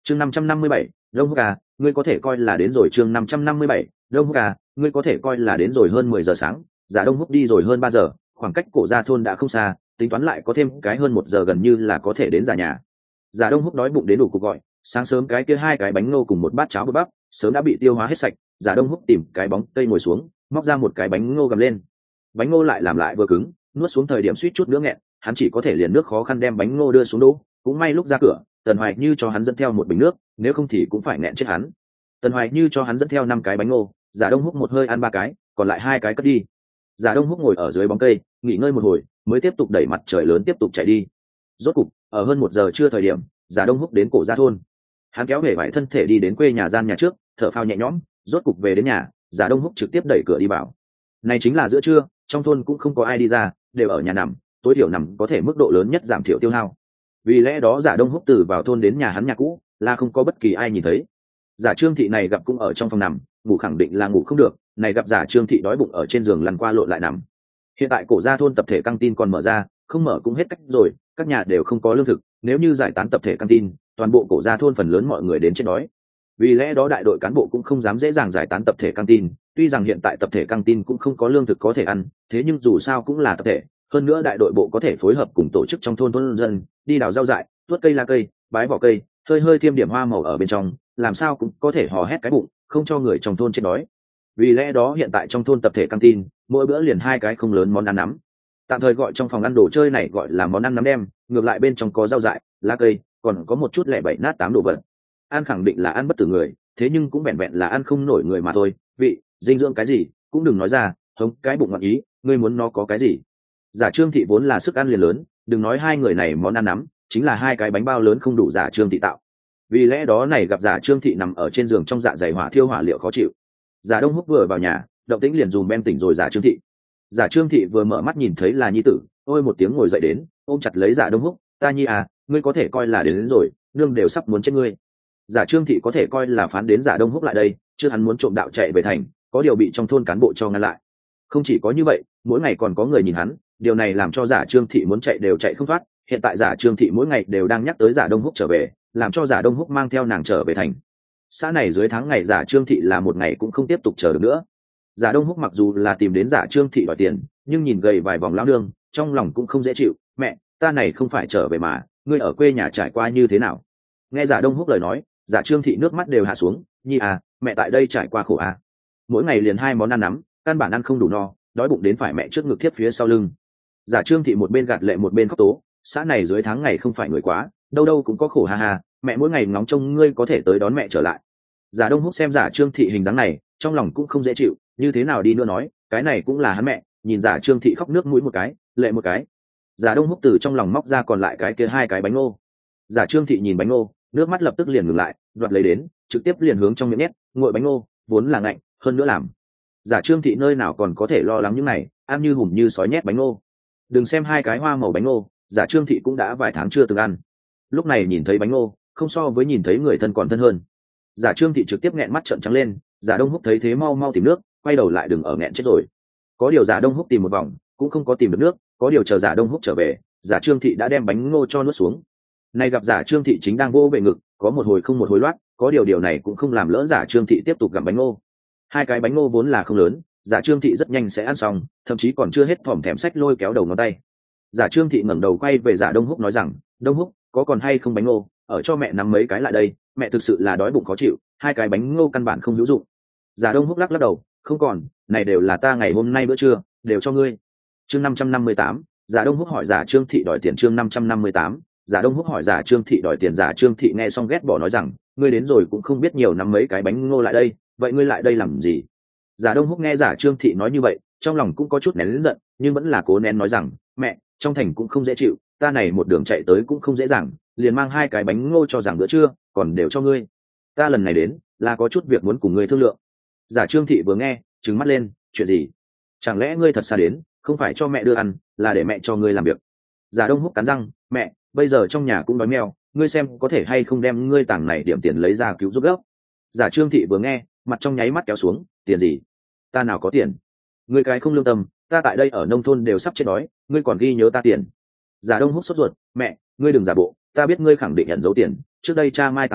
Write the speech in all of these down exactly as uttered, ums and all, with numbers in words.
chương năm trăm năm mươi bảy, đông húc à, ngươi có thể coi là đến rồi. chương năm trăm năm mươi bảy, đông húc à, ngươi có thể coi là đến rồi. Hơn mười giờ sáng, Giả Đông Húc đi rồi hơn ba giờ, khoảng cách cổ gia thôn đã không xa, tính toán lại có thêm cái hơn một giờ gần như là có thể đến Giả nhà. Giả Đông Húc đói bụng đến đủ cuộc gọi, sáng sớm cái kia hai cái bánh ngô cùng một bát cháo bột bắp sớm đã bị tiêu hóa hết sạch. Giả Đông Húc tìm cái bóng cây ngồi xuống, móc ra một cái bánh ngô gầm lên. Bánh ngô lại làm lại vừa cứng, nuốt xuống thời điểm suýt chút nữa nghẹn, hắn chỉ có thể liền nước khó khăn đem bánh ngô đưa xuống đỗ. Cũng may lúc ra cửa, Tần Hoài Như cho hắn dẫn theo một bình nước, nếu không thì cũng phải nghẹn chết hắn. Tần Hoài Như cho hắn dẫn theo năm cái bánh ngô, Giả Đông Húc một hơi ăn ba cái, còn lại hai cái cất đi. Giả Đông Húc ngồi ở dưới bóng cây nghỉ ngơi một hồi, mới tiếp tục đẩy mặt trời lớn tiếp tục chạy đi. Rốt cục ở hơn một giờ trưa thời điểm, Giả Đông Húc đến cổ gia thôn. Hắn kéo về vải thân thể đi đến quê nhà gian nhà trước, thở phào nhẹ nhõm. Rốt cục về đến nhà, Giả Đông Húc trực tiếp đẩy cửa đi vào. Này chính là giữa trưa, trong thôn cũng không có ai đi ra, đều ở nhà nằm, tối thiểu nằm có thể mức độ lớn nhất giảm thiểu tiêu hao. Vì lẽ đó Giả Đông Húc từ vào thôn đến nhà hắn nhà cũ là không có bất kỳ ai nhìn thấy. Giả Trương Thị này gặp cũng ở trong phòng nằm, ngủ khẳng định là ngủ không được, này gặp Giả Trương Thị đói bụng ở trên giường lăn qua lộn lại nằm. Hiện tại cổ gia thôn tập thể căng tin còn mở ra, không mở cũng hết cách rồi, các nhà đều không có lương thực, nếu như giải tán tập thể căng tin, toàn bộ cổ gia thôn phần lớn mọi người đến chết đói. Vì lẽ đó đại đội cán bộ cũng không dám dễ dàng giải tán tập thể căng tin, tuy rằng hiện tại tập thể căng tin cũng không có lương thực có thể ăn, thế nhưng dù sao cũng là tập thể, hơn nữa đại đội bộ có thể phối hợp cùng tổ chức trong thôn thôn dân, đi đào rau dại, tuốt cây lá cây, bái vỏ cây, hơi hơi thêm điểm hoa màu ở bên trong, làm sao cũng có thể hò hét cái bụng, không cho người trong thôn chết đói. Vì lẽ đó hiện tại trong thôn tập thể căng tin, mỗi bữa liền hai cái không lớn món ăn nắm. Tạm thời gọi trong phòng ăn đồ chơi này gọi là món ăn nắm đem, ngược lại bên trong có rau dại, lá cây, còn có một chút lẻ bảy nát tám đồ vật. Ăn khẳng định là ăn bất tử người, thế nhưng cũng vẹn vẹn là ăn không nổi người mà thôi, vị, dinh dưỡng cái gì, cũng đừng nói ra, hống cái bụng ngọn ý, ngươi muốn nó có cái gì. Giả Trương Thị vốn là sức ăn liền lớn, đừng nói hai người này món ăn nắm, chính là hai cái bánh bao lớn không đủ Giả Trương Thị tạo. Vì lẽ đó này gặp Giả Trương Thị nằm ở trên giường trong dạ dày hỏa thiêu hỏa liệu khó chịu. Giả Đông Húc vừa vào nhà, động tĩnh liền dùm ben tỉnh rồi Giả Trương Thị. Giả Trương Thị vừa mở mắt nhìn thấy là nhi tử, ôi một tiếng ngồi dậy đến, ôm chặt lấy Giả Đông Húc, ta nhi à, ngươi có thể coi là đến, đến rồi, nương đều sắp muốn chết ngươi. Giả Trương Thị có thể coi là phán đến Giả Đông Húc lại đây, chưa hắn muốn trộm đạo chạy về thành, có điều bị trong thôn cán bộ cho ngăn lại. Không chỉ có như vậy, mỗi ngày còn có người nhìn hắn, điều này làm cho Giả Trương Thị muốn chạy đều chạy không thoát. Hiện tại Giả Trương Thị mỗi ngày đều đang nhắc tới Giả Đông Húc trở về, làm cho Giả Đông Húc mang theo nàng trở về thành. Xã này dưới tháng ngày Giả Trương Thị là một ngày cũng không tiếp tục chờ được nữa. Giả Đông Húc mặc dù là tìm đến Giả Trương Thị đòi tiền, nhưng nhìn gầy vài vòng lão nương, trong lòng cũng không dễ chịu. Mẹ, ta này không phải trở về mà, ngươi ở quê nhà trải qua như thế nào? Nghe Giả Đông Húc lời nói, Giả Trương Thị nước mắt đều hạ xuống. Nhi à, mẹ tại đây trải qua khổ à? Mỗi ngày liền hai món ăn nắm, căn bản ăn không đủ no, đói bụng đến phải mẹ trước ngực thiếp phía sau lưng. Giả Trương Thị một bên gạt lệ một bên khóc tố, xã này dưới tháng ngày không phải người quá, đâu đâu cũng có khổ ha ha, mẹ mỗi ngày ngóng trông ngươi có thể tới đón mẹ trở lại. Giả Đông Húc xem Giả Trương Thị hình dáng này, trong lòng cũng không dễ chịu, như thế nào đi nữa nói, cái này cũng là hắn mẹ. Nhìn Giả Trương Thị khóc nước mũi một cái, lệ một cái. Giả Đông Húc từ trong lòng móc ra còn lại cái kia hai cái bánh ngô. Giả Trương Thị nhìn bánh ngô, nước mắt lập tức liền ngừng lại, đoạt lấy đến, trực tiếp liền hướng trong miệng nhét, nguội bánh ngô, vốn là ngạnh, hơn nữa làm. Giả Trương Thị nơi nào còn có thể lo lắng những này, ăn như hùm như sói nhét bánh ngô. Đừng xem hai cái hoa màu bánh ngô, Giả Trương Thị cũng đã vài tháng chưa từng ăn. Lúc này nhìn thấy bánh ngô, không so với nhìn thấy người thân còn thân hơn. Giả Trương Thị trực tiếp nghẹn mắt trợn trắng lên. Giả Đông Húc thấy thế mau mau tìm nước, quay đầu lại đừng ở nghẹn chết rồi. Có điều Giả Đông Húc tìm một vòng cũng không có tìm được nước, có điều chờ Giả Đông Húc trở về, Giả Trương Thị đã đem bánh ngô cho nuốt xuống. Này gặp Giả Trương Thị chính đang vô về ngực, có một hồi không một hồi loát, có điều điều này cũng không làm lỡ Giả Trương Thị tiếp tục gặm bánh ngô. Hai cái bánh ngô vốn là không lớn, Giả Trương Thị rất nhanh sẽ ăn xong, thậm chí còn chưa hết thòm thèm sách lôi kéo đầu ngón tay. Giả Trương Thị ngẩng đầu quay về Giả Đông Húc nói rằng, Đông Húc, có còn hay không bánh ngô, ở cho mẹ nắm mấy cái lại đây, mẹ thực sự là đói bụng khó chịu, hai cái bánh ngô căn bản không hữu dụng. Giả Đông Húc lắc lắc đầu, không còn, này đều là ta ngày hôm nay bữa trưa, đều cho ngươi. Chương năm trăm năm mươi tám, Giả Đông Húc hỏi Giả Trương Thị đòi tiền. Chương năm trăm năm mươi tám, Giả Đông Húc hỏi Giả Trương Thị đòi tiền. Giả Trương Thị nghe xong ghét bỏ nói rằng, ngươi đến rồi cũng không biết nhiều nắm mấy cái bánh ngô lại đây, vậy ngươi lại đây làm gì? Giả Đông Húc nghe Giả Trương Thị nói như vậy, trong lòng cũng có chút nén giận, nhưng vẫn là cố nén nói rằng, mẹ, trong thành cũng không dễ chịu, ta này một đường chạy tới cũng không dễ dàng, liền mang hai cái bánh ngô cho rằng bữa trưa, còn đều cho ngươi. Ta lần này đến là có chút việc muốn cùng ngươi thương lượng. Giả Trương Thị vừa nghe, trừng mắt lên, chuyện gì? Chẳng lẽ ngươi thật xa đến, không phải cho mẹ đưa ăn, là để mẹ cho ngươi làm việc? Giả Đông Húc cắn răng, mẹ, bây giờ trong nhà cũng đói mèo, ngươi xem có thể hay không đem ngươi tảng này điểm tiền lấy ra cứu giúp gấp. Giả Trương Thị vừa nghe, mặt trong nháy mắt kéo xuống, tiền gì? Ta nào có tiền? Ngươi cái không lương tâm, ta tại đây ở nông thôn đều sắp chết đói, ngươi còn ghi nhớ ta tiền? Giả Đông Húc sốt ruột, mẹ, ngươi đừng giả bộ, ta biết ngươi khẳng định nhận dấu tiền, trước đây cha mai tăng phí,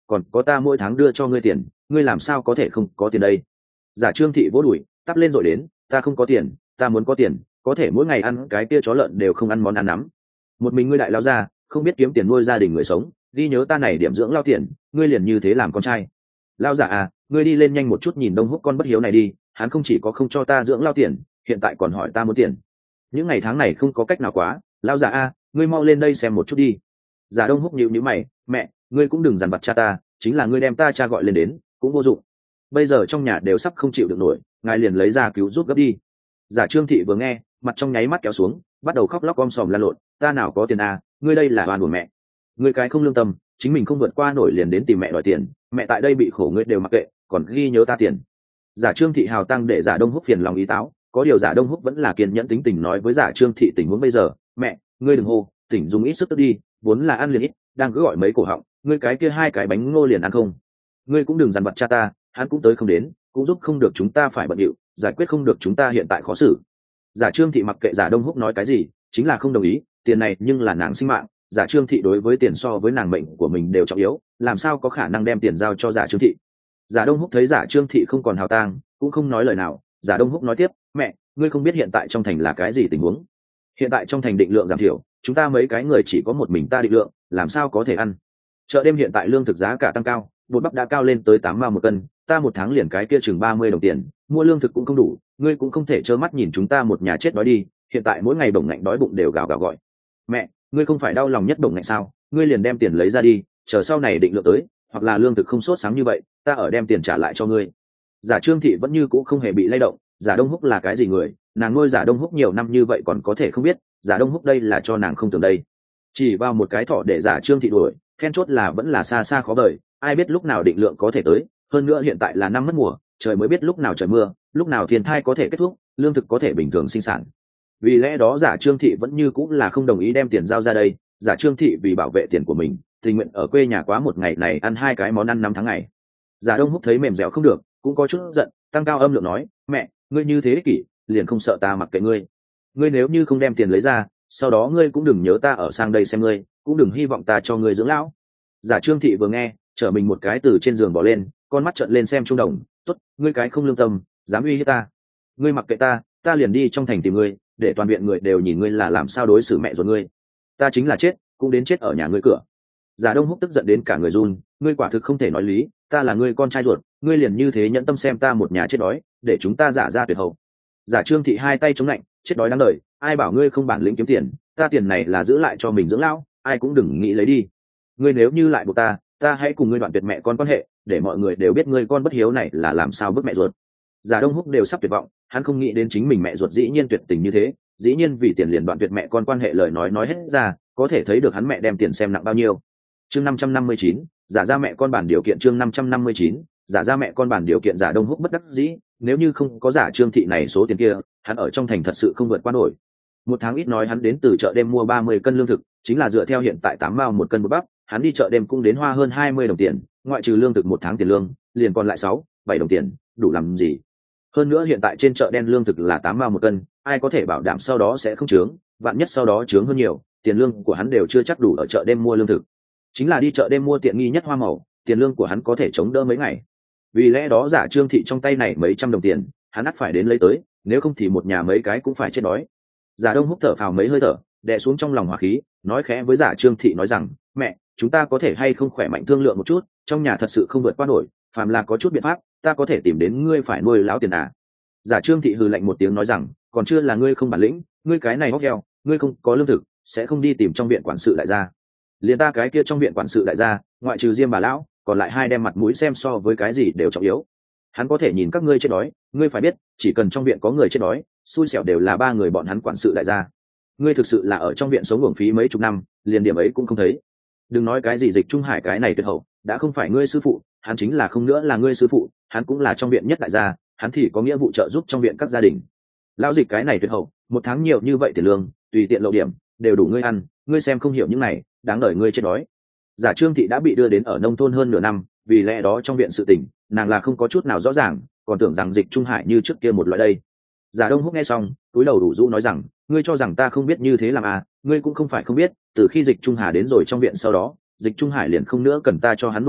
còn có ta mỗi tháng đưa cho ngươi tiền, ngươi làm sao có thể không có tiền đây? Giả Trương Thị vỗ đùi tắp lên rồi đến, ta không có tiền, ta muốn có tiền, có thể mỗi ngày ăn cái kia chó lợn đều không ăn món ăn nắm. Một mình ngươi đại lao ra, không biết kiếm tiền nuôi gia đình người sống, ghi nhớ ta này điểm dưỡng lao tiền, ngươi liền như thế làm con trai. Lao giả à, ngươi đi lên nhanh một chút nhìn Đông Húc con bất hiếu này đi, hắn không chỉ có không cho ta dưỡng lao tiền, hiện tại còn hỏi ta muốn tiền. Những ngày tháng này không có cách nào quá, lao giả a, ngươi mau lên đây xem một chút đi. Giả Đông Húc nhíu nhíu mày, mẹ, ngươi cũng đừng dằn vặt cha ta, chính là ngươi đem ta cha gọi lên đến, cũng vô dụng. Bây giờ trong nhà đều sắp không chịu được nổi, ngài liền lấy ra cứu giúp gấp đi. Giả Trương Thị vừa nghe, mặt trong nháy mắt kéo xuống, bắt đầu khóc lóc om sòm la lộn, ta nào có tiền à, ngươi đây là oan của mẹ. Ngươi cái không lương tâm, chính mình không vượt qua nổi liền đến tìm mẹ đòi tiền, mẹ tại đây bị khổ ngươi đều mặc kệ, còn ghi nhớ ta tiền. Giả Trương Thị hào tăng để Giả Đông Húc phiền lòng ý táo, có điều Giả Đông Húc vẫn là kiên nhẫn tính tình nói với Giả Trương Thị tình huống bây giờ, mẹ, ngươi đừng hô, tỉnh dùng ít sức tức đi, vốn là ăn liền ít, đang cứ gọi mấy cổ họng, ngươi cái kia hai cái bánh ngô liền ăn không. Ngươi cũng đừng dằn vặt cha ta, hắn cũng tới không đến, cũng giúp không được chúng ta phải bận điệu, giải quyết không được chúng ta hiện tại khó xử. Giả Trương Thị mặc kệ Giả Đông Húc nói cái gì, chính là không đồng ý, tiền này nhưng là nàng sinh mạng, Giả Trương Thị đối với tiền so với nàng mệnh của mình đều trọng yếu, làm sao có khả năng đem tiền giao cho Giả Trương Thị. Giả Đông Húc thấy Giả Trương Thị không còn hào tang, cũng không nói lời nào. Giả Đông Húc nói tiếp, mẹ, ngươi không biết hiện tại trong thành là cái gì tình huống. Hiện tại trong thành định lượng giảm thiểu, chúng ta mấy cái người chỉ có một mình ta định lượng, làm sao có thể ăn. Chợ đêm hiện tại lương thực giá cả tăng cao, bột bắp đã cao lên tới tám mao một cân, ta một tháng liền cái kia chừng ba mươi đồng tiền, mua lương thực cũng không đủ, ngươi cũng không thể trơ mắt nhìn chúng ta một nhà chết đói đi, hiện tại mỗi ngày bổng ngạnh đói bụng đều gào gào gọi. Mẹ, ngươi không phải đau lòng nhất bổng ngạnh sao, ngươi liền đem tiền lấy ra đi, chờ sau này định lượng tới, hoặc là lương thực không sốt sáng như vậy, ta ở đem tiền trả lại cho ngươi. Giả Trương Thị vẫn như cũ không hề bị lay động, Giả Đông Húc là cái gì người, nàng nuôi Giả Đông Húc nhiều năm như vậy còn có thể không biết, Giả Đông Húc đây là cho nàng không tưởng đây. Chỉ vào một cái thỏ để Giả Trương Thị đuổi, then chốt là vẫn là xa xa khó vời, ai biết lúc nào định lượng có thể tới, hơn nữa hiện tại là năm mất mùa, trời mới biết lúc nào trời mưa, lúc nào thiên thai có thể kết thúc, lương thực có thể bình thường sinh sản. Vì lẽ đó Giả Trương Thị vẫn như cũng là không đồng ý đem tiền giao ra đây, Giả Trương Thị vì bảo vệ tiền của mình, tình nguyện ở quê nhà quá một ngày này ăn hai cái món ăn năm tháng ngày. Giả Đông Húc thấy mềm dẻo không được, cũng có chút giận, tăng cao âm lượng nói, mẹ, ngươi như thế ích kỷ, liền không sợ ta mặc kệ ngươi. Ngươi nếu như không đem tiền lấy ra, sau đó ngươi cũng đừng nhớ ta ở sang đây xem ngươi, cũng đừng hy vọng ta cho ngươi dưỡng lão. Giả Trương Thị vừa nghe, trở mình một cái từ trên giường bỏ lên, con mắt trợn lên xem Trung Đồng, tốt, ngươi cái không lương tâm, dám uy hiếp ta, ngươi mặc kệ ta, ta liền đi trong thành tìm ngươi, để toàn viện người đều nhìn ngươi là làm sao đối xử mẹ ruột ngươi. Ta chính là chết, cũng đến chết ở nhà ngươi cửa. Giả Đông Húc tức giận đến cả người run, ngươi quả thực không thể nói lý, ta là ngươi con trai ruột, ngươi liền như thế nhẫn tâm xem ta một nhà chết đói, để chúng ta giả ra tuyệt hậu. Giả Trương Thị hai tay chống lạnh, chết đói đáng đời, ai bảo ngươi không bản lĩnh kiếm tiền, ta tiền này là giữ lại cho mình dưỡng lão, ai cũng đừng nghĩ lấy đi. Ngươi nếu như lại buộc ta, ta hãy cùng ngươi đoạn tuyệt mẹ con quan hệ, để mọi người đều biết ngươi con bất hiếu này là làm sao bức mẹ ruột. Giả Đông Húc đều sắp tuyệt vọng, hắn không nghĩ đến chính mình mẹ ruột dĩ nhiên tuyệt tình như thế, dĩ nhiên vì tiền liền đoạn tuyệt mẹ con quan hệ, lời nói nói hết ra, có thể thấy được hắn mẹ đem tiền xem nặng bao nhiêu. Chương năm trăm năm mươi chín, giả ra mẹ con bản điều kiện. Chương năm trăm năm mươi chín, giả ra mẹ con bản điều kiện. Giả Đông Húc bất đắc dĩ, nếu như không có Giả Trương Thị này số tiền kia, hắn ở trong thành thật sự không vượt qua nổi. Một tháng ít nói hắn đến từ chợ đêm mua ba mươi cân lương thực, chính là dựa theo hiện tại tám mao một cân bột bắp, hắn đi chợ đêm cũng đến hoa hơn hai mươi đồng tiền, ngoại trừ lương thực một tháng tiền lương, liền còn lại sáu, bảy đồng tiền, đủ làm gì? Hơn nữa hiện tại trên chợ đen lương thực là tám mao một cân, ai có thể bảo đảm sau đó sẽ không chướng, vạn nhất sau đó chướng hơn nhiều, tiền lương của hắn đều chưa chắc đủ ở chợ đêm mua lương thực. Chính là đi chợ đêm mua tiện nghi nhất hoa màu, tiền lương của hắn có thể chống đỡ mấy ngày. Vì lẽ đó Giả Trương Thị trong tay này mấy trăm đồng tiền, hắn ắt phải đến lấy tới, nếu không thì một nhà mấy cái cũng phải chết đói. Giả Đông Húc thở phào mấy hơi thở, đè xuống trong lòng hỏa khí, nói khẽ với Giả Trương Thị nói rằng, mẹ, chúng ta có thể hay không khỏe mạnh thương lượng một chút, trong nhà thật sự không vượt qua nổi, phàm là có chút biện pháp, ta có thể tìm đến ngươi phải nuôi lão tiền à. Giả Trương Thị hừ lạnh một tiếng nói rằng, còn chưa là ngươi không bản lĩnh, ngươi cái này hóc heo, ngươi không có lương thực, sẽ không đi tìm trong viện quản sự đại gia. Liền ta cái kia trong viện quản sự đại gia, ngoại trừ Diêm bà lão, còn lại hai đem mặt mũi xem so với cái gì đều trọng yếu. Hắn có thể nhìn các ngươi chết đói, ngươi phải biết, chỉ cần trong viện có người chết đói, xui xẻo đều là ba người bọn hắn quản sự đại gia. Ngươi thực sự là ở trong viện sống uổng phí mấy chục năm, liền điểm ấy cũng không thấy. Đừng nói cái gì Dịch Trung Hải cái này tuyệt hậu, đã không phải ngươi sư phụ, hắn chính là không nữa là ngươi sư phụ, hắn cũng là trong viện nhất đại gia, hắn thì có nghĩa vụ trợ giúp trong viện các gia đình. Lão Dịch cái này tuyệt hậu, một tháng nhiều như vậy tiền lương, tùy tiện lộ điểm, đều đủ ngươi ăn, ngươi xem không hiểu những này, đáng đời ngươi chết đói. Giả Trương Thị đã bị đưa đến ở nông thôn hơn nửa năm, vì lẽ đó trong viện sự tình, nàng là không có chút nào rõ ràng, còn tưởng rằng Dịch Trung Hải như trước kia một loại đây. Giả Đông Húc nghe xong, túi đầu đủ rũ nói rằng, ngươi cho rằng ta không biết như thế làm à, ngươi cũng không phải không biết, từ khi Dịch Trung Hà đến rồi trong viện sau đó, Dịch Trung Hải liền không nữa cần ta cho hắn nuôi lão,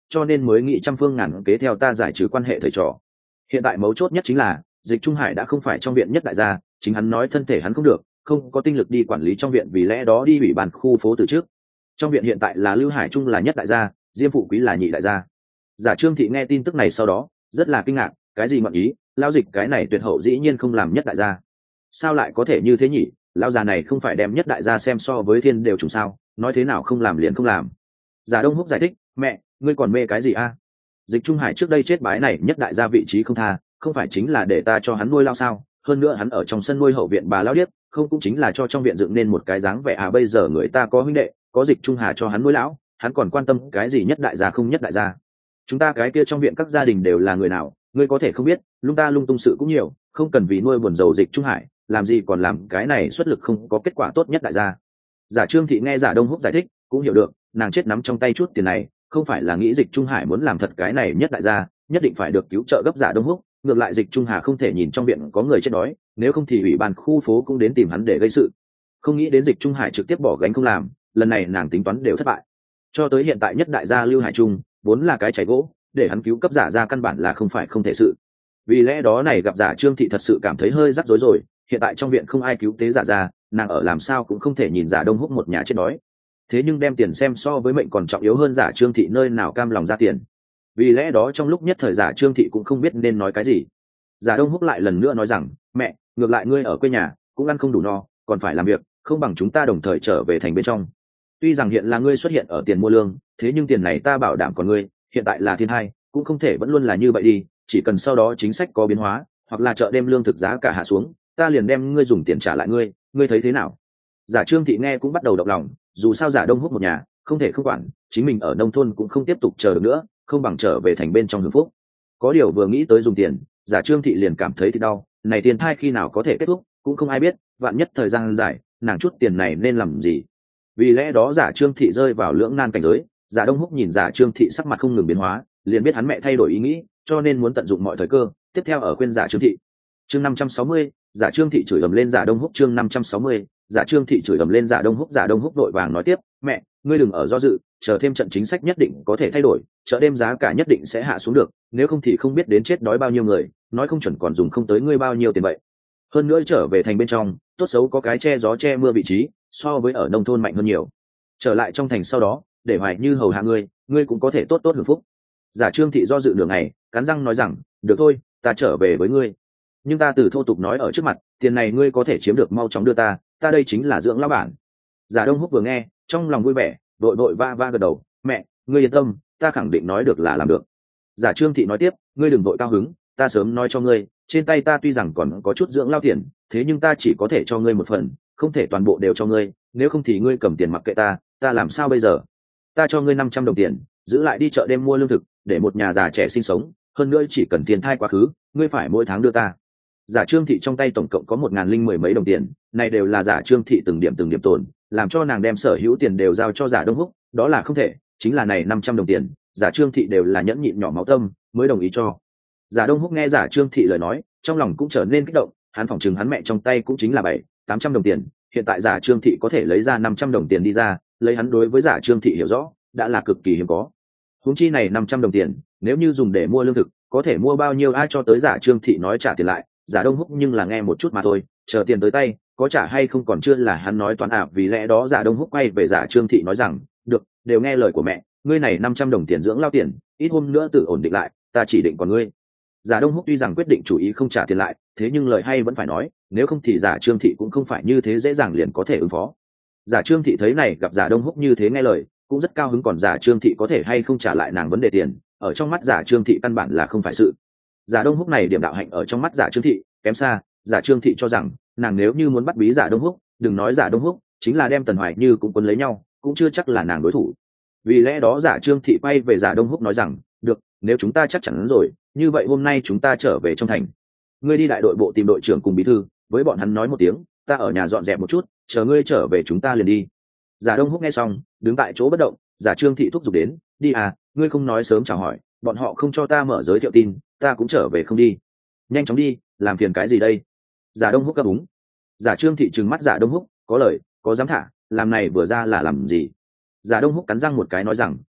cho nên mới nghĩ trăm phương ngàn kế theo ta giải trừ quan hệ thầy trò. Hiện tại mấu chốt nhất chính là Dịch Trung Hải đã không phải trong viện nhất đại gia, chính hắn nói thân thể hắn không được, không có tinh lực đi quản lý trong viện, vì lẽ đó đi ủy ban khu phố từ trước. Trong viện hiện tại là Lưu Hải Trung là nhất đại gia, Diêm Phụ Quý là nhị đại gia. Giả Trương Thị nghe tin tức này sau đó rất là kinh ngạc, cái gì mận ý, lão Dịch cái này tuyệt hậu dĩ nhiên không làm nhất đại gia, sao lại có thể như thế nhỉ? Lão già này không phải đem nhất đại gia xem so với thiên đều trùng sao, nói thế nào không làm liền không làm. Giả Đông Húc giải thích, mẹ, ngươi còn mê cái gì a? Dịch Trung Hải trước đây chết bái này nhất đại gia vị trí không tha, không phải chính là để ta cho hắn nuôi lao sao? Hơn nữa hắn ở trong sân nuôi hậu viện bà lão điếc, không cũng chính là cho trong viện dựng nên một cái dáng vẻ à? Bây giờ người ta có huynh đệ, có Dịch Trung Hà cho hắn nuôi lão, hắn còn quan tâm cái gì nhất đại gia không nhất đại gia? Chúng ta cái kia trong viện các gia đình đều là người nào, ngươi có thể không biết, lung ta lung tung sự cũng nhiều, không cần vì nuôi buồn rầu Dịch Trung Hải, làm gì còn làm cái này xuất lực không có kết quả tốt nhất đại gia. Giả Trương Thị nghe Giả Đông Húc giải thích, cũng hiểu được, nàng chết nắm trong tay chút tiền này, không phải là nghĩ Dịch Trung Hải muốn làm thật cái này nhất đại gia, nhất định phải được cứu trợ gấp. Giả Đông Húc, ngược lại Dịch Trung Hà không thể nhìn trong viện có người chết đói, nếu không thì ủy ban khu phố cũng đến tìm hắn để gây sự. Không nghĩ đến Dịch Trung Hải trực tiếp bỏ gánh không làm, lần này nàng tính toán đều thất bại. Cho tới hiện tại nhất đại gia Lưu Hải Trung vốn là cái chảy gỗ, để hắn cứu cấp Giả gia căn bản là không phải không thể sự. Vì lẽ đó này gặp Giả Trương Thị thật sự cảm thấy hơi rắc rối rồi, hiện tại trong viện không ai cứu tế Giả gia, nàng ở làm sao cũng không thể nhìn Giả Đông Húc một nhà chết đói. Thế nhưng đem tiền xem so với mệnh còn trọng yếu hơn, Giả Trương Thị nơi nào cam lòng ra tiền. Vì lẽ đó trong lúc nhất thời Giả Trương Thị cũng không biết nên nói cái gì. Giả Đông Húc lại lần nữa nói rằng, mẹ, ngược lại ngươi ở quê nhà cũng ăn không đủ no, còn phải làm việc, không bằng chúng ta đồng thời trở về thành bên trong. Tuy rằng hiện là ngươi xuất hiện ở tiền mua lương, thế nhưng tiền này ta bảo đảm còn ngươi, hiện tại là thiên hai, cũng không thể vẫn luôn là như vậy đi, chỉ cần sau đó chính sách có biến hóa, hoặc là chợ đêm lương thực giá cả hạ xuống, ta liền đem ngươi dùng tiền trả lại ngươi, ngươi thấy thế nào? Giả Trương Thị nghe cũng bắt đầu động lòng, dù sao Giả Đông Húc một nhà không thể không quản, chính mình ở nông thôn cũng không tiếp tục chờ được nữa, không bằng trở về thành bên trong hưởng phúc. Có điều vừa nghĩ tới dùng tiền, Giả Trương Thị liền cảm thấy thì đau, này tiền thai khi nào có thể kết thúc, cũng không ai biết, vạn nhất thời gian dài, nàng chút tiền này nên làm gì? Vì lẽ đó Giả Trương Thị rơi vào lưỡng nan cảnh giới. Giả Đông Húc nhìn Giả Trương Thị sắc mặt không ngừng biến hóa, liền biết hắn mẹ thay đổi ý nghĩ, cho nên muốn tận dụng mọi thời cơ, tiếp theo ở khuyên Giả Trương Thị. Chương năm trăm sáu mươi, Giả Trương Thị chửi ầm lên Giả Đông Húc. Chương năm trăm sáu mươi, Giả Trương Thị chửi ầm lên Giả Đông Húc. Giả Đông Húc vội vàng nói tiếp, mẹ, ngươi đừng ở do dự, chờ thêm trận chính sách nhất định có thể thay đổi, chợ đêm giá cả nhất định sẽ hạ xuống được, nếu không thì không biết đến chết đói bao nhiêu người, nói không chuẩn còn dùng không tới ngươi bao nhiêu tiền vậy. Hơn nữa trở về thành bên trong, tốt xấu có cái che gió che mưa vị trí, so với ở nông thôn mạnh hơn nhiều. Trở lại trong thành sau đó, để Hoài Như hầu hạ ngươi, ngươi cũng có thể tốt tốt hưởng phúc. Giả Trương Thị do dự nửa ngày, cắn răng nói rằng, được thôi, ta trở về với ngươi. Nhưng ta từ thô tục nói ở trước mặt, tiền này ngươi có thể chiếm được mau chóng đưa ta, ta đây chính là dưỡng lão bản. Giả Đông Húc vừa nghe, trong lòng vui vẻ, đội đội va va gật đầu, mẹ, ngươi yên tâm, ta khẳng định nói được là làm được. Giả Trương Thị nói tiếp, ngươi đừng vội cao hứng, ta sớm nói cho ngươi, trên tay ta tuy rằng còn có chút dưỡng lao tiền, thế nhưng ta chỉ có thể cho ngươi một phần, không thể toàn bộ đều cho ngươi, nếu không thì ngươi cầm tiền mặc kệ ta, ta làm sao bây giờ? Ta cho ngươi năm trăm đồng tiền, giữ lại đi chợ đêm mua lương thực, để một nhà già trẻ sinh sống, hơn nữa chỉ cần tiền thai quá khứ, ngươi phải mỗi tháng đưa ta. Giả Trương Thị trong tay tổng cộng có một ngàn linh mười mấy đồng tiền, này đều là Giả Trương Thị từng điểm từng điểm tồn, làm cho nàng đem sở hữu tiền đều giao cho Giả Đông Húc, đó là không thể, chính là này năm trăm đồng tiền, Giả Trương Thị đều là nhẫn nhịn nhỏ máu tâm mới đồng ý cho. Giả Đông Húc nghe Giả Trương Thị lời nói, trong lòng cũng trở nên kích động, hắn phỏng chừng hắn mẹ trong tay cũng chính là bảy, tám trăm đồng tiền, hiện tại Giả Trương Thị có thể lấy ra năm trăm đồng tiền đi ra, lấy hắn đối với Giả Trương Thị hiểu rõ, đã là cực kỳ hiếm có. Huống chi này năm trăm đồng tiền, nếu như dùng để mua lương thực, có thể mua bao nhiêu ai cho tới Giả Trương Thị nói trả tiền lại, Giả Đông Húc nhưng là nghe một chút mà thôi, chờ tiền tới tay, có trả hay không còn chưa là hắn nói toán à, vì lẽ đó Giả Đông Húc quay về Giả Trương Thị nói rằng, được, đều nghe lời của mẹ, ngươi này năm trăm đồng tiền dưỡng lao tiền, ít hôm nữa tự ổn định lại, ta chỉ định còn ngươi. Giả Đông Húc tuy rằng quyết định chủ ý không trả tiền lại, thế nhưng lời hay vẫn phải nói, nếu không thì Giả Trương Thị cũng không phải như thế dễ dàng liền có thể ứng phó. Giả Trương Thị thấy này gặp Giả Đông Húc như thế nghe lời, cũng rất cao hứng, còn Giả Trương Thị có thể hay không trả lại nàng vấn đề tiền, ở trong mắt Giả Trương Thị căn bản là không phải sự. Giả Đông Húc này điểm đạo hạnh ở trong mắt Giả Trương Thị kém xa, Giả Trương Thị cho rằng nàng nếu như muốn bắt bí Giả Đông Húc, đừng nói Giả Đông Húc, chính là đem Tần Hoài Như cũng quấn lấy nhau, cũng chưa chắc là nàng đối thủ. Vì lẽ đó Giả Trương Thị quay về Giả Đông Húc nói rằng, được, nếu chúng ta chắc chắn rồi, như vậy hôm nay chúng ta trở về trong thành, ngươi đi đại đội bộ tìm đội trưởng cùng bí thư, với bọn hắn nói một tiếng, ta ở nhà dọn dẹp một chút, chờ ngươi trở về chúng ta liền đi. Giả Đông Húc nghe xong, đứng tại chỗ bất động. Giả Trương Thị thúc giục đến, đi à, ngươi không nói sớm chào hỏi, bọn họ không cho ta mở giới thiệu tin, ta cũng trở về không đi. Nhanh chóng đi, làm phiền cái gì đây? Giả Đông Húc gấp úng. Giả Trương Thị trừng mắt Giả Đông Húc, có lời có dám thả, làm này vừa ra là làm gì? Giả Đông Húc cắn răng một cái nói rằng, mẹ,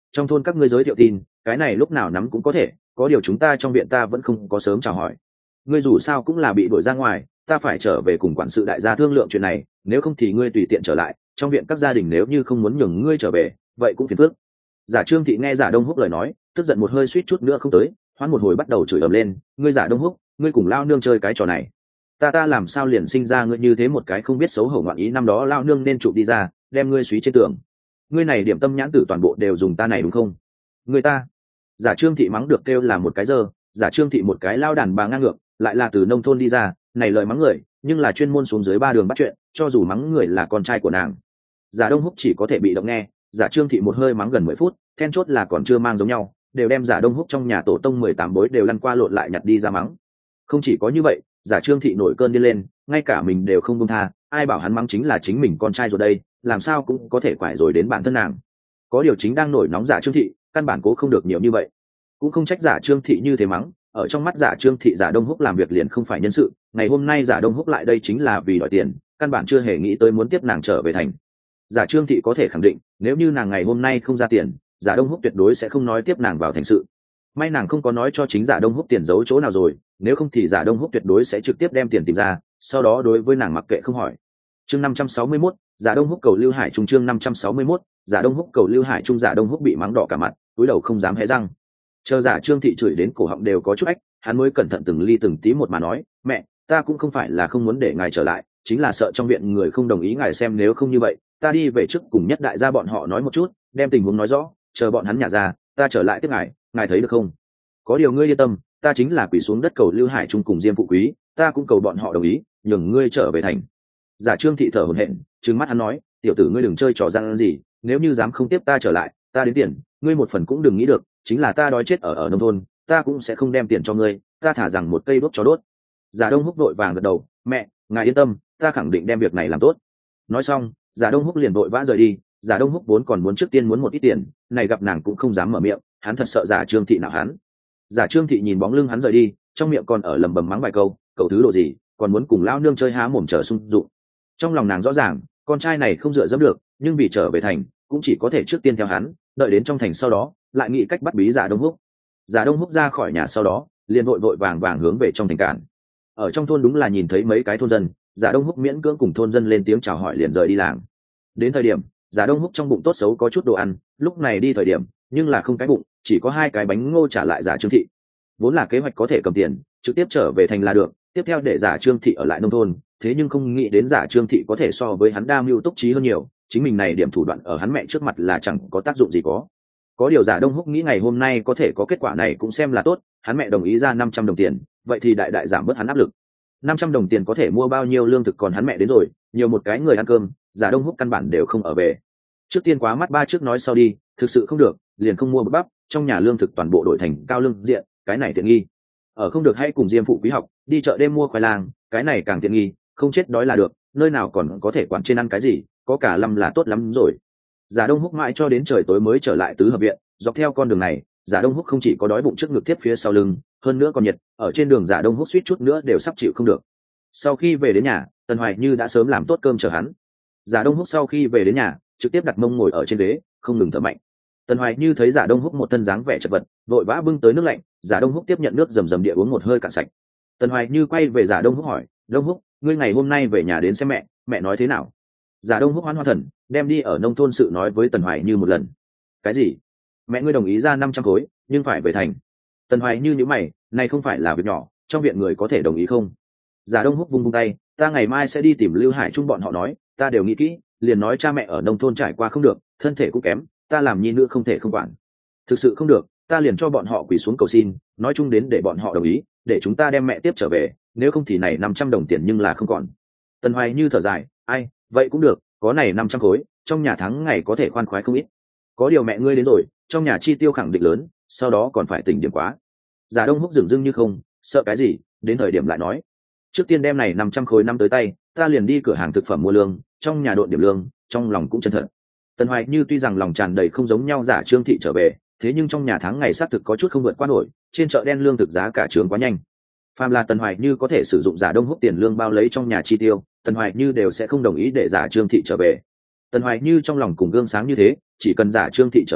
trong thôn các ngươi giới thiệu tin, cái này lúc nào nắm cũng có thể, có điều chúng ta trong viện ta vẫn không có sớm chào hỏi. Ngươi dù sao cũng là bị đuổi ra ngoài, ta phải trở về cùng quản sự đại gia thương lượng chuyện này, nếu không thì ngươi tùy tiện trở lại, trong viện các gia đình nếu như không muốn nhường ngươi trở về, vậy cũng phiền phức. Giả Trương Thị nghe Giả Đông Húc lời nói, tức giận một hơi suýt chút nữa không tới, hoán một hồi bắt đầu chửi ầm lên, ngươi Giả Đông Húc, ngươi cùng lao nương chơi cái trò này, ta ta làm sao liền sinh ra ngươi như thế một cái không biết xấu hổ ngoạn ý, năm đó lao nương nên chụp đi ra, đem ngươi suý trên tường. Ngươi này điểm tâm nhãn tử toàn bộ đều dùng ta này đúng không? Người ta. Giả Trương Thị mắng được kêu là một cái dơ, Giả Trương Thị một cái lao đàn bà ngang ngược, lại là từ nông thôn đi ra, này lời mắng người, nhưng là chuyên môn xuống dưới ba đường bắt chuyện, cho dù mắng người là con trai của nàng. Giả Đông Húc chỉ có thể bị động nghe, Giả Trương Thị một hơi mắng gần mười phút, then chốt là còn chưa mang giống nhau, đều đem Giả Đông Húc trong nhà tổ tông mười tám bối đều lăn qua lộn lại nhặt đi ra mắng. Không chỉ có như vậy, Giả Trương Thị nổi cơn điên lên, ngay cả mình đều không buông tha, ai bảo hắn mắng chính là chính mình con trai rồi đây, làm sao cũng có thể quải rồi đến bản thân nàng. Có điều chính đang nổi nóng Giả Trương Thị, căn bản cố không được nhiều như vậy, cũng không trách Giả Trương Thị như thế mắng, ở trong mắt Giả Trương Thị Giả Đông Húc làm việc liền không phải nhân sự, ngày hôm nay Giả Đông Húc lại đây chính là vì đòi tiền, căn bản chưa hề nghĩ tới muốn tiếp nàng trở về thành. Giả Trương Thị có thể khẳng định, nếu như nàng ngày hôm nay không ra tiền, Giả Đông Húc tuyệt đối sẽ không nói tiếp nàng vào thành sự. May nàng không có nói cho chính Giả Đông Húc tiền giấu chỗ nào rồi, nếu không thì Giả Đông Húc tuyệt đối sẽ trực tiếp đem tiền tìm ra, sau đó đối với nàng mặc kệ không hỏi. Chương năm trăm sáu mươi mốt, Giả Đông Húc cầu Lưu Hải Trung. Chương năm trăm sáu mươi mốt, Giả Đông Húc cầu Lưu Hải Trung. Giả Đông Húc bị mắng đỏ cả mặt, cúi đầu không dám hé răng. Chờ Giả Trương Thị chửi đến cổ họng đều có chút ách, hắn mới cẩn thận từng ly từng tí một mà nói, mẹ, ta cũng không phải là không muốn để ngài trở lại, chính là sợ trong viện người không đồng ý ngài, xem nếu không như vậy, ta đi về trước cùng Nhất Đại gia bọn họ nói một chút, đem tình huống nói rõ, chờ bọn hắn nhả ra, ta trở lại tiếp ngài, ngài thấy được không? Có điều ngươi yên tâm, ta chính là quỳ xuống đất cầu Lưu Hải Trung cùng Diêm Phụ Quý, ta cũng cầu bọn họ đồng ý, nhường ngươi trở về thành. Giả Trương Thị thở hổn hển, trừng mắt hắn nói, tiểu tử ngươi đừng chơi trò gian gì, nếu như dám không tiếp ta trở lại, ta đến tiền, ngươi một phần cũng đừng nghĩ được, chính là ta đói chết ở ở nông thôn, ta cũng sẽ không đem tiền cho ngươi, ta thả rằng một cây đốt cho đốt. Giả Đông Húc vội vàng gật đầu, mẹ, ngài yên tâm, ta khẳng định đem việc này làm tốt. Nói xong, Giả Đông Húc liền vội vã rời đi. Giả Đông Húc vốn còn muốn trước tiên muốn một ít tiền, này gặp nàng cũng không dám mở miệng, hắn thật sợ Giả Trương Thị nào hắn. Giả Trương Thị nhìn bóng lưng hắn rời đi, trong miệng còn ở lầm bầm mắng vài câu, cậu thứ độ gì, còn muốn cùng lão nương chơi há mồm chờ sung dụng. Trong lòng nàng rõ ràng, con trai này không dựa dẫm được, nhưng vì trở về thành, cũng chỉ có thể trước tiên theo hắn, đợi đến trong thành sau đó, lại nghĩ cách bắt bí Giả Đông Húc. Giả Đông Húc ra khỏi nhà sau đó, liền vội vội vàng vàng hướng về trong thành cản. Ở trong thôn đúng là nhìn thấy mấy cái thôn dân, Giả Đông Húc miễn cưỡng cùng thôn dân lên tiếng chào hỏi liền rời đi làng. Đến thời điểm, Giả Đông Húc trong bụng tốt xấu có chút đồ ăn, lúc này đi thời điểm, nhưng là không cái bụng, chỉ có hai cái bánh ngô trả lại Giả Trương Thị. Vốn là kế hoạch có thể cầm tiền, trực tiếp trở về thành là được, tiếp theo để Giả Trương Thị ở lại nông thôn, thế nhưng không nghĩ đến Giả Trương Thị có thể so với hắn đa mưu túc trí hơn nhiều, chính mình này điểm thủ đoạn ở hắn mẹ trước mặt là chẳng có tác dụng gì có. Có điều Giả Đông Húc nghĩ ngày hôm nay có thể có kết quả này cũng xem là tốt, hắn mẹ đồng ý ra năm trăm đồng tiền, vậy thì đại đại giảm bớt hắn áp lực. năm trăm đồng tiền có thể mua bao nhiêu lương thực, còn hắn mẹ đến rồi, nhiều một cái người ăn cơm, Giả Đông Húc căn bản đều không ở về. Trước tiên quá mắt ba trước nói sau đi, thực sự không được, liền không mua bắp bắp, trong nhà lương thực toàn bộ đổi thành cao lương diện, cái này tiện nghi. Ở không được hãy cùng Diêm Phụ Quý học, đi chợ đêm mua khoai lang, cái này càng tiện nghi, không chết đói là được, nơi nào còn có thể quản trên ăn cái gì, có cả lâm là tốt lắm rồi. Giả Đông Húc mãi cho đến trời tối mới trở lại tứ hợp viện, dọc theo con đường này, Giả Đông Húc không chỉ có đói bụng trước ngực tiếp phía sau lưng, hơn nữa còn nhiệt, ở trên đường Giả Đông Húc suýt chút nữa đều sắp chịu không được. Sau khi về đến nhà, Tần Hoài Như đã sớm làm tốt cơm chờ hắn. Giả Đông Húc sau khi về đến nhà, trực tiếp đặt mông ngồi ở trên ghế, không ngừng thở mạnh. Tần Hoài Như thấy Giả Đông Húc một thân dáng vẻ chật vật, vội vã bưng tới nước lạnh, Giả Đông Húc tiếp nhận nước rầm rầm địa uống một hơi cạn sạch. Tần Hoài Như quay về Giả Đông Húc hỏi, Đông Húc, ngươi ngày hôm nay về nhà đến xem mẹ, mẹ nói thế nào? Giả Đông Húc hoán hoa thần, đem đi ở nông thôn sự nói với Tần Hoài Như một lần. Cái gì? Mẹ ngươi đồng ý ra năm trăm khối, nhưng phải về thành. Tần Hoài Như nhíu mày, này không phải là việc nhỏ, trong viện người có thể đồng ý không? Giả Đông Húc vung vung tay, ta ngày mai sẽ đi tìm Lưu Hải Trung bọn họ nói, ta đều nghĩ kỹ, liền nói cha mẹ ở nông thôn trải qua không được, thân thể cũng kém, ta làm nhi nữ không thể không quản. Thực sự không được, ta liền cho bọn họ quỳ xuống cầu xin, nói chung đến để bọn họ đồng ý, để chúng ta đem mẹ tiếp trở về, nếu không thì này năm trăm đồng tiền nhưng là không còn. Tần Hoài Như thở dài, ai, vậy cũng được, có này năm trăm khối, trong nhà tháng ngày có thể khoan khoái không ít. Có điều mẹ ngươi đến rồi, trong nhà chi tiêu khẳng định lớn, sau đó còn phải tỉnh điểm quá. Giả Đông Húc dửng dưng như không, sợ cái gì, đến thời điểm lại nói. Trước tiên đem này năm trăm khối năm tới tay, ta liền đi cửa hàng thực phẩm mua lương, trong nhà độn điểm lương, trong lòng cũng chân thật. Tần Hoài Như tuy rằng lòng tràn đầy không giống nhau Giả Trương Thị trở về, thế nhưng trong nhà tháng ngày xác thực có chút không vượt qua nổi, trên chợ đen lương thực giá cả trướng quá nhanh. Phàm là Tần Hoài Như có thể sử dụng Giả Đông Húc tiền lương bao lấy trong nhà chi tiêu, Tần Hoài Như đều sẽ không đồng ý để Giả Trương Thị trở về. Tần Hoài Như trong lòng cùng gương sáng như thế, chỉ cần Giả Trương Thị trở về,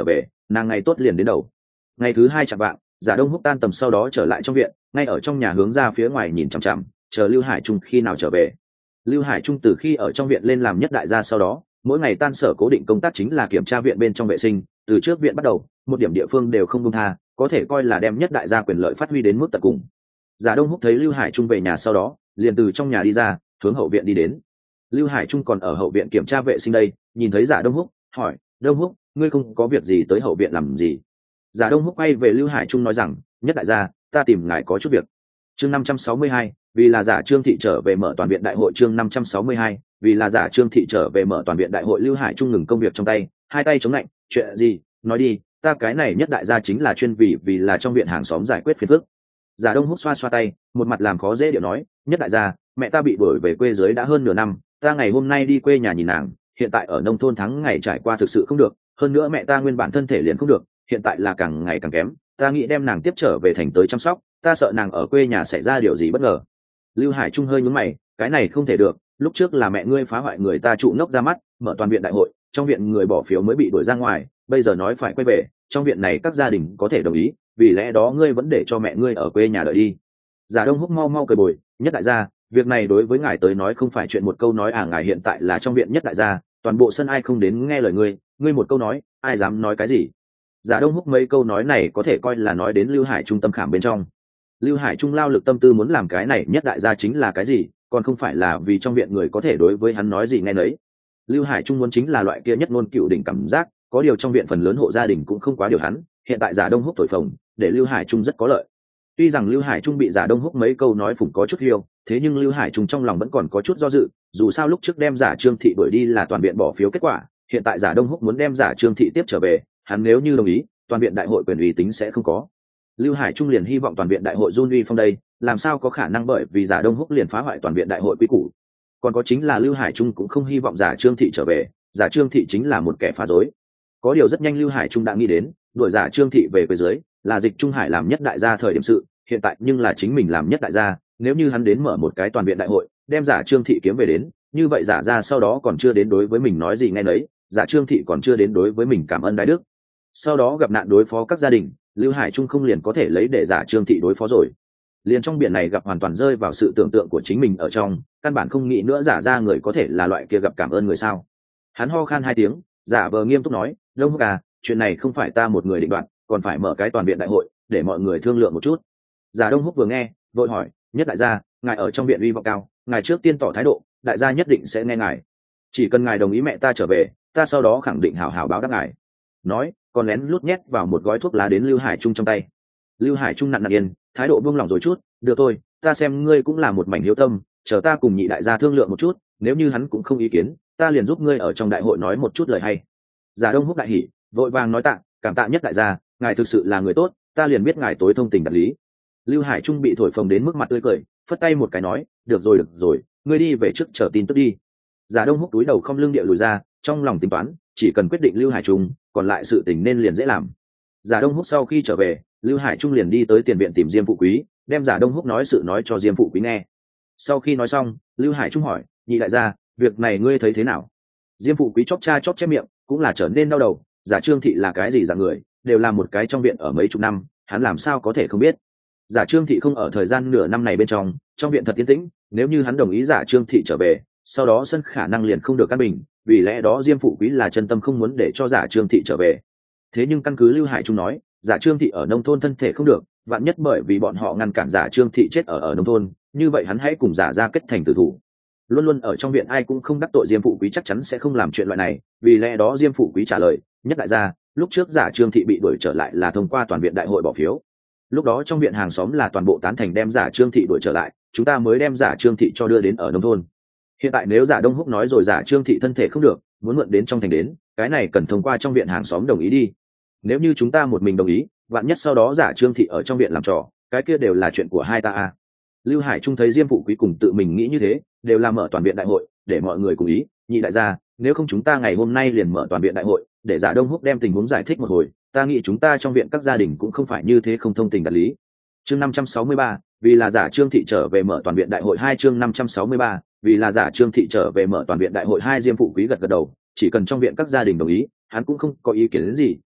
nàng ngày tốt liền đến đầu. Ngày thứ hai chạng vạng, Giả Đông Húc tan tầm sau đó trở lại trong viện, ngay ở trong nhà hướng ra phía ngoài nhìn chằm chằm, chờ Lưu Hải Trung khi nào trở về. Lưu Hải Trung từ khi ở trong viện lên làm nhất đại gia sau đó, mỗi ngày tan sở cố định công tác chính là kiểm tra viện bên trong vệ sinh, từ trước viện bắt đầu, một điểm địa phương đều không buông tha, có thể coi là đem nhất đại gia quyền lợi phát huy đến mức tận cùng. Giả Đông Húc thấy Lưu Hải Trung về nhà sau đó, liền từ trong nhà đi ra, hướng hậu viện đi đến. Lưu Hải Trung còn ở hậu viện kiểm tra vệ sinh đây, nhìn thấy Giả Đông Húc, hỏi: "Đông Húc, ngươi không có việc gì tới hậu viện làm gì?" Giả Đông Húc quay về Lưu Hải Trung nói rằng: "Nhất đại gia, ta tìm ngài có chút việc." Chương năm trăm sáu mươi hai, vì là Giả Trương Thị trở về mở toàn viện đại hội. Chương năm trăm sáu mươi hai, vì là Giả Trương Thị trở về mở toàn viện đại hội. Lưu Hải Trung ngừng công việc trong tay, hai tay chống lạnh: "Chuyện gì? Nói đi, ta cái này nhất đại gia chính là chuyên vì vì là trong viện hàng xóm giải quyết phiền phức." Giả Đông Húc xoa xoa tay, một mặt làm khó dễ điệu nói: "Nhất đại gia, mẹ ta bị đuổi về quê dưới đã hơn nửa năm, ta ngày hôm nay đi quê nhà nhìn nàng, hiện tại ở nông thôn tháng ngày trải qua thực sự không được, hơn nữa mẹ ta nguyên bản thân thể liền không được, hiện tại là càng ngày càng kém, ta nghĩ đem nàng tiếp trở về thành tới chăm sóc, ta sợ nàng ở quê nhà xảy ra điều gì bất ngờ." Lưu Hải Trung hơi nhướng mày: "Cái này không thể được, lúc trước là mẹ ngươi phá hoại người ta trụ ngốc ra mắt, mở toàn viện đại hội, trong viện người bỏ phiếu mới bị đuổi ra ngoài, bây giờ nói phải quay về, trong viện này các gia đình có thể đồng ý, vì lẽ đó ngươi vẫn để cho mẹ ngươi ở quê nhà đợi đi." Giả Đông Húc mau mau cười bồi: "Nhất đại gia, việc này đối với ngài tới nói không phải chuyện một câu nói à, ngài hiện tại là trong viện nhất đại gia, toàn bộ sân ai không đến nghe lời ngươi, ngươi một câu nói, ai dám nói cái gì?" Giả Đông Húc mấy câu nói này có thể coi là nói đến Lưu Hải Trung tâm khảm bên trong. Lưu Hải Trung lao lực tâm tư muốn làm cái này nhất đại gia chính là cái gì, còn không phải là vì trong viện người có thể đối với hắn nói gì nghe nấy. Lưu Hải Trung muốn chính là loại kia nhất ngôn cựu đỉnh cảm giác, có điều trong viện phần lớn hộ gia đình cũng không quá điều hắn, hiện tại Giả Đông Húc thổi phồng, để Lưu Hải Trung rất có lợi. Tuy rằng Lưu Hải Trung bị Giả Đông Húc mấy câu nói phủng có chút hiêu, thế nhưng Lưu Hải Trung trong lòng vẫn còn có chút do dự, dù sao lúc trước đem Giả Trương Thị đuổi đi là toàn viện bỏ phiếu kết quả, hiện tại Giả Đông Húc muốn đem Giả Trương Thị tiếp trở về, hắn nếu như đồng ý, toàn viện đại hội quyền uy tính sẽ không có. Lưu Hải Trung liền hy vọng toàn viện đại hội run uy phong đây, làm sao có khả năng bởi vì Giả Đông Húc liền phá hoại toàn viện đại hội quy củ. Còn có chính là Lưu Hải Trung cũng không hy vọng Giả Trương Thị trở về, Giả Trương Thị chính là một kẻ phá rối. Có điều rất nhanh Lưu Hải Trung đã nghĩ đến, đuổi Giả Trương Thị về quê dưới, là Dịch Trung Hải làm nhất đại gia thời điểm sự, hiện tại nhưng là chính mình làm nhất đại gia, nếu như hắn đến mở một cái toàn viện đại hội, đem Giả Trương Thị kiếm về đến, như vậy Giả gia sau đó còn chưa đến đối với mình nói gì nghe nấy, Giả Trương Thị còn chưa đến đối với mình cảm ơn đại đức. Sau đó gặp nạn đối phó các gia đình, Lưu Hải Trung không liền có thể lấy để Giả Trương Thị đối phó rồi. Liền trong biển này gặp hoàn toàn rơi vào sự tưởng tượng của chính mình ở trong, căn bản không nghĩ nữa Giả ra người có thể là loại kia gặp cảm ơn người sao. Hắn ho khan hai tiếng, giả vờ nghiêm túc nói: "Đông Húc à, chuyện này không phải ta một người định đoạt, còn phải mở cái toàn viện đại hội để mọi người thương lượng một chút." Giả Đông Húc vừa nghe, vội hỏi: "Nhất đại gia, ngài ở trong viện uy vọng cao, ngài trước tiên tỏ thái độ, đại gia nhất định sẽ nghe ngài. Chỉ cần ngài đồng ý mẹ ta trở về, ta sau đó khẳng định hảo hảo báo đáp ngài." Nói, còn lén lút nhét vào một gói thuốc lá đến Lưu Hải Trung trong tay. Lưu Hải Trung nặn nặn yên, thái độ buông lỏng rồi chút: "Được thôi, ta xem ngươi cũng là một mảnh hiếu tâm, chờ ta cùng nhị đại gia thương lượng một chút, nếu như hắn cũng không ý kiến, ta liền giúp ngươi ở trong đại hội nói một chút lời hay." Giả Đông Húc đại hỉ, vội vàng nói tạ: "Cảm tạ nhất đại gia, ngài thực sự là người tốt, ta liền biết ngài tối thông tình đạt lý." Lưu Hải Trung bị thổi phồng đến mức mặt tươi cười, phất tay một cái nói: "Được rồi được rồi, ngươi đi về trước chờ tin tức đi." Giả Đông Húc túi đầu không lưng địa lùi ra, trong lòng tính toán, chỉ cần quyết định Lưu Hải Trung, còn lại sự tình nên liền dễ làm. Giả Đông Húc sau khi trở về, Lưu Hải Trung liền đi tới tiền viện tìm Diêm Phụ Quý, đem Giả Đông Húc nói sự nói cho Diêm Phụ Quý nghe. Sau khi nói xong, Lưu Hải Trung hỏi: "Nhị đại gia, việc này ngươi thấy thế nào?" Diêm Phụ Quý chóp cha chóp chép miệng, cũng là trở nên đau đầu, Giả Trương Thị là cái gì dạng người, đều là một cái trong viện ở mấy chục năm, hắn làm sao có thể không biết. Giả Trương Thị không ở thời gian nửa năm này bên trong, trong viện thật yên tĩnh, nếu như hắn đồng ý Giả Trương Thị trở về, sau đó sân khả năng liền không được căn bình, vì lẽ đó Diêm Phụ Quý là chân tâm không muốn để cho Giả Trương Thị trở về. Thế nhưng căn cứ Lưu Hải Trung nói, Giả Trương Thị ở nông thôn thân thể không được, vạn nhất bởi vì bọn họ ngăn cản Giả Trương Thị chết ở ở nông thôn, như vậy hắn hãy cùng Giả ra kết thành tử thủ. Luôn luôn ở trong viện ai cũng không đắc tội Diêm Phụ Quý chắc chắn sẽ không làm chuyện loại này, vì lẽ đó Diêm Phụ Quý trả lời: "Nhất đại gia, lúc trước Giả Trương Thị bị đuổi trở lại là thông qua toàn viện đại hội bỏ phiếu. Lúc đó trong viện hàng xóm là toàn bộ tán thành đem Giả Trương Thị đuổi trở lại, chúng ta mới đem Giả Trương Thị cho đưa đến ở nông thôn. Hiện tại nếu Giả Đông Húc nói rồi Giả Trương Thị thân thể không được, muốn mượn đến trong thành đến, cái này cần thông qua trong viện hàng xóm đồng ý đi. Nếu như chúng ta một mình đồng ý, vạn nhất sau đó Giả Trương Thị ở trong viện làm trò, cái kia đều là chuyện của hai ta à." Lưu Hải Trung thấy Diêm Phụ Quý cùng tự mình nghĩ như thế, đều là mở toàn viện đại hội, để mọi người cùng ý, nhị đại gia, nếu không chúng ta ngày hôm nay liền mở toàn viện đại hội, để Giả Đông Húc đem tình huống giải thích một hồi, ta nghĩ chúng ta trong viện các gia đình cũng không phải như thế không thông tình đạt lý. Chương năm trăm sáu mươi ba, vì là Giả Trương Thị trở về mở toàn viện đại hội hai. Chương năm trăm sáu mươi ba, vì là Giả Trương Thị trở về mở toàn viện đại hội hai. Diêm Phụ Quý gật gật đầu, chỉ cần trong viện các gia đình đồng ý, hắn cũng không có ý kiến đến gì,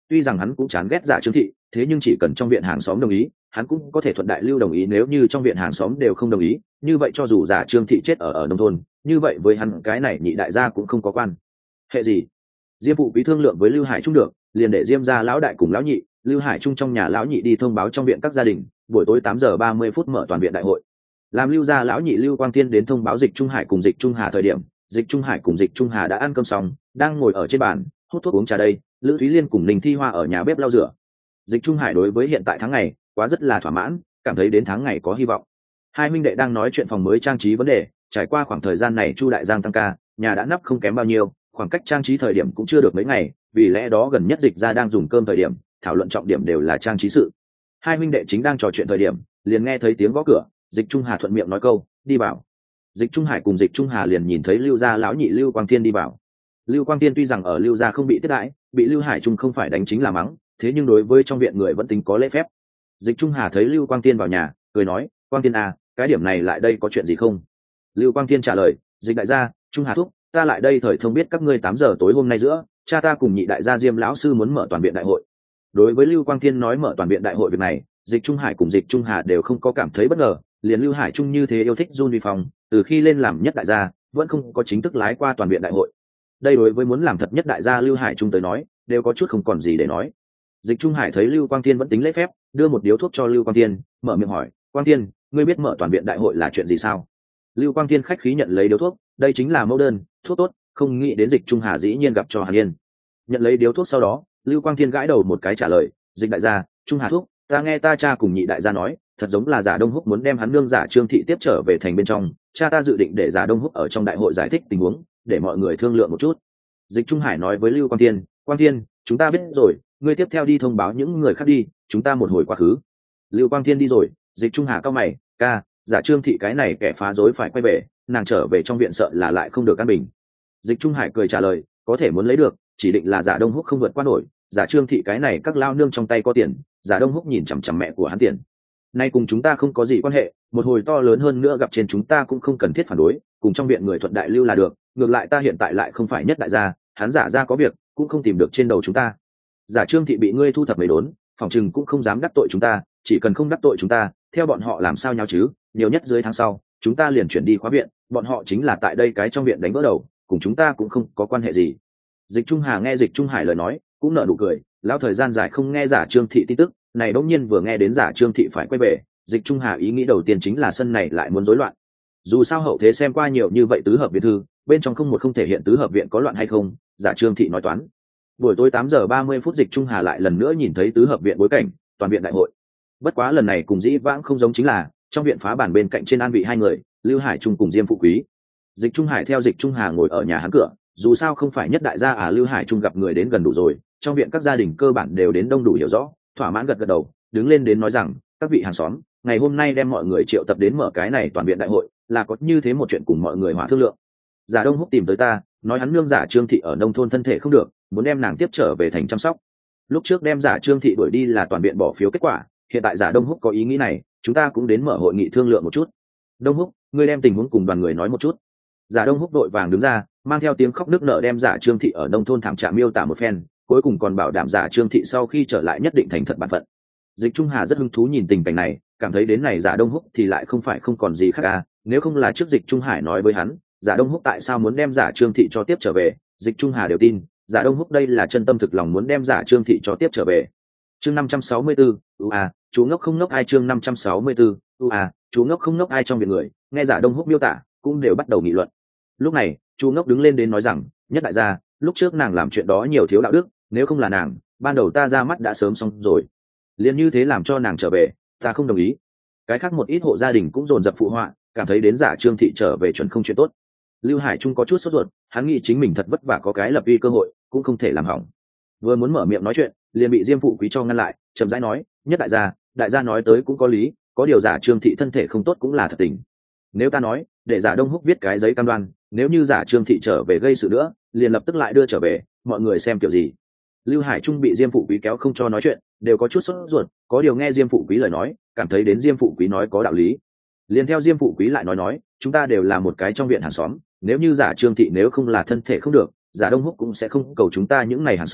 tuy rằng hắn cũng chán ghét giả trương thị, thế nhưng chỉ cần trong viện hàng xóm đồng ý, hắn cũng có thể thuận đại lưu đồng ý. Nếu như trong viện hàng xóm đều không đồng ý, như vậy cho dù giả trương thị chết ở ở nông thôn, như vậy với hắn cái này nhị đại gia cũng không có quan hệ gì. Diêm phụ quý thương lượng với Lưu Hải Trung được, liền để Diêm gia lão đại cùng lão nhị, Lưu Hải Trung trong nhà lão nhị đi thông báo trong viện các gia đình, buổi tối tám giờ ba mươi phút mở toàn viện đại hội. Làm Lưu gia lão nhị Lưu Quang Thiên đến thông báo Dịch Trung Hải cùng Dịch Trung Hà thời điểm, Dịch Trung Hải cùng Dịch Trung Hà đã ăn cơm xong, đang ngồi ở trên bàn hút thuốc uống trà đây. Lữ Thúy Liên cùng Ninh Thi Hoa ở nhà bếp lau rửa. Dịch Trung Hải đối với hiện tại tháng ngày quá rất là thỏa mãn, cảm thấy đến tháng ngày có hy vọng. Hai huynh đệ đang nói chuyện phòng mới trang trí vấn đề. Trải qua khoảng thời gian này Chu đại giang tăng ca, nhà đã nắp không kém bao nhiêu, khoảng cách trang trí thời điểm cũng chưa được mấy ngày, vì lẽ đó gần nhất Dịch gia đang dùng cơm thời điểm, thảo luận trọng điểm đều là trang trí sự. Hai huynh đệ chính đang trò chuyện thời điểm, liền nghe thấy tiếng gõ cửa. Dịch Trung Hà thuận miệng nói câu đi vào. Dịch Trung Hải cùng Dịch Trung Hà liền nhìn thấy Lưu gia lão nhị Lưu Quang Thiên đi vào. Lưu Quang Thiên tuy rằng ở Lưu gia không bị tiếp đãi, bị Lưu Hải Trung không phải đánh chính là mắng, thế nhưng đối với trong viện người vẫn tính có lễ phép. Dịch Trung Hà thấy Lưu Quang Thiên vào nhà, cười nói: Quang Thiên à, cái điểm này lại đây có chuyện gì không? Lưu Quang Thiên trả lời: Dịch đại gia, Trung Hà thúc, ta lại đây thời thông biết các ngươi tám giờ tối hôm nay giữa, cha ta cùng nhị đại gia Diêm lão sư muốn mở toàn viện đại hội. Đối với Lưu Quang Thiên nói mở toàn viện đại hội việc này, Dịch Trung Hải cùng Dịch Trung Hà đều không có cảm thấy bất ngờ, liền Lưu Hải Trung như thế yêu thích Jun Vi Phong, từ khi lên làm nhất đại gia, vẫn không có chính thức lái qua toàn viện đại hội. Đây đối với muốn làm thật nhất đại gia Lưu Hải Trung tới nói, đều có chút không còn gì để nói. Dịch Trung Hải thấy Lưu Quang Thiên vẫn tính lễ phép, đưa một điếu thuốc cho Lưu Quang Thiên, mở miệng hỏi: Quang Thiên, ngươi biết mở toàn viện đại hội là chuyện gì sao? Lưu Quang Thiên khách khí nhận lấy điếu thuốc, đây chính là mẫu đơn, thuốc tốt, không nghĩ đến Dịch Trung Hà dĩ nhiên gặp cho Hàn Yên. Nhận lấy điếu thuốc sau đó, Lưu Quang Thiên gãi đầu một cái trả lời: Dịch đại gia, Trung Hà thuốc, ta nghe ta cha cùng nhị đại gia nói, thật giống là Giả Đông Húc muốn đem hắn nương Giả Trương thị tiếp trở về thành bên trong, cha ta dự định để Giả Đông Húc ở trong đại hội giải thích tình huống, để mọi người thương lượng một chút. Dịch Trung Hải nói với Lưu Quang Thiên: Quang Thiên, chúng ta biết rồi, ngươi tiếp theo đi thông báo những người khác đi, chúng ta một hồi quá khứ. Lưu Quang Thiên đi rồi, Dịch Trung Hà cao mày: ca, Giả Trương thị cái này kẻ phá rối phải quay về, nàng trở về trong viện sợ là lại không được an bình. Dịch Trung Hải cười trả lời: có thể muốn lấy được, chỉ định là Giả Đông Húc không vượt qua nổi, Giả Trương thị cái này các lao nương trong tay có tiền, Giả Đông Húc nhìn chằm chằm mẹ của hắn tiền. Nay cùng chúng ta không có gì quan hệ, một hồi to lớn hơn nữa gặp trên chúng ta cũng không cần thiết phản đối, cùng trong viện người thuận đại lưu là được, ngược lại ta hiện tại lại không phải nhất đại gia, hắn Giả gia có việc, cũng không tìm được trên đầu chúng ta. Giả Trương thị bị ngươi thu thập mấy đốn, phòng chừng cũng không dám đắc tội chúng ta, chỉ cần không đắc tội chúng ta, theo bọn họ làm sao nhau chứ, nhiều nhất dưới tháng sau, chúng ta liền chuyển đi khóa viện, bọn họ chính là tại đây cái trong viện đánh vỡ đầu, cùng chúng ta cũng không có quan hệ gì. Dịch Trung Hà nghe Dịch Trung Hải lời nói, cũng nở nụ cười, lão thời gian dài không nghe Giả Trương thị tin tức, này bỗng nhiên vừa nghe đến Giả Trương thị phải quay về, Dịch Trung Hà ý nghĩ đầu tiên chính là sân này lại muốn rối loạn. Dù sao hậu thế xem qua nhiều như vậy tứ hợp viện thư, bên trong không một không thể hiện tứ hợp viện có loạn hay không, Giả Trương thị nói toán. Buổi tối tám giờ ba mươi phút Dịch Trung Hà lại lần nữa nhìn thấy tứ hợp viện bối cảnh, toàn viện đại hội. Bất quá lần này cùng dĩ vãng không giống chính là, trong viện phá bản bên cạnh trên an vị hai người, Lưu Hải Trung cùng Diêm Phụ Quý. Dịch Trung Hải theo Dịch Trung Hà ngồi ở nhà hắn cửa, dù sao không phải nhất đại gia à, Lưu Hải Trung gặp người đến gần đủ rồi, trong viện các gia đình cơ bản đều đến đông đủ hiểu rõ, thỏa mãn gật gật đầu, đứng lên đến nói rằng: các vị hàng xóm, ngày hôm nay đem mọi người triệu tập đến mở cái này toàn viện đại hội, là có như thế một chuyện cùng mọi người hòa thương lượng. Giả Đông Húc tìm tới ta, nói hắn nương Giả Trương thị ở nông thôn thân thể không được, muốn đem nàng tiếp trở về thành chăm sóc. Lúc trước đem Giả Trương thị đuổi đi là toàn viện bỏ phiếu kết quả, hiện tại Giả Đông Húc có ý nghĩ này, chúng ta cũng đến mở hội nghị thương lượng một chút. Đông Húc, ngươi đem tình huống cùng đoàn người nói một chút. Giả Đông Húc đội vàng đứng ra, mang theo tiếng khóc nức nở đem Giả Trương thị ở nông thôn thảm trạng miêu tả một phen, cuối cùng còn bảo đảm Giả Trương thị sau khi trở lại nhất định thành thật bản phận. Dịch Trung Hà rất hứng thú nhìn tình cảnh này, cảm thấy đến này Giả Đông Húc thì lại không phải không còn gì khác à, nếu không là trước Dịch Trung Hải nói với hắn, Giả Đông Húc tại sao muốn đem Giả Trương thị cho tiếp trở về, Dịch Trung Hà đều tin, Giả Đông Húc đây là chân tâm thực lòng muốn đem Giả Trương thị cho tiếp trở về. Chương năm trăm sáu mươi tư, u a, chú ngốc không ngốc ai chương năm trăm sáu mươi tư, u a, chú ngốc không ngốc ai trong viện người, nghe Giả Đông Húc miêu tả, cũng đều bắt đầu nghị luận. Lúc này, chú ngốc đứng lên đến nói rằng, nhất đại gia, lúc trước nàng làm chuyện đó nhiều thiếu đạo đức, nếu không là nàng, ban đầu ta ra mắt đã sớm xong rồi. Liền như thế làm cho nàng trở về, ta không đồng ý. Cái khác một ít hộ gia đình cũng dồn dập phụ họa, cảm thấy đến Giả Trương thị trở về chuẩn không chuyện tốt. Lưu Hải Trung có chút sốt ruột, hắn nghĩ chính mình thật vất vả có cái lập uy cơ hội, cũng không thể làm hỏng. Vừa muốn mở miệng nói chuyện, liền bị Diêm Phụ Quý cho ngăn lại, chậm rãi nói: nhất đại gia, đại gia nói tới cũng có lý, có điều Giả Trương thị thân thể không tốt cũng là thật tình. Nếu ta nói, để Giả Đông Húc viết cái giấy cam đoan, nếu như Giả Trương thị trở về gây sự nữa, liền lập tức lại đưa trở về, mọi người xem kiểu gì. Lưu Hải Trung bị Diêm Phụ Quý kéo không cho nói chuyện, đều có chút sốt ruột, có điều nghe Diêm Phụ Quý lời nói, cảm thấy đến Diêm Phụ Quý nói có đạo lý. Liền theo Diêm Phụ Quý lại nói nói, chúng ta đều là một cái trong viện hàng xóm, nếu như Giả Trương thị nếu không là thân thể không được, Giả Đông Húc cũng sẽ không cầu chúng ta những này hàng xóm,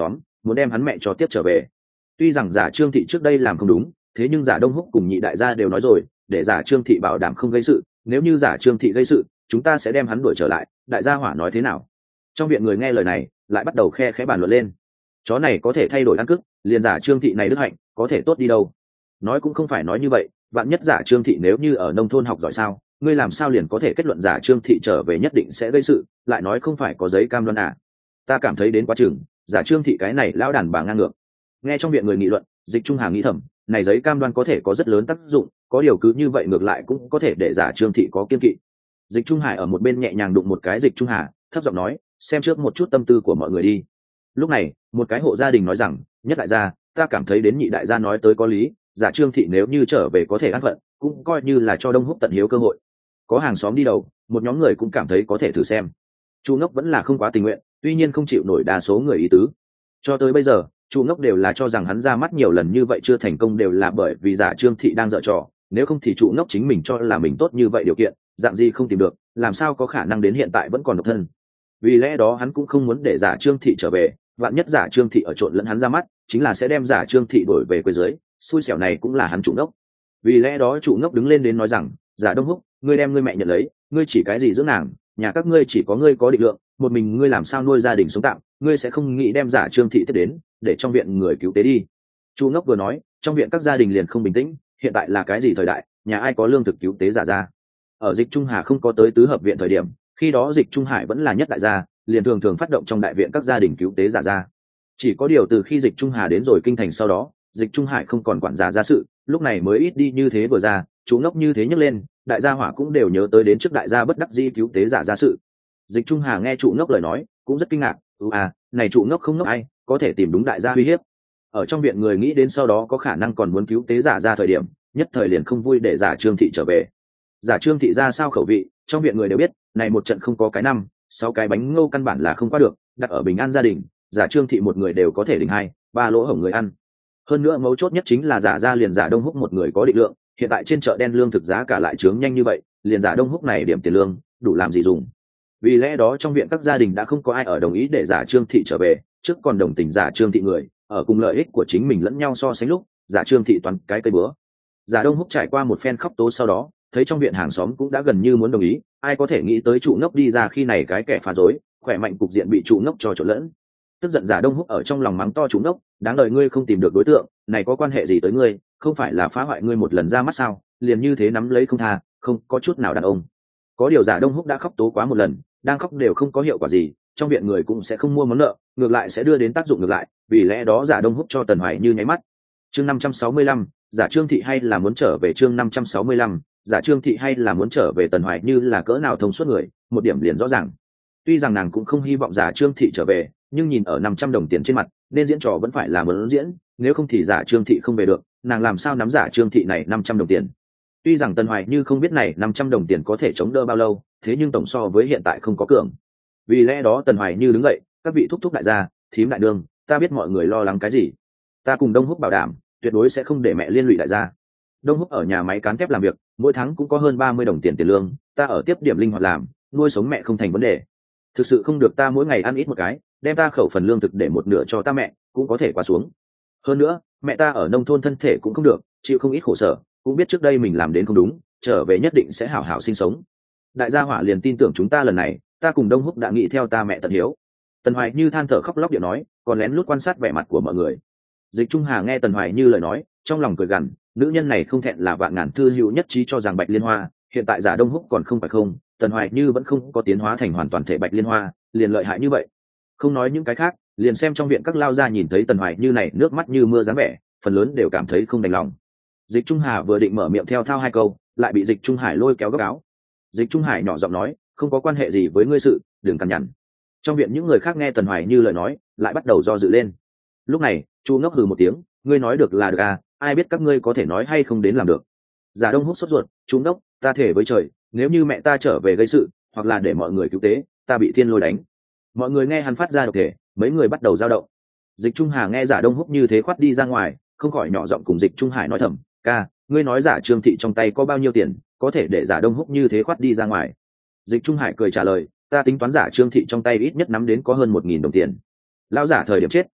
muốn đem hắn mẹ cho tiếp trở về. Tuy rằng giả Trương Thị trước đây làm không đúng, thế nhưng giả Đông Húc cùng nhị đại gia đều nói rồi, để giả Trương Thị bảo đảm không gây sự, nếu như giả Trương Thị gây sự, chúng ta sẽ đem hắn đuổi trở lại. Đại gia hỏa nói thế nào? Trong viện người nghe lời này, lại bắt đầu khe khẽ bàn luận lên. Chó này có thể thay đổi ăn cức, liền giả Trương Thị này đức hạnh, có thể tốt đi đâu? Nói cũng không phải nói như vậy, vạn nhất giả Trương Thị nếu như ở nông thôn học giỏi sao, ngươi làm sao liền có thể kết luận giả Trương Thị trở về nhất định sẽ gây sự, lại nói không phải có giấy cam đoan à? Ta cảm thấy đến quá chừng, giả Trương Thị cái này lão đàn bà ngang ngược. Nghe trong viện người nghị luận, Dịch Trung Hà nghĩ thầm, này giấy cam đoan có thể có rất lớn tác dụng, có điều cứ như vậy ngược lại cũng có thể để giả Trương Thị có kiên kỵ. Dịch Trung Hải ở một bên nhẹ nhàng đụng một cái Dịch Trung Hà, thấp giọng nói, xem trước một chút tâm tư của mọi người đi. Lúc này, một cái hộ gia đình nói rằng, nhất đại gia, ta cảm thấy đến nhị đại gia nói tới có lý, giả Trương Thị nếu như trở về có thể an phận, cũng coi như là cho Đông Húc tận hiếu cơ hội. Có hàng xóm đi đầu, một nhóm người cũng cảm thấy có thể thử xem. Chu Ngốc vẫn là không quá tình nguyện, tuy nhiên không chịu nổi đa số người ý tứ. Cho tới bây giờ, Chu Ngốc đều là cho rằng hắn ra mắt nhiều lần như vậy chưa thành công đều là bởi vì giả Trương Thị đang dở trò, nếu không thì Chu Ngốc chính mình cho là mình tốt như vậy điều kiện, dạng gì không tìm được, làm sao có khả năng đến hiện tại vẫn còn độc thân. Vì lẽ đó hắn cũng không muốn để giả Trương Thị trở về, vạn nhất giả Trương Thị ở trộn lẫn hắn ra mắt, chính là sẽ đem giả Trương Thị đổi về quê dưới, xui xẻo này cũng là hắn Chu Ngốc. Vì lẽ đó Chu Ngốc đứng lên đến nói rằng, giả Đông Húc, ngươi đem ngươi mẹ nhận lấy, ngươi chỉ cái gì dưỡng nàng, nhà các ngươi chỉ có ngươi có định lượng, một mình ngươi làm sao nuôi gia đình sống tạm, ngươi sẽ không nghĩ đem giả Trương Thị tiếp đến, để trong viện người cứu tế đi. Chu Ngốc vừa nói, trong viện các gia đình liền không bình tĩnh, hiện tại là cái gì thời đại, nhà ai có lương thực cứu tế giả ra. Ở Dịch Trung Hà không có tới tứ hợp viện thời điểm, khi đó Dịch Trung Hải vẫn là nhất đại gia, liền thường thường phát động trong đại viện các gia đình cứu tế giả ra. Chỉ có điều từ khi Dịch Trung Hà đến rồi kinh thành sau đó, Dịch Trung Hải không còn quản giả gia sự, lúc này mới ít đi như thế vừa ra, Chu Ngốc như thế nhấc lên, đại gia hỏa cũng đều nhớ tới đến trước đại gia bất đắc dĩ cứu tế giả gia sự. Dịch Trung Hà nghe Chu Ngốc lời nói, cũng rất kinh ngạc, "Ừ à, này Chu Ngốc không ngốc ai, có thể tìm đúng đại gia uy hiếp." Ở trong viện người nghĩ đến sau đó có khả năng còn muốn cứu tế giả ra thời điểm, nhất thời liền không vui để giả Trương Thị trở về. Giả Trương Thị ra sao khẩu vị, trong viện người đều biết, này một trận không có cái năm, sáu cái bánh ngô căn bản là không qua được, đặt ở bình an gia đình, giả Trương Thị một người đều có thể đỉnh hai, ba lỗ hổng người ăn. Hơn nữa mấu chốt nhất chính là giả ra liền giả Đông Húc một người có định lượng, hiện tại trên chợ đen lương thực giá cả lại trướng nhanh như vậy, liền giả Đông Húc này điểm tiền lương, đủ làm gì dùng. Vì lẽ đó trong viện các gia đình đã không có ai ở đồng ý để giả Trương Thị trở về, trước còn đồng tình giả Trương Thị người, ở cùng lợi ích của chính mình lẫn nhau so sánh lúc, giả Trương Thị toàn cái cây búa. Giả Đông Húc trải qua một phen khóc tố sau đó, thấy trong viện hàng xóm cũng đã gần như muốn đồng ý, ai có thể nghĩ tới Chu Ngốc đi ra khi này cái kẻ phá rối, khỏe mạnh cục diện bị Chu Ngốc cho trộn lẫn. Tức giận giả Đông Húc ở trong lòng mắng to Chu Ngốc, đáng đời ngươi không tìm được đối tượng, này có quan hệ gì tới ngươi, không phải là phá hoại ngươi một lần ra mắt sao, liền như thế nắm lấy không tha, không có chút nào đàn ông. Có điều giả Đông Húc đã khóc tố quá một lần, đang khóc đều không có hiệu quả gì, trong viện người cũng sẽ không mua món nợ, ngược lại sẽ đưa đến tác dụng ngược lại, vì lẽ đó giả Đông Húc cho Tần Hoài Như nháy mắt. Chương năm trăm sáu mươi lăm, giả Trương Thị hay là muốn trở về chương năm trăm sáu mươi lăm, giả Trương Thị hay là muốn trở về Tần Hoài Như là cỡ nào thông suốt người, một điểm liền rõ ràng. Tuy rằng nàng cũng không hy vọng giả Trương Thị trở về, nhưng nhìn ở năm trăm đồng tiền trên mặt, nên diễn trò vẫn phải là muốn diễn, nếu không thì giả Trương Thị không về được, nàng làm sao nắm giả Trương Thị này năm trăm đồng tiền. Tuy rằng Tần Hoài Như không biết này năm trăm đồng tiền có thể chống đỡ bao lâu, thế nhưng tổng so với hiện tại không có cường. Vì lẽ đó Tần Hoài Như đứng dậy, các vị thúc thúc đại gia, thím đại đương, ta biết mọi người lo lắng cái gì, ta cùng Đông Húc bảo đảm, tuyệt đối sẽ không để mẹ liên lụy đại gia. Đông Húc ở nhà máy cán thép làm việc, mỗi tháng cũng có hơn ba mươi đồng tiền tiền lương, ta ở tiếp điểm linh hoạt làm, nuôi sống mẹ không thành vấn đề. Thực sự không được ta mỗi ngày ăn ít một cái, đem ta khẩu phần lương thực để một nửa cho ta mẹ, cũng có thể qua xuống. Hơn nữa, mẹ ta ở nông thôn thân thể cũng không được, chịu không ít khổ sở, cũng biết trước đây mình làm đến không đúng, trở về nhất định sẽ hảo hảo sinh sống. Đại gia hỏa liền tin tưởng chúng ta lần này, ta cùng Đông Húc đã nghĩ theo ta mẹ tận hiếu. Tần Hoài Như than thở khóc lóc điệu nói, còn lén lút quan sát vẻ mặt của mọi người. Dịch Trung Hà nghe Tần Hoài Như lời nói, trong lòng cười gằn, nữ nhân này không thẹn là vạn ngàn thư hữu nhất trí cho rằng Bạch Liên Hoa, hiện tại giả Đông Húc còn không phải không, Tần Hoài Như vẫn không có tiến hóa thành hoàn toàn thể Bạch Liên Hoa, liền lợi hại như vậy. Không nói những cái khác, liền xem trong viện các lao gia nhìn thấy Tần Hoài Như này nước mắt như mưa dáng vẻ, phần lớn đều cảm thấy không đành lòng. Dịch Trung Hà vừa định mở miệng theo thao hai câu, lại bị Dịch Trung Hải lôi kéo góc áo. Dịch Trung Hải nhỏ giọng nói, không có quan hệ gì với ngươi sự, đừng cằn nhằn. Trong viện những người khác nghe Tần Hoài Như lời nói, lại bắt đầu do dự lên. Lúc này, Chu Ngốc hừ một tiếng, ngươi nói được là được à, ai biết các ngươi có thể nói hay không đến làm được. Giả Đông Húc sốt ruột, Chu Ngốc, ta thể với trời, nếu như mẹ ta trở về gây sự, hoặc là để mọi người cứu tế, ta bị thiên lôi đánh. Mọi người nghe hắn phát ra độc thể, mấy người bắt đầu dao động. Dịch Trung Hà nghe Giả Đông Húc như thế khoát đi ra ngoài, không khỏi nhỏ giọng cùng Dịch Trung Hải nói thầm, ca, ngươi nói giả Trương Thị trong tay có bao nhiêu tiền, có thể để Giả Đông Húc như thế khoát đi ra ngoài. Dịch Trung Hải cười trả lời, ta tính toán giả Trương Thị trong tay ít nhất nắm đến có hơn một nghìn đồng tiền. Lão giả thời điểm chết,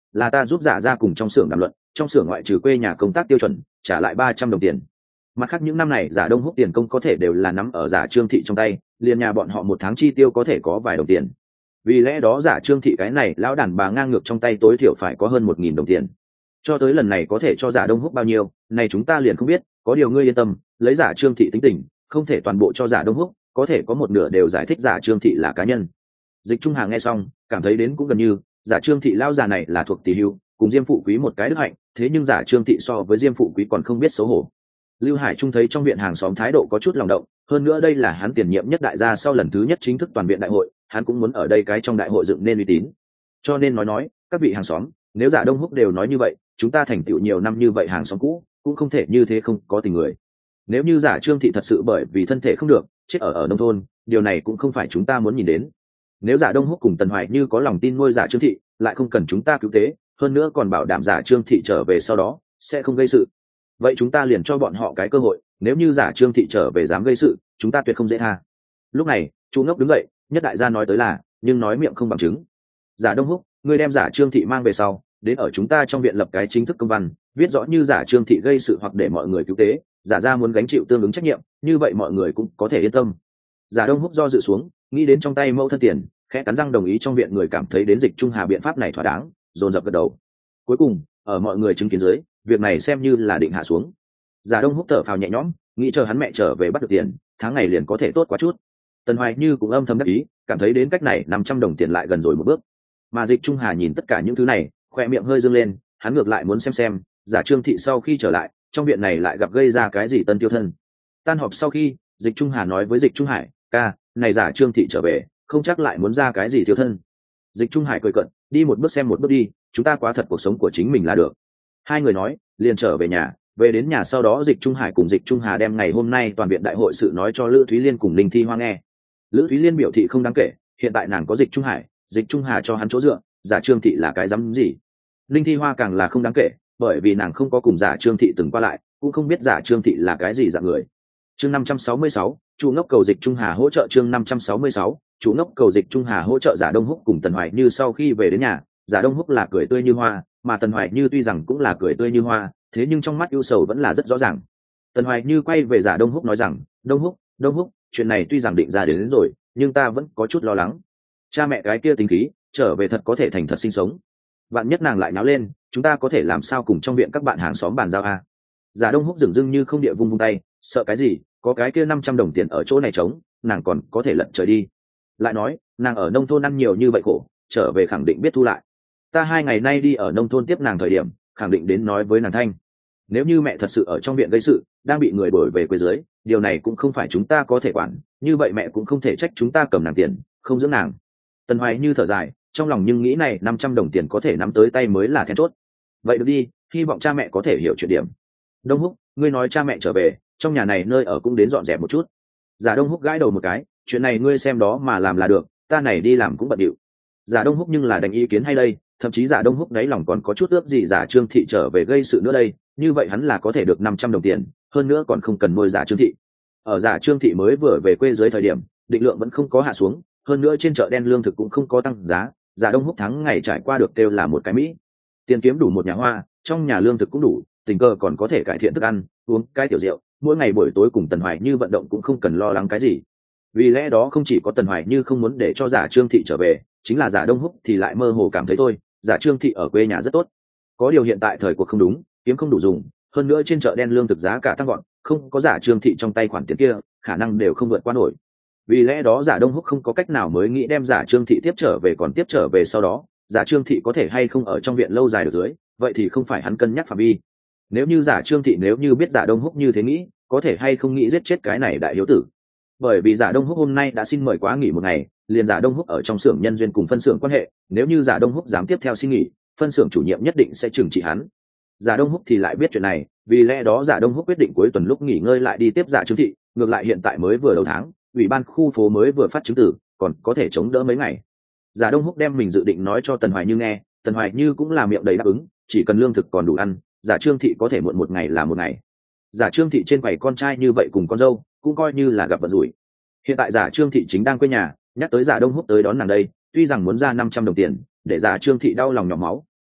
là ta giúp giả ra cùng trong xưởng đàm luận, trong xưởng ngoại trừ quê nhà công tác tiêu chuẩn trả lại ba trăm đồng tiền. Mặt khác những năm này giả Đông Húc tiền công có thể đều là nắm ở giả Trương Thị trong tay, liền nhà bọn họ một tháng chi tiêu có thể có vài đồng tiền. Vì lẽ đó giả Trương Thị cái này lão đàn bà ngang ngược trong tay tối thiểu phải có hơn một nghìn đồng tiền. Cho tới lần này có thể cho giả Đông Húc bao nhiêu, này chúng ta liền không biết, có điều ngươi yên tâm, lấy giả Trương Thị tính tình, không thể toàn bộ cho giả Đông Húc, có thể có một nửa đều giải thích giả Trương Thị là cá nhân. Dịch Trung Hà nghe xong, cảm thấy đến cũng gần như, giả Trương Thị lao già này là thuộc tỷ hưu, cùng Diêm Phụ Quý một cái đức hạnh, thế nhưng giả Trương Thị so với Diêm Phụ Quý còn không biết xấu hổ. Lưu Hải Trung thấy trong viện hàng xóm thái độ có chút lòng động, hơn nữa đây là hắn tiền nhiệm nhất đại gia sau lần thứ nhất chính thức toàn viện đại hội, hắn cũng muốn ở đây cái trong đại hội dựng nên uy tín. Cho nên nói nói, các vị hàng xóm, nếu giả Đông Húc đều nói như vậy, chúng ta thành tựu nhiều năm như vậy hàng xóm cũ, cũng không thể như thế không có tình người. Nếu như giả Trương Thị thật sự bởi vì thân thể không được, chết ở ở nông thôn, điều này cũng không phải chúng ta muốn nhìn đến. Nếu giả Đông Húc cùng Tần Hoài Như có lòng tin nuôi giả Trương Thị, lại không cần chúng ta cứu tế, hơn nữa còn bảo đảm giả Trương Thị trở về sau đó sẽ không gây sự, vậy chúng ta liền cho bọn họ cái cơ hội, nếu như giả Trương Thị trở về dám gây sự, chúng ta tuyệt không dễ tha. Lúc này chú ngốc đứng dậy, nhất đại gia nói tới là, nhưng nói miệng không bằng chứng. Giả Đông Húc, ngươi đem giả Trương Thị mang về sau, đến ở chúng ta trong viện lập cái chính thức công văn, viết rõ như giả Trương Thị gây sự hoặc để mọi người cứu tế, giả ra muốn gánh chịu tương ứng trách nhiệm, như vậy mọi người cũng có thể yên tâm. Giả Đông Húc do dự xuống, nghĩ đến trong tay mẫu thân tiền, khẽ cắn răng đồng ý. Trong viện người cảm thấy đến Dịch Trung Hà biện pháp này thỏa đáng, dồn dập gật đầu. Cuối cùng ở mọi người chứng kiến dưới, việc này xem như là định hạ xuống. Giả Đông Húc thở phào nhẹ nhõm, nghĩ chờ hắn mẹ trở về bắt được tiền, tháng ngày liền có thể tốt quá chút. Tần Hoài Như cũng âm thầm đắc ý, cảm thấy đến cách này năm trăm đồng tiền lại gần rồi một bước. Mà Dịch Trung Hà nhìn tất cả những thứ này, khoe miệng hơi dương lên, hắn ngược lại muốn xem xem giả Trương Thị sau khi trở lại, trong viện này lại gặp gây ra cái gì tân tiêu thân. Tan họp sau khi, Dịch Trung Hà nói với Dịch Trung Hải, ca, này giả Trương Thị trở về, không chắc lại muốn ra cái gì tiêu thân. Dịch Trung Hải cười cận, đi một bước xem một bước đi, chúng ta quá thật cuộc sống của chính mình là được. Hai người nói, liền trở về nhà. Về đến nhà sau đó Dịch Trung Hải cùng Dịch Trung Hà đem ngày hôm nay toàn viện đại hội sự nói cho Lữ Thúy Liên cùng Ninh Thi Hoa nghe. Lữ Thúy Liên biểu thị không đáng kể, hiện tại nàng có Dịch Trung Hải, Dịch Trung Hà cho hắn chỗ dựa, giả Trương Thị là cái dám gì. Ninh Thi Hoa càng là không đáng kể, bởi vì nàng không có cùng giả Trương Thị từng qua lại, cũng không biết giả Trương Thị là cái gì dạng người. Chương năm trăm sáu mươi sáu, chủ ngốc cầu Dịch Trung Hà hỗ trợ. Chương năm trăm sáu mươi sáu, chủ ngốc cầu Dịch Trung Hà hỗ trợ. Giả Đông Húc cùng Tần Hoài Như sau khi về đến nhà, giả Đông Húc là cười tươi như hoa, mà Tần Hoài Như tuy rằng cũng là cười tươi như hoa, thế nhưng trong mắt ưu sầu vẫn là rất rõ ràng. Tần Hoài Như quay về giả Đông Húc nói rằng, Đông Húc, Đông Húc, chuyện này tuy rằng định ra đến, đến rồi, nhưng ta vẫn có chút lo lắng. Cha mẹ cái kia tính khí, trở về thật có thể thành thật sinh sống. Bạn nhất nàng lại náo lên, chúng ta có thể làm sao cùng trong viện các bạn hàng xóm bàn giao a? Giả Đông Húc dửng dưng như không địa vung vung tay, sợ cái gì, có cái kia năm trăm đồng tiền ở chỗ này trống, nàng còn có thể lận trời đi. Lại nói, nàng ở nông thôn ăn nhiều như vậy khổ, trở về khẳng định biết thu lại. Ta hai ngày nay đi ở nông thôn tiếp nàng thời điểm, khẳng định đến nói với nàng thanh. Nếu như mẹ thật sự ở trong viện gây sự, đang bị người đuổi về quê dưới, điều này cũng không phải chúng ta có thể quản, như vậy mẹ cũng không thể trách chúng ta cầm nàng tiền, không dưỡng nàng. Tần Hoài Như thở dài, trong lòng nhưng nghĩ này năm trăm đồng tiền có thể nắm tới tay mới là then chốt. Vậy được đi, hy vọng cha mẹ có thể hiểu chuyện điểm. Đông Húc, ngươi nói cha mẹ trở về, trong nhà này nơi ở cũng đến dọn dẹp một chút. Giả Đông Húc gãi đầu một cái, chuyện này ngươi xem đó mà làm là được, ta này đi làm cũng bận điệu. Giả Đông Húc nhưng là đánh ý kiến hay đây, thậm chí giả Đông Húc đáy lòng còn có chút ước gì giả Trương Thị trở về gây sự nữa đây, như vậy hắn là có thể được năm trăm đồng tiền, hơn nữa còn không cần nuôi giả Trương Thị. Ở giả Trương Thị mới vừa về quê dưới thời điểm, định lượng vẫn không có hạ xuống, hơn nữa trên chợ đen lương thực cũng không có tăng giá, giả Đông Húc tháng ngày trải qua được kêu là một cái mỹ. Tiền kiếm đủ một nhà hoa, trong nhà lương thực cũng đủ, tình cờ còn có thể cải thiện thức ăn, uống cái tiểu rượu, mỗi ngày buổi tối cùng Tần Hoài Như vận động cũng không cần lo lắng cái gì. Vì lẽ đó không chỉ có Tần Hoài Như không muốn để cho giả Trương Thị trở về, chính là giả Đông Húc thì lại mơ hồ cảm thấy thôi, giả Trương Thị ở quê nhà rất tốt. Có điều hiện tại thời cuộc không đúng, kiếm không đủ dùng, hơn nữa trên chợ đen lương thực giá cả tăng gọn, không có giả Trương Thị trong tay khoản tiền kia, khả năng đều không vượt qua nổi. Vì lẽ đó giả Đông Húc không có cách nào mới nghĩ đem giả Trương Thị tiếp trở về, còn tiếp trở về sau đó, giả Trương Thị có thể hay không ở trong viện lâu dài được dưới, vậy thì không phải hắn cân nhắc phạm vi. Nếu như giả Trương Thị nếu như biết giả Đông Húc như thế nghĩ, có thể hay không nghĩ giết chết cái này đại hiếu tử. Bởi vì giả Đông Húc hôm nay đã xin mời quá nghỉ một ngày, liền giả Đông Húc ở trong xưởng nhân duyên cùng phân xưởng quan hệ, nếu như giả Đông Húc dám tiếp theo xin nghỉ, phân xưởng chủ nhiệm nhất định sẽ trừng trị hắn. Giả Đông Húc thì lại biết chuyện này, vì lẽ đó giả Đông Húc quyết định cuối tuần lúc nghỉ ngơi lại đi tiếp giả Trương Thị, ngược lại hiện tại mới vừa đầu tháng, ủy ban khu phố mới vừa phát chứng tử, còn có thể chống đỡ mấy ngày. Giả Đông Húc đem mình dự định nói cho Tần Hoài Như nghe, Tần Hoài Như cũng là miệng đầy đáp ứng, chỉ cần lương thực còn đủ ăn, giả Trương Thị có thể muộn một ngày là một ngày. Giả Trương Thị trên quầy con trai như vậy cùng con dâu, cũng coi như là gặp vận rủi. Hiện tại giả Trương Thị chính đang quê nhà, nhắc tới giả Đông Húc tới đón nàng đây, tuy rằng muốn ra năm trăm đồng tiền, để giả Trương Thị đau lòng nhỏ máu,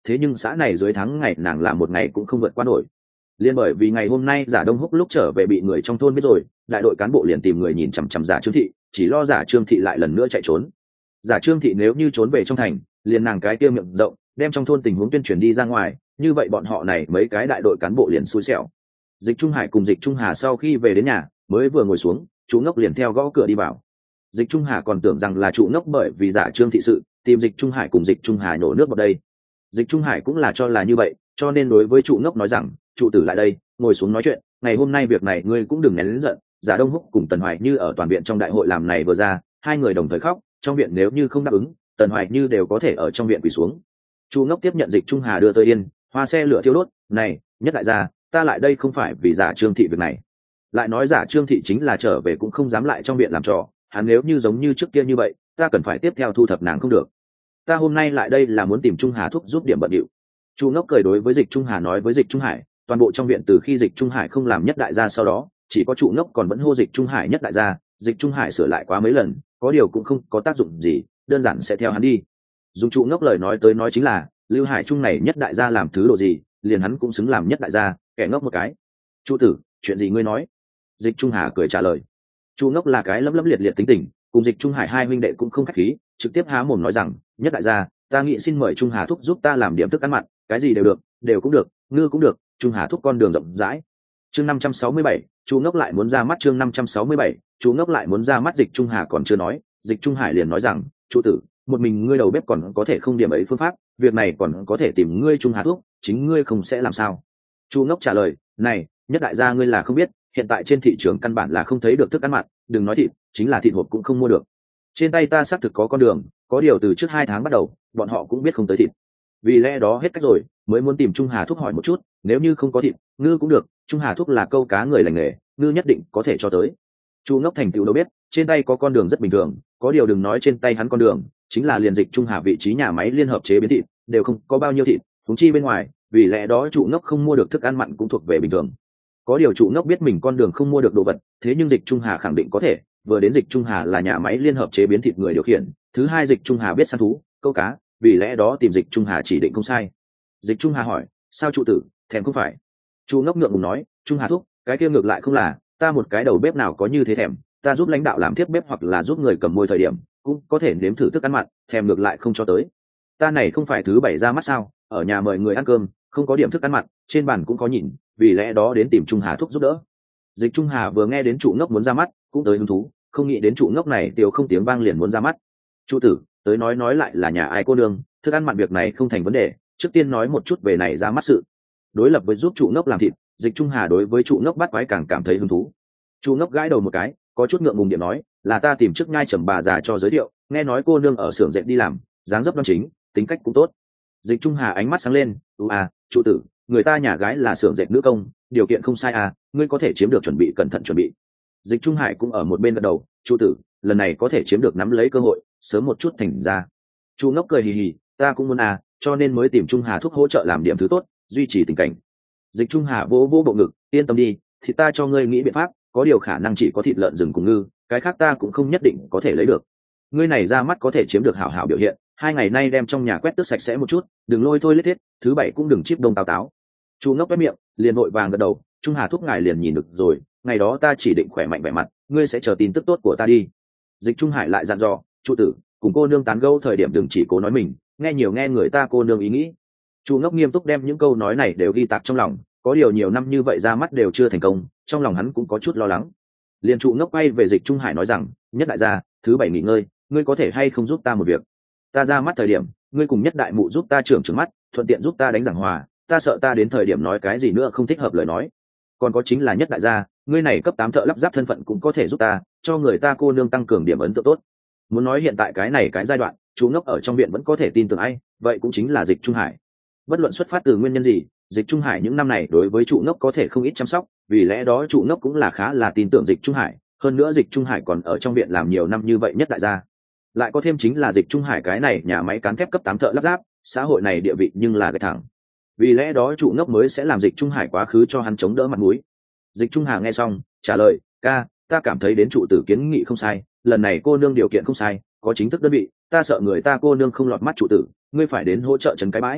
thế nhưng xã này dưới tháng ngày nàng làm một ngày cũng không vượt qua nổi. Liên bởi vì ngày hôm nay giả Đông Húc lúc trở về bị người trong thôn biết rồi, đại đội cán bộ liền tìm người nhìn chằm chằm giả Trương Thị, chỉ lo giả Trương Thị lại lần nữa chạy trốn. Giả Trương Thị nếu như trốn về trong thành, liền nàng cái kia miệng rộng, đem trong thôn tình huống tuyên truyền đi ra ngoài, như vậy bọn họ này mấy cái đại đội cán bộ liền xui xẻo. Dịch Trung Hải cùng Dịch Trung Hà sau khi về đến nhà, mới vừa ngồi xuống, chú ngốc liền theo gõ cửa đi vào. Dịch Trung Hà còn tưởng rằng là chú ngốc bởi vì giả Trương Thị sự, tìm Dịch Trung Hải cùng Dịch Trung Hà nổ nước vào đây. Dịch Trung Hải cũng là cho là như vậy, cho nên đối với trụ ngốc nói rằng, trụ tử lại đây, ngồi xuống nói chuyện, ngày hôm nay việc này ngươi cũng đừng nén lớn giận. Giả Đông Húc cùng Tần Hoài Như ở toàn viện trong đại hội làm này vừa ra, hai người đồng thời khóc, trong viện nếu như không đáp ứng, Tần Hoài Như đều có thể ở trong viện quỳ xuống. Chu ngốc tiếp nhận Dịch Trung Hà đưa tới yên, hoa xe lửa thiêu đốt, này, nhất đại gia, ta lại đây không phải vì giả Trương Thị việc này. Lại nói giả Trương Thị chính là trở về cũng không dám lại trong viện làm trò, hắn nếu như giống như trước kia như vậy, ta cần phải tiếp theo thu thập nàng không được. Ta hôm nay lại đây là muốn tìm Trung Hà thúc giúp điểm bận điệu. Chu ngốc cười đối với Dịch Trung Hà nói với Dịch Trung Hải, toàn bộ trong viện từ khi Dịch Trung Hải không làm nhất đại gia sau đó, chỉ có Chu ngốc còn vẫn hô Dịch Trung Hải nhất đại gia, Dịch Trung Hải sửa lại quá mấy lần, có điều cũng không có tác dụng gì, đơn giản sẽ theo hắn đi. Dùng Chu ngốc lời nói tới nói chính là, Lưu Hải Trung này nhất đại gia làm thứ độ gì, liền hắn cũng xứng làm nhất đại gia, kẻ ngốc một cái. Chu tử, chuyện gì ngươi nói? Dịch Trung Hà cười trả lời. Chu ngốc là cái lấm lấm liệt liệt tính tình, cùng Dịch Trung Hải hai huynh đệ cũng không khách khí, trực tiếp há mồm nói rằng, nhất đại gia, ta nghĩ xin mời Trung Hà thúc giúp ta làm điểm thức ăn mặn, cái gì đều được, đều cũng được, ngư cũng được, Trung Hà thúc con đường rộng rãi. Chương năm trăm sáu mươi bảy, Chu ngốc lại muốn ra mắt. Chương năm trăm sáu mươi bảy, Chu ngốc lại muốn ra mắt. Dịch Trung Hà còn chưa nói, Dịch Trung Hải liền nói rằng, Chu tử, một mình ngươi đầu bếp còn có thể không điểm ấy phương pháp, việc này còn có thể tìm ngươi Trung Hà thúc, chính ngươi không sẽ làm sao? Chu ngốc trả lời, này, nhất đại gia ngươi là không biết, hiện tại trên thị trường căn bản là không thấy được thức ăn mặn, đừng nói thịt, chính là thịt hộp cũng không mua được. Trên tay ta xác thực có con đường, có điều từ trước hai tháng bắt đầu, bọn họ cũng biết không tới thịt. Vì lẽ đó hết cách rồi, mới muốn tìm Trung Hà thúc hỏi một chút, nếu như không có thịt, ngư cũng được, Trung Hà thúc là câu cá người lành nghề, ngư nhất định có thể cho tới. Chu ngốc thành tựu đâu biết, trên tay có con đường rất bình thường, có điều đừng nói trên tay hắn con đường, chính là liền Dịch Trung Hà vị trí nhà máy liên hợp chế biến thịt, đều không có bao nhiêu thịt, huống chi bên ngoài, vì lẽ đó Chu ngốc không mua được thức ăn mặn cũng thuộc về bình thường. Có điều Chu ngốc biết mình con đường không mua được đồ vật, thế nhưng Dịch Trung Hà khẳng định có thể, vừa đến Dịch Trung Hà là nhà máy liên hợp chế biến thịt người điều khiển, thứ hai Dịch Trung Hà biết săn thú, câu cá, vì lẽ đó tìm Dịch Trung Hà chỉ định không sai. Dịch Trung Hà hỏi, sao trụ tử, thèm không phải? Chu ngốc ngượng ngùng nói, Trung Hà thúc, cái kia ngược lại không là, ta một cái đầu bếp nào có như thế thèm, ta giúp lãnh đạo làm tiếp bếp hoặc là giúp người cầm môi thời điểm, cũng có thể nếm thử thức ăn mặn, thèm ngược lại không cho tới. Ta này không phải thứ bảy ra mắt sao, ở nhà mời người ăn cơm, không có điểm thức ăn mặn, trên bàn cũng có nhìn, vì lẽ đó đến tìm Trung Hà thúc giúp đỡ. Dịch Trung Hà vừa nghe đến trụ ngốc muốn ra mắt, cũng tới hứng thú, không nghĩ đến trụ ngốc này tiêu không tiếng vang liền muốn ra mắt. Trụ tử, tới nói nói lại là nhà ai cô nương, thức ăn mặn việc này không thành vấn đề, trước tiên nói một chút về này ra mắt sự. Đối lập với giúp trụ ngốc làm thịt, Dịch Trung Hà đối với trụ ngốc bắt quái càng cảm thấy hứng thú. Trụ ngốc gãi đầu một cái, có chút ngượng ngùng điểm nói, là ta tìm trước nhai trầm bà già cho giới thiệu, nghe nói cô nương ở xưởng dệt đi làm, dáng dấp đoan chính, tính cách cũng tốt. Dịch Trung Hà ánh mắt sáng lên, "Ừ à, trụ tử, người ta nhà gái là xưởng dệt nữ công, điều kiện không sai à, ngươi có thể chiếm được chuẩn bị cẩn thận chuẩn bị." Dịch Trung Hải cũng ở một bên gật đầu, "Trụ tử, lần này có thể chiếm được nắm lấy cơ hội, sớm một chút thành ra." Chu ngốc cười hì hì, "Ta cũng muốn à, cho nên mới tìm Trung Hà thúc hỗ trợ làm điểm thứ tốt, duy trì tình cảnh." Dịch Trung Hà vỗ vỗ bộ ngực, "Yên tâm đi, thì ta cho ngươi nghĩ biện pháp, có điều khả năng chỉ có thịt lợn rừng cùng ngư, cái khác ta cũng không nhất định có thể lấy được. Ngươi này ra mắt có thể chiếm được hảo hảo biểu hiện, hai ngày nay đem trong nhà quét tước sạch sẽ một chút, đừng lôi thôi lết thiết, thứ bảy cũng đừng chíp đông táo táo." Chu ngốc quét miệng, liền vội vàng gật đầu, "Trung Hà thúc ngài liền nhìn được rồi, ngày đó ta chỉ định khỏe mạnh vẻ mặt, ngươi sẽ chờ tin tức tốt của ta đi." Dịch Trung Hải lại dặn dò, "Chu tử, cùng cô nương tán gẫu thời điểm đừng chỉ cố nói mình, nghe nhiều nghe người ta cô nương ý nghĩ." Chu ngốc nghiêm túc đem những câu nói này đều ghi tạc trong lòng, có điều nhiều năm như vậy ra mắt đều chưa thành công, trong lòng hắn cũng có chút lo lắng. Liên Chu ngốc quay về Dịch Trung Hải nói rằng, "Nhất đại gia, thứ bảy nghỉ ngơi, ngươi có thể hay không giúp ta một việc? Ta ra mắt thời điểm, ngươi cùng nhất đại mụ giúp ta trưởng trưởng mắt, thuận tiện giúp ta đánh giảng hòa, ta sợ ta đến thời điểm nói cái gì nữa không thích hợp lời nói. Còn có chính là nhất đại gia, ngươi này cấp tám thợ lắp ráp thân phận cũng có thể giúp ta, cho người ta cô nương tăng cường điểm ấn tượng tốt." Muốn nói hiện tại cái này cái giai đoạn, Chu ngốc ở trong viện vẫn có thể tin tưởng ai, vậy cũng chính là Dịch Trung Hải. Bất luận xuất phát từ nguyên nhân gì, Dịch Trung Hải những năm này đối với Chu ngốc có thể không ít chăm sóc, vì lẽ đó Chu ngốc cũng là khá là tin tưởng Dịch Trung Hải, hơn nữa Dịch Trung Hải còn ở trong viện làm nhiều năm như vậy nhất đại gia. Lại có thêm chính là Dịch Trung Hải cái này nhà máy cán thép cấp tám thợ lắp ráp, xã hội này địa vị nhưng là cái thẳng. Vì lẽ đó Chu ngốc mới sẽ làm Dịch Trung Hải quá khứ cho hắn chống đỡ mặt mũi. Dịch Trung Hà nghe xong, trả lời, "Ca, ta cảm thấy đến trụ tử kiến nghị không sai, lần này cô nương điều kiện không sai, có chính thức đơn vị, ta sợ người ta cô nương không lọt mắt trụ tử, ngươi phải đến hỗ trợ trấn cái bãi."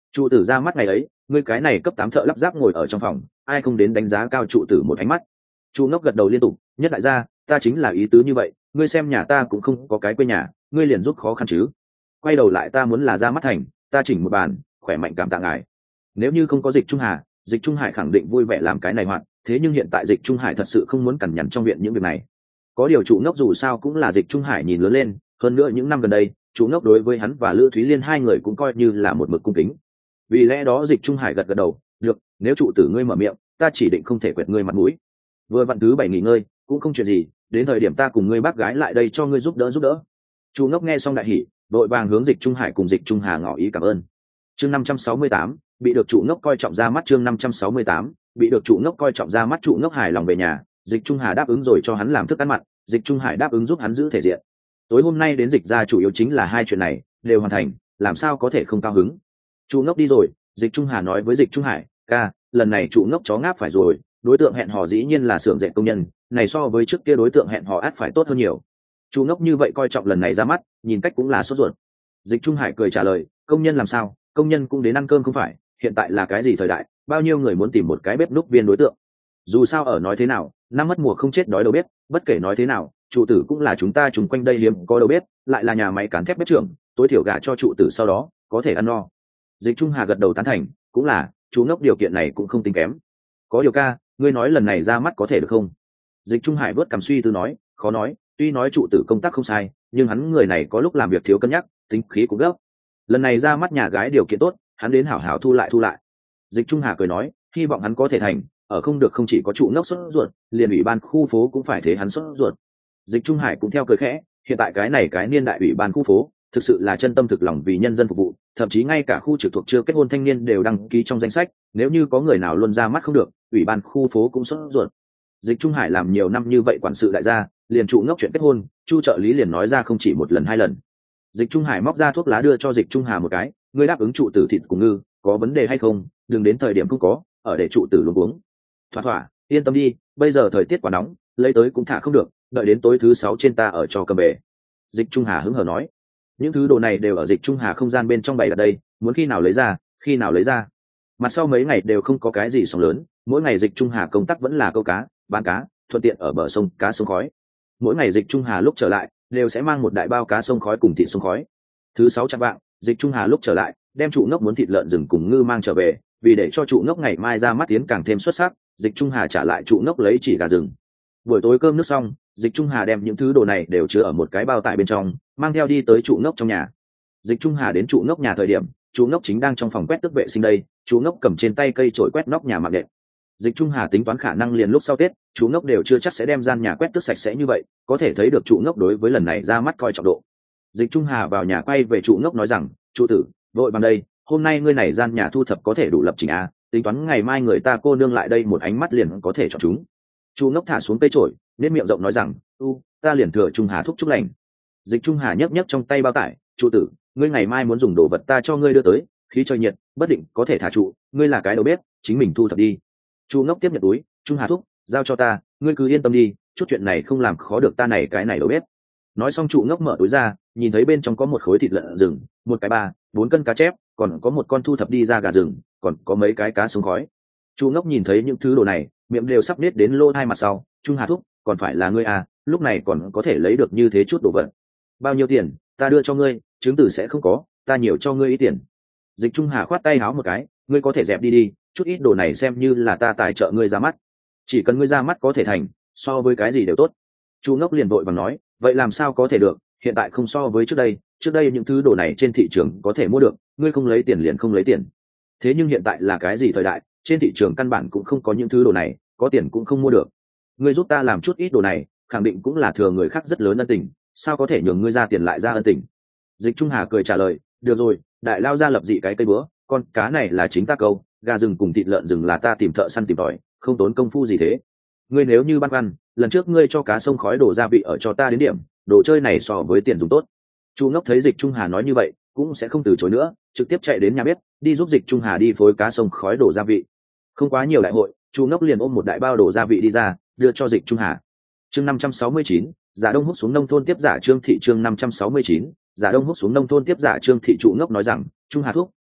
Trụ tử ra mắt ngày ấy, ngươi cái này cấp tám thợ lắp ráp ngồi ở trong phòng, ai không đến đánh giá cao trụ tử một ánh mắt. Trụ ngốc gật đầu liên tục, nhất đại gia, ta chính là ý tứ như vậy, ngươi xem nhà ta cũng không có cái quê nhà, ngươi liền giúp khó khăn chứ. Quay đầu lại ta muốn là ra mắt thành, ta chỉnh một bàn, khỏe mạnh cảm tạ ngài. Nếu như không có Dịch Trung Hà, Dịch Trung Hải khẳng định vui vẻ làm cái này hoạt, thế nhưng hiện tại Dịch Trung Hải thật sự không muốn cằn nhằn trong viện những việc này. Có điều trụ ngốc dù sao cũng là Dịch Trung Hải nhìn lớn lên, hơn nữa những năm gần đây, trụ ngốc đối với hắn và Lữ Thúy Liên hai người cũng coi như là một mực cung kính. Vì lẽ đó Dịch Trung Hải gật gật đầu, được, nếu trụ tử ngươi mở miệng, ta chỉ định không thể quẹt ngươi mặt mũi. Vừa vặn thứ bảy nghỉ ngơi, cũng không chuyện gì, đến thời điểm ta cùng ngươi bác gái lại đây cho ngươi giúp đỡ giúp đỡ. Trụ ngốc nghe xong đại hỉ, đội vàng hướng Dịch Trung Hải cùng Dịch Trung Hà ngỏ ý cảm ơn. Chương năm trăm sáu mươi tám, bị được trụ ngốc coi trọng ra mắt. Chương năm trăm sáu mươi tám, bị được trụ ngốc coi trọng ra mắt. Trụ ngốc hài lòng về nhà, Dịch Trung Hà đáp ứng rồi cho hắn làm thức ăn mặn, Dịch Trung Hải đáp ứng giúp hắn giữ thể diện. Tối hôm nay đến Dịch ra chủ yếu chính là hai chuyện này đều hoàn thành, làm sao có thể không cao hứng. Trụ ngốc đi rồi, Dịch Trung Hà nói với Dịch Trung Hải, ca, lần này trụ ngốc chó ngáp phải rồi, đối tượng hẹn hò dĩ nhiên là xưởng dệt công nhân, này so với trước kia đối tượng hẹn hò ắt phải tốt hơn nhiều. Trụ ngốc như vậy coi trọng lần này ra mắt, nhìn cách cũng là sốt ruột. Dịch Trung Hải cười trả lời, công nhân làm sao, công nhân cũng đến ăn cơm không phải, hiện tại là cái gì thời đại, bao nhiêu người muốn tìm một cái bếp núc viên đối tượng. Dù sao ở nói thế nào, năm mất mùa không chết đói đầu bếp, bất kể nói thế nào, trụ tử cũng là chúng ta chung quanh đây hiếm có đầu bếp, lại là nhà máy cán thép bếp trưởng, tối thiểu gả cho trụ tử sau đó có thể ăn no. Dịch Trung Hà gật đầu tán thành, cũng là, chú ngốc điều kiện này cũng không tính kém. Có điều ca, ngươi nói lần này ra mắt có thể được không? Dịch Trung Hải vớt cằm suy tư nói, khó nói, tuy nói trụ tử công tác không sai, nhưng hắn người này có lúc làm việc thiếu cân nhắc, tính khí cũng gấp. Lần này ra mắt nhà gái điều kiện tốt, hắn đến hảo hảo thu lại thu lại. Dịch Trung Hà cười nói, hy vọng hắn có thể thành, ở không được không chỉ có trụ ngốc sốt ruột, liền ủy ban khu phố cũng phải thế hắn sốt ruột. Dịch Trung Hải cũng theo cười khẽ, hiện tại cái này cái niên đại ủy ban khu phố, thực sự là chân tâm thực lòng vì nhân dân phục vụ, thậm chí ngay cả khu trực thuộc chưa kết hôn thanh niên đều đăng ký trong danh sách, nếu như có người nào luôn ra mắt không được, ủy ban khu phố cũng sốt ruột. Dịch Trung Hải làm nhiều năm như vậy quản sự đại gia, liền trụ ngốc chuyện kết hôn, Chu trợ lý liền nói ra không chỉ một lần hai lần. Dịch Trung Hải móc ra thuốc lá đưa cho Dịch Trung Hà một cái, ngươi đáp ứng trụ tử thịt cùng ngư, có vấn đề hay không, đừng đến thời điểm không có, ở để trụ tử luống uống. Thỏa thỏa, yên tâm đi, bây giờ thời tiết quá nóng, lấy tới cũng thả không được, đợi đến tối thứ sáu trên ta ở cho cầm về. Dịch Trung Hà hứng hờ nói, những thứ đồ này đều ở Dịch Trung Hà không gian bên trong bày ở đây, muốn khi nào lấy ra, khi nào lấy ra. Mặt sau mấy ngày đều không có cái gì sóng lớn, mỗi ngày Dịch Trung Hà công tác vẫn là câu cá, bán cá, thuận tiện ở bờ sông cá sông khói. Mỗi ngày Dịch Trung Hà lúc trở lại, đều sẽ mang một đại bao cá sông khói cùng thịt sông khói. Thứ sáu chặng vạng, Dịch Trung Hà lúc trở lại, đem trụ ngốc muốn thịt lợn rừng cùng ngư mang trở về, vì để cho trụ ngốc ngày mai ra mắt tiến càng thêm xuất sắc, Dịch Trung Hà trả lại trụ ngốc lấy chỉ gà rừng. Buổi tối cơm nước xong, Dịch Trung Hà đem những thứ đồ này đều chứa ở một cái bao tải bên trong, mang theo đi tới trụ ngốc trong nhà. Dịch Trung Hà đến trụ ngốc nhà thời điểm, trụ ngốc chính đang trong phòng quét tước vệ sinh đây, trụ ngốc cầm trên tay cây chổi quét nóc nhà mạng đệm. Dịch Trung Hà tính toán khả năng liền lúc sau Tết, trụ ngốc đều chưa chắc sẽ đem gian nhà quét tước sạch sẽ như vậy, có thể thấy được trụ ngốc đối với lần này ra mắt coi trọng độ. Dịch Trung Hà vào nhà quay về trụ ngốc nói rằng, trụ tử, vội bằng đây, hôm nay ngươi này gian nhà thu thập có thể đủ lập trình à, tính toán ngày mai người ta cô nương lại đây một ánh mắt liền có thể chọn chúng. Trụ ngốc thả xuống cây chổi, nét miệng rộng nói rằng, u, ta liền thừa Trung Hà thúc chúc lành. Dịch Trung Hà nhấc nhấc trong tay bao tải, trụ tử, ngươi ngày mai muốn dùng đồ vật ta cho ngươi đưa tới, khí trời nhiệt, bất định có thể thả trụ, ngươi là cái đầu bếp, chính mình thu thập đi. Trụ ngốc tiếp nhận túi, Trung Hà thúc, giao cho ta, ngươi cứ yên tâm đi, chút chuyện này không làm khó được ta này cái này đầu bếp. Nói xong trụ ngốc mở túi ra, nhìn thấy bên trong có một khối thịt lợn rừng, một cái ba, bốn cân cá chép, còn có một con thu thập đi ra gà rừng, còn có mấy cái cá sống khói. Trụ ngốc nhìn thấy những thứ đồ này, miệng đều sắp nết đến lỗ hai mặt sau. Trung Hà thúc, còn phải là ngươi à, lúc này còn có thể lấy được như thế chút đồ vật. Bao nhiêu tiền, ta đưa cho ngươi, chứng từ sẽ không có, ta nhiều cho ngươi ít tiền. Dịch Trung Hà khoát tay háo một cái, ngươi có thể dẹp đi đi, chút ít đồ này xem như là ta tài trợ ngươi ra mắt, chỉ cần ngươi ra mắt có thể thành, so với cái gì đều tốt. Chu ngốc liền vội vàng nói, vậy làm sao có thể được, hiện tại không so với trước đây, trước đây những thứ đồ này trên thị trường có thể mua được, ngươi không lấy tiền liền không lấy tiền. Thế nhưng hiện tại là cái gì thời đại, trên thị trường căn bản cũng không có những thứ đồ này, có tiền cũng không mua được. Ngươi giúp ta làm chút ít đồ này, khẳng định cũng là thừa người khác rất lớn ân tình, sao có thể nhường ngươi ra tiền lại ra ân tình. Dịch Trung Hà cười trả lời, được rồi, đại lao ra lập dị cái cây búa, con cá này là chính ta câu, gà rừng cùng thịt lợn rừng là ta tìm thợ săn tìm tòi, không tốn công phu gì thế. Ngươi nếu như băn khoăn, lần trước ngươi cho cá sông khói đổ gia vị ở cho ta đến điểm, đồ chơi này so với tiền dùng tốt. Chu ngốc thấy Dịch Trung Hà nói như vậy, cũng sẽ không từ chối nữa, trực tiếp chạy đến nhà bếp, đi giúp Dịch Trung Hà đi phối cá sông khói đổ gia vị. Không quá nhiều đại hội, Chu ngốc liền ôm một đại bao đổ gia vị đi ra, đưa cho Dịch Trung Hà. Chương năm trăm sáu mươi chín, giả đông hút xuống nông thôn tiếp giả Trương thị. Chương năm trăm sáu mươi chín, giả đông hút xuống nông thôn tiếp giả Trương thị. Chu ngốc nói rằng, Trung Hà thúc,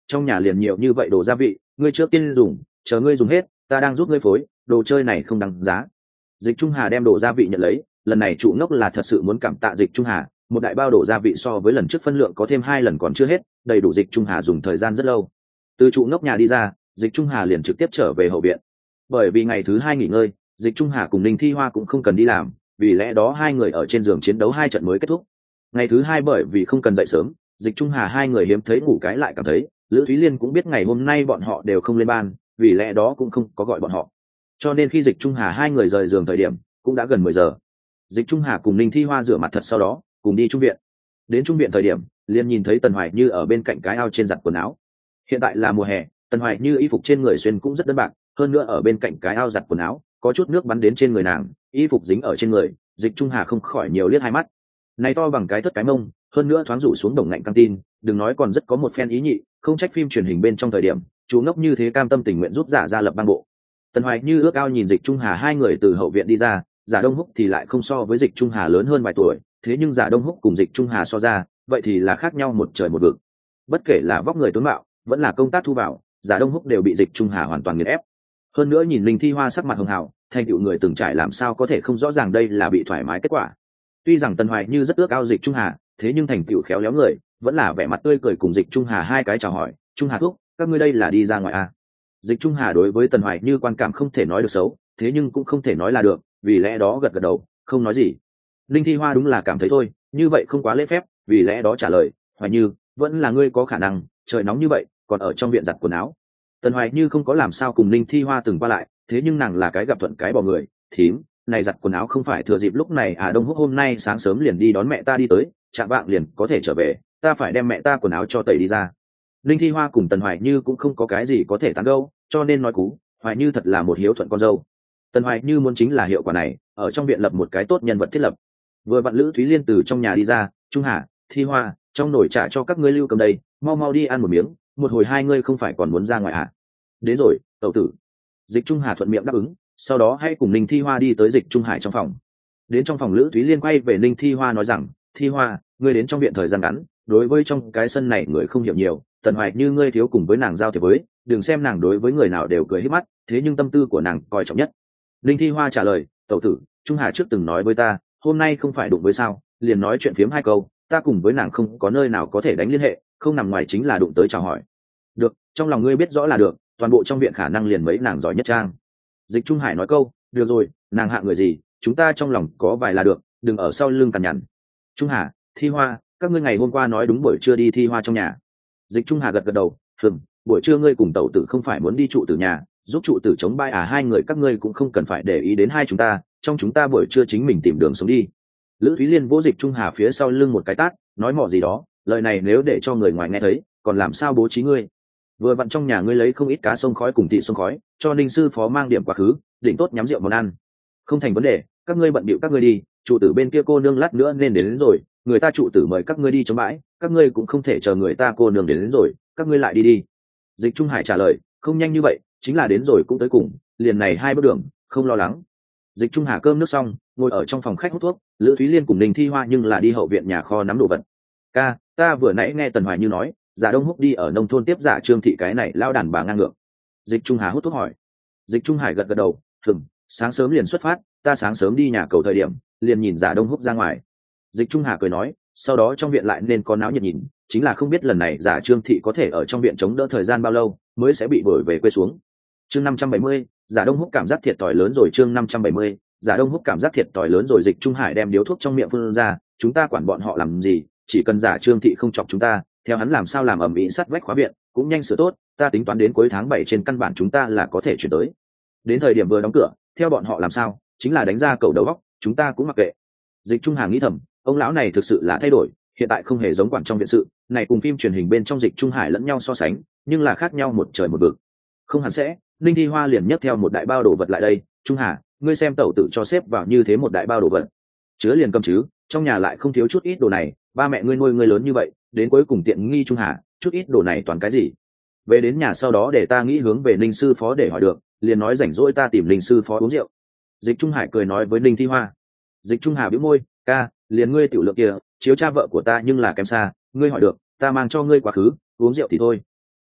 trong nhà liền nhiều như vậy đồ gia vị, ngươi trước tiên dùng, chờ ngươi dùng hết ta đang giúp ngươi phối, đồ chơi này không đáng giá. Dịch Trung Hà đem đồ gia vị nhận lấy, lần này trụ ngốc là thật sự muốn cảm tạ Dịch Trung Hà, một đại bao đồ gia vị so với lần trước phân lượng có thêm hai lần còn chưa hết, đầy đủ Dịch Trung Hà dùng thời gian rất lâu. Từ trụ ngốc nhà đi ra, Dịch Trung Hà liền trực tiếp trở về hậu viện. Bởi vì ngày thứ hai nghỉ ngơi, Dịch Trung Hà cùng Ninh Thi Hoa cũng không cần đi làm, vì lẽ đó hai người ở trên giường chiến đấu hai trận mới kết thúc. Ngày thứ hai bởi vì không cần dậy sớm, Dịch Trung Hà hai người hiếm thấy ngủ cái lại cảm thấy, Lữ Thúy Liên cũng biết ngày hôm nay bọn họ đều không lên ban, vì lẽ đó cũng không có gọi bọn họ. Cho nên khi Dịch Trung Hà hai người rời giường thời điểm, cũng đã gần mười giờ. Dịch Trung Hà cùng Ninh Thi Hoa rửa mặt thật sau đó, cùng đi trung viện. Đến trung viện thời điểm, liền nhìn thấy Tần Hoài Như ở bên cạnh cái ao trên giặt quần áo. Hiện tại là mùa hè, Tần Hoài Như y phục trên người xuyên cũng rất đơn bạc, hơn nữa ở bên cạnh cái ao giặt quần áo, có chút nước bắn đến trên người nàng, y phục dính ở trên người, Dịch Trung Hà không khỏi nhiều liếc hai mắt. Này to bằng cái thất cái mông, hơn nữa thoáng rủ xuống đồng ngạnh căng tin, đừng nói còn rất có một phen ý nhị, không trách phim truyền hình bên trong thời điểm, chú ngốc như thế cam tâm tình nguyện giúp giả ra lập bang bộ. Tần Hoài Như ước ao nhìn Dịch Trung Hà hai người từ hậu viện đi ra, Giả Đông Húc thì lại không so với Dịch Trung Hà lớn hơn vài tuổi, thế nhưng Giả Đông Húc cùng Dịch Trung Hà so ra, vậy thì là khác nhau một trời một vực. Bất kể là vóc người tướng mạo, vẫn là công tác thu vào, Giả Đông Húc đều bị Dịch Trung Hà hoàn toàn nghiền ép. Hơn nữa nhìn Linh Thi Hoa sắc mặt hường hào, thành tựu người từng trải làm sao có thể không rõ ràng đây là bị thoải mái kết quả. Tuy rằng Tần Hoài Như rất ước ao Dịch Trung Hà, thế nhưng thành tựu khéo léo người, vẫn là vẻ mặt tươi cười cùng Dịch Trung Hà hai cái chào hỏi, "Trung Hà thúc, các ngươi đây là đi ra ngoài à?" Dịch Trung Hà đối với Tần Hoài Như quan cảm không thể nói được xấu, thế nhưng cũng không thể nói là được, vì lẽ đó gật gật đầu, không nói gì. Linh Thi Hoa đúng là cảm thấy thôi, như vậy không quá lễ phép, vì lẽ đó trả lời, "Hoài Như, vẫn là ngươi có khả năng, trời nóng như vậy, còn ở trong viện giặt quần áo." Tần Hoài Như không có làm sao cùng Linh Thi Hoa từng qua lại, thế nhưng nàng là cái gặp thuận cái bỏ người, "Thím, này giặt quần áo không phải thừa dịp lúc này à, Đông Húc hôm nay sáng sớm liền đi đón mẹ ta đi tới, chạng vạng liền có thể trở về, ta phải đem mẹ ta quần áo cho tẩy đi ra." Linh Thi Hoa cùng Tần Hoài Như cũng không có cái gì có thể tán gẫu, cho nên nói cú, Hoài Như thật là một hiếu thuận con dâu. Tần Hoài Như muốn chính là hiệu quả này, ở trong viện lập một cái tốt nhân vật thiết lập. Vừa vặn Lữ Thúy Liên từ trong nhà đi ra, "Trung Hà, Thi Hoa, trong nồi trả cho các ngươi lưu cầm đây, mau mau đi ăn một miếng, một hồi hai ngươi không phải còn muốn ra ngoài à?" "Đến rồi, tẩu tử." Dịch Trung Hà thuận miệng đáp ứng, sau đó hãy cùng Ninh Thi Hoa đi tới Dịch Trung Hải trong phòng. Đến trong phòng Lữ Thúy Liên quay về Ninh Thi Hoa nói rằng, "Thi Hoa, ngươi đến trong viện thời gian ngắn, đối với trong cái sân này người không hiểu nhiều, Tần Hoài Như ngươi thiếu cùng với nàng giao thiệp với, đừng xem nàng đối với người nào đều cười hết mắt, thế nhưng tâm tư của nàng coi trọng nhất." Ninh Thi Hoa trả lời, "Tẩu tử, Trung Hà trước từng nói với ta, hôm nay không phải đụng với sao, liền nói chuyện phiếm hai câu, ta cùng với nàng không có nơi nào có thể đánh liên hệ, không nằm ngoài chính là đụng tới chào hỏi." "Được, trong lòng ngươi biết rõ là được, toàn bộ trong viện khả năng liền mấy nàng giỏi nhất trang." Dịch Trung Hải nói câu, "Được rồi, nàng hạ người gì, chúng ta trong lòng có vài là được, đừng ở sau lưng cằn nhằn." "Trung Hà, Thi Hoa, các ngươi ngày hôm qua nói đúng buổi trưa đi Thi Hoa trong nhà." Dịch Trung Hà gật gật đầu, "Hừm, buổi trưa ngươi cùng tẩu tử không phải muốn đi trụ tử nhà, giúp trụ tử chống bãi à, hai người các ngươi cũng không cần phải để ý đến hai chúng ta, trong chúng ta buổi trưa chính mình tìm đường sống đi." Lữ Thúy Liên vỗ Dịch Trung Hà phía sau lưng một cái tát, nói mỏ gì đó, lời này nếu để cho người ngoài nghe thấy, còn làm sao bố trí ngươi. Vừa vặn trong nhà ngươi lấy không ít cá sông khói cùng thịt sông khói, cho Ninh sư phó mang điểm quá khứ, định tốt nhắm rượu món ăn. Không thành vấn đề, các ngươi bận bịu các ngươi đi, trụ tử bên kia cô nương lát nữa nên đến, đến rồi, người ta trụ tử mời các ngươi đi chống bãi, các ngươi cũng không thể chờ người ta cô nương đến, đến rồi, các ngươi lại đi đi. Dịch Trung Hải trả lời, "Không nhanh như vậy, chính là đến rồi cũng tới cùng, liền này hai bước đường, không lo lắng." Dịch Trung Hà cơm nước xong, ngồi ở trong phòng khách hút thuốc, Lữ Thúy Liên cùng Ninh Thi Hoa nhưng là đi hậu viện nhà kho nắm đồ vật. "Ca, ta vừa nãy nghe Tần Hoài Như nói, Giả Đông Húc đi ở nông thôn tiếp Giả Trương thị cái này lao đàn bà ngang ngược." Dịch Trung Hà hút thuốc hỏi. Dịch Trung Hải gật gật đầu, "Hừm, sáng sớm liền xuất phát, ta sáng sớm đi nhà cầu thời điểm, liền nhìn Giả Đông Húc ra ngoài." Dịch Trung Hà cười nói, sau đó trong viện lại nên có náo nhiệt nhìn, chính là không biết lần này Giả Trương thị có thể ở trong viện chống đỡ thời gian bao lâu mới sẽ bị đuổi về quê xuống. Chương năm trăm bảy mươi, Giả Đông Húc cảm giác thiệt thòi lớn rồi. Chương năm trăm bảy mươi, Giả Đông Húc cảm giác thiệt thòi lớn rồi. Dịch Trung Hải đem điếu thuốc trong miệng phun ra, "Chúng ta quản bọn họ làm gì, chỉ cần Giả Trương thị không chọc chúng ta, theo hắn làm sao làm ầm ĩ sắt vách khóa viện, cũng nhanh sửa tốt, ta tính toán đến cuối tháng bảy trên căn bản chúng ta là có thể chuyển tới. Đến thời điểm vừa đóng cửa, theo bọn họ làm sao, chính là đánh ra cầu đầu góc, chúng ta cũng mặc kệ." Dịch Trung Hà nghĩ thầm, ông lão này thực sự là thay đổi, hiện tại không hề giống quản trong viện sự, này cùng phim truyền hình bên trong Dịch Trung Hải lẫn nhau so sánh, nhưng là khác nhau một trời một vực. Không hẳn sẽ, Linh Thi Hoa liền nhấc theo một đại bao đồ vật lại đây, "Trung Hà, ngươi xem tẩu tự cho xếp vào như thế một đại bao đồ vật, chứa liền cầm chứ, trong nhà lại không thiếu chút ít đồ này, ba mẹ ngươi nuôi ngươi lớn như vậy, đến cuối cùng tiện nghi Trung Hà, chút ít đồ này toàn cái gì?" Về đến nhà sau đó để ta nghĩ hướng về Ninh sư phó để hỏi được, liền nói rảnh rỗi ta tìm Ninh sư phó uống rượu. Dịch Trung Hải cười nói với Ninh Thi Hoa. Dịch Trung Hà bĩu môi, "Ca, liền ngươi tiểu lượng kia, chiếu cha vợ của ta nhưng là kém xa, ngươi hỏi được, ta mang cho ngươi quá khứ, uống rượu thì thôi."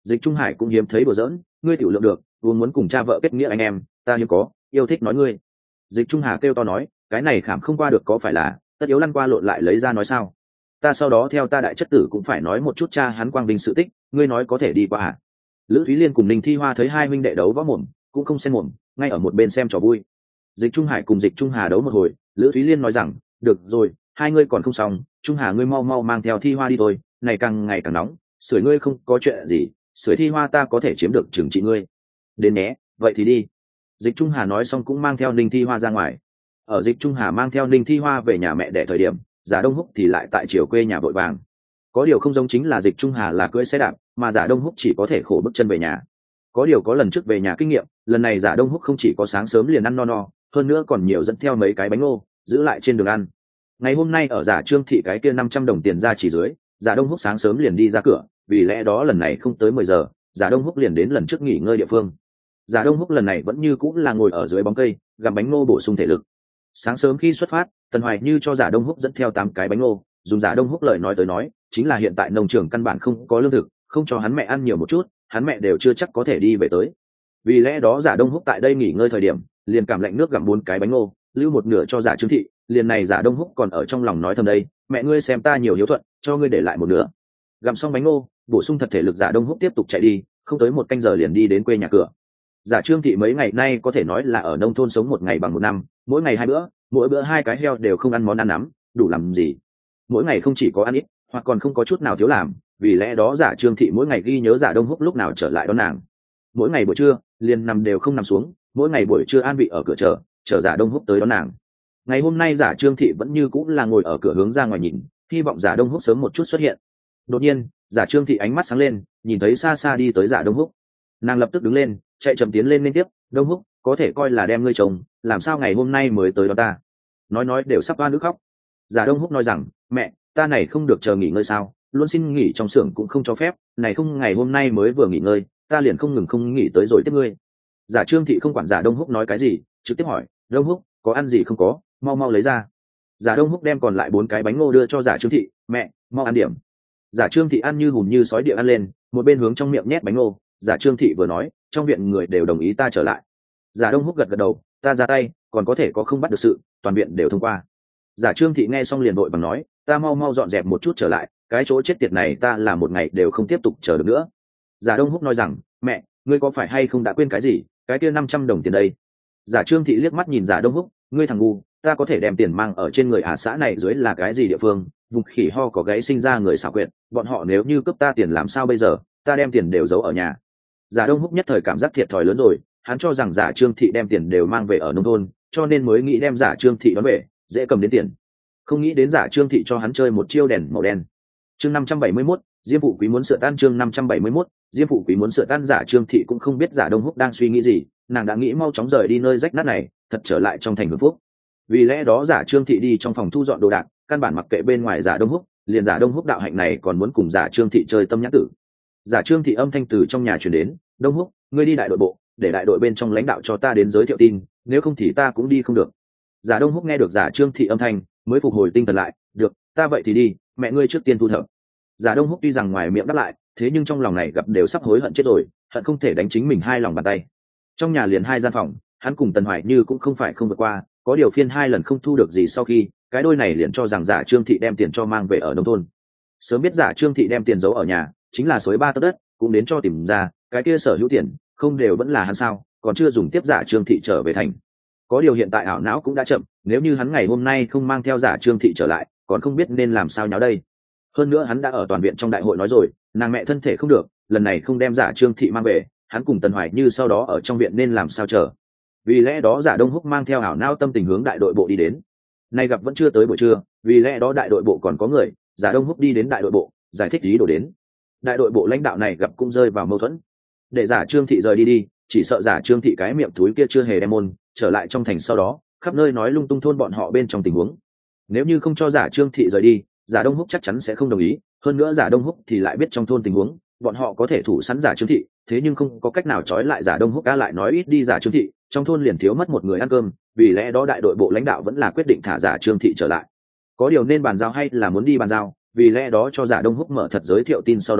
Dịch Trung Hải cũng hiếm thấy đùa giỡn, ngươi tiểu lượng được, uống muốn cùng cha vợ kết nghĩa anh em, ta hiếm có, yêu thích nói ngươi. Dịch Trung Hà kêu to nói, cái này khảm không qua được có phải là, tất yếu lăn qua lộn lại lấy ra nói sao? Ta sau đó theo ta đại chất tử cũng phải nói một chút cha hắn quang vinh sự tích, ngươi nói có thể đi qua à? Lữ Thúy Liên cùng Ninh Thi Hoa thấy hai huynh đệ đấu võ mồm, cũng không xen mồm, ngay ở một bên xem trò vui. Dịch Trung Hải cùng Dịch Trung Hà đấu một hồi, Lữ Thúy Liên nói rằng, được rồi, hai ngươi còn không xong, Trung Hà ngươi mau mau mang theo Thi Hoa đi thôi, này càng ngày càng nóng, sưởi ngươi không có chuyện gì, sưởi Thi Hoa ta có thể chiếm được trừng trị ngươi. Đến nhé, vậy thì đi. Dịch Trung Hà nói xong cũng mang theo Ninh Thi Hoa ra ngoài. Ở Dịch Trung Hà mang theo Ninh Thi Hoa về nhà mẹ để thời điểm, Giả Đông Húc thì lại tại chiều quê nhà vội vàng. Có điều không giống chính là Dịch Trung Hà là cưỡi xe đạp, mà Giả Đông Húc chỉ có thể khổ bước chân về nhà. Có điều có lần trước về nhà kinh nghiệm, lần này Giả Đông Húc không chỉ có sáng sớm liền ăn no no, hơn nữa còn nhiều dẫn theo mấy cái bánh ngô, giữ lại trên đường ăn. Ngày hôm nay ở Giả Trương thị cái kia năm trăm đồng tiền ra chỉ dưới, Giả Đông Húc sáng sớm liền đi ra cửa, vì lẽ đó lần này không tới mười giờ, Giả Đông Húc liền đến lần trước nghỉ ngơi địa phương. Giả Đông Húc lần này vẫn như cũng là ngồi ở dưới bóng cây, gặm bánh ngô bổ sung thể lực. Sáng sớm khi xuất phát, Tần Hoài Như cho Giả Đông Húc dẫn theo tám cái bánh ngô, dùng Giả Đông Húc lời nói tới nói, chính là hiện tại nông trường căn bản không có lương thực, không cho hắn mẹ ăn nhiều một chút, hắn mẹ đều chưa chắc có thể đi về tới. Vì lẽ đó Giả Đông Húc tại đây nghỉ ngơi thời điểm, liền cảm lạnh nước gặm bốn cái bánh ngô, lưu một nửa cho Giả Trương thị, liền này Giả Đông Húc còn ở trong lòng nói thầm đây, mẹ ngươi xem ta nhiều hiếu thuận, cho ngươi để lại một nửa. Gặm xong bánh ngô, bổ sung thật thể lực, Giả Đông Húc tiếp tục chạy đi, không tới một canh giờ liền đi đến quê nhà cửa. Giả Trương thị mấy ngày nay có thể nói là ở nông thôn sống một ngày bằng một năm, mỗi ngày hai bữa, mỗi bữa hai cái heo đều không ăn món ăn nắm, đủ làm gì. Mỗi ngày không chỉ có ăn ít, hoặc còn không có chút nào thiếu làm, vì lẽ đó Giả Trương thị mỗi ngày ghi nhớ Giả Đông Húc lúc nào trở lại đón nàng. Mỗi ngày buổi trưa, liền nằm đều không nằm xuống, mỗi ngày buổi trưa an vị ở cửa chờ, chờ Giả Đông Húc tới đón nàng. Ngày hôm nay Giả Trương thị vẫn như cũng là ngồi ở cửa hướng ra ngoài nhìn, hy vọng Giả Đông Húc sớm một chút xuất hiện. Đột nhiên, Giả Trương thị ánh mắt sáng lên, nhìn thấy xa xa đi tới Giả Đông Húc. Nàng lập tức đứng lên, chạy chậm tiến lên liên tiếp, Đông Húc, có thể coi là đem ngươi chồng, làm sao ngày hôm nay mới tới đó ta? Nói nói đều sắp oan nước khóc. Giả Đông Húc nói rằng, mẹ, ta này không được chờ nghỉ ngơi sao? Luôn xin nghỉ trong xưởng cũng không cho phép, này không ngày hôm nay mới vừa nghỉ ngơi, ta liền không ngừng không nghỉ tới rồi tiếp ngươi. Giả Trương thị không quản Giả Đông Húc nói cái gì, trực tiếp hỏi, Đông Húc, có ăn gì không có, mau mau lấy ra. Giả Đông Húc đem còn lại bốn cái bánh ngô đưa cho Giả Trương thị, mẹ, mau ăn điểm. Giả Trương thị ăn như hùm như sói địa ăn lên, một bên hướng trong miệng nhét bánh ngô. Giả Trương thị vừa nói, trong viện người đều đồng ý ta trở lại. Giả Đông Húc gật gật đầu, ta ra tay, còn có thể có không bắt được sự, toàn viện đều thông qua. Giả Trương thị nghe xong liền vội bằng nói, ta mau mau dọn dẹp một chút trở lại, cái chỗ chết tiệt này ta là một ngày đều không tiếp tục chờ được nữa. Giả Đông Húc nói rằng, mẹ, ngươi có phải hay không đã quên cái gì, cái kia năm trăm đồng tiền đây. Giả Trương thị liếc mắt nhìn Giả Đông Húc, ngươi thằng ngu, ta có thể đem tiền mang ở trên người ả xã này dưới là cái gì địa phương, vùng khỉ ho có gáy sinh ra người xảo quyệt, bọn họ nếu như cướp ta tiền làm sao bây giờ, ta đem tiền đều giấu ở nhà. Giả Đông Húc nhất thời cảm giác thiệt thòi lớn rồi, hắn cho rằng Giả Trương thị đem tiền đều mang về ở nông thôn, cho nên mới nghĩ đem Giả Trương thị đón về, dễ cầm đến tiền. Không nghĩ đến Giả Trương thị cho hắn chơi một chiêu đèn màu đen. Chương năm trăm bảy mươi mốt, Diêm phụ quý muốn sửa tan. Chương năm trăm bảy mươi mốt, Diêm phụ quý muốn sửa tan. Giả Trương thị cũng không biết Giả Đông Húc đang suy nghĩ gì, nàng đã nghĩ mau chóng rời đi nơi rách nát này, thật trở lại trong thành Hưng Phúc. Vì lẽ đó Giả Trương thị đi trong phòng thu dọn đồ đạc, căn bản mặc kệ bên ngoài Giả Đông Húc, liền Giả Đông Húc đạo hạnh này còn muốn cùng Giả Trương thị chơi tâm nhãn tử. Giả Trương thị âm thanh từ trong nhà truyền đến, Đông Húc, ngươi đi đại đội bộ, để đại đội bên trong lãnh đạo cho ta đến giới thiệu tin, nếu không thì ta cũng đi không được. Giả Đông Húc nghe được Giả Trương thị âm thanh, mới phục hồi tinh thần lại, được, ta vậy thì đi, mẹ ngươi trước tiên thu thập. Giả Đông Húc tuy rằng ngoài miệng đáp lại, thế nhưng trong lòng này gặp đều sắp hối hận chết rồi, hận không thể đánh chính mình hai lòng bàn tay. Trong nhà liền hai gian phòng, hắn cùng Tần Hoài Như cũng không phải không vượt qua, có điều phiên hai lần không thu được gì sau khi, cái đôi này liền cho rằng Giả Trương thị đem tiền cho mang về ở nông thôn. Sớm biết Giả Trương thị đem tiền giấu ở nhà, chính là xối ba tấc đất, cũng đến cho tìm ra, cái kia sở hữu tiền, không đều vẫn là hắn sao, còn chưa dùng tiếp Giả Trương thị trở về thành. Có điều hiện tại ảo não cũng đã chậm, nếu như hắn ngày hôm nay không mang theo Giả Trương thị trở lại, còn không biết nên làm sao nháo đây. Hơn nữa hắn đã ở toàn viện trong đại hội nói rồi, nàng mẹ thân thể không được, lần này không đem Giả Trương thị mang về, hắn cùng Tần Hoài Như sau đó ở trong viện nên làm sao chờ. Vì lẽ đó Giả Đông Húc mang theo ảo não tâm tình hướng đại đội bộ đi đến. Nay gặp vẫn chưa tới buổi trưa, vì lẽ đó đại đội bộ còn có người, Giả Đông Húc đi đến đại đội bộ, giải thích ý đồ đến. Đại đội bộ lãnh đạo này gặp cũng rơi vào mâu thuẫn. Để Giả Trương thị rời đi đi, chỉ sợ Giả Trương thị cái miệng túi kia chưa hề đem môn, trở lại trong thành sau đó, khắp nơi nói lung tung thôn bọn họ bên trong tình huống. Nếu như không cho Giả Trương thị rời đi, Giả Đông Húc chắc chắn sẽ không đồng ý, hơn nữa Giả Đông Húc thì lại biết trong thôn tình huống, bọn họ có thể thủ sẵn Giả Trương thị, thế nhưng không có cách nào trói lại Giả Đông Húc. Đã lại nói ít đi Giả Trương thị, trong thôn liền thiếu mất một người ăn cơm, vì lẽ đó đại đội bộ lãnh đạo vẫn là quyết định thả Giả Trương thị trở lại. Có điều nên bàn giao hay là muốn đi bàn giao, vì lẽ đó cho Giả Đông Húc mở thật giới thiệu tin sau đó,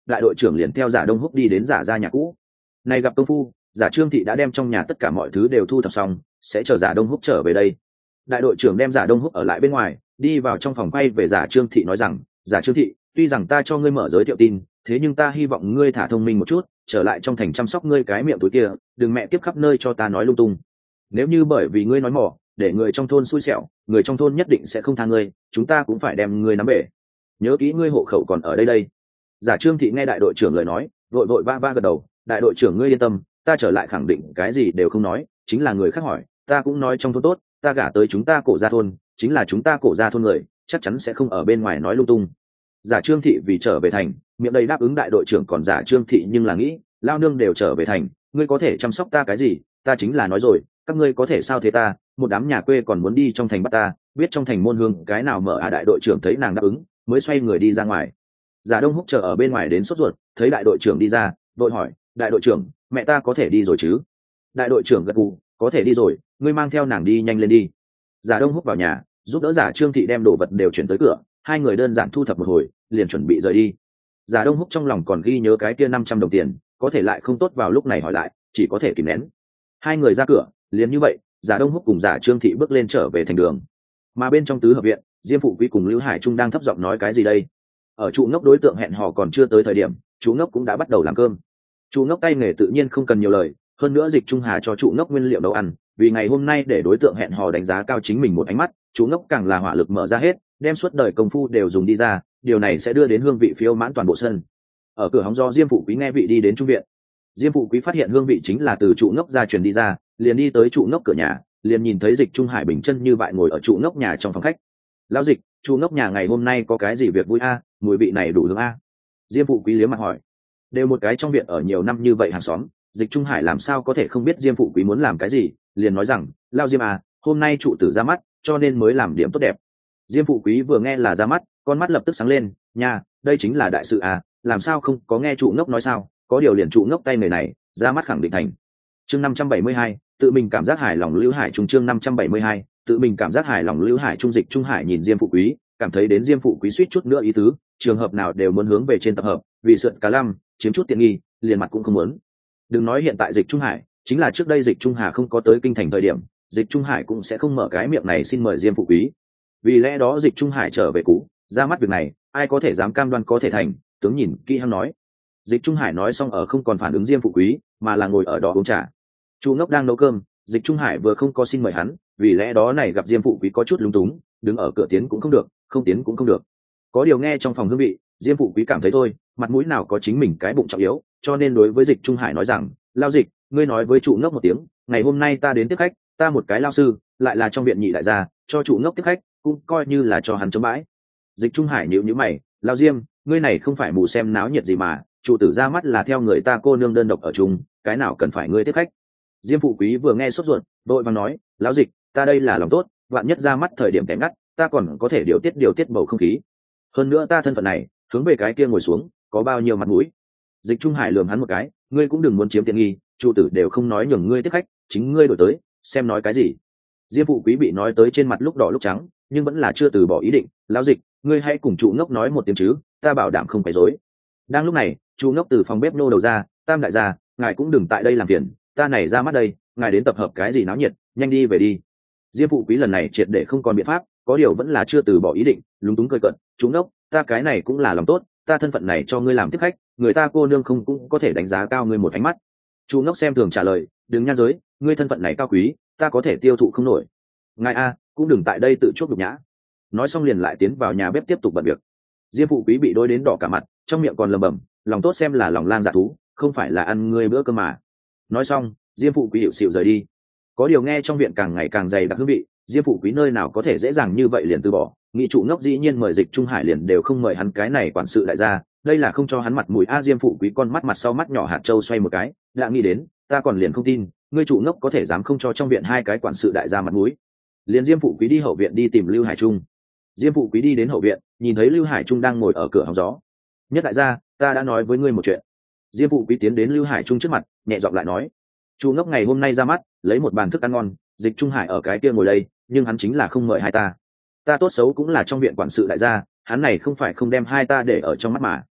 đại đội trưởng liền theo giả đông húc đi đến giả ra nhà cũ. Này gặp công phu, giả Trương Thị đã đem trong nhà tất cả mọi thứ đều thu thập xong, sẽ chờ giả đông húc trở về đây. Đại đội trưởng đem giả đông húc ở lại bên ngoài, đi vào trong phòng quay về giả Trương Thị nói rằng, giả Trương Thị, tuy rằng ta cho ngươi mở giới thiệu tin, thế nhưng ta hy vọng ngươi thả thông minh một chút, trở lại trong thành chăm sóc ngươi cái miệng túi kia, đừng mẹ tiếp khắp nơi cho ta nói lung tung. Nếu như bởi vì ngươi nói mỏ để người trong thôn xui xẻo, người trong thôn nhất định sẽ không tha ngươi, chúng ta cũng phải đem ngươi nắm bể. Nhớ kỹ ngươi hộ khẩu còn ở đây đây. Giả Trương Thị nghe đại đội trưởng lời nói, vội vội va va gật đầu, đại đội trưởng ngươi yên tâm, ta trở lại khẳng định cái gì đều không nói, chính là người khác hỏi ta cũng nói trong thôn tốt, ta gả tới chúng ta Cổ Gia thôn, chính là chúng ta Cổ Gia thôn người, chắc chắn sẽ không ở bên ngoài nói lung tung. Giả Trương Thị vì trở về thành, miệng đầy đáp ứng đại đội trưởng, còn giả Trương Thị nhưng là nghĩ, lao nương đều trở về thành, ngươi có thể chăm sóc ta cái gì, ta chính là nói rồi, các ngươi có thể sao thế ta, một đám nhà quê còn muốn đi trong thành bắt ta, biết trong thành môn hương cái nào mở à. Đại đội trưởng thấy nàng đáp ứng, mới xoay người đi ra ngoài. Giả Đông Húc chờ ở bên ngoài đến sốt ruột, thấy đại đội trưởng đi ra, đội hỏi, đại đội trưởng, mẹ ta có thể đi rồi chứ? Đại đội trưởng gật gù, có thể đi rồi, ngươi mang theo nàng đi nhanh lên đi. Giả Đông Húc vào nhà, giúp đỡ giả Trương Thị đem đồ vật đều chuyển tới cửa, hai người đơn giản thu thập một hồi, liền chuẩn bị rời đi. Giả Đông Húc trong lòng còn ghi nhớ cái kia năm trăm đồng tiền, có thể lại không tốt vào lúc này hỏi lại, chỉ có thể kìm nén. Hai người ra cửa, liền như vậy, giả Đông Húc cùng giả Trương Thị bước lên trở về thành đường. Mà bên trong tứ hợp viện, Diêm Phụ Quý cùng Lưu Hải Trung đang thấp giọng nói cái gì đây? Ở trụ ngốc đối tượng hẹn hò còn chưa tới thời điểm, chú ngốc cũng đã bắt đầu làm cơm. Chú ngốc tay nghề tự nhiên không cần nhiều lời, hơn nữa Dịch Trung Hà cho trụ ngốc nguyên liệu nấu ăn, vì ngày hôm nay để đối tượng hẹn hò đánh giá cao chính mình một ánh mắt, chú ngốc càng là hỏa lực mở ra hết, đem suốt đời công phu đều dùng đi ra, điều này sẽ đưa đến hương vị phiêu mãn toàn bộ sân. Ở cửa hóng do Diêm Phụ Quý nghe vị đi đến trung viện. Diêm Phụ Quý phát hiện hương vị chính là từ trụ ngốc ra truyền đi ra, liền đi tới trụ ngốc cửa nhà, liền nhìn thấy Dịch Trung Hải bình chân như vậy ngồi ở trụ ngốc nhà trong phòng khách. Lão Dịch, trụ ngốc nhà ngày hôm nay có cái gì việc vui a? Mùi vị này đủ hương a? Diêm Phụ Quý liếm mặt hỏi. Đều một cái trong viện ở nhiều năm như vậy hàng xóm, Dịch Trung Hải làm sao có thể không biết Diêm Phụ Quý muốn làm cái gì, liền nói rằng, lao Diêm à, hôm nay trụ tử ra mắt, cho nên mới làm điểm tốt đẹp. Diêm Phụ Quý vừa nghe là ra mắt, con mắt lập tức sáng lên, nha, đây chính là đại sự à, làm sao không có nghe trụ ngốc nói sao, có điều liền trụ ngốc tay người này, ra mắt khẳng định thành. Chương năm trăm bảy mươi hai, tự mình cảm giác hài lòng Lưu Hải Trung. Chương năm trăm bảy mươi hai, tự mình cảm giác hài lòng Lưu Hải Trung. Dịch Trung Hải nhìn Diêm Phụ Quý, cảm thấy đến Diêm Phụ Quý suýt chút nữa ý tứ, trường hợp nào đều muốn hướng về trên tập hợp, vì sượt cá lăm, chiếm chút tiện nghi, liền mặt cũng không muốn. Đừng nói hiện tại Dịch Trung Hải, chính là trước đây Dịch Trung Hà không có tới kinh thành thời điểm, Dịch Trung Hải cũng sẽ không mở cái miệng này xin mời Diêm Phụ Quý. Vì lẽ đó Dịch Trung Hải trở về cũ, ra mắt việc này, ai có thể dám cam đoan có thể thành, tướng nhìn kỹ hắn nói. Dịch Trung Hải nói xong ở không còn phản ứng Diêm Phụ Quý, mà là ngồi ở đó uống trà. Chu Ngốc đang nấu cơm, Dịch Trung Hải vừa không có xin mời hắn, vì lẽ đó này gặp Diêm Phụ Quý có chút lúng túng, đứng ở cửa tiến cũng không được, không tiến cũng không được. Có điều nghe trong phòng hương vị, Diêm Phụ Quý cảm thấy thôi, mặt mũi nào có chính mình cái bụng trọng yếu, cho nên đối với Dịch Trung Hải nói rằng, lao Dịch, ngươi nói với trụ ngốc một tiếng, ngày hôm nay ta đến tiếp khách, ta một cái lao sư, lại là trong viện nhị đại gia, cho trụ ngốc tiếp khách, cũng coi như là cho hắn chống bãi. Dịch Trung Hải nhíu nhíu mày, lao Diêm, ngươi này không phải mù xem náo nhiệt gì mà, trụ tử ra mắt là theo người ta cô nương đơn độc ở chung, cái nào cần phải ngươi tiếp khách. Diêm Phụ Quý vừa nghe sốt ruột, đội vàng nói, lão Dịch, ta đây là lòng tốt, vạn nhất ra mắt thời điểm kẻ ngắt, ta còn có thể điều tiết điều tiết bầu không khí. Hơn nữa ta thân phận này, hướng về cái kia ngồi xuống, có bao nhiêu mặt mũi. Dịch Trung Hải lườm hắn một cái, ngươi cũng đừng muốn chiếm tiện nghi, trụ tử đều không nói nhường ngươi tiếp khách, chính ngươi đổi tới, xem nói cái gì. Diêm Phụ Quý bị nói tới trên mặt lúc đỏ lúc trắng, nhưng vẫn là chưa từ bỏ ý định, lão Dịch, ngươi hãy cùng trụ ngốc nói một tiếng chứ, ta bảo đảm không phải dối. Đang lúc này, trụ ngốc từ phòng bếp nô đầu ra, tam đại gia, ngài cũng đừng tại đây làm phiền, ta này ra mắt đây, ngài đến tập hợp cái gì náo nhiệt, nhanh đi về đi. Diêm Phụ Quý lần này triệt để không còn biện pháp, có điều vẫn là chưa từ bỏ ý định, lúng túng cười cận, trụ ngốc, ta cái này cũng là lòng tốt, ta thân phận này cho ngươi làm tiếp khách, người ta cô nương không cũng có thể đánh giá cao ngươi một ánh mắt. Trụ ngốc xem thường trả lời, đừng nha giới, ngươi thân phận này cao quý, ta có thể tiêu thụ không nổi. Ngài a, cũng đừng tại đây tự chuốc nhục nhã. Nói xong liền lại tiến vào nhà bếp tiếp tục bận việc. Diêm Phụ Quý bị đối đến đỏ cả mặt, trong miệng còn lầm bầm, lòng tốt xem là lòng lang dạ thú, không phải là ăn ngươi bữa cơm mà. Nói xong, Diêm Phụ Quý hiệu xịu rời đi. Có điều nghe trong viện càng ngày càng dày đặc hương vị, Diêm Phụ Quý nơi nào có thể dễ dàng như vậy liền từ bỏ. Nghị trụ ngốc dĩ nhiên mời Dịch Trung Hải liền đều không mời hắn cái này quản sự đại gia, đây là không cho hắn mặt mũi a. Diêm Phụ Quý con mắt mặt sau mắt nhỏ hạt châu xoay một cái, đã nghĩ đến, ta còn liền không tin, ngươi trụ ngốc có thể dám không cho trong viện hai cái quản sự đại gia mặt mũi. Liền Diêm Phụ Quý đi hậu viện đi tìm Lưu Hải Trung. Diêm Phụ Quý đi đến hậu viện, nhìn thấy Lưu Hải Trung đang ngồi ở cửa hóng gió. Nhất đại gia, ta đã nói với ngươi một chuyện. Diêm Phụ Quý tiến đến Lưu Hải Trung trước mặt, nhẹ giọng lại nói, trụ ngốc ngày hôm nay ra mắt, lấy một bàn thức ăn ngon, Dịch Trung Hải ở cái kia ngồi đây, nhưng hắn chính là không mời hai ta. Ta tốt xấu cũng là trong viện quản sự đại gia, hắn này không phải không đem hai ta để ở trong mắt mà.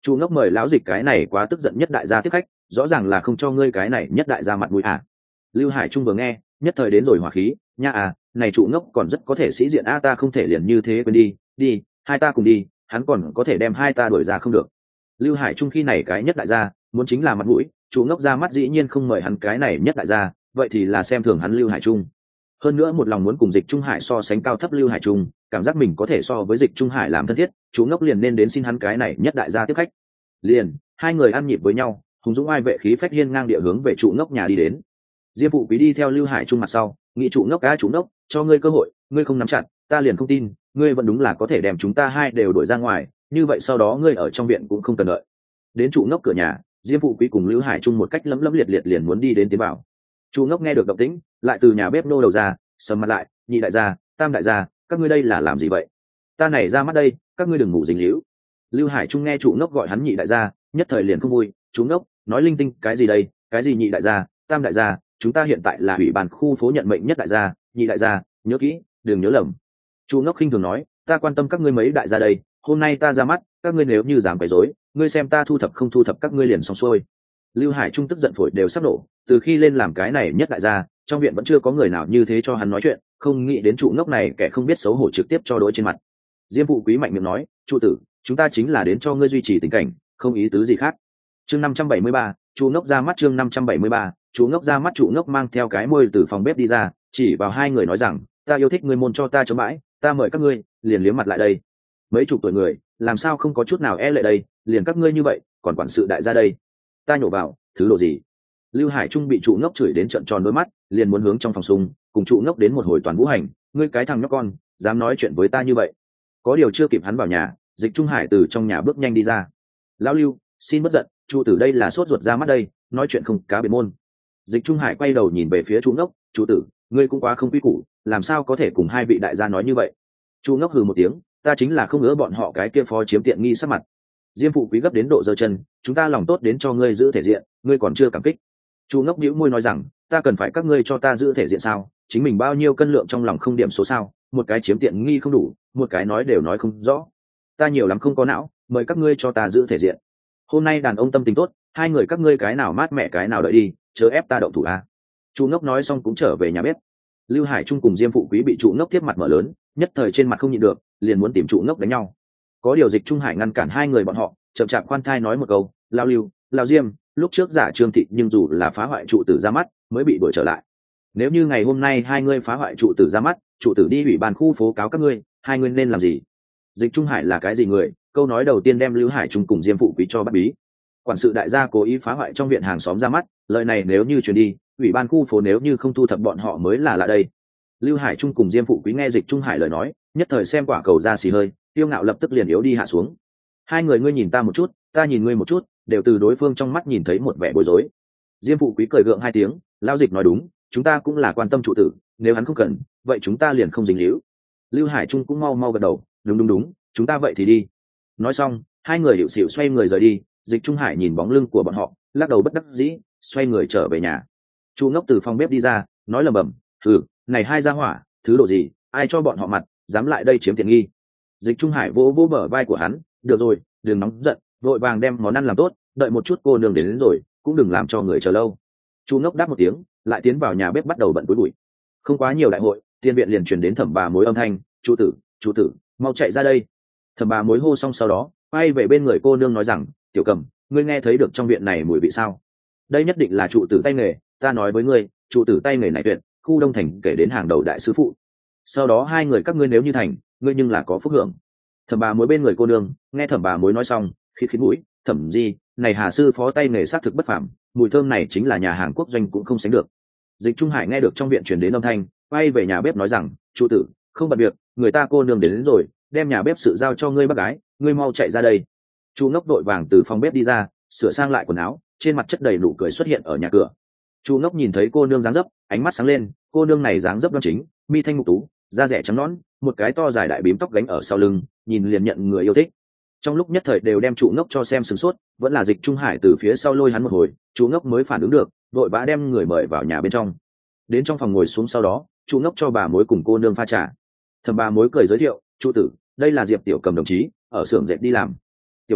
Chu Ngốc mời lão dịch cái này quá tức giận nhất đại gia tiếp khách, rõ ràng là không cho ngươi cái này nhất đại gia mặt mũi à. Lưu Hải Trung vừa nghe, nhất thời đến rồi hỏa khí, nha à, này Chu Ngốc còn rất có thể sĩ diện a, ta không thể liền như thế quên đi, đi, hai ta cùng đi, hắn còn có thể đem hai ta đuổi ra không được. Lưu Hải Trung khi này cái nhất đại gia, muốn chính là mặt mũi, Chu Ngốc ra mắt dĩ nhiên không mời hắn cái này nhất đại gia, vậy thì là xem thường hắn Lưu Hải Trung. Hơn nữa một lòng muốn cùng Dịch Trung Hải so sánh cao thấp Lưu Hải Trung, cảm giác mình có thể so với Dịch Trung Hải làm thân thiết, Chu Ngốc liền nên đến xin hắn cái này nhất đại gia tiếp khách. Liền, hai người ăn nhịp với nhau, hùng dũng ai vệ khí phách hiên ngang địa hướng về Chu Ngốc nhà đi đến. Diêm Phụ Quý đi theo Lưu Hải Trung mặt sau, nghĩ Chu Ngốc cá Chu Ngốc, cho ngươi cơ hội, ngươi không nắm chặt, ta liền không tin, ngươi vẫn đúng là có thể đem chúng ta hai đều đuổi ra ngoài, như vậy sau đó ngươi ở trong viện cũng không cần đợi. Đến Chu Ngốc cửa nhà, Diêm Phụ Quý cùng Lưu Hải Trung một cách lấm lấm liệt liệt liền muốn đi đến tiến vào. Chu Ngốc nghe được động tĩnh, lại từ nhà bếp nô đầu ra, sầm mặt lại, nhị đại gia, tam đại gia, các ngươi đây là làm gì vậy? Ta này ra mắt đây, các ngươi đừng ngủ dính líu. Lưu Hải Trung nghe Chu Ngốc gọi hắn nhị đại gia, nhất thời liền không vui, Chu Ngốc, nói linh tinh cái gì đây, cái gì nhị đại gia, tam đại gia, chúng ta hiện tại là ủy ban khu phố nhận mệnh nhất đại gia, nhị đại gia, nhớ kỹ, đừng nhớ lầm. Chu Ngốc khinh thường nói, ta quan tâm các ngươi mấy đại gia đây, hôm nay ta ra mắt, các ngươi nếu như dám quấy rối, ngươi xem ta thu thập không thu thập các ngươi liền xong xuôi. Lưu Hải Trung tức giận phổi đều sắp nổ, từ khi lên làm cái này nhất đại gia, trong viện vẫn chưa có người nào như thế cho hắn nói chuyện, không nghĩ đến Chu Ngốc này kẻ không biết xấu hổ trực tiếp cho đối trên mặt. Diêm Phụ Quý mạnh miệng nói, Chu tử, chúng ta chính là đến cho ngươi duy trì tình cảnh, không ý tứ gì khác. Chương năm trăm bảy mươi ba, Chu Ngốc ra mắt chương năm trăm bảy mươi ba, Chu Ngốc ra mắt Chu Ngốc mang theo cái môi từ phòng bếp đi ra, chỉ vào hai người nói rằng, ta yêu thích ngươi môn cho ta chống bãi, ta mời các ngươi, liền liếm mặt lại đây. Mấy chục tuổi người, làm sao không có chút nào e lệ đây, liền các ngươi như vậy, còn quản sự đại gia đây. Ta nhổ vào, thứ đồ gì? Lưu Hải Trung bị Chu Ngốc chửi đến trợn tròn đôi mắt, liền muốn hướng trong phòng sung, cùng Chu Ngốc đến một hồi toàn vũ hành, ngươi cái thằng nhóc con, dám nói chuyện với ta như vậy. Có điều chưa kịp hắn vào nhà, Dịch Trung Hải từ trong nhà bước nhanh đi ra. Lão Lưu, xin bất giận, Chu tử đây là sốt ruột ra mắt đây, nói chuyện không cá biệt môn. Dịch Trung Hải quay đầu nhìn về phía Chu Ngốc, Chu tử, ngươi cũng quá không quy củ, làm sao có thể cùng hai vị đại gia nói như vậy? Chu Ngốc hừ một tiếng, ta chính là không ngỡ bọn họ cái kia phó chiếm tiện nghi sắc mặt. Diêm Phụ Quý gấp đến độ giơ chân, chúng ta lòng tốt đến cho ngươi giữ thể diện, ngươi còn chưa cảm kích. Chu Ngốc bĩu môi nói rằng, ta cần phải các ngươi cho ta giữ thể diện sao? Chính mình bao nhiêu cân lượng trong lòng không điểm số sao? Một cái chiếm tiện nghi không đủ, một cái nói đều nói không rõ. Ta nhiều lắm không có não, mời các ngươi cho ta giữ thể diện. Hôm nay đàn ông tâm tình tốt, hai người các ngươi cái nào mát mẹ cái nào đợi đi, chớ ép ta động thủ a. Chu Ngốc nói xong cũng trở về nhà bếp. Lưu Hải Trung cùng Diêm Phụ Quý bị Chu Ngốc tiếp mặt mở lớn, nhất thời trên mặt không nhịn được, liền muốn tìm Chu Ngốc đánh nhau. Có điều Dịch Trung Hải ngăn cản hai người bọn họ, chậm chạp khoan thai nói một câu, lao Lưu, lao Diêm, lúc trước giả Trương Thị nhưng dù là phá hoại trụ tử ra mắt, mới bị đuổi trở lại. Nếu như ngày hôm nay hai ngươi phá hoại trụ tử ra mắt, trụ tử đi ủy ban khu phố cáo các ngươi, hai ngươi nên làm gì? Dịch Trung Hải là cái gì người? Câu nói đầu tiên đem Lưu Hải Trung cùng Diêm Phụ Quý cho bắt bí. Quản sự đại gia cố ý phá hoại trong viện hàng xóm ra mắt, lời này nếu như truyền đi, ủy ban khu phố nếu như không thu thập bọn họ mới là lạ đây. Lưu Hải Trung cùng Diêm Phụ Quý nghe Dịch Trung Hải lời nói, nhất thời xem quả cầu ra xì hơi, tiêu ngạo lập tức liền yếu đi hạ xuống. Hai người ngươi nhìn ta một chút, ta nhìn ngươi một chút, đều từ đối phương trong mắt nhìn thấy một vẻ bối rối. Diêm Phụ Quý cười gượng hai tiếng, lao Dịch nói đúng, chúng ta cũng là quan tâm trụ tử, nếu hắn không cần, vậy chúng ta liền không dính líu. Lưu Hải Trung cũng mau mau gật đầu, đúng đúng đúng, chúng ta vậy thì đi. Nói xong, hai người hiệu xịu xoay người rời đi. Dịch Trung Hải nhìn bóng lưng của bọn họ, lắc đầu bất đắc dĩ, xoay người trở về nhà. Chu Ngốc từ phòng bếp đi ra, nói lầm bầm, ừ, này hai gia hỏa, thứ độ gì, ai cho bọn họ mặt, dám lại đây chiếm tiện nghi. Dịch Trung Hải vỗ vỗ bờ vai của hắn, được rồi, đừng nóng giận, vội vàng đem món ăn làm tốt, đợi một chút cô nương đến, đến rồi, cũng đừng làm cho người chờ lâu. Chu Ngốc đáp một tiếng, lại tiến vào nhà bếp bắt đầu bận cuối bụi. Không quá nhiều đại hội, tiên viện liền truyền đến Thẩm Bà Mối âm thanh, "Chu tử, Chu tử, mau chạy ra đây." Thẩm Bà Mối hô xong sau đó, quay về bên người cô nương nói rằng, "Tiểu Cầm, ngươi nghe thấy được trong viện này mùi vị sao? Đây nhất định là trụ tử tay nghề, ta nói với ngươi, trụ tử tay nghề này tuyệt, khu Đông Thành kể đến hàng đầu đại sư phụ. Sau đó hai người các ngươi nếu như thành, ngươi nhưng là có phúc hưởng." Thẩm Bà Mối bên người cô nương, nghe Thẩm Bà Mối nói xong, khít khít mũi, "Thẩm Di, này Hà sư phó tay nghề xác thực bất phàm, mùi thơm này chính là nhà hàng quốc doanh cũng không sánh được." Dịch Trung Hải nghe được trong viện truyền đến âm thanh, quay về nhà bếp nói rằng, "Trụ tử, không bận việc, người ta cô nương đến, đến rồi, đem nhà bếp sự giao cho ngươi bác gái, ngươi mau chạy ra đây." Chu Ngốc đội vàng từ phòng bếp đi ra, sửa sang lại quần áo, trên mặt chất đầy nụ cười xuất hiện ở nhà cửa. Chu Ngốc nhìn thấy cô nương dáng dấp, ánh mắt sáng lên, cô nương này dáng dấp đoan chính, mi thanh mục tú, da rẻ trắng nõn, một cái to dài đại bím tóc gánh ở sau lưng, nhìn liền nhận người yêu thích. Trong lúc nhất thời đều đem Chu Ngốc cho xem sửng sốt, vẫn là Dịch Trung Hải từ phía sau lôi hắn một hồi, Chu Ngốc mới phản ứng được, vội vã đem người mời vào nhà bên trong. Đến trong phòng ngồi xuống sau đó, Chu Ngốc cho bà mối cùng cô nương pha trà. Thẩm Bà Mối cười giới thiệu, "Chu tử, đây là Diệp Tiểu Cầm đồng chí, ở xưởng dệt đi làm." "Tiểu Cầm,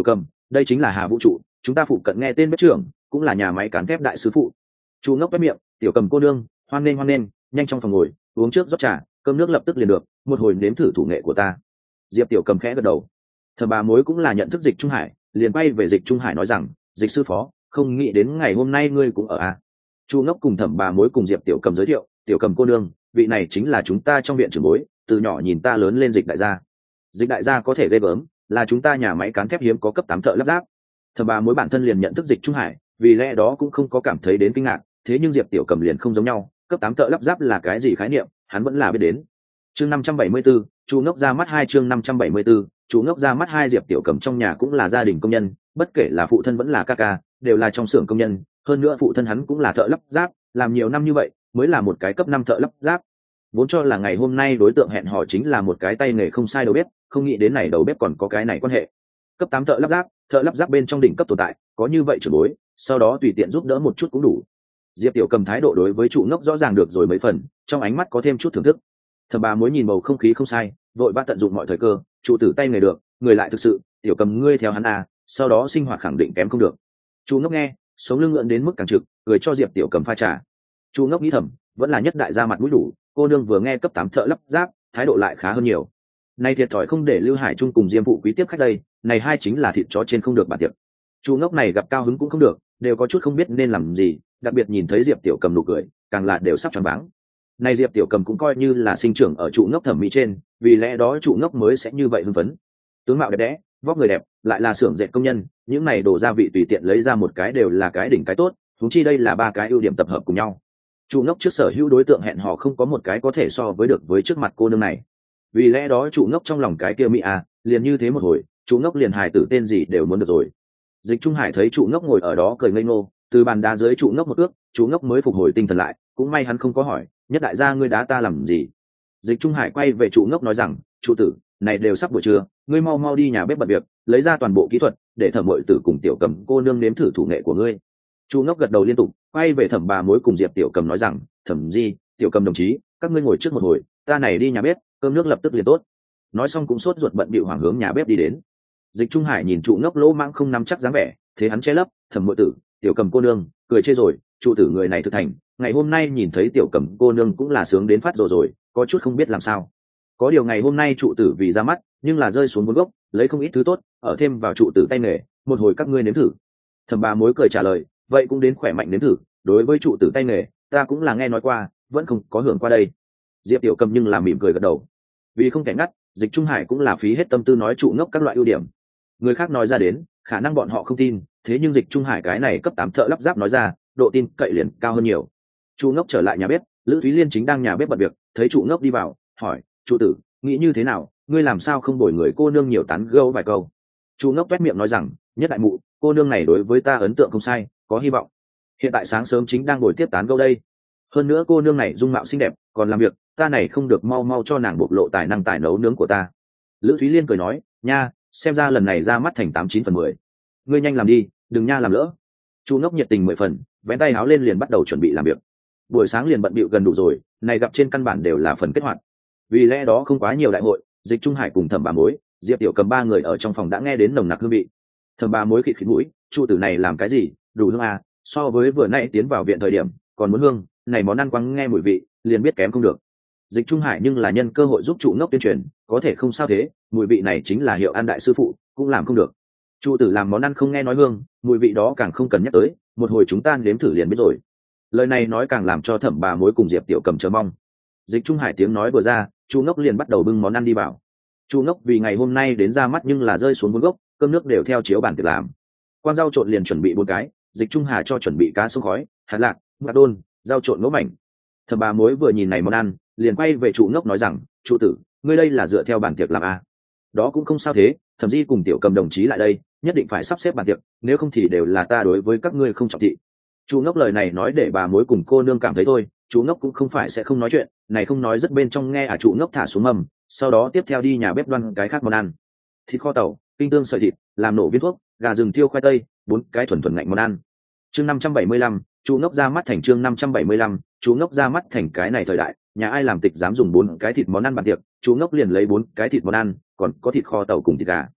đây chính là Hà Vũ trụ, chúng ta phụ cận nghe tên bếp trưởng, cũng là nhà máy cán thép đại sứ phụ. Chu Ngốc bép miệng, tiểu cầm cô nương, hoan nghênh hoan nghênh, nhanh trong phòng ngồi, uống trước rót trà, cơm nước lập tức liền được, một hồi nếm thử thủ nghệ của ta. Diệp tiểu cầm khẽ gật đầu. Thẩm Bà Mối cũng là nhận thức Dịch Trung Hải, liền quay về Dịch Trung Hải nói rằng, Dịch sư phó, không nghĩ đến ngày hôm nay ngươi cũng ở à? Chu Ngốc cùng Thẩm Bà Mối cùng Diệp tiểu cầm giới thiệu, tiểu cầm cô nương, vị này chính là chúng ta trong viện trưởng bối, từ nhỏ nhìn ta lớn lên Dịch đại gia. Dịch đại gia có thể ghê gớm, là chúng ta nhà máy cán thép hiếm có cấp tám thợ lắp ráp. Thẩm Bà Mối bản thân liền nhận thức Dịch Trung Hải, vì lẽ đó cũng không có cảm thấy đến kinh ngạc, thế nhưng Diệp tiểu cầm liền không giống nhau, cấp tám thợ lắp ráp là cái gì khái niệm, hắn vẫn là biết đến. Chương năm trăm bảy mươi 574, Chu Ngốc ra mắt hai chương năm trăm bảy mươi 574, Chu Ngốc ra mắt hai Diệp tiểu cầm trong nhà cũng là gia đình công nhân, bất kể là phụ thân vẫn là ca ca, đều là trong xưởng công nhân, hơn nữa phụ thân hắn cũng là thợ lắp ráp, làm nhiều năm như vậy, mới là một cái cấp năm thợ lắp ráp. Vốn cho là ngày hôm nay đối tượng hẹn hò chính là một cái tay nghề không sai đầu bếp, không nghĩ đến này đầu bếp còn có cái này quan hệ. Cấp tám thợ lắp ráp, thợ lắp ráp bên trong đỉnh cấp tồn tại, có như vậy trưởng bối, sau đó tùy tiện giúp đỡ một chút cũng đủ. Diệp tiểu cầm thái độ đối với Chu Ngốc rõ ràng được rồi mấy phần, trong ánh mắt có thêm chút thưởng thức. Thẩm Bà Mối nhìn bầu không khí không sai, vội vã tận dụng mọi thời cơ, chủ tử tay nghề được, người lại thực sự, tiểu cầm ngươi theo hắn à, sau đó sinh hoạt khẳng định kém không được. Chu Ngốc nghe, sống lưng ngượng đến mức càng trực, cười cho Diệp tiểu cầm pha trà. Chu Ngốc nghĩ thầm, vẫn là nhất đại gia mặt mũi đủ, cô nương vừa nghe cấp tám thợ lắp ráp, thái độ lại khá hơn nhiều. Nay thiệt thòi không để Lưu Hải Trung cùng Diêm Phụ Quý tiếp khách đây, này hai chính là thịt chó trên không được bản tiệc. Chu Ngốc này gặp cao hứng cũng không được, đều có chút không biết nên làm gì, đặc biệt nhìn thấy Diệp tiểu cầm nụ cười, càng là đều sắp choáng váng. Này Diệp tiểu cầm cũng coi như là sinh trưởng ở Chu Ngốc thẩm mỹ trên, vì lẽ đó Chu Ngốc mới sẽ như vậy hưng phấn. Tướng mạo đẹp đẽ, vóc người đẹp, lại là xưởng dệt công nhân, những này đồ gia vị tùy tiện lấy ra một cái đều là cái đỉnh cái tốt, huống chi đây là ba cái ưu điểm tập hợp cùng nhau. Chu Ngốc trước sở hữu đối tượng hẹn hò không có một cái có thể so với được với trước mặt cô nương này, vì lẽ đó Chu Ngốc trong lòng cái kia mỹ à, liền như thế một hồi, Chu Ngốc liền hài tử tên gì đều muốn được rồi. Dịch Trung Hải thấy Chu Ngốc ngồi ở đó cười ngây ngô, từ bàn đá dưới Chu Ngốc một ước, Chu Ngốc mới phục hồi tinh thần lại, cũng may hắn không có hỏi, nhất đại gia ngươi đá ta làm gì. Dịch Trung Hải quay về Chu Ngốc nói rằng, Chu tử, này đều sắp buổi trưa, ngươi mau mau đi nhà bếp bận việc, lấy ra toàn bộ kỹ thuật, để Thẩm Mội Tử cùng Tiểu Cầm cô nương nếm thử thủ nghệ của ngươi. Chu Ngốc gật đầu liên tục, quay về Thẩm Bà Mối cùng Diệp Tiểu Cầm nói rằng, Thẩm Di, Tiểu Cầm đồng chí, các ngươi ngồi trước một hồi, ta này đi nhà bếp, cơm nước lập tức liền tốt. Nói xong cũng sốt ruột bận bịu hoảng hướng nhà bếp đi đến. Dịch Trung Hải nhìn Chu Ngốc lỗ mãng không nắm chắc dáng vẻ, thế hắn che lấp, Thẩm Mội Tử, Tiểu Cầm cô nương, cười chê rồi, Chu tử người này thực thành, ngày hôm nay nhìn thấy Tiểu Cầm cô nương cũng là sướng đến phát rồi rồi, có chút không biết làm sao. Có điều ngày hôm nay trụ tử vì ra mắt, nhưng là rơi xuống vốn gốc, lấy không ít thứ tốt, ở thêm vào trụ tử tay nghề, một hồi các ngươi nếm thử. Thẩm Bà Mối cười trả lời, vậy cũng đến khỏe mạnh nếm thử, đối với trụ tử tay nghề, ta cũng là nghe nói qua, vẫn không có hưởng qua đây. Diệp Tiểu Cầm nhưng là mỉm cười gật đầu, vì không thể ngắt, Dịch Trung Hải cũng là phí hết tâm tư nói trụ ngốc các loại ưu điểm. Người khác nói ra đến, khả năng bọn họ không tin, thế nhưng Dịch Trung Hải cái này cấp tám thợ lắp ráp nói ra, độ tin cậy liền cao hơn nhiều. Trụ ngốc trở lại nhà bếp, Lữ Thúy Liên chính đang nhà bếp bận việc, thấy trụ ngốc đi vào, hỏi, trụ tử, nghĩ như thế nào, ngươi làm sao không bồi người cô nương nhiều tán gẫu vài câu. Chu Ngốc toét miệng nói rằng, nhất đại mụ, cô nương này đối với ta ấn tượng không sai, có hy vọng. Hiện tại sáng sớm chính đang ngồi tiếp tán gẫu đây, hơn nữa cô nương này dung mạo xinh đẹp, còn làm việc, ta này không được mau mau cho nàng bộc lộ tài năng tài nấu nướng của ta. Lữ Thúy Liên cười nói, nha, xem ra lần này ra mắt thành tám chín phần mười, ngươi nhanh làm đi, đừng nha làm lỡ. Chu Ngốc nhiệt tình mười phần, vén tay áo lên liền bắt đầu chuẩn bị làm việc. Buổi sáng liền bận bịu gần đủ rồi, này gặp trên căn bản đều là phần kết hoạt, vì lẽ đó không quá nhiều đại hội. Dịch Trung Hải cùng Thẩm Bà Mối, Diệp Tiểu Cầm ba người ở trong phòng đã nghe đến nồng nặc hương vị. Thẩm Bà Mối khịt khịt mũi, trụ tử này làm cái gì, đủ hương à, so với vừa nãy tiến vào viện thời điểm còn muốn hương, này món ăn quăng nghe mùi vị liền biết kém không được. Dịch Trung Hải nhưng là nhân cơ hội giúp trụ ngốc tuyên truyền, có thể không sao thế, mùi vị này chính là hiệu ăn đại sư phụ, cũng làm không được. Trụ tử làm món ăn không nghe nói hương, mùi vị đó càng không cần nhắc tới, một hồi chúng ta nếm thử liền biết rồi. Lời này nói càng làm cho Thẩm Bà Mối cùng Diệp Tiểu Cầm chờ mong. Dịch Trung Hải tiếng nói vừa ra, Chu Ngốc liền bắt đầu bưng món ăn đi vào. Chu Ngốc vì ngày hôm nay đến ra mắt nhưng là rơi xuống bốn gốc, cơm nước đều theo chiếu bản tiệc làm. Quan rau trộn liền chuẩn bị bốn cái, Dịch Trung Hà cho chuẩn bị cá sông khói, hạt lạc, bạc đôn, rau trộn ngũ mảnh. Thẩm Bà Mối vừa nhìn này món ăn, liền quay về Chu Ngốc nói rằng, "Chu tử, ngươi đây là dựa theo bản tiệc làm à? Đó cũng không sao thế, Thẩm Di cùng Tiểu Cầm đồng chí lại đây, nhất định phải sắp xếp bản tiệc, nếu không thì đều là ta đối với các ngươi không trọng thị." Chu Ngốc lời này nói để Bà Mối cùng cô nương cảm thấy thôi, Chu Ngốc cũng không phải sẽ không nói chuyện, này không nói rất bên trong nghe à. Chu Ngốc thả xuống mầm, sau đó tiếp theo đi nhà bếp đoan cái khác món ăn. Thịt kho tàu, kinh tương sợi thịt, làm nổ viên thuốc, gà rừng tiêu khoai tây, bốn cái thuần thuần ngạnh món ăn. Chương năm trăm bảy mươi lăm, Chu Ngốc ra mắt thành chương năm trăm bảy mươi lăm, Chu Ngốc ra mắt thành cái này thời đại, nhà ai làm tịch dám dùng bốn cái thịt món ăn bàn tiệc, Chu Ngốc liền lấy bốn cái thịt món ăn, còn có thịt kho tàu cùng thịt gà.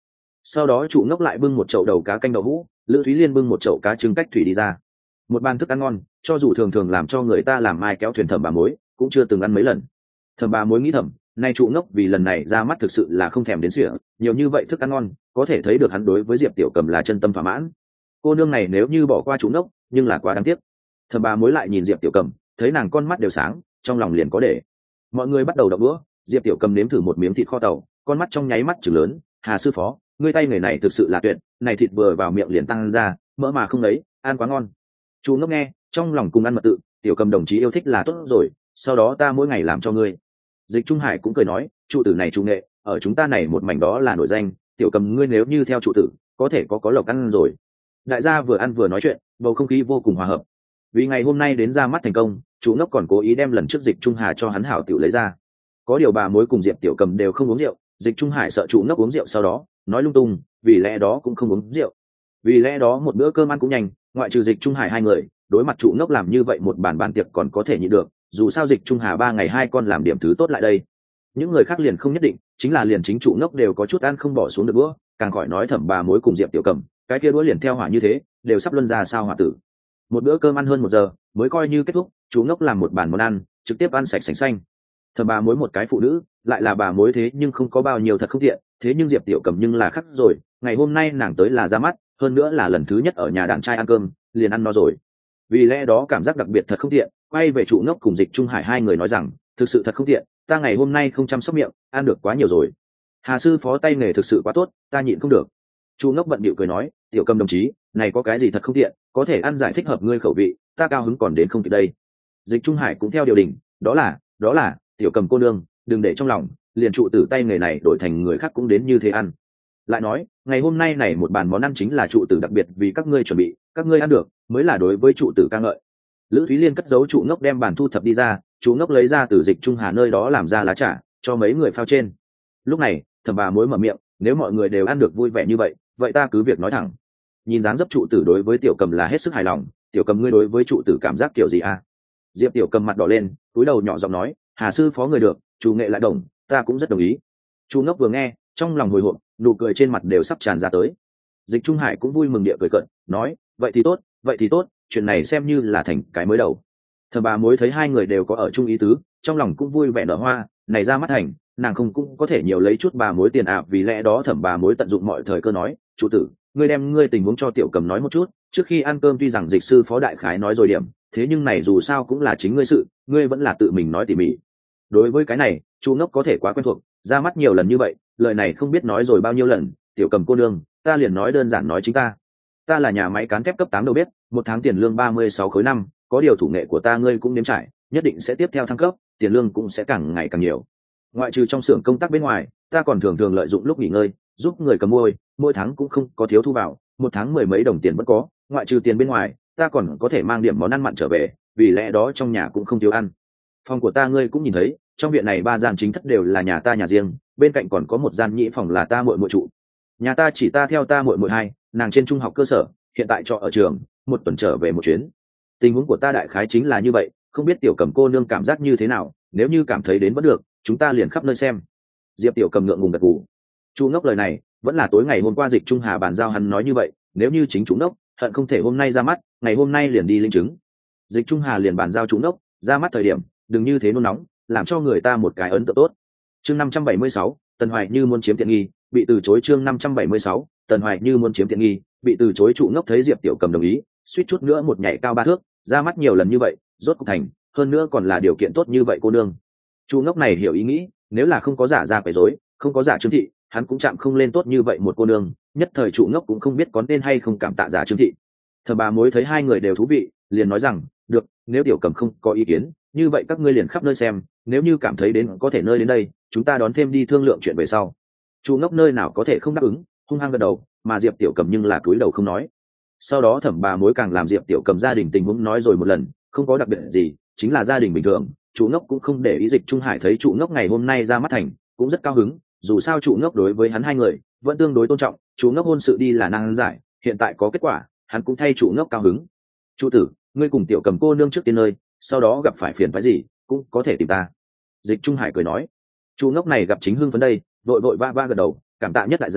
Sau đó trụ ngốc lại bưng một chậu đầu cá canh đậu hũ, Lữ Thúy Liên bưng một chậu cá trứng cách thủy đi ra. Một bàn thức ăn ngon, cho dù thường thường làm cho người ta làm mai kéo thuyền thẩm bà mối cũng chưa từng ăn mấy lần. Thẩm bà mối nghĩ thầm, nay trụ ngốc vì lần này ra mắt thực sự là không thèm đến sỉa, nhiều như vậy thức ăn ngon, có thể thấy được hắn đối với Diệp Tiểu Cầm là chân tâm thỏa mãn. Cô nương này nếu như bỏ qua trụ ngốc, nhưng là quá đáng tiếc. Thẩm bà mối lại nhìn Diệp Tiểu Cầm, thấy nàng con mắt đều sáng, trong lòng liền có để. Mọi người bắt đầu đậu đũa, Diệp Tiểu Cầm nếm thử một miếng thịt kho tàu, con mắt trong nháy mắt trừng lớn. Hà sư phó, ngươi tay người này thực sự là tuyệt, này thịt vừa vào miệng liền tăng ra, mỡ mà không lấy, ăn quá ngon. Chu ngốc nghe, trong lòng cùng ăn mật tự, Tiểu Cầm đồng chí yêu thích là tốt rồi, sau đó ta mỗi ngày làm cho ngươi. Dịch Trung Hải cũng cười nói, trụ tử này trụ nghệ, ở chúng ta này một mảnh đó là nổi danh, Tiểu Cầm ngươi nếu như theo trụ tử, có thể có có lộc ăn rồi. Đại gia vừa ăn vừa nói chuyện, bầu không khí vô cùng hòa hợp. Vì ngày hôm nay đến ra mắt thành công, Chu ngốc còn cố ý đem lần trước Dịch Trung Hà cho hắn hảo tiểu lấy ra. Có điều bà mối cùng Diệp Tiểu Cầm đều không uống rượu, Dịch Trung Hải sợ Chu ngốc uống rượu sau đó nói lung tung, vì lẽ đó cũng không uống rượu. Vì lẽ đó một bữa cơm ăn cũng nhanh, ngoại trừ Dịch Trung Hải hai người, đối mặt Chu ngốc làm như vậy một bàn bàn tiệc còn có thể nhịn được, dù sao Dịch Trung Hà ba ngày hai con làm điểm thứ tốt lại đây. Những người khác liền không nhất định, chính là liền chính Chu ngốc đều có chút ăn không bỏ xuống được bữa, càng khỏi nói thẩm bà mối cùng Diệp Tiểu Cầm, cái kia đũa liền theo hỏa như thế, đều sắp luân ra sao hỏa tử. Một bữa cơm ăn hơn một giờ, mới coi như kết thúc, Chu ngốc làm một bàn món ăn, trực tiếp ăn sạch sành xanh. Thẩm bà mối một cái phụ nữ, lại là bà mối thế nhưng không có bao nhiêu thật không tiện, thế nhưng Diệp Tiểu Cầm nhưng là khắc rồi, ngày hôm nay nàng tới là ra mắt, hơn nữa là lần thứ nhất ở nhà đàn trai ăn cơm, liền ăn no rồi. Vì lẽ đó cảm giác đặc biệt thật không tiện, quay về Trụ ngốc cùng Dịch Trung Hải hai người nói rằng, thực sự thật không tiện, ta ngày hôm nay không chăm sóc miệng, ăn được quá nhiều rồi. Hà sư phó tay nghề thực sự quá tốt, ta nhịn không được. Trụ ngốc bận bịu cười nói, Tiểu Cầm đồng chí, này có cái gì thật không tiện, có thể ăn giải thích hợp ngươi khẩu vị, ta cao hứng còn đến không kịp đây. Dịch Trung Hải cũng theo điều đình, đó là, đó là, Tiểu Cầm cô nương, đừng để trong lòng, liền trụ tử tay nghề này đổi thành người khác cũng đến như thế ăn. Lại nói, ngày hôm nay này một bàn món ăn chính là trụ tử đặc biệt vì các ngươi chuẩn bị, các ngươi ăn được mới là đối với trụ tử ca ngợi. Lữ Thúy Liên cất giấu trụ ngốc đem bàn thu thập đi ra, trụ ngốc lấy ra từ Dịch Trung Hà nơi đó làm ra lá trà, cho mấy người phao trên. Lúc này, thẩm bà mối mở miệng, nếu mọi người đều ăn được vui vẻ như vậy, vậy ta cứ việc nói thẳng. Nhìn dáng dấp trụ tử đối với Tiểu Cầm là hết sức hài lòng, Tiểu Cầm ngươi đối với trụ tử cảm giác kiểu gì à? Diệp Tiểu Cầm mặt đỏ lên, cúi đầu nhỏ giọng nói, Hà sư phó người được, chủ nghệ lại đồng, ta cũng rất đồng ý. Chu ngốc vừa nghe, trong lòng hồi hộp, nụ cười trên mặt đều sắp tràn ra tới. Dịch Trung Hải cũng vui mừng địa cười cợt, nói, vậy thì tốt, vậy thì tốt, chuyện này xem như là thành cái mới đầu. Thẩm bà mối thấy hai người đều có ở chung ý tứ, trong lòng cũng vui vẻ nở hoa, này ra mắt thành, nàng không cũng có thể nhiều lấy chút bà mối tiền ạ, à, vì lẽ đó thẩm bà mối tận dụng mọi thời cơ nói, chủ tử, ngươi đem ngươi tình huống cho Tiểu Cầm nói một chút, trước khi ăn cơm tuy rằng Dịch sư phó đại khái nói rồi điểm, thế nhưng này dù sao cũng là chính ngươi sự, ngươi vẫn là tự mình nói tỉ mỉ. Đối với cái này, Chu ngốc có thể quá quen thuộc, ra mắt nhiều lần như vậy, lời này không biết nói rồi bao nhiêu lần. Tiểu Cầm cô nương, ta liền nói đơn giản nói chính ta, ta là nhà máy cán thép cấp tám đầu bếp, một tháng tiền lương ba mươi sáu khối năm, có điều thủ nghệ của ta ngươi cũng nếm trải, nhất định sẽ tiếp theo thăng cấp, tiền lương cũng sẽ càng ngày càng nhiều. Ngoại trừ trong xưởng công tác bên ngoài, ta còn thường thường lợi dụng lúc nghỉ ngơi, giúp người cầm môi, mỗi tháng cũng không có thiếu thu vào, một tháng mười mấy đồng tiền vẫn có. Ngoại trừ tiền bên ngoài, ta còn có thể mang điểm món ăn mặn trở về, vì lẽ đó trong nhà cũng không thiếu ăn. Phòng của ta ngươi cũng nhìn thấy, trong viện này ba gian chính thất đều là nhà ta nhà riêng, bên cạnh còn có một gian nhị phòng là ta muội muội trụ. Nhà ta chỉ ta theo ta muội muội hai, nàng trên trung học cơ sở, hiện tại trọ ở trường, một tuần trở về một chuyến. Tình huống của ta đại khái chính là như vậy, không biết Tiểu Cầm cô nương cảm giác như thế nào, nếu như cảm thấy đến vẫn được, chúng ta liền khắp nơi xem. Diệp Tiểu Cầm ngượng ngùng gật gù. Chu ngốc lời này, vẫn là tối ngày hôm qua Dịch Trung Hà bàn giao hắn nói như vậy, nếu như chính Chu ngốc, hận không thể hôm nay ra mắt, ngày hôm nay liền đi linh chứng. Dịch Trung Hà liền bàn giao Chu ngốc, ra mắt thời điểm, đừng như thế nôn nóng, làm cho người ta một cái ấn tượng tốt. Chương năm trăm bảy mươi sáu, Tần Hoài Như muốn chiếm tiện nghi, bị từ chối. Chương năm trăm bảy mươi sáu, Tần Hoài Như muốn chiếm tiện nghi, bị từ chối. Trụ ngốc thấy Diệp Tiểu Cầm đồng ý, suýt chút nữa một nhảy cao ba thước, ra mắt nhiều lần như vậy, rốt cục thành, hơn nữa còn là điều kiện tốt như vậy cô nương. Trụ ngốc này hiểu ý nghĩ, nếu là không có giả ra quấy rối, không có giả Trương thị, hắn cũng chạm không lên tốt như vậy một cô nương, nhất thời Trụ ngốc cũng không biết có nên hay không cảm tạ giả Trương thị. Thẩm bà mối thấy hai người đều thú vị, liền nói rằng, được, nếu Tiểu Cầm không có ý kiến, như vậy các ngươi liền khắp nơi xem, nếu như cảm thấy đến có thể nơi đến đây, chúng ta đón thêm đi thương lượng chuyện về sau. Chu ngốc nơi nào có thể không đáp ứng, hung hăng gật đầu, mà Diệp Tiểu Cầm nhưng là cúi đầu không nói. Sau đó thẩm bà mối càng làm Diệp Tiểu Cầm gia đình tình huống nói rồi một lần, không có đặc biệt gì, chính là gia đình bình thường. Chu ngốc cũng không để ý. Dịch Trung Hải thấy Chu ngốc ngày hôm nay ra mắt thành, cũng rất cao hứng, dù sao Chu ngốc đối với hắn hai người vẫn tương đối tôn trọng. Chu ngốc hôn sự đi là năng giải, hiện tại có kết quả, hắn cũng thay Chu ngốc cao hứng. Chu tử, ngươi cùng Tiểu Cầm cô nương trước tiên nơi, sau đó gặp phải phiền phức gì cũng có thể tìm ta. Dịch Trung Hải cười nói. Chu ngốc này gặp chính hưng phấn đây, vội vội va va gật đầu, cảm tạ nhất đại gia,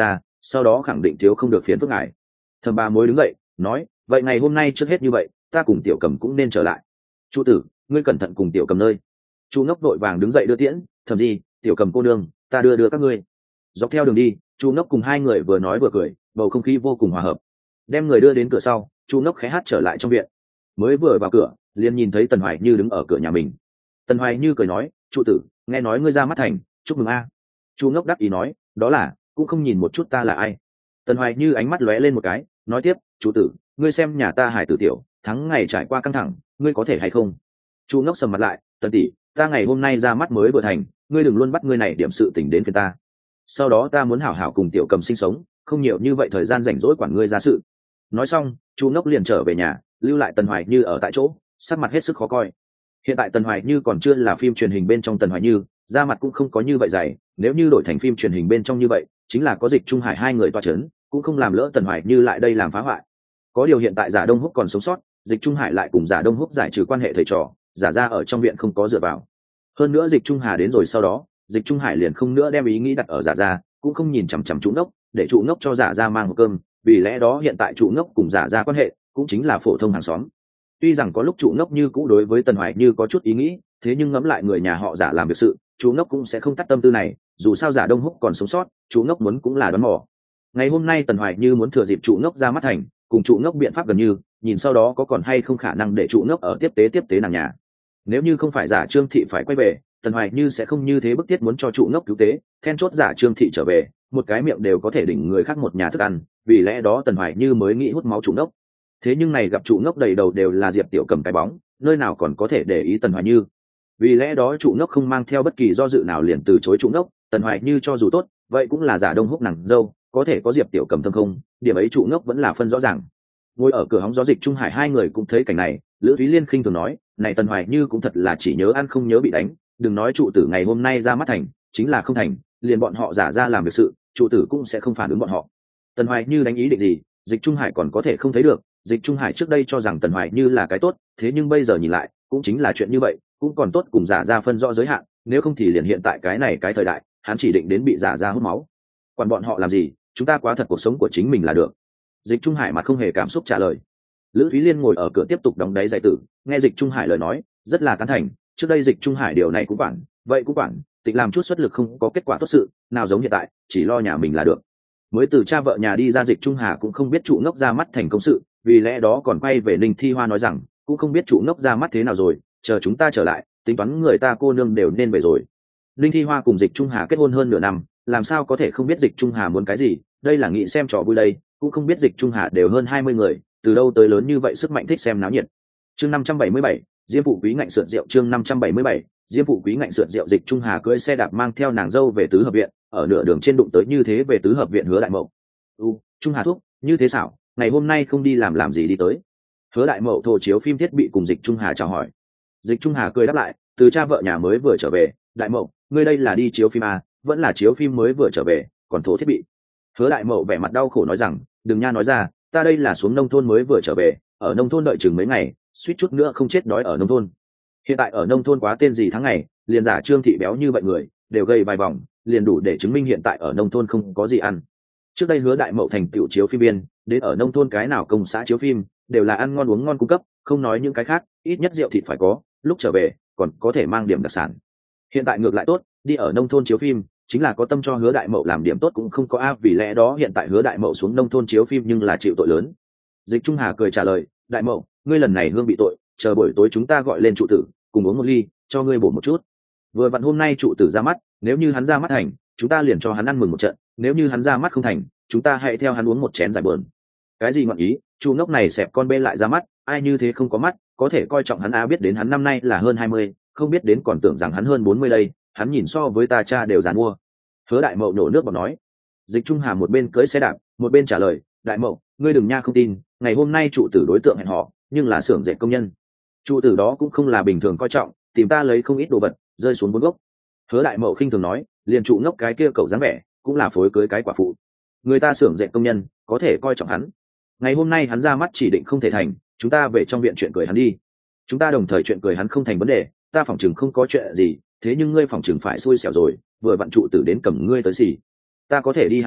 sau đó khẳng định thiếu không được phiền phức ngài. Thẩm Bà Mối đứng dậy nói, vậy ngày hôm nay trước hết như vậy, ta cùng Tiểu Cầm cũng nên trở lại. Chu tử, ngươi cẩn thận cùng Tiểu Cầm nơi. Chu Ngốc đội vàng đứng dậy đưa tiễn. Thẩm Di, Tiểu Cầm cô đương, ta đưa đưa các ngươi. Dọc theo đường đi, Chu Ngốc cùng hai người vừa nói vừa cười, bầu không khí vô cùng hòa hợp. Đem người đưa đến cửa sau, Chu Ngốc khẽ hát trở lại trong viện. Mới vừa vào cửa, liền nhìn thấy Tần Hoài Như đứng ở cửa nhà mình. Tần Hoài Như cười nói, Chu tử, nghe nói ngươi ra mắt thành, chúc mừng a. Chu Ngốc đáp ý nói, đó là, cũng không nhìn một chút ta là ai. Tần Hoài Như ánh mắt lóe lên một cái, nói tiếp, Chu tử, ngươi xem nhà ta Hải tử tiểu, tháng ngày trải qua căng thẳng, ngươi có thể hay không? Chu Ngốc sầm mặt lại, Tần tỷ, ta ngày hôm nay ra mắt mới vừa thành, ngươi đừng luôn bắt ngươi này điểm sự tình đến phiền ta. Sau đó ta muốn hảo hảo cùng Tiểu Cầm sinh sống, không nhiều như vậy thời gian rảnh rỗi quản ngươi ra sự. Nói xong, Chu Ngốc liền trở về nhà, lưu lại Tần Hoài Như ở tại chỗ, sắc mặt hết sức khó coi. Hiện tại Tần Hoài Như còn chưa là phim truyền hình bên trong Tần Hoài Như, da mặt cũng không có như vậy dày, nếu như đổi thành phim truyền hình bên trong như vậy, chính là có Dịch Trung Hải hai người toa chấn, cũng không làm lỡ Tần Hoài Như lại đây làm phá hoại. Có điều hiện tại Giả Đông Húc còn sống sót, Dịch Trung Hải lại cùng Giả Đông Húc giải trừ quan hệ thầy trò, giả ra ở trong viện không có dựa vào. Hơn nữa Dịch Trung Hà đến rồi sau đó, Dịch Trung Hải liền không nữa đem ý nghĩ đặt ở giả ra, cũng không nhìn chằm chằm trụ ngốc, để trụ ngốc cho giả ra mang một cơm, vì lẽ đó hiện tại trụ ngốc cùng giả ra quan hệ cũng chính là phổ thông hàng xóm. Tuy rằng có lúc trụ ngốc như cũ đối với Tần Hoài Như có chút ý nghĩ, thế nhưng ngẫm lại người nhà họ Giả làm việc sự, trụ ngốc cũng sẽ không tắt tâm tư này, dù sao Giả Đông Húc còn sống sót, trụ ngốc muốn cũng là đoán mò. Ngày hôm nay Tần Hoài Như muốn thừa dịp trụ ngốc ra mắt thành, cùng trụ ngốc biện pháp gần như, nhìn sau đó có còn hay không khả năng để trụ ngốc ở tiếp tế tiếp tế nàng nhà. Nếu như không phải Giả Trương Thị phải quay về, Tần Hoài Như sẽ không như thế bức thiết muốn cho trụ ngốc cứu tế, then chốt Giả Trương Thị trở về, một cái miệng đều có thể đỉnh người khác một nhà thức ăn, vì lẽ đó Tần Hoài Như mới nghĩ hút máu trụ ngốc. Thế nhưng này gặp trụ ngốc đầy đầu đều là Diệp Tiểu Cầm cái bóng, nơi nào còn có thể để ý Tần Hoài Như. Vì lẽ đó trụ ngốc không mang theo bất kỳ do dự nào liền từ chối trụ ngốc. Tần Hoài Như cho dù tốt, vậy cũng là Giả Đông Húc nàng dâu, có thể có Diệp Tiểu Cầm thâm không, điểm ấy trụ ngốc vẫn là phân rõ ràng. Ngồi ở cửa hóng gió Dịch Trung Hải hai người cũng thấy cảnh này, Lữ Thúy Liên khinh thường nói, này Tần Hoài Như cũng thật là chỉ nhớ ăn không nhớ bị đánh, đừng nói trụ tử ngày hôm nay ra mắt thành, chính là không thành, liền bọn họ giả ra làm việc sự, trụ tử cũng sẽ không phản ứng bọn họ. Tần Hoài Như đánh ý định gì, Dịch Trung Hải còn có thể không thấy được. Dịch Trung Hải trước đây cho rằng Tần Hoài Như là cái tốt, thế nhưng bây giờ nhìn lại, cũng chính là chuyện như vậy, cũng còn tốt cùng giả ra phân rõ giới hạn, nếu không thì liền hiện tại cái này cái thời đại, hắn chỉ định đến bị giả ra hút máu. Còn bọn họ làm gì, chúng ta quá thật cuộc sống của chính mình là được. Dịch Trung Hải mặt không hề cảm xúc trả lời. Lữ Thúy Liên ngồi ở cửa tiếp tục đóng đáy giải tử, nghe Dịch Trung Hải lời nói, rất là tán thành, trước đây Dịch Trung Hải điều này cũng quản, vậy cũng quản, tịch làm chút xuất lực không có kết quả tốt sự, nào giống hiện tại, chỉ lo nhà mình là được. Mới từ cha vợ nhà đi ra Dịch Trung Hà cũng không biết trụ ngốc ra mắt thành công sự, vì lẽ đó còn quay về Ninh Thi Hoa nói rằng, cũng không biết trụ ngốc ra mắt thế nào rồi, chờ chúng ta trở lại, tính toán người ta cô nương đều nên về rồi. Ninh Thi Hoa cùng Dịch Trung Hà kết hôn hơn nửa năm, làm sao có thể không biết Dịch Trung Hà muốn cái gì, đây là nghĩ xem trò vui đây, cũng không biết Dịch Trung Hà đều hơn hai mươi người, từ đâu tới lớn như vậy sức mạnh thích xem náo nhiệt. Chương năm trăm bảy mươi bảy, Diêm phụ quý ngạnh sượt rượu. Chương năm trăm bảy mươi bảy, Diêm phụ quý ngạnh sượt rượu. Dịch Trung Hà cưỡi xe đạp mang theo nàng dâu về tứ hợp viện, ở nửa đường trên đụng tới như thế về tứ hợp viện Hứa Đại Mậu. U, Trung Hà thúc, như thế xảo, ngày hôm nay không đi làm làm gì đi tới? Hứa Đại Mậu thô chiếu phim thiết bị cùng Dịch Trung Hà chào hỏi. Dịch Trung Hà cười đáp lại, từ cha vợ nhà mới vừa trở về, Đại Mậu, ngươi đây là đi chiếu phim à, vẫn là chiếu phim mới vừa trở về, còn thố thiết bị. Hứa Đại Mậu vẻ mặt đau khổ nói rằng, đừng nha nói ra, ta đây là xuống nông thôn mới vừa trở về, ở nông thôn đợi chừng mấy ngày, suýt chút nữa không chết đói ở nông thôn. Hiện tại ở nông thôn quá tên gì tháng ngày, liền giả Trương Thị béo như vậy người, đều gầy vài vòng, liền đủ để chứng minh hiện tại ở nông thôn không có gì ăn. Trước đây Hứa Đại Mậu thành tiểu chiếu phim biên, đến ở nông thôn cái nào công xã chiếu phim, đều là ăn ngon uống ngon cung cấp, không nói những cái khác, ít nhất rượu thịt phải có, lúc trở về còn có thể mang điểm đặc sản. Hiện tại ngược lại tốt, đi ở nông thôn chiếu phim, chính là có tâm cho Hứa Đại Mậu làm điểm tốt cũng không có a, vì lẽ đó hiện tại Hứa Đại Mậu xuống nông thôn chiếu phim nhưng là chịu tội lớn. Dịch Trung Hà cười trả lời, Đại Mậu, ngươi lần này hương bị tội, chờ buổi tối chúng ta gọi lên trụ tử, cùng uống một ly, cho ngươi bổ một chút. Vừa vặn hôm nay trụ tử ra mắt, nếu như hắn ra mắt thành, chúng ta liền cho hắn ăn mừng một trận, nếu như hắn ra mắt không thành, chúng ta hãy theo hắn uống một chén giải bờn. Cái gì ngọn ý, chu ngốc này xẹp con bê lại ra mắt, ai như thế không có mắt, có thể coi trọng hắn a, biết đến hắn năm nay là hơn hai mươi, không biết đến còn tưởng rằng hắn hơn bốn mươi đây, hắn nhìn so với ta cha đều giàn mua. Hứa Đại Mậu nổ nước bọt nói. Dịch Trung Hà một bên cưỡi xe đạp, một bên trả lời, Đại Mậu, ngươi đừng nha không tin, ngày hôm nay trụ tử đối tượng hẹn họ, nhưng là xưởng dệt công nhân. Trụ tử đó cũng không là bình thường coi trọng, tìm ta lấy không ít đồ vật, rơi xuống vốn gốc. Hứa Đại Mậu khinh thường nói, liền trụ ngốc cái kia cậu dáng vẻ, cũng là phối cưới cái quả phụ. Người ta xưởng dệt công nhân, có thể coi trọng hắn. Ngày hôm nay hắn ra mắt chỉ định không thể thành, chúng ta về trong viện chuyện cười hắn đi. Chúng ta đồng thời chuyện cười hắn không thành vấn đề, ta phỏng chừng không có chuyện gì, thế nhưng ngươi phỏng chừng phải xui xẻo rồi, vừa vặn trụ tử đến cầm ngươi tới xỉ. Ta có thể đi hắn đi,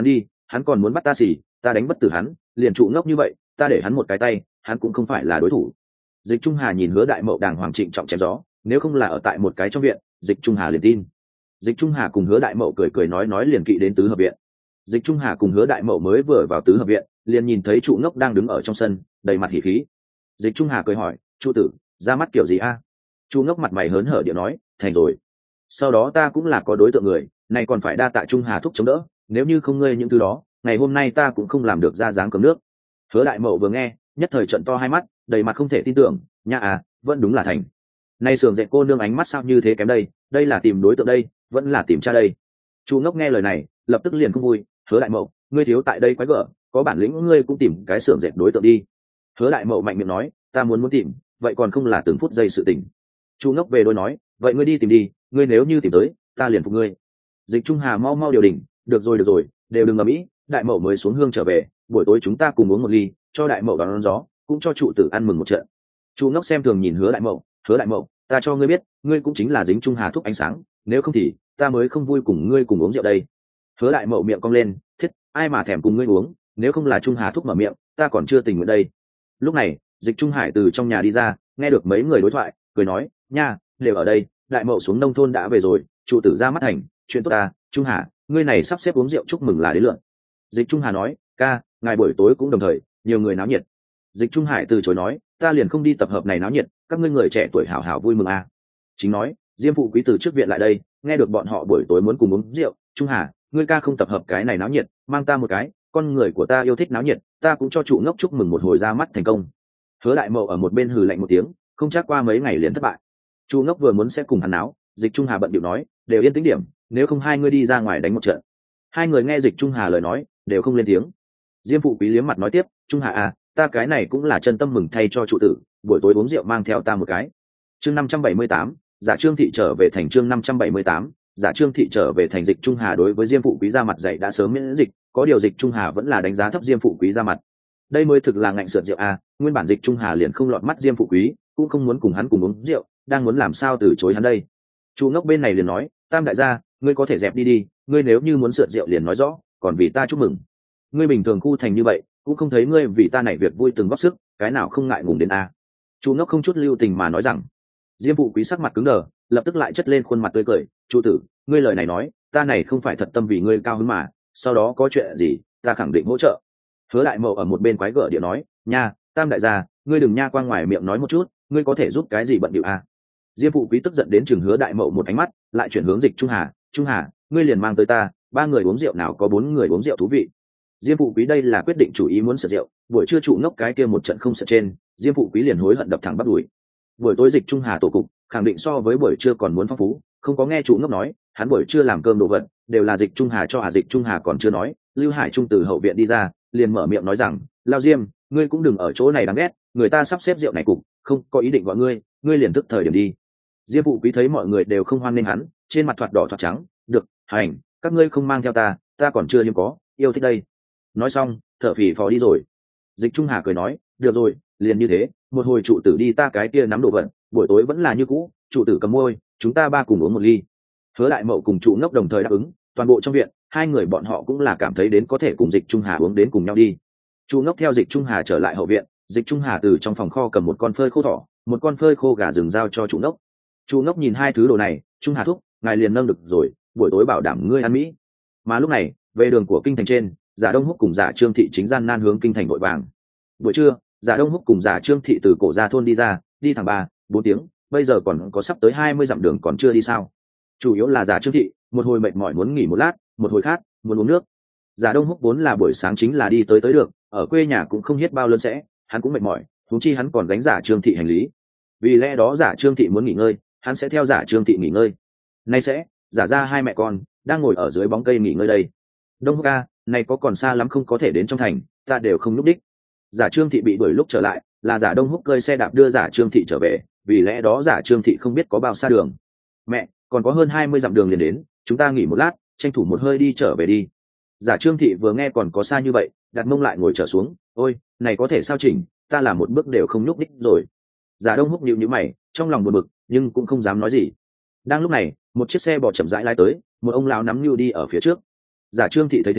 hắn còn muốn bắt ta xỉ, ta đánh bất tử hắn, liền trụ ngốc như vậy, ta để hắn một cái tay, hắn cũng không phải là đối thủ. Dịch Trung Hà nhìn Hứa Đại Mậu đàng hoàng trịnh trọng chém gió, nếu không là ở tại một cái trong viện, Dịch Trung Hà liền tin. Dịch Trung Hà cùng Hứa Đại Mậu cười cười nói nói liền kỵ đến tứ hợp viện. Dịch Trung Hà cùng Hứa Đại Mậu mới vừa vào tứ hợp viện, liền nhìn thấy trụ ngốc đang đứng ở trong sân, đầy mặt hỉ khí. Dịch Trung Hà cười hỏi, trụ tử, ra mắt kiểu gì a? Trụ ngốc mặt mày hớn hở điệu nói, thành rồi. Sau đó ta cũng là có đối tượng người, này còn phải đa tạ Trung Hà thúc chống đỡ, nếu như không ngươi những thứ đó, ngày hôm nay ta cũng không làm được ra dáng cấm nước. Hứa Đại Mậu vừa nghe, nhất thời trận to hai mắt, đầy mặt không thể tin tưởng, nha à, vẫn đúng là thành. Nay sườn dệt cô nương ánh mắt sao như thế kém đây, đây là tìm đối tượng đây, vẫn là tìm cha đây. Chu ngốc nghe lời này, lập tức liền không vui, Hứa Đại Mậu, ngươi thiếu tại đây quái gở, có bản lĩnh ngươi cũng tìm cái sườn dệt đối tượng đi. Hứa Đại Mậu mạnh miệng nói, ta muốn muốn tìm, vậy còn không là từng phút giây sự tình. Chu ngốc về đôi nói, vậy ngươi đi tìm đi, ngươi nếu như tìm tới, ta liền phục ngươi. Dịch Trung Hà mau mau điều đình, được rồi được rồi, đều đừng ngầm ý, Đại Mậu mới xuống hương trở về, buổi tối chúng ta cùng uống một ly, cho Đại Mậu đón, đón gió, cũng cho trụ tử ăn mừng một trận. Chu ngốc xem thường nhìn Hứa Đại Mậu, Hứa Đại Mậu, ta cho ngươi biết, ngươi cũng chính là dính Trung Hà thúc ánh sáng, nếu không thì ta mới không vui cùng ngươi cùng uống rượu đây. Hứa Đại Mậu miệng cong lên, thiết, ai mà thèm cùng ngươi uống, nếu không là Trung Hà thúc mở miệng, ta còn chưa tình nguyện đây. Lúc này, Dịch Trung Hải từ trong nhà đi ra, nghe được mấy người đối thoại, cười nói, nha, đều ở đây, Đại Mậu xuống nông thôn đã về rồi, trụ tử ra mắt thành, chuyện tốt ta, Trung Hà, ngươi này sắp xếp uống rượu chúc mừng là đến lượt. Dịch Trung Hà nói, ca, ngài buổi tối cũng đồng thời, nhiều người náo nhiệt. Dịch Trung Hải từ chối nói, ta liền không đi tập hợp này náo nhiệt, các ngươi người trẻ tuổi hảo hảo vui mừng à. Chính nói, Diêm phụ quý từ trước viện lại đây, nghe được bọn họ buổi tối muốn cùng uống rượu, Trung Hà, ngươi ca không tập hợp cái này náo nhiệt, mang ta một cái, con người của ta yêu thích náo nhiệt, ta cũng cho trụ ngốc chúc mừng một hồi ra mắt thành công. Hứa Đại Mậu ở một bên hừ lạnh một tiếng, không chắc qua mấy ngày liền thất bại. Trụ ngốc vừa muốn sẽ cùng hắn náo, Dịch Trung Hà bận điệu nói, đều yên tĩnh điểm, nếu không hai ngươi đi ra ngoài đánh một trận. Hai người nghe Dịch Trung Hà lời nói, đều không lên tiếng. Diêm phụ quý liếm mặt nói tiếp, Trung Hà à, ta cái này cũng là chân tâm mừng thay cho trụ tử, buổi tối uống rượu mang theo ta một cái. Chương năm trăm bảy mươi tám, giả Trương thị trở về thành. Chương năm trăm bảy mươi tám, giả Trương thị trở về thành. Dịch Trung Hà đối với Diêm phụ quý ra mặt dạy đã sớm miễn dịch, có điều Dịch Trung Hà vẫn là đánh giá thấp Diêm phụ quý ra mặt. Đây mới thực là ngạnh sượt rượu à, nguyên bản Dịch Trung Hà liền không lọt mắt Diêm phụ quý, cũng không muốn cùng hắn cùng uống rượu, đang muốn làm sao từ chối hắn đây. Chu ngốc bên này liền nói, Tam đại gia, ngươi có thể dẹp đi đi, ngươi nếu như muốn sượt rượu liền nói rõ, còn vì ta chúc mừng. Ngươi bình thường khu thành như vậy, cũng không thấy ngươi vì ta này việc vui từng góp sức, cái nào không ngại ngùng đến a. Chu ngốc không chút lưu tình mà nói rằng. Diêm phụ quý sắc mặt cứng đờ, lập tức lại chất lên khuôn mặt tươi cười, Chu tử, ngươi lời này nói, ta này không phải thật tâm vì ngươi cao hứng mà, sau đó có chuyện gì, ta khẳng định hỗ trợ. Hứa Đại Mậu ở một bên quái gở địa nói, nha, Tam đại gia, ngươi đừng nha qua ngoài miệng nói một chút, ngươi có thể giúp cái gì bận điệu a. Diêm phụ quý tức giận đến chừng Hứa Đại Mậu một ánh mắt, lại chuyển hướng Dịch Trung Hà, Trung Hà, ngươi liền mang tới ta, ba người uống rượu nào có bốn người uống rượu thú vị. Diêm phụ quý đây là quyết định chủ ý muốn sợ rượu, buổi trưa trụ ngốc cái kia một trận không sợ trên, Diêm phụ quý liền hối hận đập thẳng bắt đuổi. Buổi tối Dịch Trung Hà tổ cục, khẳng định so với buổi trưa còn muốn phong phú, không có nghe trụ ngốc nói, hắn buổi trưa làm cơm đồ vật, đều là Dịch Trung Hà cho à. Dịch Trung Hà còn chưa nói, Lưu Hải Trung từ hậu viện đi ra, liền mở miệng nói rằng, Lao Diêm, ngươi cũng đừng ở chỗ này đáng ghét, người ta sắp xếp rượu này cục, không có ý định gọi ngươi, ngươi liền thức thời điểm đi. Diêm phụ quý thấy mọi người đều không hoan nghênh hắn, trên mặt thoạt đỏ thoạt trắng, được, hành, các ngươi không mang theo ta, ta còn chưa hiếm có, yêu thích đây. Nói xong, thở phì phò đi rồi. Dịch Trung Hà cười nói, được rồi, liền như thế, một hồi trụ tử đi ta cái kia nắm đồ vật, buổi tối vẫn là như cũ, trụ tử cầm môi, chúng ta ba cùng uống một ly. Hứa Đại Mậu cùng trụ ngốc đồng thời đáp ứng, toàn bộ trong viện, hai người bọn họ cũng là cảm thấy đến có thể cùng Dịch Trung Hà uống đến cùng nhau đi. Trụ ngốc theo Dịch Trung Hà trở lại hậu viện, Dịch Trung Hà từ trong phòng kho cầm một con phơi khô thỏ, một con phơi khô gà rừng giao cho trụ ngốc. Trụ ngốc nhìn hai thứ đồ này, Trung Hà thúc, ngài liền nâng được rồi, buổi tối bảo đảm ngươi ăn mỹ. Mà lúc này, về đường của kinh thành trên, Giả Đông Húc cùng Giả Trương thị chính gian nan hướng kinh thành vội vàng. Buổi trưa, Giả Đông Húc cùng Giả Trương thị từ cổ gia thôn đi ra, đi thẳng ba, bốn tiếng, bây giờ còn có sắp tới hai mươi dặm đường còn chưa đi sao? Chủ yếu là Giả Trương thị, một hồi mệt mỏi muốn nghỉ một lát, một hồi khát, muốn uống nước. Giả Đông Húc vốn là buổi sáng chính là đi tới tới được, ở quê nhà cũng không biết bao lớn sẽ, hắn cũng mệt mỏi, huống chi hắn còn gánh Giả Trương thị hành lý. Vì lẽ đó Giả Trương thị muốn nghỉ ngơi, hắn sẽ theo Giả Trương thị nghỉ ngơi. Nay sẽ, Giả ra hai mẹ con đang ngồi ở dưới bóng cây nghỉ ngơi đây. Đông Húc ca, này có còn xa lắm không có thể đến trong thành, ta đều không núp đích. Giả Trương thị bị đuổi lúc trở lại, là Giả Đông Húc cơi xe đạp đưa Giả Trương thị trở về, vì lẽ đó Giả Trương thị không biết có bao xa đường. Mẹ, còn có hơn hai mươi dặm đường liền đến, chúng ta nghỉ một lát, tranh thủ một hơi đi trở về đi. Giả Trương thị vừa nghe còn có xa như vậy, đặt mông lại ngồi trở xuống, ôi, này có thể sao chỉnh, ta làm một bước đều không nhúc đích rồi. Giả Đông Húc nhíu nhíu mày, trong lòng buồn bực, nhưng cũng không dám nói gì. Đang lúc này, một chiếc xe bò chậm rãi lái tới, một ông lão nắm nhu đi ở phía trước. Giả Trương thị thấy thế,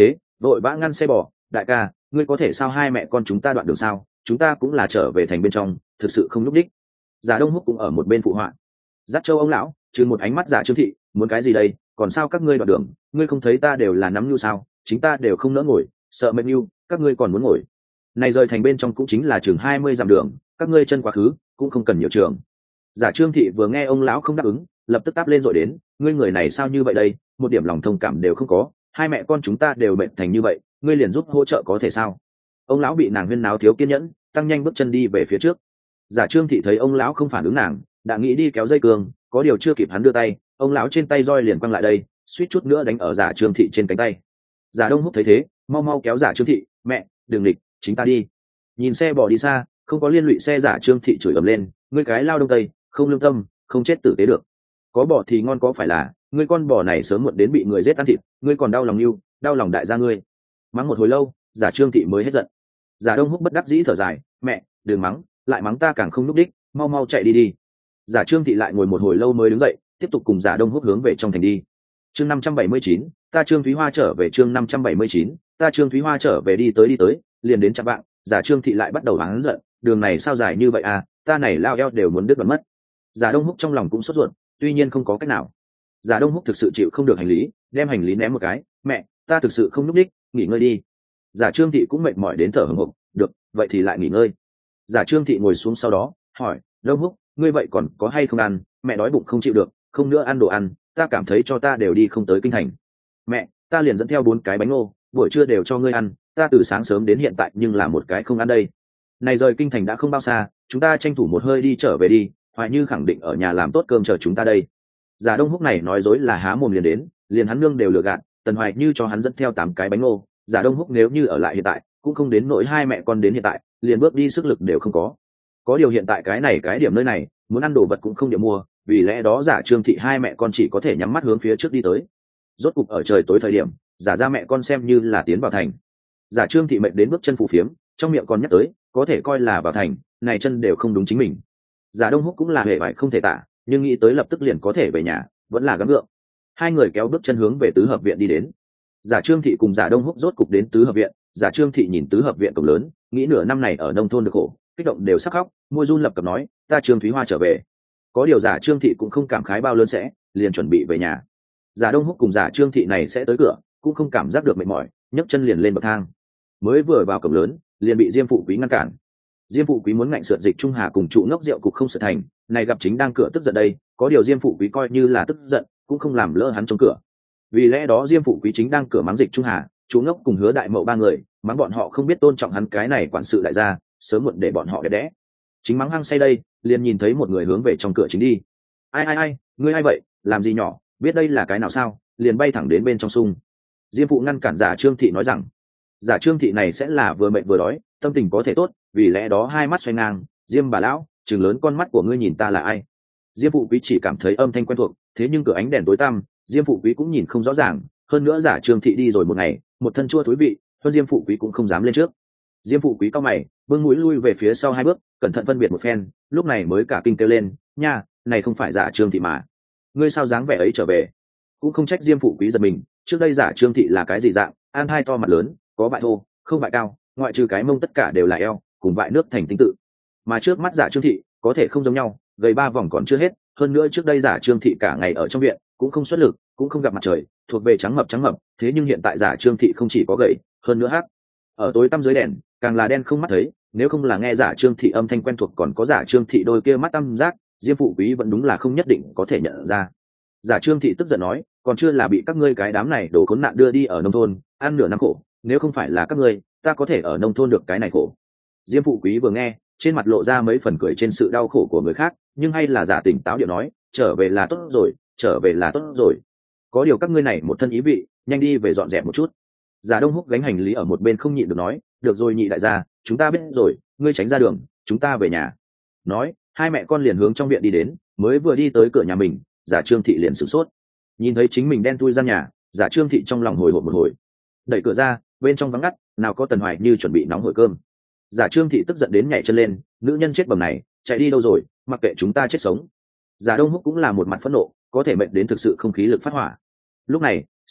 vội vã ngăn xe bỏ. Đại ca, ngươi có thể sao hai mẹ con chúng ta đoạn đường sao, chúng ta cũng là trở về thành bên trong, thực sự không lúc đích. Giả Đông Húc cũng ở một bên phụ họa. Dắt Châu ông lão trừ một ánh mắt Giả Trương Thị, muốn cái gì đây, còn sao các ngươi đoạn đường, ngươi không thấy ta đều là nắm nhu sao, chính ta đều không nỡ ngồi, sợ mệt nhu, các ngươi còn muốn ngồi. Này rời thành bên trong cũng chính là chừng hai mươi dặm đường, các ngươi chân quá khứ cũng không cần nhiều trường. Giả Trương Thị vừa nghe ông lão không đáp ứng, lập tức táp lên rồi đến, ngươi người này sao như vậy đây, một điểm lòng thông cảm đều không có, hai mẹ con chúng ta đều bệnh thành như vậy, ngươi liền giúp hỗ trợ có thể sao? Ông lão bị nàng huyên náo thiếu kiên nhẫn, tăng nhanh bước chân đi về phía trước. Giả Trương Thị thấy ông lão không phản ứng nàng, đã nghĩ đi kéo dây cương, có điều chưa kịp hắn đưa tay, ông lão trên tay roi liền quăng lại đây, suýt chút nữa đánh ở Giả Trương Thị trên cánh tay. Giả Đông Húc thấy thế, mau mau kéo Giả Trương Thị, mẹ, đừng địch, chính ta đi. Nhìn xe bỏ đi xa, không có liên lụy xe, Giả Trương Thị chửi ầm lên, ngươi cái lao đông tây, không lương tâm, không chết tử tế được. Có bò thì ngon có phải là, ngươi con bò này sớm muộn đến bị người giết ăn thịt, ngươi còn đau lòng yêu, đau lòng đại gia ngươi. Mắng một hồi lâu, Giả Trương Thị mới hết giận. Giả Đông Húc bất đắc dĩ thở dài, mẹ, đừng mắng, lại mắng ta càng không núp đích, mau mau chạy đi đi. Giả Trương Thị lại ngồi một hồi lâu mới đứng dậy, tiếp tục cùng Giả Đông Húc hướng về trong thành đi. Chương năm trăm bảy mươi chín, ta Trương Thúy Hoa trở về. Chương năm trăm bảy mươi chín, ta Trương Thúy Hoa trở về. Đi tới đi tới, liền đến chạm vạng, Giả Trương Thị lại bắt đầu oán giận, đường này sao dài như vậy à, ta này lao eo đều muốn đứt đoạn mất. Giả Đông Húc trong lòng cũng sốt ruột, tuy nhiên không có cách nào. Giả Đông Húc thực sự chịu không được hành lý, đem hành lý ném một cái, mẹ, ta thực sự không núp đích, nghỉ ngơi đi. Giả Trương Thị cũng mệt mỏi đến thở hổn hển, được, vậy thì lại nghỉ ngơi. Giả Trương Thị ngồi xuống sau đó, hỏi, Đông Húc, ngươi vậy còn có hay không ăn, mẹ đói bụng không chịu được, không nữa ăn đồ ăn, ta cảm thấy cho ta đều đi không tới kinh thành. Mẹ, ta liền dẫn theo bốn cái bánh ngô, buổi trưa đều cho ngươi ăn, ta từ sáng sớm đến hiện tại nhưng là một cái không ăn đây. Này rời kinh thành đã không bao xa, chúng ta tranh thủ một hơi đi trở về đi, Hoài Như khẳng định ở nhà làm tốt cơm chờ chúng ta đây. Giả Đông Húc này nói dối là há mồm liền đến, liền hắn nương đều lừa gạt, Tần Hoài Như cho hắn dẫn theo tám cái bánh ngô, Giả Đông Húc nếu như ở lại hiện tại, cũng không đến nỗi hai mẹ con đến hiện tại, liền bước đi sức lực đều không có. Có điều hiện tại cái này cái điểm nơi này, muốn ăn đồ vật cũng không địa mua, vì lẽ đó Giả Trương Thị hai mẹ con chỉ có thể nhắm mắt hướng phía trước đi tới. Rốt cục ở trời tối thời điểm, Giả ra mẹ con xem như là tiến vào thành. Giả Trương Thị mệt đến bước chân phù phiếm, trong miệng còn nhắc tới, có thể coi là vào thành, này chân đều không đúng chính mình. Giả Đông Húc cũng là hề bại không thể tả, nhưng nghĩ tới lập tức liền có thể về nhà, vẫn là gắng gượng. Hai người kéo bước chân hướng về tứ hợp viện đi đến. Giả Trương Thị cùng Giả Đông Húc rốt cục đến tứ hợp viện. Giả Trương Thị nhìn tứ hợp viện cổng lớn, nghĩ nửa năm này ở nông thôn được khổ, kích động đều sắp khóc, môi run lập cập nói, ta Trương Thúy Hoa trở về. Có điều Giả Trương Thị cũng không cảm khái bao lớn sẽ, liền chuẩn bị về nhà. Giả Đông Húc cùng Giả Trương Thị này sẽ tới cửa, cũng không cảm giác được mệt mỏi, nhấc chân liền lên bậc thang. Mới vừa vào cổng lớn, liền bị Diêm Phụ Quý ngăn cản. Diêm Phụ Quý muốn ngạnh sượt Dịch Trung Hà cùng trụ ngốc rượu cục không sửa thành, này gặp chính đang cửa tức giận đây, có điều Diêm Phụ Quý coi như là tức giận, cũng không làm lỡ hắn trong cửa. Vì lẽ đó Diêm Phụ Quý chính đang cửa mắng Dịch Trung Hà, trụ ngốc cùng Hứa Đại Mậu ba người, mắng bọn họ không biết tôn trọng hắn cái này quản sự đại gia, sớm muộn để bọn họ đẹp đẽ. Chính mắng hăng say đây, liền nhìn thấy một người hướng về trong cửa chính đi. Ai ai ai, ngươi ai vậy, làm gì nhỏ, biết đây là cái nào sao, liền bay thẳng đến bên trong sung. Diêm Phụ ngăn cản Giả Trương Thị nói rằng, Giả Trương Thị này sẽ là vừa mệt vừa đói, tâm tình có thể tốt, vì lẽ đó hai mắt xoay ngang, Diêm bà lão, trừng lớn con mắt của ngươi nhìn ta là ai. Diêm Phụ Quý chỉ cảm thấy âm thanh quen thuộc, thế nhưng cửa ánh đèn tối tăm, Diêm Phụ Quý cũng nhìn không rõ ràng, hơn nữa Giả Trương Thị đi rồi một ngày, một thân chua thối vị, hơn Diêm Phụ Quý cũng không dám lên trước. Diêm Phụ Quý cao mày, bưng mũi lui về phía sau hai bước, cẩn thận phân biệt một phen, lúc này mới cả kinh kêu lên, nha, này không phải Giả Trương Thị mà, ngươi sao dáng vẻ ấy trở về. Cũng không trách Diêm Phụ Quý giật mình, trước đây Giả Trương Thị là cái gì dạng, an hai to mặt lớn, có bại thô, không bại cao, ngoại trừ cái mông tất cả đều là eo, cùng bại nước thành tinh tự. Mà trước mắt Giả Trương Thị có thể không giống nhau, gầy ba vòng còn chưa hết, hơn nữa trước đây Giả Trương Thị cả ngày ở trong viện, cũng không xuất lực, cũng không gặp mặt trời, thuộc về trắng mập trắng mập, thế nhưng hiện tại Giả Trương Thị không chỉ có gầy, hơn nữa hắc. Ở tối tăm dưới đèn, càng là đen không mắt thấy, nếu không là nghe Giả Trương Thị âm thanh quen thuộc còn có Giả Trương Thị đôi kia mắt tăm giác, Diêm Phụ Quý vẫn đúng là không nhất định có thể nhận ra. Giả Trương Thị tức giận nói, còn chưa là bị các ngươi cái đám này đổ khốn nạn đưa đi ở nông thôn, ăn nửa năm khổ, nếu không phải là các ngươi, ta có thể ở nông thôn được cái này khổ. Diêm Phụ Quý vừa nghe, trên mặt lộ ra mấy phần cười trên sự đau khổ của người khác, nhưng hay là giả tỉnh táo điệu nói, trở về là tốt rồi, trở về là tốt rồi. Có điều các ngươi này một thân ý vị, nhanh đi về dọn dẹp một chút. Giả Đông Húc gánh hành lý ở một bên không nhịn được nói, được rồi nhị đại gia, chúng ta biết rồi, ngươi tránh ra đường, chúng ta về nhà. Nói, hai mẹ con liền hướng trong viện đi đến, mới vừa đi tới cửa nhà mình, Giả Trương Thị liền sửng sốt, nhìn thấy chính mình đen thui gian nhà, Giả Trương Thị trong lòng hồi hộp một hồi, đẩy cửa ra, bên trong vắng ngắt, nào có Tần Hoài Như chuẩn bị nóng hổi cơm. Giả Trương Thị tức giận đến nhảy chân lên, nữ nhân chết bầm này, chạy đi đâu rồi, mặc kệ chúng ta chết sống. Giả Đông Húc cũng là một mặt phẫn nộ, có thể mệnh đến thực sự không khí lực phát hỏa. Lúc này,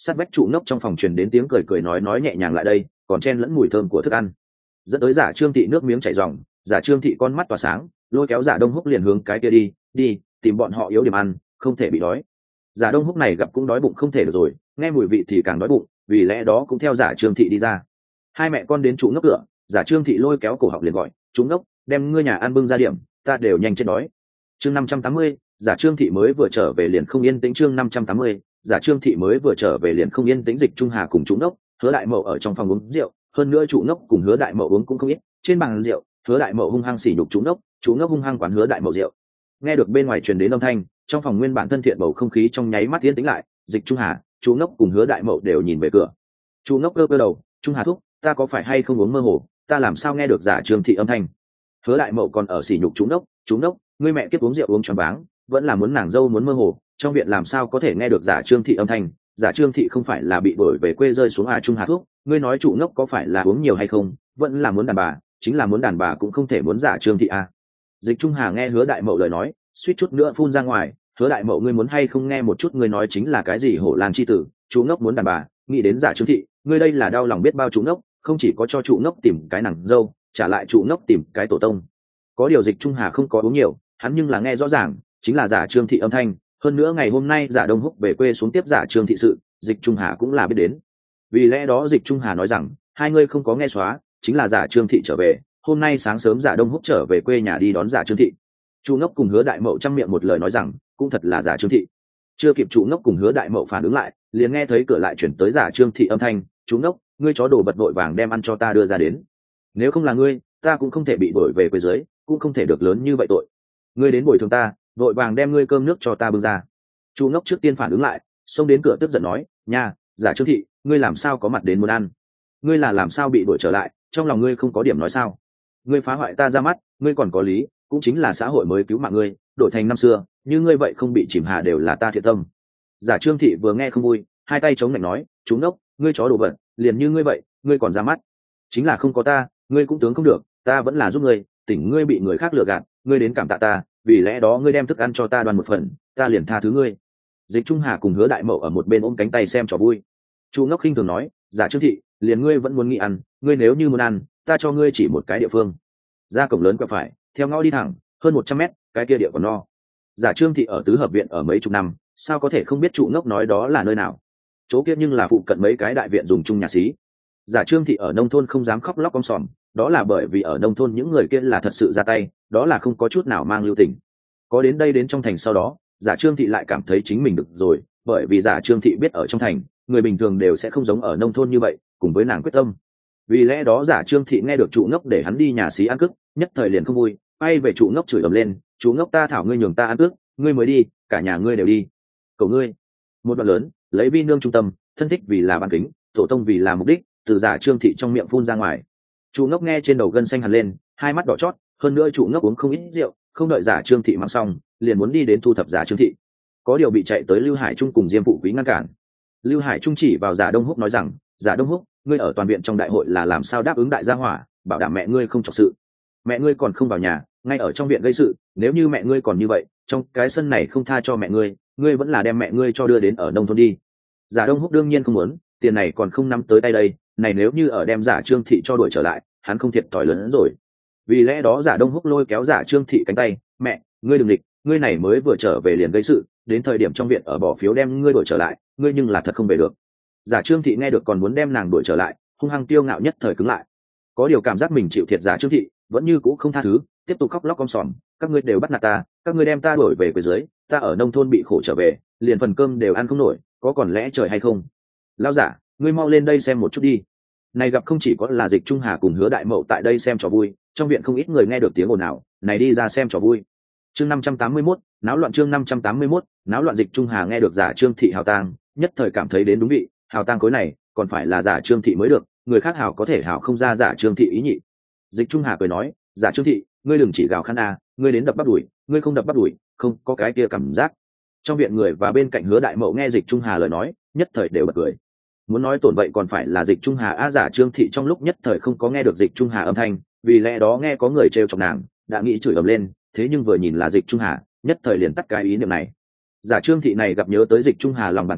sát vách trụ ngốc trong phòng truyền đến tiếng cười cười nói nói nhẹ nhàng lại đây, còn chen lẫn mùi thơm của thức ăn, dẫn tới giả Trương Thị nước miếng chảy ròng. Giả Trương Thị con mắt tỏa sáng, lôi kéo giả Đông Húc liền hướng cái kia đi, đi tìm bọn họ yếu điểm ăn, không thể bị đói. Giả Đông Húc này gặp cũng đói bụng không thể được rồi, nghe mùi vị thì càng đói bụng, vì lẽ đó cũng theo giả Trương Thị đi ra. Hai mẹ con đến trụ ngốc cửa, giả Trương Thị lôi kéo cổ họng liền gọi, "Chú ngốc, đem ngươi nhà ăn bưng ra điểm, ta đều nhanh chết đói." Chương năm trăm tám mươi, giả Trương Thị mới vừa trở về liền không yên tĩnh. Chương năm trăm tám mươi, giả Trương Thị mới vừa trở về liền không yên tĩnh. Dịch Trung Hà cùng Chú ngốc, Hứa Đại Mậu ở trong phòng uống rượu, hơn nữa Chú ngốc cùng Hứa Đại Mậu uống cũng không ít. Trên bàn rượu, Hứa Đại Mậu hung hăng sỉ nhục Chú ngốc, Chú ngốc hung hăng quán Hứa Đại Mậu rượu. Nghe được bên ngoài truyền đến âm thanh, trong phòng nguyên bản thân thiện bầu không khí trong nháy mắt yên tĩnh lại. Dịch Trung Hà, Chú ngốc cùng Hứa Đại Mậu đều nhìn về cửa. Chú ngốc cơ cơ đầu, "Trung Hà thúc, ta có phải hay không uống mơ hồ, ta làm sao nghe được giả Trương Thị âm thanh?" Hứa Đại Mậu còn ở sỉ nhục Chú ngốc, "Chú ngốc, ngươi mẹ kiếp uống rượu uống choáng váng, vẫn là muốn nàng dâu muốn mơ hồ, trong viện làm sao có thể nghe được giả Trương Thị âm thanh? Giả Trương Thị không phải là bị đuổi về quê rơi xuống à?" Trung Hà thuốc, ngươi nói trụ ngốc có phải là uống nhiều hay không, vẫn là muốn đàn bà, chính là muốn đàn bà cũng không thể muốn giả Trương Thị à. Dịch Trung Hà nghe Hứa Đại Mậu lời nói, suýt chút nữa phun ra ngoài. Hứa Đại Mậu, ngươi muốn hay không nghe một chút, ngươi nói chính là cái gì hổ lang chi tử, trụ ngốc muốn đàn bà, nghĩ đến giả Trương Thị, ngươi đây là đau lòng biết bao. Trụ ngốc không chỉ có cho trụ ngốc tìm cái nàng dâu, trả lại trụ ngốc tìm cái tổ tông. Có điều Dịch Trung Hà không có uống nhiều, hắn nhưng là nghe rõ ràng, chính là giả Trương Thị âm thanh. Hơn nữa ngày hôm nay giả Đông Húc về quê xuống tiếp giả Trương Thị sự, Dịch Trung Hà cũng là biết đến. Vì lẽ đó Dịch Trung Hà nói rằng, hai ngươi không có nghe xóa, chính là giả Trương Thị trở về. Hôm nay sáng sớm giả Đông Húc trở về quê nhà đi đón giả Trương Thị. Chu ngốc cùng Hứa Đại Mậu trăm miệng một lời nói rằng, cũng thật là giả Trương Thị. Chưa kịp Chu ngốc cùng Hứa Đại Mậu phản ứng lại, liền nghe thấy cửa lại chuyển tới giả Trương Thị âm thanh, "Chu ngốc, ngươi chó đồ vật vội vàng đem ăn cho ta đưa ra đến. Nếu không là ngươi, ta cũng không thể bị đuổi về quê dưới, cũng không thể được lớn như vậy tội. Ngươi đến bồi thường ta, vội vàng đem ngươi cơm nước cho ta bưng ra." Chu ngốc trước tiên phản ứng lại, xông đến cửa tức giận nói, "Nha, giả Trương Thị, ngươi làm sao có mặt đến muốn ăn? Ngươi là làm sao bị đuổi trở lại, trong lòng ngươi không có điểm nói sao? Ngươi phá hoại ta ra mắt, ngươi còn có lý, cũng chính là xã hội mới cứu mạng ngươi, đổi thành năm xưa, như ngươi vậy không bị chìm hà đều là ta thiệt tâm." Giả Trương Thị vừa nghe không vui, hai tay chống lạnh nói, "Chú ngốc, ngươi chó đồ vật, liền như ngươi vậy, ngươi còn ra mắt? Chính là không có ta, ngươi cũng tướng không được, ta vẫn là giúp ngươi, tỉnh ngươi bị người khác lừa gạt, ngươi đến cảm tạ ta, vì lẽ đó ngươi đem thức ăn cho ta đoan một phần, ta liền tha thứ ngươi." Dịch Trung Hà cùng Hứa Đại Mậu ở một bên ôm cánh tay xem trò vui. Chu ngốc khinh thường nói, "Giả Trương Thị, liền ngươi vẫn muốn nghĩ ăn, ngươi nếu như muốn ăn, ta cho ngươi chỉ một cái địa phương. Ra cổng lớn quẹo phải, theo ngõ đi thẳng, hơn một trăm mét, cái kia địa còn no." Giả Trương Thị ở tứ hợp viện ở mấy chục năm, sao có thể không biết Chu ngốc nói đó là nơi nào? Chỗ kia nhưng là phụ cận mấy cái đại viện dùng chung nhà xí. Giả Trương Thị ở nông thôn không dám khóc lóc om sòm, đó là bởi vì ở nông thôn những người kia là thật sự ra tay, đó là không có chút nào mang lưu tình. Có đến đây đến trong thành sau đó, Giả Trương Thị lại cảm thấy chính mình được rồi, bởi vì Giả Trương Thị biết ở trong thành, người bình thường đều sẽ không giống ở nông thôn như vậy, cùng với nàng quyết tâm. Vì lẽ đó Giả Trương Thị nghe được Trụ ngốc để hắn đi nhà xí ăn cướp, nhất thời liền không vui, bay về Trụ ngốc chửi ầm lên, "Chú ngốc, ta thảo ngươi nhường ta ăn cướp, ngươi mới đi, cả nhà ngươi đều đi. Cầu ngươi." Một đoạn lớn, lấy vi nương trung tâm, thân thích vì là bán kính, tổ tông vì là mục đích, từ Giả Trương Thị trong miệng phun ra ngoài. Trụ ngốc nghe trên đầu gân xanh hẳn lên, hai mắt đỏ chót, hơn nữa Trụ ngốc uống không ít rượu, không đợi Giả Trương Thị mang xong, liền muốn đi đến thu thập Giả Trương Thị. Có điều bị chạy tới Lưu Hải Trung cùng Diêm Phụ Quý ngăn cản. Lưu Hải Trung chỉ vào Giả Đông Húc nói rằng, "Giả Đông Húc, ngươi ở toàn viện trong đại hội là làm sao đáp ứng đại gia hỏa, bảo đảm mẹ ngươi không chọc sự. Mẹ ngươi còn không vào nhà, ngay ở trong viện gây sự, nếu như mẹ ngươi còn như vậy, trong cái sân này không tha cho mẹ ngươi, ngươi vẫn là đem mẹ ngươi cho đưa đến ở nông thôn đi." Giả Đông Húc đương nhiên không muốn, tiền này còn không nắm tới tay đây, này nếu như ở đem Giả Trương Thị cho đuổi trở lại, hắn không thiệt thòi lớn hơn rồi. Vì lẽ đó Giả Đông Húc lôi kéo Giả Trương Thị cánh tay, "Mẹ, ngươi đừng địch, ngươi này mới vừa trở về liền gây sự, đến thời điểm trong viện ở bỏ phiếu đem ngươi đuổi trở lại, ngươi nhưng là thật không về được." Giả Trương Thị nghe được còn muốn đem nàng đuổi trở lại, hung hăng tiêu ngạo nhất thời cứng lại. Có điều cảm giác mình chịu thiệt Giả Trương Thị vẫn như cũ không tha thứ, tiếp tục khóc lóc om sòm, "Các ngươi đều bắt nạt ta, các ngươi đem ta đuổi về quê dưới, ta ở nông thôn bị khổ trở về, liền phần cơm đều ăn không nổi, có còn lẽ trời hay không? Lão giả, ngươi mau lên đây xem một chút đi." Này gặp không chỉ có là Dịch Trung Hà cùng Hứa Đại Mậu tại đây xem trò vui, trong viện không ít người nghe được tiếng ồn ào, này đi ra xem trò vui. Chương năm trăm tám mươi mốt, náo loạn. Chương năm trăm tám mươi mốt, náo loạn. Dịch Trung Hà nghe được Giả Trương Thị hào tang, nhất thời cảm thấy đến đúng vị, hào tang khối này còn phải là Giả Trương Thị mới được, người khác hào có thể hào không ra Giả Trương Thị ý nhị. Dịch Trung Hà cười nói, "Giả Trương Thị, ngươi đừng chỉ gào khăn a, ngươi đến đập bắp đùi, ngươi không đập bắp đùi, không có cái kia cảm giác." Trong viện người và bên cạnh Hứa Đại Mậu nghe Dịch Trung Hà lời nói, nhất thời đều bật cười. Muốn nói tổn vậy còn phải là Dịch Trung Hà a. Giả Trương Thị trong lúc nhất thời không có nghe được Dịch Trung Hà âm thanh, vì lẽ đó nghe có người trêu chọc nàng, đã nghĩ chửi ầm lên, thế nhưng vừa nhìn là Dịch Trung Hà, nhất thời liền tắt cái ý niệm này. Giả Trương Thị này gặp nhớ tới Dịch Trung Hà lòng bàn tay,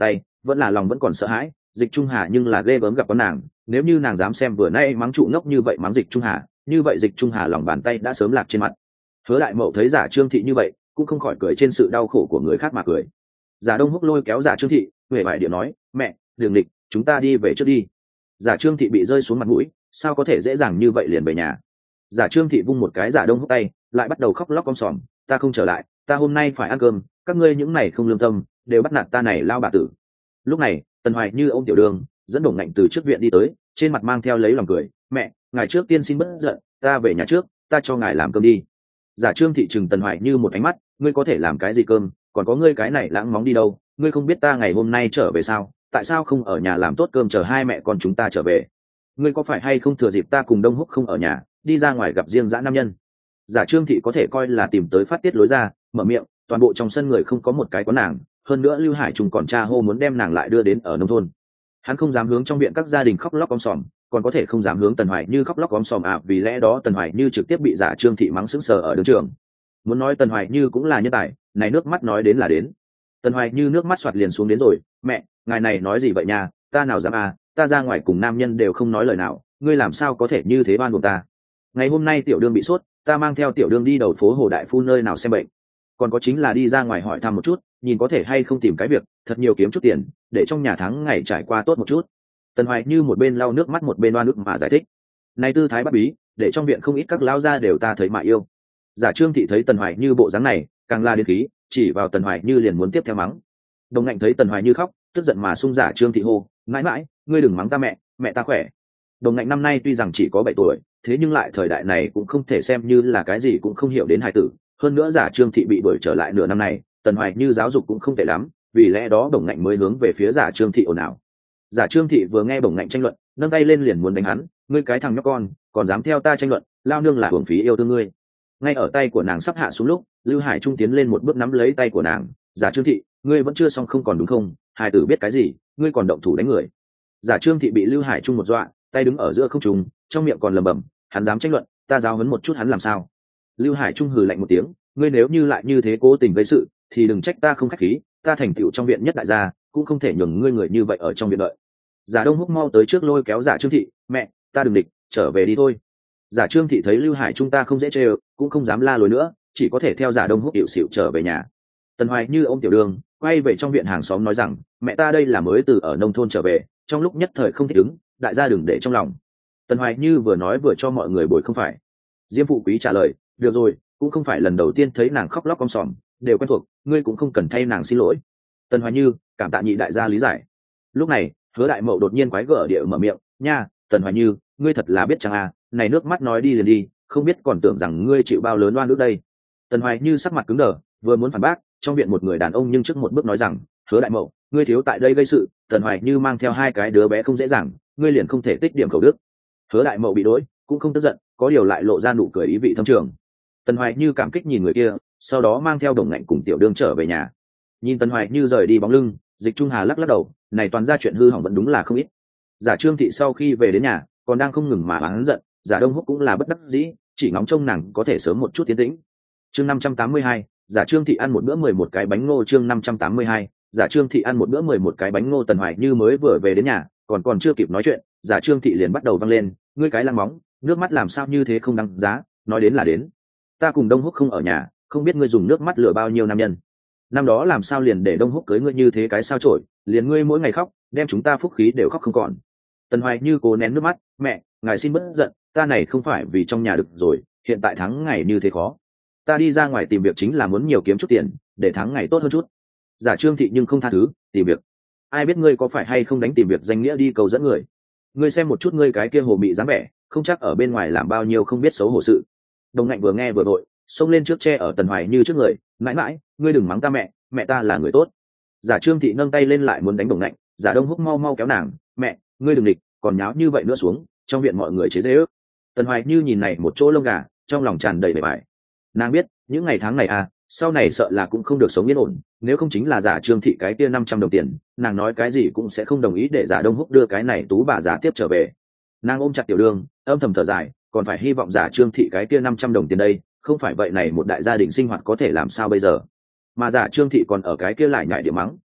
vẫn là lòng vẫn còn sợ hãi. Dịch Trung Hà nhưng là ghê gớm gặp con nàng, nếu như nàng dám xem vừa nay mắng trụ ngốc như vậy mắng Dịch Trung Hà, như vậy Dịch Trung Hà lòng bàn tay đã sớm lạc trên mặt. Hứa Đại Mậu thấy giả Trương Thị như vậy, cũng không khỏi cười trên sự đau khổ của người khác mà cười. Giả Đông Húc lôi kéo giả Trương Thị, huệ vải điệu nói, mẹ, Đường Địch, chúng ta đi về trước đi. Giả Trương Thị bị rơi xuống mặt mũi, sao có thể dễ dàng như vậy liền về nhà. Giả Trương Thị vung một cái giả Đông Húc tay, lại bắt đầu khóc lóc om sòm, ta không trở lại, ta hôm nay phải ăn cơm, các ngươi những này không lương tâm, đều bắt nạt ta này lao bà tử. Lúc này, Tần Hoài Như ôm Tiểu Đường, dẫn Đồng Ngạnh từ trước viện đi tới, trên mặt mang theo lấy lòng cười, mẹ, ngài trước tiên xin bất giận, ta về nhà trước, ta cho ngài làm cơm đi. Giả Trương Thị trừng Tần Hoài Như một ánh mắt, ngươi có thể làm cái gì cơm, còn có ngươi cái này lãng móng đi đâu, ngươi không biết ta ngày hôm nay trở về sao, tại sao không ở nhà làm tốt cơm chờ hai mẹ con chúng ta trở về. Ngươi có phải hay không thừa dịp ta cùng Đông Húc không ở nhà, đi ra ngoài gặp riêng dã nam nhân. Giả Trương Thị có thể coi là tìm tới phát tiết lối ra, mở miệng, toàn bộ trong sân người không có một cái có nàng, hơn nữa Lưu Hải Trung còn cha hô muốn đem nàng lại đưa đến ở nông thôn. Hắn không dám hướng trong viện các gia đình khóc lóc om sòm, còn có thể không dám hướng Tần Hoài Như khóc lóc om sòm à, vì lẽ đó Tần Hoài Như trực tiếp bị Giả Trương Thị mắng sững sờ ở đường trường. Muốn nói Tần Hoài Như cũng là nhân tài, này nước mắt nói đến là đến. Tần Hoài Như nước mắt xoạt liền xuống đến rồi, mẹ, ngài này nói gì vậy nha, ta nào dám à, ta ra ngoài cùng nam nhân đều không nói lời nào, ngươi làm sao có thể như thế ban buộc ta. Ngày hôm nay Tiểu Đương bị sốt, ta mang theo Tiểu Đương đi đầu phố Hồ Đại Phu nơi nào xem bệnh, còn có chính là đi ra ngoài hỏi thăm một chút, nhìn có thể hay không tìm cái việc thật nhiều kiếm chút tiền để trong nhà tháng ngày trải qua tốt một chút. Tần Hoài Như một bên lau nước mắt một bên oan ức mà giải thích, này tư thái bắt bí để trong viện không ít các lão gia đều ta thấy mà yêu. Giả Trương Thị thấy Tần Hoài Như bộ dáng này càng la điên khí, chỉ vào Tần Hoài Như liền muốn tiếp theo mắng. Đồng Ngạnh thấy Tần Hoài Như khóc, tức giận mà xung Giả Trương Thị hô, mãi mãi, ngươi đừng mắng ta mẹ, mẹ ta khỏe. Đồng Ngạnh năm nay tuy rằng chỉ có bảy tuổi, thế nhưng lại thời đại này cũng không thể xem như là cái gì cũng không hiểu đến hài tử. Hơn nữa Giả Trương Thị bị đuổi trở lại nửa năm này, Tần Hoài Như giáo dục cũng không tệ lắm, vì lẽ đó Đồng Ngạnh mới hướng về phía Giả Trương Thị ồn ào. Giả Trương Thị vừa nghe Đồng Ngạnh tranh luận, nâng tay lên liền muốn đánh hắn, ngươi cái thằng nhóc con, còn dám theo ta tranh luận, lao nương là hưởng phí yêu thương ngươi. Ngay ở tay của nàng sắp hạ xuống lúc, Lưu Hải Trung tiến lên một bước nắm lấy tay của nàng, Giả Trương Thị, ngươi vẫn chưa xong không còn đúng không, hài tử biết cái gì, ngươi còn động thủ đánh người. Giả Trương Thị bị Lưu Hải Trung một dọa, tay đứng ở giữa không trung, trong miệng còn lẩm bẩm, hắn dám tranh luận, ta giáo huấn một chút hắn làm sao. Lưu Hải Trung hừ lạnh một tiếng, ngươi nếu như lại như thế cố tình gây sự thì đừng trách ta không khách khí, ta thành tựu trong viện nhất đại gia cũng không thể nhường ngươi người như vậy ở trong viện đợi. Giả Đông Húc mau tới trước lôi kéo Giả Trương Thị, mẹ, ta đừng địch, trở về đi thôi. Giả Trương Thị thấy Lưu Hải Trung ta không dễ chơi, cũng không dám la lối nữa, chỉ có thể theo Giả Đông Húc hiệu xịu trở về nhà. Tần Hoài Như ôm Tiểu Đường quay về trong viện hàng xóm nói rằng, mẹ ta đây là mới từ ở nông thôn trở về, trong lúc nhất thời không thích ứng, đại gia đừng để trong lòng. Tần Hoài Như vừa nói vừa cho mọi người bồi không phải. Diêm Phụ Quý trả lời, được rồi, cũng không phải lần đầu tiên thấy nàng khóc lóc om sòm, đều quen thuộc, ngươi cũng không cần thay nàng xin lỗi. Tần Hoài Như, cảm tạ nhị đại gia lý giải. Lúc này, Hứa Đại Mậu đột nhiên quái gở địa mở miệng, nha, Tần Hoài Như, ngươi thật là biết chăng à, này nước mắt nói đi liền đi, không biết còn tưởng rằng ngươi chịu bao lớn oan ức đây. Tần Hoài Như sắc mặt cứng đờ, vừa muốn phản bác, trong viện một người đàn ông nhưng trước một bước nói rằng, Hứa Đại Mậu, ngươi thiếu tại đây gây sự, Tần Hoài Như mang theo hai cái đứa bé không dễ dàng, ngươi liền không thể tích điểm khẩu đức. Hứa Đại Mậu bị đối, cũng không tức giận, có điều lại lộ ra nụ cười ý vị thâm trường. Tần Hoài Như cảm kích nhìn người kia, sau đó mang theo Đồng Ngạnh cùng Tiểu Đương trở về nhà. Nhìn Tần Hoài Như rời đi bóng lưng, Dịch Trung Hà lắc lắc đầu, này toàn ra chuyện hư hỏng vẫn đúng là không ít. Giả Trương Thị sau khi về đến nhà, còn đang không ngừng mà oán giận, Giả Đông Húc cũng là bất đắc dĩ, chỉ ngóng trông nàng có thể sớm một chút tiến tĩnh. Chương năm trăm tám mươi hai, Giả Trương Thị ăn một bữa mười một cái bánh ngô. Chương năm trăm tám mươi hai, Giả Trương Thị ăn một bữa mười một cái bánh ngô. Tần Hoài Như mới vừa về đến nhà, còn còn chưa kịp nói chuyện, Giả Trương Thị liền bắt đầu văng lên, ngươi cái lăng móng, nước mắt làm sao như thế không đăng giá, nói đến là đến. Ta cùng Đông Húc không ở nhà, không biết ngươi dùng nước mắt lừa bao nhiêu nam nhân. Năm đó làm sao liền để Đông Húc cưới ngươi như thế cái sao chổi, liền ngươi mỗi ngày khóc, đem chúng ta phúc khí đều khóc không còn. Tần Hoài Như cố nén nước mắt, mẹ, ngài xin bớt giận, ta này không phải vì trong nhà được rồi, hiện tại tháng ngày như thế khó. Ta đi ra ngoài tìm việc chính là muốn nhiều kiếm chút tiền, để tháng ngày tốt hơn chút. Giả Trương Thị nhưng không tha thứ, tìm việc. Ai biết ngươi có phải hay không đánh tìm việc danh nghĩa đi cầu dẫn người. Ngươi xem một chút ngươi cái kia hồ mị dáng vẻ, không chắc ở bên ngoài làm bao nhiêu không biết xấu hổ sự. Đồng Ngạnh vừa nghe vừa đội, xông lên trước che ở Tần Hoài Như trước người, mãi mãi, ngươi đừng mắng ta mẹ, mẹ ta là người tốt. Giả Trương Thị nâng tay lên lại muốn đánh Đồng Ngạnh, Giả Đông Húc mau mau kéo nàng, mẹ, ngươi đừng địch, còn nháo như vậy nữa xuống, trong viện mọi người chế giễu ước. Tần Hoài Như nhìn này một chỗ lông gà, trong lòng tràn đầy bề bại. Nàng biết, những ngày tháng này à, sau này sợ là cũng không được sống yên ổn, nếu không chính là Giả Trương Thị cái kia năm trăm đồng tiền, nàng nói cái gì cũng sẽ không đồng ý để Giả Đông Húc đưa cái này tú bà giả tiếp trở về. Nàng ôm chặt Tiểu Đường, âm thầm thở dài, còn phải hy vọng Giả Trương Thị cái kia năm trăm đồng tiền đây, không phải vậy này một đại gia đình sinh hoạt có thể làm sao bây giờ. Mà Giả Trương Thị còn ở cái kia lại nhại địa mắng,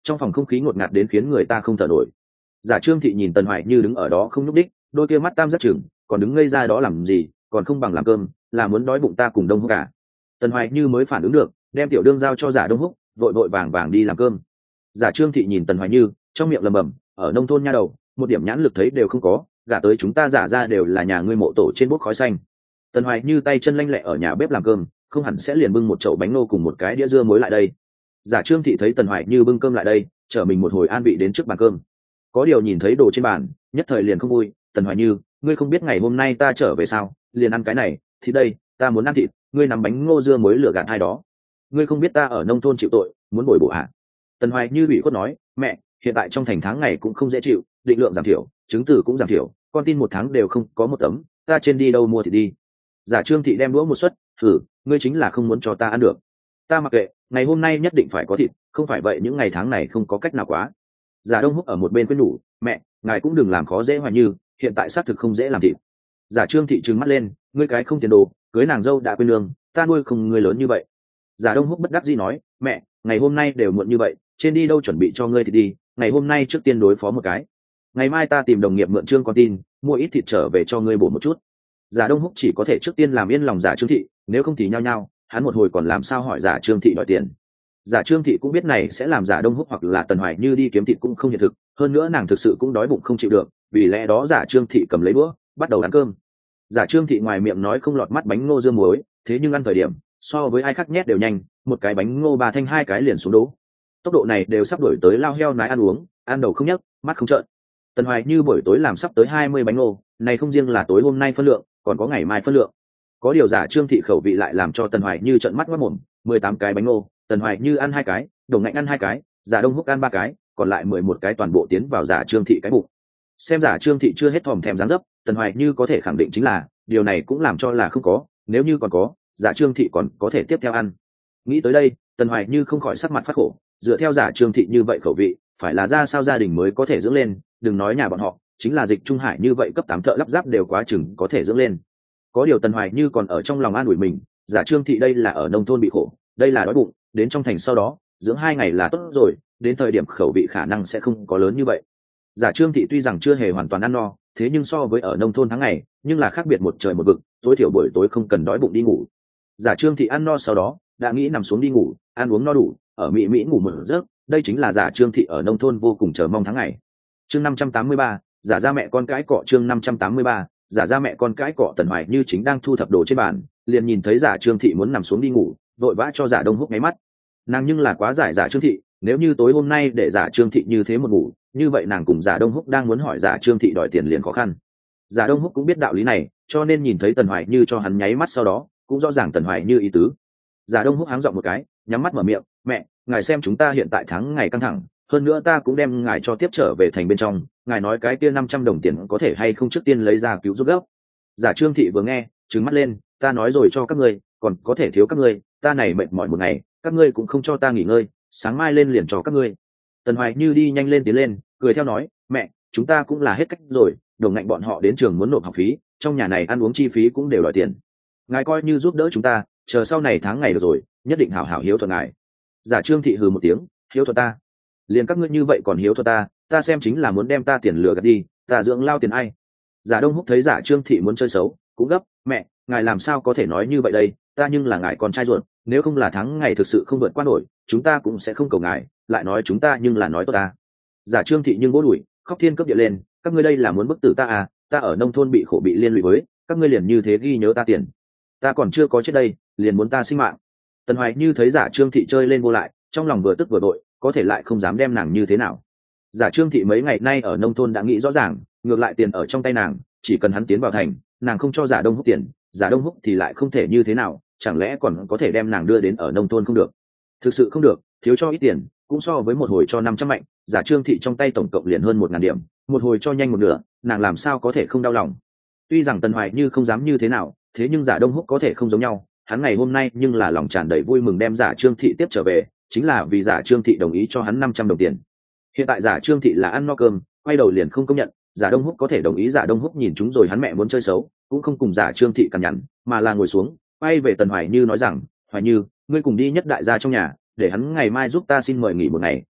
trong phòng không khí ngột ngạt đến khiến người ta không thở nổi. Giả Trương Thị nhìn Tần Hoài Như đứng ở đó không nhúc đích, đôi kia mắt tam giác chừng, còn đứng ngây ra đó làm gì, còn không bằng làm cơm, là muốn đói bụng ta cùng Đông Húc cả. Tần Hoài Như mới phản ứng được, đem tiểu đương giao cho Giả Đông Húc, vội vội vàng vàng đi làm cơm. Giả Trương Thị nhìn Tần Hoài Như, trong miệng lẩm bẩm, ở nông thôn nha đầu, một điểm nhãn lực thấy đều không có, gả tới chúng ta giả ra đều là nhà ngươi mộ tổ trên bốc khói xanh. Tần Hoài Như tay chân lanh lẹ ở nhà bếp làm cơm, không hẳn sẽ liền bưng một chậu bánh nô cùng một cái đĩa dưa muối lại đây. Giả Trương Thị thấy Tần Hoài Như bưng cơm lại đây, chở mình một hồi an vị đến trước bàn cơm. Có điều nhìn thấy đồ trên bàn, nhất thời liền không vui. Tần Hoài Như, ngươi không biết ngày hôm nay ta trở về sao, liền ăn cái này, thì đây, ta muốn ăn thịt, ngươi nắm bánh ngô dưa muối lửa gạt ai đó. Ngươi không biết ta ở nông thôn chịu tội, muốn bồi bổ hả? Tần Hoài Như bị khuất nói, mẹ, hiện tại trong thành tháng ngày cũng không dễ chịu, định lượng giảm thiểu, chứng từ cũng giảm thiểu, con tin một tháng đều không có một tấm, ta trên đi đâu mua thì đi. Giả Trương Thị đem đũa một suất, thử, ngươi chính là không muốn cho ta ăn được. Ta mặc kệ, ngày hôm nay nhất định phải có thịt, không phải vậy những ngày tháng này không có cách nào quá. Giả Đông Húc ở một bên khuyên nhủ, mẹ, ngài cũng đừng làm khó dễ Hoài Như, hiện tại xác thực không dễ làm thịt. Giả Trương Thị trừng mắt lên, ngươi cái không tiền đồ, cưới nàng dâu đã quên lương, ta nuôi không ngươi lớn như vậy. Giả Đông Húc bất đắc dĩ nói, mẹ, ngày hôm nay đều muộn như vậy, trên đi đâu chuẩn bị cho ngươi thì đi, ngày hôm nay trước tiên đối phó một cái, ngày mai ta tìm đồng nghiệp mượn trương con tin, mua ít thịt trở về cho ngươi bổ một chút. Giả Đông Húc chỉ có thể trước tiên làm yên lòng Giả Trương Thị, nếu không thì nhao nhao, hắn một hồi còn làm sao hỏi Giả Trương Thị đòi tiền. Giả Trương Thị cũng biết này sẽ làm Giả Đông Húc hoặc là Tần Hoài Như đi kiếm thịt cũng không hiện thực, hơn nữa nàng thực sự cũng đói bụng không chịu được, vì lẽ đó Giả Trương Thị cầm lấy đũa, bắt đầu ăn cơm. Giả Trương Thị ngoài miệng nói không lọt mắt bánh ngô dưa muối, thế nhưng ăn thời điểm so với ai khác nhét đều nhanh, một cái bánh ngô bà thanh hai cái liền xuống đố. Tốc độ này đều sắp đổi tới lao heo nái ăn uống, ăn đầu không nhấc, mắt không trợn. Tần Hoài Như buổi tối làm sắp tới hai mươi bánh ngô, này không riêng là tối hôm nay phân lượng, còn có ngày mai phân lượng. Có điều Giả Trương Thị khẩu vị lại làm cho Tần Hoài Như trợn mắt mắt mồm, mười tám cái bánh ngô, Tần Hoài Như ăn hai cái, Đồng Ngạnh ăn hai cái, Giả Đông Húc ăn ba cái, còn lại mười một cái toàn bộ tiến vào Giả Trương Thị cái bụng. Xem Giả Trương Thị chưa hết thòm thèm dáng dấp, Tần Hoài Như có thể khẳng định chính là điều này cũng làm cho là không có, nếu như còn có, Giả Trương Thị còn có thể tiếp theo ăn. Nghĩ tới đây, Tần Hoài Như không khỏi sắc mặt phát khổ, dựa theo Giả Trương Thị như vậy khẩu vị, phải là ra sao gia đình mới có thể dưỡng lên, đừng nói nhà bọn họ, chính là Dịch Trung Hải như vậy cấp tám thợ lắp ráp đều quá chừng có thể dưỡng lên. Có điều Tần Hoài Như còn ở trong lòng an ủi mình, Giả Trương Thị đây là ở nông thôn bị khổ, đây là đói bụng, đến trong thành sau đó, dưỡng hai ngày là tốt rồi, đến thời điểm khẩu vị khả năng sẽ không có lớn như vậy. Giả Trương Thị tuy rằng chưa hề hoàn toàn ăn no, thế nhưng so với ở nông thôn tháng ngày, nhưng là khác biệt một trời một vực, tối thiểu buổi tối không cần đói bụng đi ngủ. Giả Trương Thị ăn no sau đó, đã nghĩ nằm xuống đi ngủ, ăn uống no đủ, ở mỹ mỹ ngủ một giấc, đây chính là Giả Trương Thị ở nông thôn vô cùng chờ mong tháng ngày. Chương năm trăm tám mươi ba, giả ra mẹ con cãi cọ. Chương năm trăm tám mươi ba, giả ra mẹ con cãi cọ. Tần Hoài Như chính đang thu thập đồ trên bàn, liền nhìn thấy Giả Trương Thị muốn nằm xuống đi ngủ, vội vã cho Giả Đông Húc nháy mắt. Nàng nhưng là quá giải Giả Trương Thị, nếu như tối hôm nay để Giả Trương Thị như thế một ngủ, như vậy nàng cùng Giả Đông Húc đang muốn hỏi Giả Trương Thị đòi tiền liền khó khăn. Giả Đông Húc cũng biết đạo lý này, cho nên nhìn thấy Tần Hoài Như cho hắn nháy mắt sau đó, cũng rõ ràng Tần Hoài Như ý tứ. Giả Đông Húc háng giọng một cái, nhắm mắt mở miệng, mẹ, ngài xem chúng ta hiện tại tháng ngày căng thẳng, hơn nữa ta cũng đem ngài cho tiếp trở về thành bên trong, ngài nói cái kia năm trăm đồng tiền có thể hay không trước tiên lấy ra cứu giúp gấp. Giả Trương Thị vừa nghe, trừng mắt lên, ta nói rồi cho các ngươi, còn có thể thiếu các ngươi, ta này mệt mỏi một ngày, các ngươi cũng không cho ta nghỉ ngơi, sáng mai lên liền cho các ngươi. Tần Hoài Như đi nhanh lên tiến lên, cười theo nói, mẹ, chúng ta cũng là hết cách rồi, Đồng Ngạnh bọn họ đến trường muốn nộp học phí, trong nhà này ăn uống chi phí cũng đều đòi tiền, ngài coi như giúp đỡ chúng ta, chờ sau này tháng ngày được rồi, nhất định hảo hảo hiếu thuận ngài. Giả Trương Thị hừ một tiếng, hiếu thuận ta, liền các ngươi như vậy còn hiếu thuận ta, ta xem chính là muốn đem ta tiền lừa gạt đi, ta dưỡng lao tiền ai. Giả Đông Húc thấy Giả Trương Thị muốn chơi xấu, cũng gấp, mẹ, ngài làm sao có thể nói như vậy đây, ta nhưng là ngài con trai ruột, nếu không là tháng ngày thực sự không vượt qua nổi, chúng ta cũng sẽ không cầu ngài, lại nói chúng ta nhưng là nói tốt ta. Giả Trương Thị nhưng vỗ đùi, khóc thiên cấp địa lên, các ngươi đây là muốn bức tử ta à, ta ở nông thôn bị khổ bị liên lụy với, các ngươi liền như thế ghi nhớ ta tiền, ta còn chưa có chết đây, liền muốn ta sinh mạng. Tần Hoài Như thấy Giả Trương Thị chơi lên vô lại, trong lòng vừa tức vừa vội, có thể lại không dám đem nàng như thế nào. Giả Trương Thị mấy ngày nay ở nông thôn đã nghĩ rõ ràng, ngược lại tiền ở trong tay nàng, chỉ cần hắn tiến vào thành, nàng không cho Giả Đông Húc tiền, Giả Đông Húc thì lại không thể như thế nào, chẳng lẽ còn có thể đem nàng đưa đến ở nông thôn không được? Thực sự không được, thiếu cho ít tiền, cũng so với một hồi cho năm trăm mạnh, Giả Trương Thị trong tay tổng cộng liền hơn một ngàn điểm, một hồi cho nhanh một nửa, nàng làm sao có thể không đau lòng? Tuy rằng Tần Hoài Như không dám như thế nào, thế nhưng Giả Đông Húc có thể không giống nhau, hắn ngày hôm nay nhưng là lòng tràn đầy vui mừng đem Giả Trương Thị tiếp trở về, chính là vì Giả Trương Thị đồng ý cho hắn năm trăm đồng tiền. Hiện tại Giả Trương Thị là ăn no cơm, quay đầu liền không công nhận, Giả Đông Húc có thể đồng ý. Giả Đông Húc nhìn chúng rồi hắn mẹ muốn chơi xấu, cũng không cùng Giả Trương Thị cằn nhằn, mà là ngồi xuống, quay về Tần Hoài Như nói rằng, Hoài Như, ngươi cùng đi nhất đại gia trong nhà, để hắn ngày mai giúp ta xin mời nghỉ một ngày,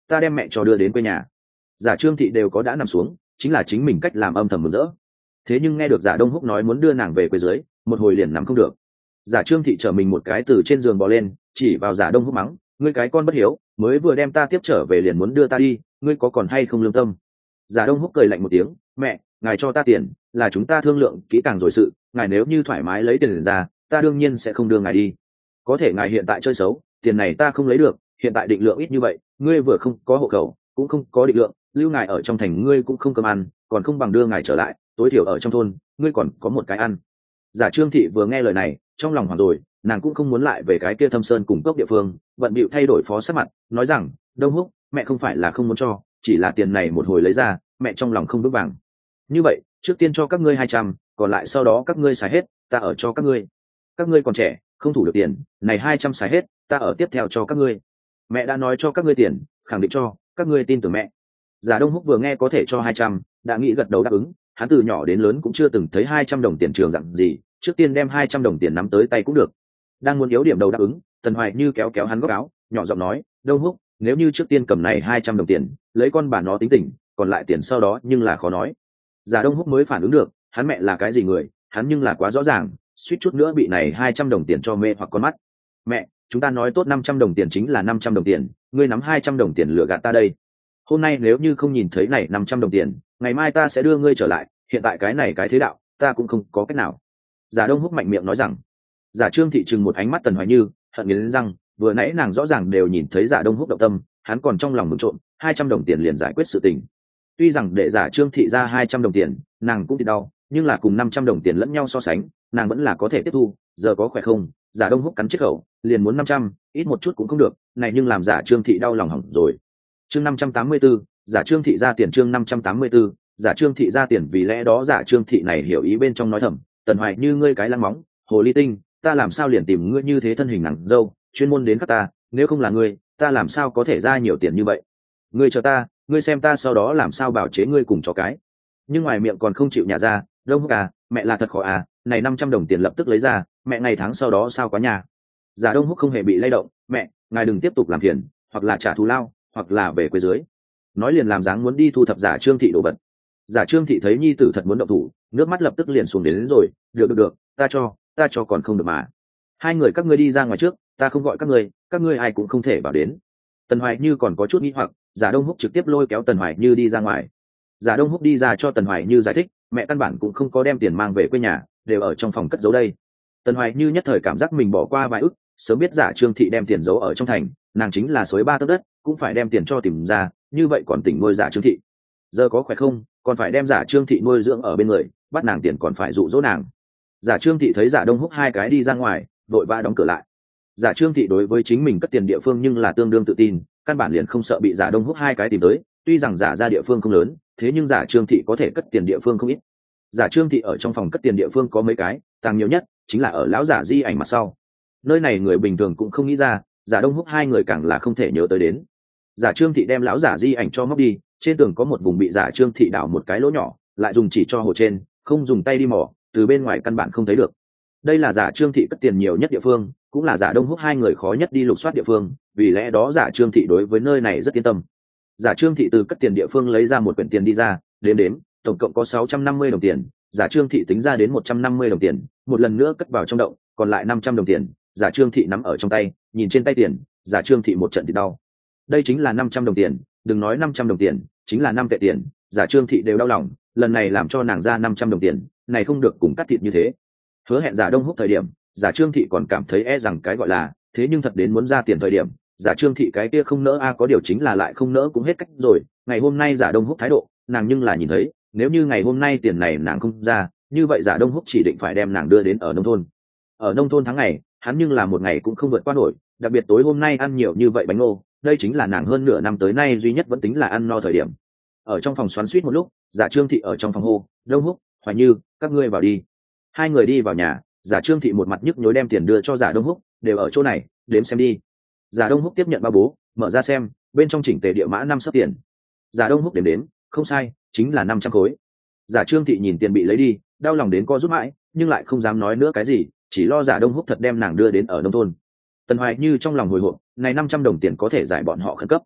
ta đem mẹ cho đưa đến quê nhà. Giả Trương Thị đều có đã nằm xuống, chính là chính mình cách làm âm thầm mừng rỡ. Thế nhưng nghe được Giả Đông Húc nói muốn đưa nàng về quê dưới, một hồi liền nằm không được. Giả Trương Thị trở mình một cái từ trên giường bò lên, chỉ vào Giả Đông Húc mắng, ngươi cái con bất hiếu, mới vừa đem ta tiếp trở về liền muốn đưa ta đi, ngươi có còn hay không lương tâm? Giả Đông Húc cười lạnh một tiếng, mẹ, ngài cho ta tiền, là chúng ta thương lượng kỹ càng rồi sự, ngài nếu như thoải mái lấy tiền ra, ta đương nhiên sẽ không đưa ngài đi. Có thể ngài hiện tại chơi xấu, tiền này ta không lấy được, hiện tại định lượng ít như vậy, ngươi vừa không có hộ khẩu, cũng không có định lượng, lưu ngài ở trong thành ngươi cũng không cơm ăn, còn không bằng đưa ngài trở lại, tối thiểu ở trong thôn, ngươi còn có một cái ăn. Giả Trương Thị vừa nghe lời này, trong lòng hoảng rồi, nàng cũng không muốn lại về cái kia thâm sơn cùng cốc địa phương, bận bịu thay đổi phó sắc mặt, nói rằng, Đông Húc, mẹ không phải là không muốn cho, chỉ là tiền này một hồi lấy ra, mẹ trong lòng không vững vàng. Như vậy, trước tiên cho các ngươi hai trăm, còn lại sau đó các ngươi xài hết, ta ở cho các ngươi. Các ngươi còn trẻ, không thủ được tiền, này hai trăm xài hết, ta ở tiếp theo cho các ngươi. Mẹ đã nói cho các ngươi tiền, khẳng định cho, các ngươi tin tưởng mẹ. Giả Đông Húc vừa nghe có thể cho hai trăm, đã nghĩ gật đầu đáp ứng, hắn từ nhỏ đến lớn cũng chưa từng thấy hai trăm đồng tiền trường dạng gì, trước tiên đem hai trăm đồng tiền nắm tới tay cũng được. Đang muốn yếu điểm đầu đáp ứng, Tần Hoài Như kéo kéo hắn góc áo, nhỏ giọng nói, Đông Húc, nếu như trước tiên cầm này hai trăm đồng tiền, lấy con bà nó tính tình, còn lại tiền sau đó nhưng là khó nói. Giả Đông Húc mới phản ứng được, hắn mẹ là cái gì người, hắn nhưng là quá rõ ràng, suýt chút nữa bị này hai trăm đồng tiền cho mê hoặc con mắt. Mẹ, chúng ta nói tốt năm trăm đồng tiền chính là năm trăm đồng tiền, ngươi nắm hai trăm đồng tiền lừa gạt ta đây. Hôm nay nếu như không nhìn thấy này năm trăm đồng tiền, ngày mai ta sẽ đưa ngươi trở lại, hiện tại cái này cái thế đạo, ta cũng không có cách nào. Giả Đông Húc mạnh miệng nói rằng. Giả Trương Thị trừng một ánh mắt Tần Hoài Như, hận nghiến răng, vừa nãy nàng rõ ràng đều nhìn thấy Giả Đông Húc động tâm, hắn còn trong lòng mừng trộm, hai trăm đồng tiền liền giải quyết sự tình. Tuy rằng để Giả Trương Thị ra hai trăm đồng tiền, nàng cũng thì đau, nhưng là cùng năm trăm đồng tiền lẫn nhau so sánh, nàng vẫn là có thể tiếp thu, giờ có khỏe không? Giả Đông Húc cắn chiếc khẩu, liền muốn năm trăm, ít một chút cũng không được, này nhưng làm Giả Trương Thị đau lòng hỏng rồi. Chương năm trăm tám mươi tư, Giả Trương Thị ra tiền chương năm trăm tám mươi tư, Giả Trương Thị ra tiền vì lẽ đó Giả Trương Thị này hiểu ý bên trong nói thầm, Tần Hoài Như ngươi cái lăng móng, hồ ly tinh, ta làm sao liền tìm ngươi như thế thân hình nặng dâu, chuyên môn đến các ta, nếu không là ngươi, ta làm sao có thể ra nhiều tiền như vậy? Ngươi chờ ta, ngươi xem ta sau đó làm sao bảo chế ngươi cùng chó cái. Nhưng ngoài miệng còn không chịu nhả ra, Đông Húc à, mẹ là thật khó à, này năm trăm đồng tiền lập tức lấy ra, mẹ ngày tháng sau đó sao quá nhà. Giả Đông Húc không hề bị lay động, mẹ, ngài đừng tiếp tục làm phiền, hoặc là trả thù lao, hoặc là về quê dưới. Nói liền làm dáng muốn đi thu thập Giả Trương Thị đồ vật. Giả Trương Thị thấy nhi tử thật muốn động thủ, nước mắt lập tức liền xuống đến, đến rồi, được được được, ta cho, ta cho còn không được mà. Hai người các ngươi đi ra ngoài trước, ta không gọi các ngươi, các ngươi ai cũng không thể vào đến. Tần Hoài Như còn có chút nghi hoặc, Giả Đông Húc trực tiếp lôi kéo Tần Hoài Như đi ra ngoài. Giả Đông Húc đi ra cho Tần Hoài Như giải thích, mẹ căn bản cũng không có đem tiền mang về quê nhà, đều ở trong phòng cất giấu đây. Tần Hoài Như nhất thời cảm giác mình bỏ qua vài ức, sớm biết Giả Trương Thị đem tiền giấu ở trong thành, nàng chính là xối ba tấc đất, cũng phải đem tiền cho tìm ra, như vậy còn tỉnh nuôi Giả Trương Thị. Giờ có khỏe không, còn phải đem Giả Trương Thị nuôi dưỡng ở bên người, bắt nàng tiền còn phải dụ dỗ nàng. Giả Trương Thị thấy Giả Đông Húc hai cái đi ra ngoài, vội vã đóng cửa lại. Giả Trương Thị đối với chính mình cất tiền địa phương nhưng là tương đương tự tin, căn bản liền không sợ bị Giả Đông Húc hai cái tìm tới. Tuy rằng Giả ra địa phương không lớn, thế nhưng Giả Trương Thị có thể cất tiền địa phương không ít. Giả Trương Thị ở trong phòng cất tiền địa phương có mấy cái, tàng nhiều nhất chính là ở lão giả di ảnh mặt sau. Nơi này người bình thường cũng không nghĩ ra, Giả Đông Húc hai người càng là không thể nhớ tới đến. Giả Trương Thị đem lão giả di ảnh cho móc đi, trên tường có một vùng bị Giả Trương Thị đào một cái lỗ nhỏ, lại dùng chỉ cho hồ trên, không dùng tay đi mò, từ bên ngoài căn bản không thấy được. Đây là Giả Trương Thị cất tiền nhiều nhất địa phương, cũng là Giả Đông Húc hai người khó nhất đi lục soát địa phương, vì lẽ đó Giả Trương Thị đối với nơi này rất yên tâm. Giả Trương Thị từ cất tiền địa phương lấy ra một quyển tiền đi ra, đếm đếm, tổng cộng có sáu trăm năm mươi đồng tiền. Giả Trương Thị tính ra đến một trăm năm mươi đồng tiền, một lần nữa cất vào trong động, còn lại năm trăm đồng tiền. Giả Trương Thị nắm ở trong tay, nhìn trên tay tiền, Giả Trương Thị một trận thì đau. Đây chính là năm trăm đồng tiền, đừng nói năm trăm đồng tiền, chính là năm tệ tiền, Giả Trương Thị đều đau lòng, lần này làm cho nàng ra năm trăm đồng tiền, này không được cùng cắt thịt như thế. Hứa hẹn Giả Đông Húc thời điểm, Giả Trương Thị còn cảm thấy e rằng cái gọi là, thế nhưng thật đến muốn ra tiền thời điểm, Giả Trương Thị cái kia không nỡ a à, có điều chính là lại không nỡ cũng hết cách rồi. Ngày hôm nay Giả Đông Húc thái độ, nàng nhưng là nhìn thấy, nếu như ngày hôm nay tiền này nàng không ra, như vậy Giả Đông Húc chỉ định phải đem nàng đưa đến ở nông thôn. Ở nông thôn tháng ngày, hắn nhưng là một ngày cũng không vượt qua nổi, đặc biệt tối hôm nay ăn nhiều như vậy bánh ngô, đây chính là nàng hơn nửa năm tới nay duy nhất vẫn tính là ăn no thời điểm. Ở trong phòng xoắn xuýt một lúc, Giả Trương Thị ở trong phòng hô, Đông Húc, Hoài Như, các ngươi vào đi. Hai người đi vào nhà, Giả Trương Thị một mặt nhức nhối đem tiền đưa cho Giả Đông Húc, đều ở chỗ này, đếm xem đi. Giả Đông Húc tiếp nhận ba bố, mở ra xem, bên trong chỉnh tề địa mã năm sấp tiền. Giả Đông Húc đếm đếm, không sai, chính là năm trăm khối. Giả Trương Thị nhìn tiền bị lấy đi, đau lòng đến co rút mãi, nhưng lại không dám nói nữa cái gì, chỉ lo Giả Đông Húc thật đem nàng đưa đến ở nông thôn. Tần Hoài Như trong lòng hồi hộp, này năm trăm đồng tiền có thể giải bọn họ khẩn cấp.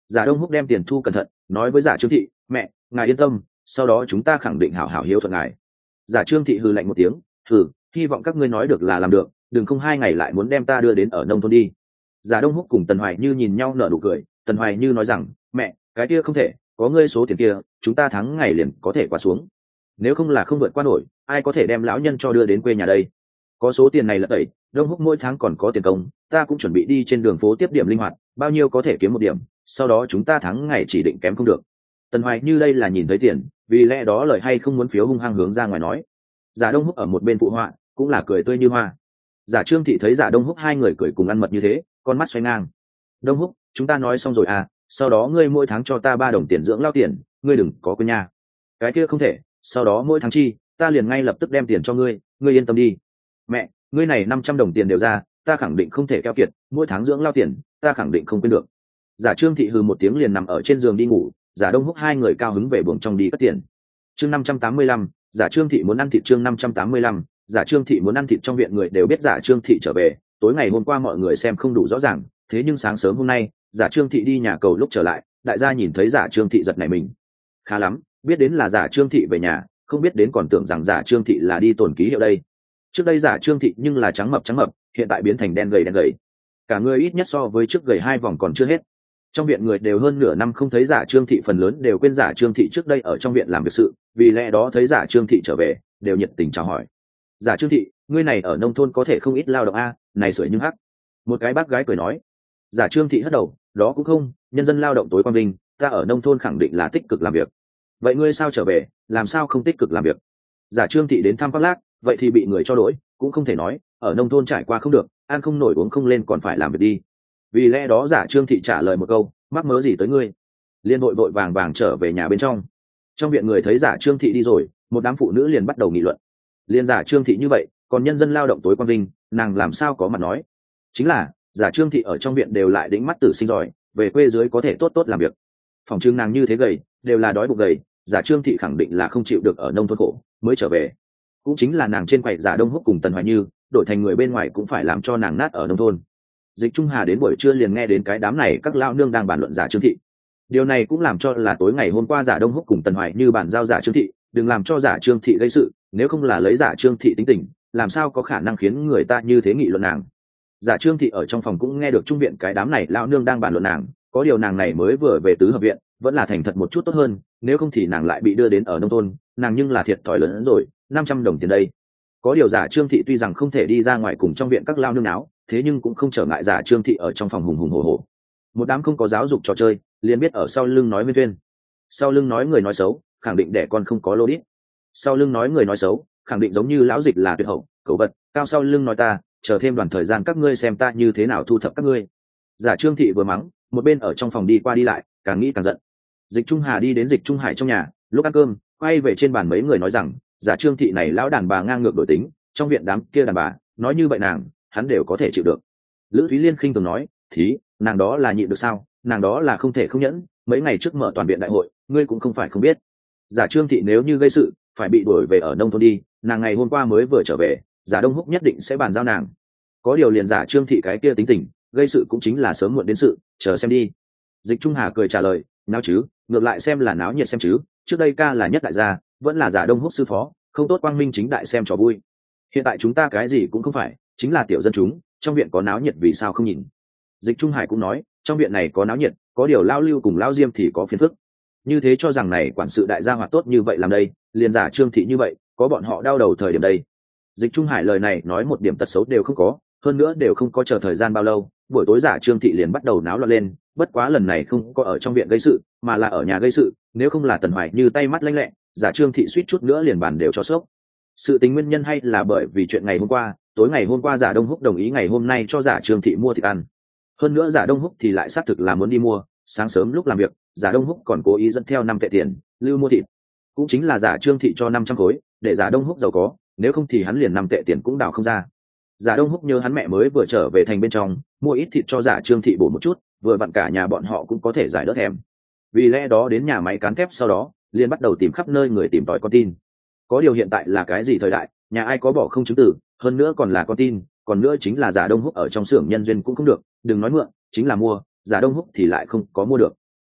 Giả Đông Húc đem tiền thu cẩn thận, nói với Giả Trương Thị, mẹ, ngài yên tâm, sau đó chúng ta khẳng định hảo hảo hiếu thuận ngài. Giả Trương Thị hừ lạnh một tiếng, hừ, hy vọng các ngươi nói được là làm được, đừng không hai ngày lại muốn đem ta đưa đến ở nông thôn đi. Giả Đông Húc cùng Tần Hoài Như nhìn nhau nở nụ cười, Tần Hoài Như nói rằng, mẹ, cái kia không thể, có ngươi số tiền kia, chúng ta thắng ngày liền có thể qua xuống. Nếu không là không vượt qua nổi, ai có thể đem lão nhân cho đưa đến quê nhà đây? Có số tiền này là tẩy, Đông Húc mỗi tháng còn có tiền công, ta cũng chuẩn bị đi trên đường phố tiếp điểm linh hoạt, bao nhiêu có thể kiếm một điểm, sau đó chúng ta thắng ngày chỉ định kém không được. Tần Hoài Như đây là nhìn thấy tiền, vì lẽ đó lời hay không muốn phiếu hung hăng hướng ra ngoài nói. Giả Đông Húc ở một bên phụ họa, cũng là cười tươi như hoa. Giả Trương Thị thấy Giả Đông Húc hai người cười cùng ăn mật như thế, con mắt xoay ngang. Đông Húc, chúng ta nói xong rồi à, sau đó ngươi mỗi tháng cho ta ba đồng tiền dưỡng lao tiền, ngươi đừng có quên nha. Cái kia không thể, sau đó mỗi tháng chi, ta liền ngay lập tức đem tiền cho ngươi, ngươi yên tâm đi. Mẹ, ngươi này năm trăm đồng tiền đều ra, ta khẳng định không thể keo kiệt, mỗi tháng dưỡng lao tiền, ta khẳng định không quên được. Giả Trương Thị hừ một tiếng liền nằm ở trên giường đi ngủ, Giả Đông Húc hai người cao hứng về buồng trong đi cất tiền. Chương năm trăm tám mươi lăm, Giả Trương Thị muốn ăn thịt. Chương năm trăm tám mươi lăm, Giả Trương Thị muốn ăn thịt. Trong viện người đều biết Giả Trương Thị trở về, tối ngày hôm qua mọi người xem không đủ rõ ràng, thế nhưng sáng sớm hôm nay, Giả Trương Thị đi nhà cầu lúc trở lại, đại gia nhìn thấy Giả Trương Thị giật nảy mình. Khá lắm, biết đến là Giả Trương Thị về nhà, không biết đến còn tưởng rằng Giả Trương Thị là đi tổn ký hiệu đây. Trước đây Giả Trương Thị nhưng là trắng mập trắng mập, hiện tại biến thành đen gầy đen gầy, cả người ít nhất so với trước gầy hai vòng còn chưa hết. Trong viện người đều hơn nửa năm không thấy Giả Trương Thị, phần lớn đều quên Giả Trương Thị trước đây ở trong viện làm việc sự, vì lẽ đó thấy Giả Trương Thị trở về đều nhiệt tình chào hỏi. Giả Trương Thị, ngươi này ở nông thôn có thể không ít lao động a, này sưởi nhưng hắc. Một cái bác gái cười nói. Giả Trương Thị hất đầu, đó cũng không, nhân dân lao động tối quang vinh, ta ở nông thôn khẳng định là tích cực làm việc. Vậy ngươi sao trở về, làm sao không tích cực làm việc? Giả Trương Thị đến thăm Khoác Lác, vậy thì bị người cho đuổi, cũng không thể nói, ở nông thôn trải qua không được, ăn không nổi uống không lên còn phải làm việc đi. Vì lẽ đó Giả Trương Thị trả lời một câu, mắc mớ gì tới ngươi? Liên vội vội vàng vàng trở về nhà bên trong. Trong viện người thấy Giả Trương Thị đi rồi, một đám phụ nữ liền bắt đầu nghị luận. Liên Giả Trương Thị như vậy, còn nhân dân lao động tối quang vinh, nàng làm sao có mặt nói? Chính là, Giả Trương Thị ở trong viện đều lại đĩnh mắt tử sinh giỏi, về quê dưới có thể tốt tốt làm việc. Phòng trưng nàng như thế gầy, đều là đói bụng gầy, Giả Trương Thị khẳng định là không chịu được ở nông thôn khổ, mới trở về. Cũng chính là nàng trên quầy Giả Đông Húc cùng Tần Hoài Như, đổi thành người bên ngoài cũng phải làm cho nàng nát ở nông thôn. Dịch Trung Hà đến buổi trưa liền nghe đến cái đám này các lao nương đang bàn luận Giả Trương Thị. Điều này cũng làm cho là tối ngày hôm qua Giả Đông Húc cùng Tần Hoài Như bàn giao Giả Trương Thị, đừng làm cho Giả Trương Thị gây sự, nếu không là lấy Giả Trương Thị tính tình, làm sao có khả năng khiến người ta như thế nghị luận nàng. Giả Trương Thị ở trong phòng cũng nghe được trung viện cái đám này lao nương đang bàn luận nàng, có điều nàng này mới vừa về tứ hợp viện, vẫn là thành thật một chút tốt hơn, nếu không thì nàng lại bị đưa đến ở nông thôn, nàng nhưng là thiệt thòi lớn hơn rồi, năm trăm đồng tiền đây. Có điều Giả Trương Thị tuy rằng không thể đi ra ngoài cùng trong viện các lao nương náo, thế nhưng cũng không trở ngại Giả Trương Thị ở trong phòng hùng hùng hổ hổ. Một đám không có giáo dục trò chơi, liền biết ở sau lưng nói nguyên tuyên. Sau lưng nói người nói xấu, khẳng định đẻ con không có lô đít. Sau lưng nói người nói xấu, khẳng định giống như lão dịch là tuyệt hậu, cẩu vật, cao sau lưng nói ta, chờ thêm đoàn thời gian các ngươi xem ta như thế nào thu thập các ngươi. Giả Trương Thị vừa mắng, một bên ở trong phòng đi qua đi lại, càng nghĩ càng giận. Dịch Trung Hà đi đến Dịch Trung Hải trong nhà, lúc ăn cơm, quay về trên bàn mấy người nói rằng, Giả Trương Thị này lão đàn bà ngang ngược đổi tính, trong viện đám kia đàn bà, nói như vậy nàng, hắn đều có thể chịu được. Lữ Thúy Liên khinh thường nói, thí, nàng đó là nhịn được sao, nàng đó là không thể không nhẫn, mấy ngày trước mở toàn viện đại hội, ngươi cũng không phải không biết. Giả Trương Thị nếu như gây sự, phải bị đuổi về ở nông thôn đi, nàng ngày hôm qua mới vừa trở về, Giả Đông Húc nhất định sẽ bàn giao nàng. Có điều liền Giả Trương Thị cái kia tính tình, gây sự cũng chính là sớm muộn đến sự, chờ xem đi. Dịch Trung Hà cười trả lời, náo chứ, ngược lại xem là náo nhiệt xem chứ, trước đây ca là nhất đại gia, vẫn là Giả Đông Húc sư phó, không tốt quang minh chính đại xem trò vui. Hiện tại chúng ta cái gì cũng không phải, chính là tiểu dân chúng, trong viện có náo nhiệt vì sao không nhìn. Dịch Trung Hải cũng nói, trong viện này có náo nhiệt, có điều lao lưu cùng lao diêm thì có phiền phức. Như thế cho rằng này quản sự đại gia hoạt tốt như vậy làm đây, liền Giả Trương Thị như vậy, có bọn họ đau đầu thời điểm đây. Dịch Trung Hải lời này nói một điểm tật xấu đều không có, hơn nữa đều không có chờ thời gian bao lâu, buổi tối Giả Trương Thị liền bắt đầu náo loạn lên, bất quá lần này không có ở trong viện gây sự, mà là ở nhà gây sự, nếu không là Tần Hoài Như tay mắt lanh lẹ, Giả Trương Thị suýt chút nữa liền bàn đều cho sốc. Sự tính nguyên nhân hay là bởi vì chuyện ngày hôm qua, tối ngày hôm qua Giả Đông Húc đồng ý ngày hôm nay cho Giả Trương Thị mua thịt ăn. Hơn nữa Giả Đông Húc thì lại xác thực là muốn đi mua, sáng sớm lúc làm việc, Giả Đông Húc còn cố ý dẫn theo năm tệ tiền, lưu mua thịt. Cũng chính là Giả Trương Thị cho năm trăm khối, để Giả Đông Húc giàu có, nếu không thì hắn liền năm tệ tiền cũng đào không ra. Giả Đông Húc nhớ hắn mẹ mới vừa trở về thành bên trong, mua ít thịt cho Giả Trương Thị bổ một chút, vừa vặn cả nhà bọn họ cũng có thể giải đỡ thèm. Vì lẽ đó đến nhà máy cán thép sau đó, liền bắt đầu tìm khắp nơi người tìm tòi con tin. Có điều hiện tại là cái gì thời đại, nhà ai có bỏ không chứng tử, hơn nữa còn là con tin, còn nữa chính là Giả Đông Húc ở trong xưởng nhân duyên cũng không được, đừng nói mượn, chính là mua, Giả Đông Húc thì lại không có mua được.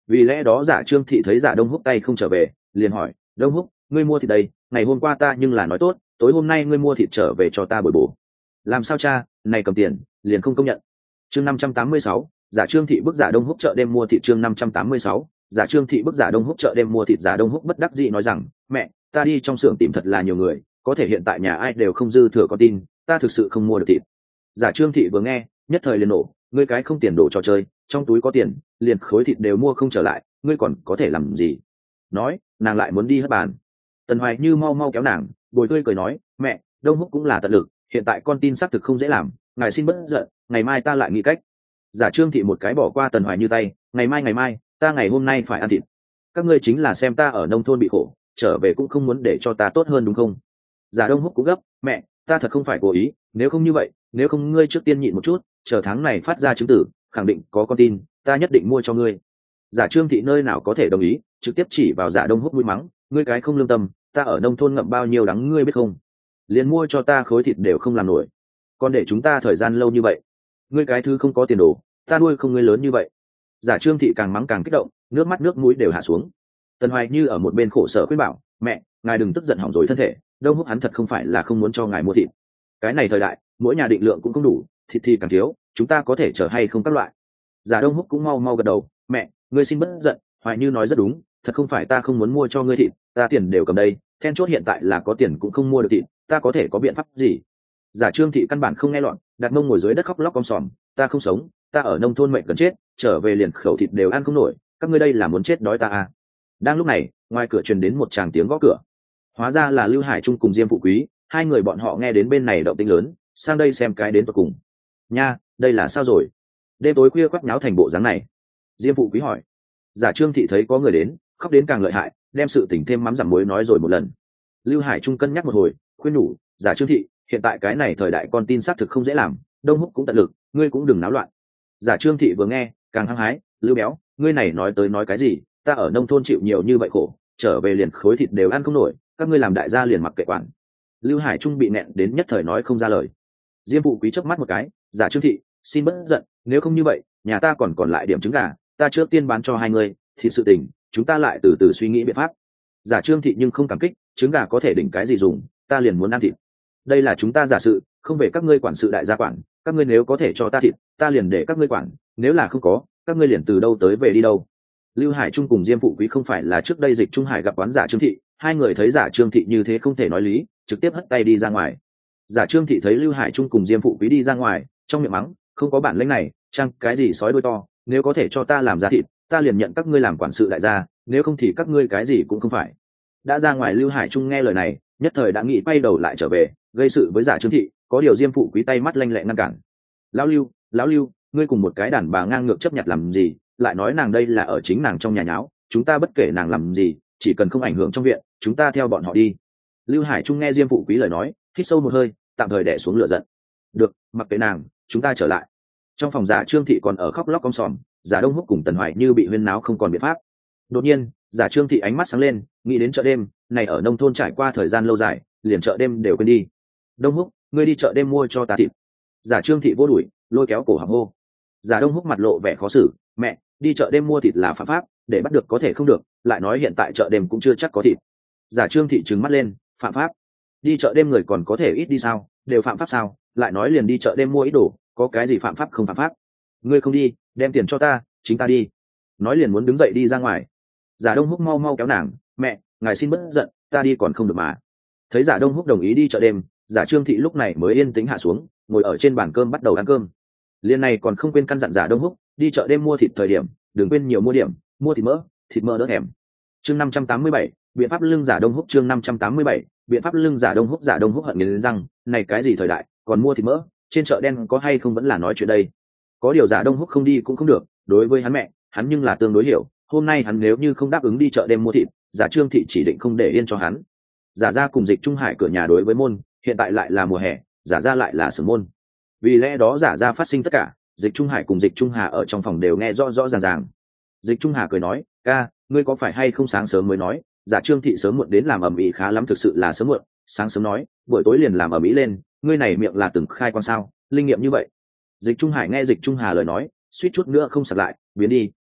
vì lẽ đó giả trương thị thấy giả đông húc tay không trở về, liền hỏi: Đông húc, ngươi mua thịt đây, ngày hôm qua ta nhưng là nói tốt, tối hôm nay ngươi mua thịt trở về cho ta bồi bổ. Làm sao cha, này cầm tiền liền không công nhận. Chương năm trăm tám mươi sáu, giả trương thị bức giả đông húc chợ đêm mua thịt. Chương năm trăm tám mươi sáu, giả trương thị bức giả đông húc chợ đêm mua thịt. Giả đông húc bất đắc dĩ nói rằng: mẹ, ta đi trong xưởng tìm thật là nhiều người, có thể hiện tại nhà ai đều không dư thừa con tin, ta thực sự không mua được thịt. Giả trương thị vừa nghe, nhất thời liền nổ: ngươi cái không tiền đồ trò chơi, trong túi có tiền liền khối thịt đều mua không trở lại, ngươi còn có thể làm gì? Nói, nàng lại muốn đi hất bàn. Tần Hoài Như mau mau kéo nàng, bồi tươi cười nói: mẹ, đông húc cũng là tận lực, hiện tại con tin xác thực không dễ làm, ngài xin bất giận, ngày mai ta lại nghĩ cách. Giả trương thị một cái bỏ qua Tần Hoài Như tay: ngày mai ngày mai, ta ngày hôm nay phải ăn thịt. Các ngươi chính là xem ta ở nông thôn bị khổ, trở về cũng không muốn để cho ta tốt hơn đúng không? Giả đông húc cũng gấp: mẹ, ta thật không phải cố ý, nếu không như vậy, nếu không ngươi trước tiên nhịn một chút, chờ tháng này phát ra chứng tử, khẳng định có con tin, ta nhất định mua cho ngươi. Giả trương thị nơi nào có thể đồng ý, trực tiếp chỉ vào giả đông húc mũi mắng: ngươi cái không lương tâm, ta ở nông thôn ngậm bao nhiêu đắng ngươi biết không? Liền mua cho ta khối thịt đều không làm nổi, còn để chúng ta thời gian lâu như vậy, ngươi cái thứ không có tiền đồ, ta nuôi không ngươi lớn như vậy. Giả trương thị càng mắng càng kích động, nước mắt nước mũi đều hạ xuống. Tần Hoài Như ở một bên khổ sở khuyên bảo: mẹ, ngài đừng tức giận hỏng rồi thân thể, đông húc hắn thật không phải là không muốn cho ngài mua thịt, cái này thời đại mỗi nhà định lượng cũng không đủ, thịt thì càng thiếu, chúng ta có thể chở hay không các loại. Giả đông húc cũng mau mau gật đầu: mẹ, ngươi xin bất giận, Hoài Như nói rất đúng, thật không phải ta không muốn mua cho ngươi thịt, ta tiền đều cầm đây, then chốt hiện tại là có tiền cũng không mua được thịt, ta có thể có biện pháp gì? Giả trương thị căn bản không nghe lọt, đặt mông ngồi dưới đất khóc lóc om sòm: ta không sống, ta ở nông thôn mệnh gần chết, trở về liền khẩu thịt đều ăn không nổi, các ngươi đây là muốn chết đói ta à? Đang lúc này, ngoài cửa truyền đến một tràng tiếng gõ cửa. Hóa ra là Lưu Hải Trung cùng Diêm Phụ Quý, hai người bọn họ nghe đến bên này động tĩnh lớn, sang đây xem cái đến tận cùng. Nha, đây là sao rồi? Đêm tối khuya quắc nháo thành bộ dáng này. Diêm Phụ Quý hỏi. Giả trương thị thấy có người đến, khóc đến càng lợi hại, đem sự tình thêm mắm dặm muối nói rồi một lần. Lưu Hải Trung cân nhắc một hồi, khuyên nhủ: giả trương thị, hiện tại cái này thời đại con tin xác thực không dễ làm, đông húc cũng tận lực, ngươi cũng đừng náo loạn. Giả trương thị vừa nghe càng hăng hái: Lưu béo, ngươi này nói tới nói cái gì, ta ở nông thôn chịu nhiều như vậy khổ, trở về liền khối thịt đều ăn không nổi, các ngươi làm đại gia liền mặc kệ quản. Lưu Hải Trung bị nẹn đến nhất thời nói không ra lời. Diêm Phụ Quý chớp mắt một cái: giả trương thị, xin bất giận, nếu không như vậy, nhà ta còn còn lại điểm trứng gà, ta trước tiên bán cho hai người, thì sự tình chúng ta lại từ từ suy nghĩ biện pháp. Giả trương thị nhưng không cảm kích: trứng gà có thể đỉnh cái gì dùng, ta liền muốn ăn thịt. Đây là chúng ta giả sự, không về các ngươi quản sự đại gia quản, các ngươi nếu có thể cho ta thịt, ta liền để các ngươi quản, nếu là không có, các ngươi liền từ đâu tới về đi đâu. Lưu Hải Trung cùng Diêm Phụ Quý không phải là trước đây Dịch Trung Hải gặp quán giả trương thị, hai người thấy giả trương thị như thế không thể nói lý, trực tiếp hất tay đi ra ngoài. Giả trương thị thấy Lưu Hải Trung cùng Diêm Phụ Quý đi ra ngoài, trong miệng mắng: không có bản lĩnh này, chăng cái gì sói đuôi to, nếu có thể cho ta làm ra thịt, ta liền nhận các ngươi làm quản sự đại gia, nếu không thì các ngươi cái gì cũng không phải. Đã ra ngoài, Lưu Hải Trung nghe lời này, nhất thời đã nghĩ quay đầu lại trở về, gây sự với giả trương thị, có điều Diêm Phụ Quý tay mắt lanh lẹ ngăn cản. Lão Lưu, lão Lưu, ngươi cùng một cái đàn bà ngang ngược chấp nhặt làm gì, lại nói nàng đây là ở chính nàng trong nhà nháo, chúng ta bất kể nàng làm gì, chỉ cần không ảnh hưởng trong viện, chúng ta theo bọn họ đi. Lưu Hải Trung nghe Diêm Phụ Quý lời nói, hít sâu một hơi, tạm thời đè xuống lửa giận. Được, mặc kệ nàng, chúng ta trở lại. Trong phòng giả trương thị còn ở khóc lóc om sòm, giả đông húc cùng Tần Hoài Như bị huyên náo không còn biện pháp. Đột nhiên, giả trương thị ánh mắt sáng lên, nghĩ đến chợ đêm này, ở nông thôn trải qua thời gian lâu dài, liền chợ đêm đều quên đi. Đông húc, ngươi đi chợ đêm mua cho ta thịt. Giả trương thị vô đuổi, lôi kéo cổ họng hô. Giả đông húc mặt lộ vẻ khó xử: mẹ, đi chợ đêm mua thịt là phạm pháp, để bắt được có thể không được, lại nói hiện tại chợ đêm cũng chưa chắc có thịt. Giả trương thị trừng mắt lên: phạm pháp? Đi chợ đêm người còn có thể ít đi sao, đều phạm pháp sao? Lại nói liền đi chợ đêm mua ít đồ, có cái gì phạm pháp không phạm pháp? Ngươi không đi, đem tiền cho ta, chính ta đi. Nói liền muốn đứng dậy đi ra ngoài. Giả đông húc mau mau kéo nàng: mẹ, ngài xin bất giận, ta đi còn không được mà. Thấy giả đông húc đồng ý đi chợ đêm, giả trương thị lúc này mới yên tĩnh hạ xuống, ngồi ở trên bàn cơm bắt đầu ăn cơm. Liên này còn không quên căn dặn giả đông húc, đi chợ đêm mua thịt thời điểm đừng quên nhiều mua điểm, mua thịt mỡ, thịt mỡ đỡ thèm. Chương năm trăm tám mươi bảy, biện pháp lưng giả đông húc. Chương năm trăm tám mươi bảy, biện pháp lưng giả đông húc. Giả đông húc hận nghiến răng, này cái gì thời đại còn mua thịt mỡ, trên chợ đen có hay không vẫn là nói chuyện đây. Có điều giả đông húc không đi cũng không được, đối với hắn mẹ, hắn nhưng là tương đối hiểu, hôm nay hắn nếu như không đáp ứng đi chợ đêm mua thịt, giả trương thị chỉ định không để yên cho hắn. Giả ra cùng Dịch Trung Hải cửa nhà đối với môn, hiện tại lại là mùa hè, giả ra lại là sưởng môn, vì lẽ đó giả ra phát sinh tất cả, Dịch Trung Hải cùng Dịch Trung Hà ở trong phòng đều nghe rõ rõ ràng ràng. Dịch Trung Hà cười nói: ca, ngươi có phải hay không sáng sớm mới nói, giả trương thị sớm muộn đến làm ầm ĩ khá lắm, thực sự là sớm muộn, sáng sớm nói, buổi tối liền làm ầm ĩ lên, ngươi này miệng là từng khai quan sao, linh nghiệm như vậy. Dịch Trung Hải nghe Dịch Trung Hà lời nói, suýt chút nữa không sặc lại, biến đi,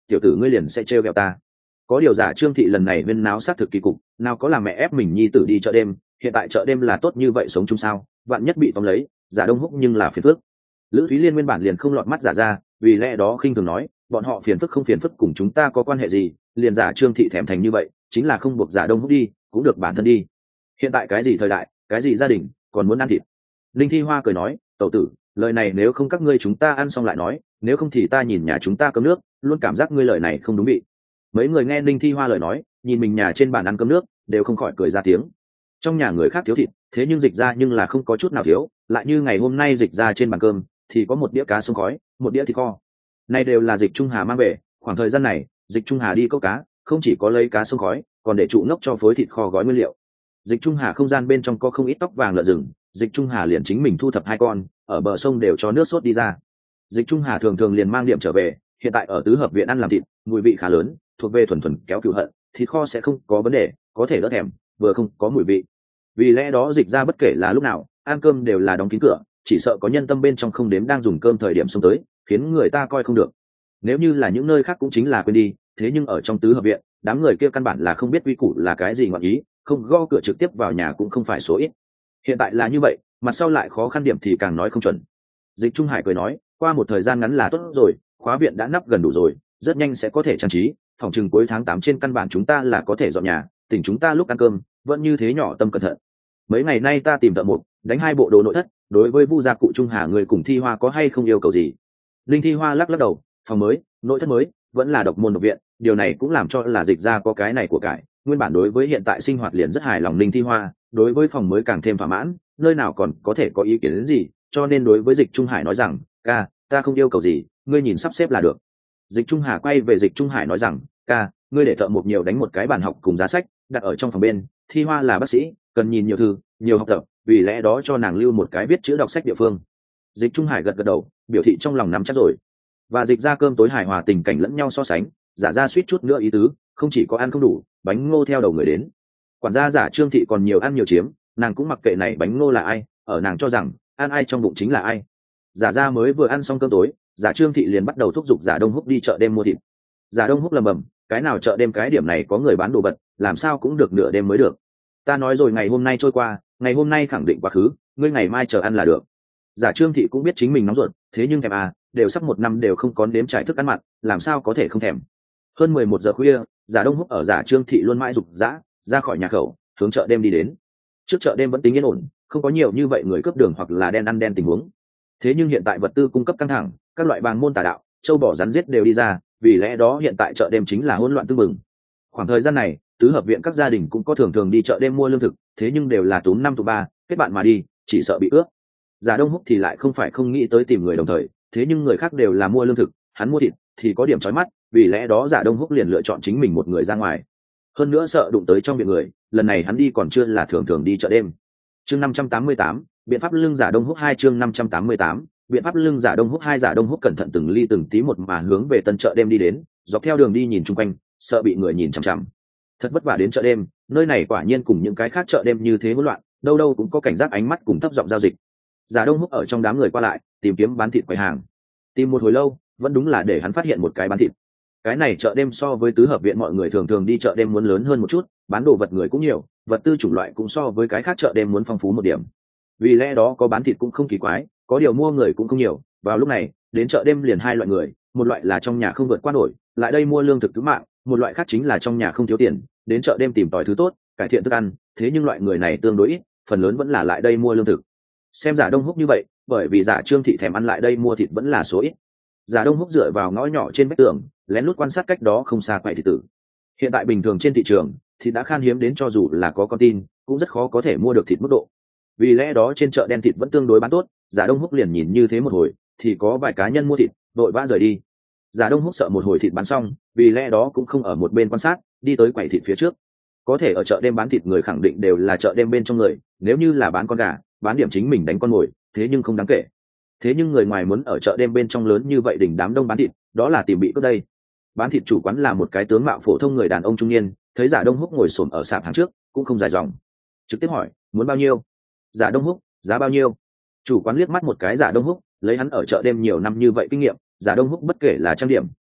tiểu tử ngươi liền sẽ trêu ghẹo ta. Có điều giả Trương thị lần này viên náo sát thực kỳ cục, nào có làm mẹ ép mình nhi tử đi chợ đêm, hiện tại chợ đêm là tốt như vậy sống chung sao, vạn nhất bị tóm lấy, giả Đông Húc nhưng là phiền phức. Lữ Thúy Liên nguyên bản liền không lọt mắt giả ra, vì lẽ đó khinh thường nói, bọn họ phiền phức không phiền phức cùng chúng ta có quan hệ gì, liền giả Trương thị thèm thành như vậy, chính là không buộc giả Đông Húc đi, cũng được bản thân đi. Hiện tại cái gì thời đại, cái gì gia đình, còn muốn ăn thịt. Linh Thi Hoa cười nói, tẩu tử, lời này nếu không các ngươi chúng ta ăn xong lại nói, nếu không thì ta nhìn nhà chúng ta cơm nước, luôn cảm giác ngươi lời này không đúng vị. Mấy người nghe Linh Thi Hoa lời nói, nhìn mình nhà trên bàn ăn cơm nước, đều không khỏi cười ra tiếng. Trong nhà người khác thiếu thịt, thế nhưng dịch ra nhưng là không có chút nào thiếu, lại như ngày hôm nay dịch ra trên bàn cơm thì có một đĩa cá sông khói, một đĩa thịt kho. Này đều là Dịch Trung Hà mang về, khoảng thời gian này, Dịch Trung Hà đi câu cá, không chỉ có lấy cá sông khói, còn để trụ ngốc cho phối thịt kho gói nguyên liệu. Dịch Trung Hà không gian bên trong có không ít tóc vàng lợn rừng, Dịch Trung Hà liền chính mình thu thập hai con, ở bờ sông đều cho nước sốt đi ra. Dịch Trung Hà thường thường liền mang điểm trở về, hiện tại ở tứ hợp viện ăn làm thịt, mùi vị khá lớn, thuộc về thuần thuần kéo cừu hận, thịt kho sẽ không có vấn đề, có thể đỡ thèm, vừa không có mùi vị. Vì lẽ đó Dịch ra bất kể là lúc nào, ăn cơm đều là đóng kín cửa, chỉ sợ có nhân tâm bên trong không đếm đang dùng cơm thời điểm xông tới, khiến người ta coi không được. Nếu như là những nơi khác cũng chính là quên đi, thế nhưng ở trong tứ hợp viện, đám người kia căn bản là không biết quy củ là cái gì ngọn ý, không gõ cửa trực tiếp vào nhà cũng không phải số ít. Hiện tại là như vậy, mặt sau lại khó khăn điểm thì càng nói không chuẩn. Dịch Trung Hải cười nói, qua một thời gian ngắn là tốt rồi, khóa viện đã nắp gần đủ rồi, rất nhanh sẽ có thể trang trí, phòng chừng cuối tháng tám trên căn bản chúng ta là có thể dọn nhà, tỉnh chúng ta lúc ăn cơm, vẫn như thế nhỏ tâm cẩn thận. Mấy ngày nay ta tìm thợ mộc, đánh hai bộ đồ nội thất, đối với Vu gia cụ Trung Hà người cùng Thi Hoa có hay không yêu cầu gì? Linh Thi Hoa lắc lắc đầu, phòng mới, nội thất mới, vẫn là độc môn độc viện, điều này cũng làm cho là Dịch ra có cái này của cải, nguyên bản đối với hiện tại sinh hoạt liền rất hài lòng. Linh Thi Hoa đối với phòng mới càng thêm thỏa mãn, nơi nào còn có thể có ý kiến đến gì, cho nên đối với Dịch Trung Hải nói rằng, ca, ta không yêu cầu gì, ngươi nhìn sắp xếp là được. Dịch Trung Hà quay về Dịch Trung Hải nói rằng, ca, ngươi để thợ mộc nhiều đánh một cái bàn học cùng giá sách, đặt ở trong phòng bên, Thi Hoa là bác sĩ, cần nhìn nhiều thư, nhiều học tập, vì lẽ đó cho nàng lưu một cái viết chữ đọc sách địa phương. Dịch Trung Hải gật gật đầu, biểu thị trong lòng nắm chắc rồi. Và Dịch ra cơm tối hài hòa tình cảnh lẫn nhau so sánh, giả ra suýt chút nữa ý tứ, không chỉ có ăn không đủ, bánh ngô theo đầu người đến. Quản gia giả Trương thị còn nhiều ăn nhiều chiếm, nàng cũng mặc kệ này bánh ngô là ai, ở nàng cho rằng ăn ai trong bụng chính là ai. Giả ra mới vừa ăn xong cơm tối, giả Trương thị liền bắt đầu thúc giục giả Đông Húc đi chợ đêm mua thịt. Giả Đông Húc lầm bầm, cái nào chợ đêm cái điểm này có người bán đồ vật, làm sao cũng được nửa đêm mới được. Ta nói rồi ngày hôm nay trôi qua, ngày hôm nay khẳng định quá khứ, ngươi ngày mai chờ ăn là được. Giả Trương thị cũng biết chính mình nóng ruột, thế nhưng thèm à, đều sắp một năm đều không có nếm trải thức ăn mặn, làm sao có thể không thèm. Hơn mười một giờ khuya, giả Đông Húc ở giả Trương thị luôn mãi rục rã ra khỏi nhà khẩu, hướng chợ đêm đi đến. Trước chợ đêm vẫn tính yên ổn, không có nhiều như vậy người cướp đường hoặc là đen ăn đen tình huống. Thế nhưng hiện tại vật tư cung cấp căng thẳng, các loại bàn môn tà đạo, châu bò rắn giết đều đi ra, vì lẽ đó hiện tại chợ đêm chính là hỗn loạn tương mừng. Khoảng thời gian này, tứ hợp viện các gia đình cũng có thường thường đi chợ đêm mua lương thực, thế nhưng đều là túm năm tụ ba, kết bạn mà đi, chỉ sợ bị ướp. Giả Đông Húc thì lại không phải không nghĩ tới tìm người đồng thời, thế nhưng người khác đều là mua lương thực, hắn mua thịt thì có điểm chói mắt, vì lẽ đó Giả Đông Húc liền lựa chọn chính mình một người ra ngoài. Hơn nữa sợ đụng tới trong viện người, lần này hắn đi còn chưa là thường thường đi chợ đêm. Chương năm trăm tám mươi tám, biện pháp lưng Giả Đông Húc hai chương năm trăm tám mươi tám, biện pháp lưng Giả Đông Húc hai Giả Đông Húc cẩn thận từng ly từng tí một mà hướng về tân chợ đêm đi đến, dọc theo đường đi nhìn chung quanh, sợ bị người nhìn chằm chằm. Thật vất vả đến chợ đêm, nơi này quả nhiên cùng những cái khác chợ đêm như thế hỗn loạn, đâu đâu cũng có cảnh giác ánh mắt cùng thấp giọng giao dịch. Giả Đông Húc ở trong đám người qua lại, tìm kiếm bán thịt quầy hàng. Tìm một hồi lâu, vẫn đúng là để hắn phát hiện một cái bán thịt. Cái này chợ đêm so với tứ hợp viện mọi người thường thường đi chợ đêm muốn lớn hơn một chút, bán đồ vật người cũng nhiều, vật tư chủng loại cũng so với cái khác chợ đêm muốn phong phú một điểm. Vì lẽ đó có bán thịt cũng không kỳ quái, có điều mua người cũng không nhiều. Vào lúc này, đến chợ đêm liền hai loại người, một loại là trong nhà không vượt qua nổi, lại đây mua lương thực cứu mạng, một loại khác chính là trong nhà không thiếu tiền, đến chợ đêm tìm tòi thứ tốt, cải thiện thức ăn, thế nhưng loại người này tương đối ít, phần lớn vẫn là lại đây mua lương thực. Xem Giả Đông Húc như vậy, bởi vì Giả Trương thị thèm ăn lại đây mua thịt vẫn là số ít. Giả Đông Húc dựa vào ngõ nhỏ trên vách tường, lén lút quan sát cách đó không xa quầy thịt tử. Hiện tại bình thường trên thị trường, thịt đã khan hiếm đến cho dù là có con tin, cũng rất khó có thể mua được thịt mức độ. Vì lẽ đó trên chợ đen thịt vẫn tương đối bán tốt, Giả Đông Húc liền nhìn như thế một hồi, thì có vài cá nhân mua thịt, vội vã rời đi. Giả Đông Húc sợ một hồi thịt bán xong, vì lẽ đó cũng không ở một bên quan sát, đi tới quầy thịt phía trước. Có thể ở chợ đêm bán thịt người khẳng định đều là chợ đêm bên trong người, nếu như là bán con gà, bán điểm chính mình đánh con mồi, thế nhưng không đáng kể. Thế nhưng người ngoài muốn ở chợ đêm bên trong lớn như vậy đỉnh đám đông bán thịt, đó là tìm bị cướp đây. Bán thịt chủ quán là một cái tướng mạo phổ thông người đàn ông trung niên, thấy Giả Đông Húc ngồi xổm ở sạp hàng trước, cũng không dài dòng, trực tiếp hỏi, muốn bao nhiêu? Giả Đông Húc, giá bao nhiêu? Chủ quán liếc mắt một cái Giả Đông Húc, lấy hắn ở chợ đêm nhiều năm như vậy kinh nghiệm, Giả Đông Húc bất kể là trang điểm,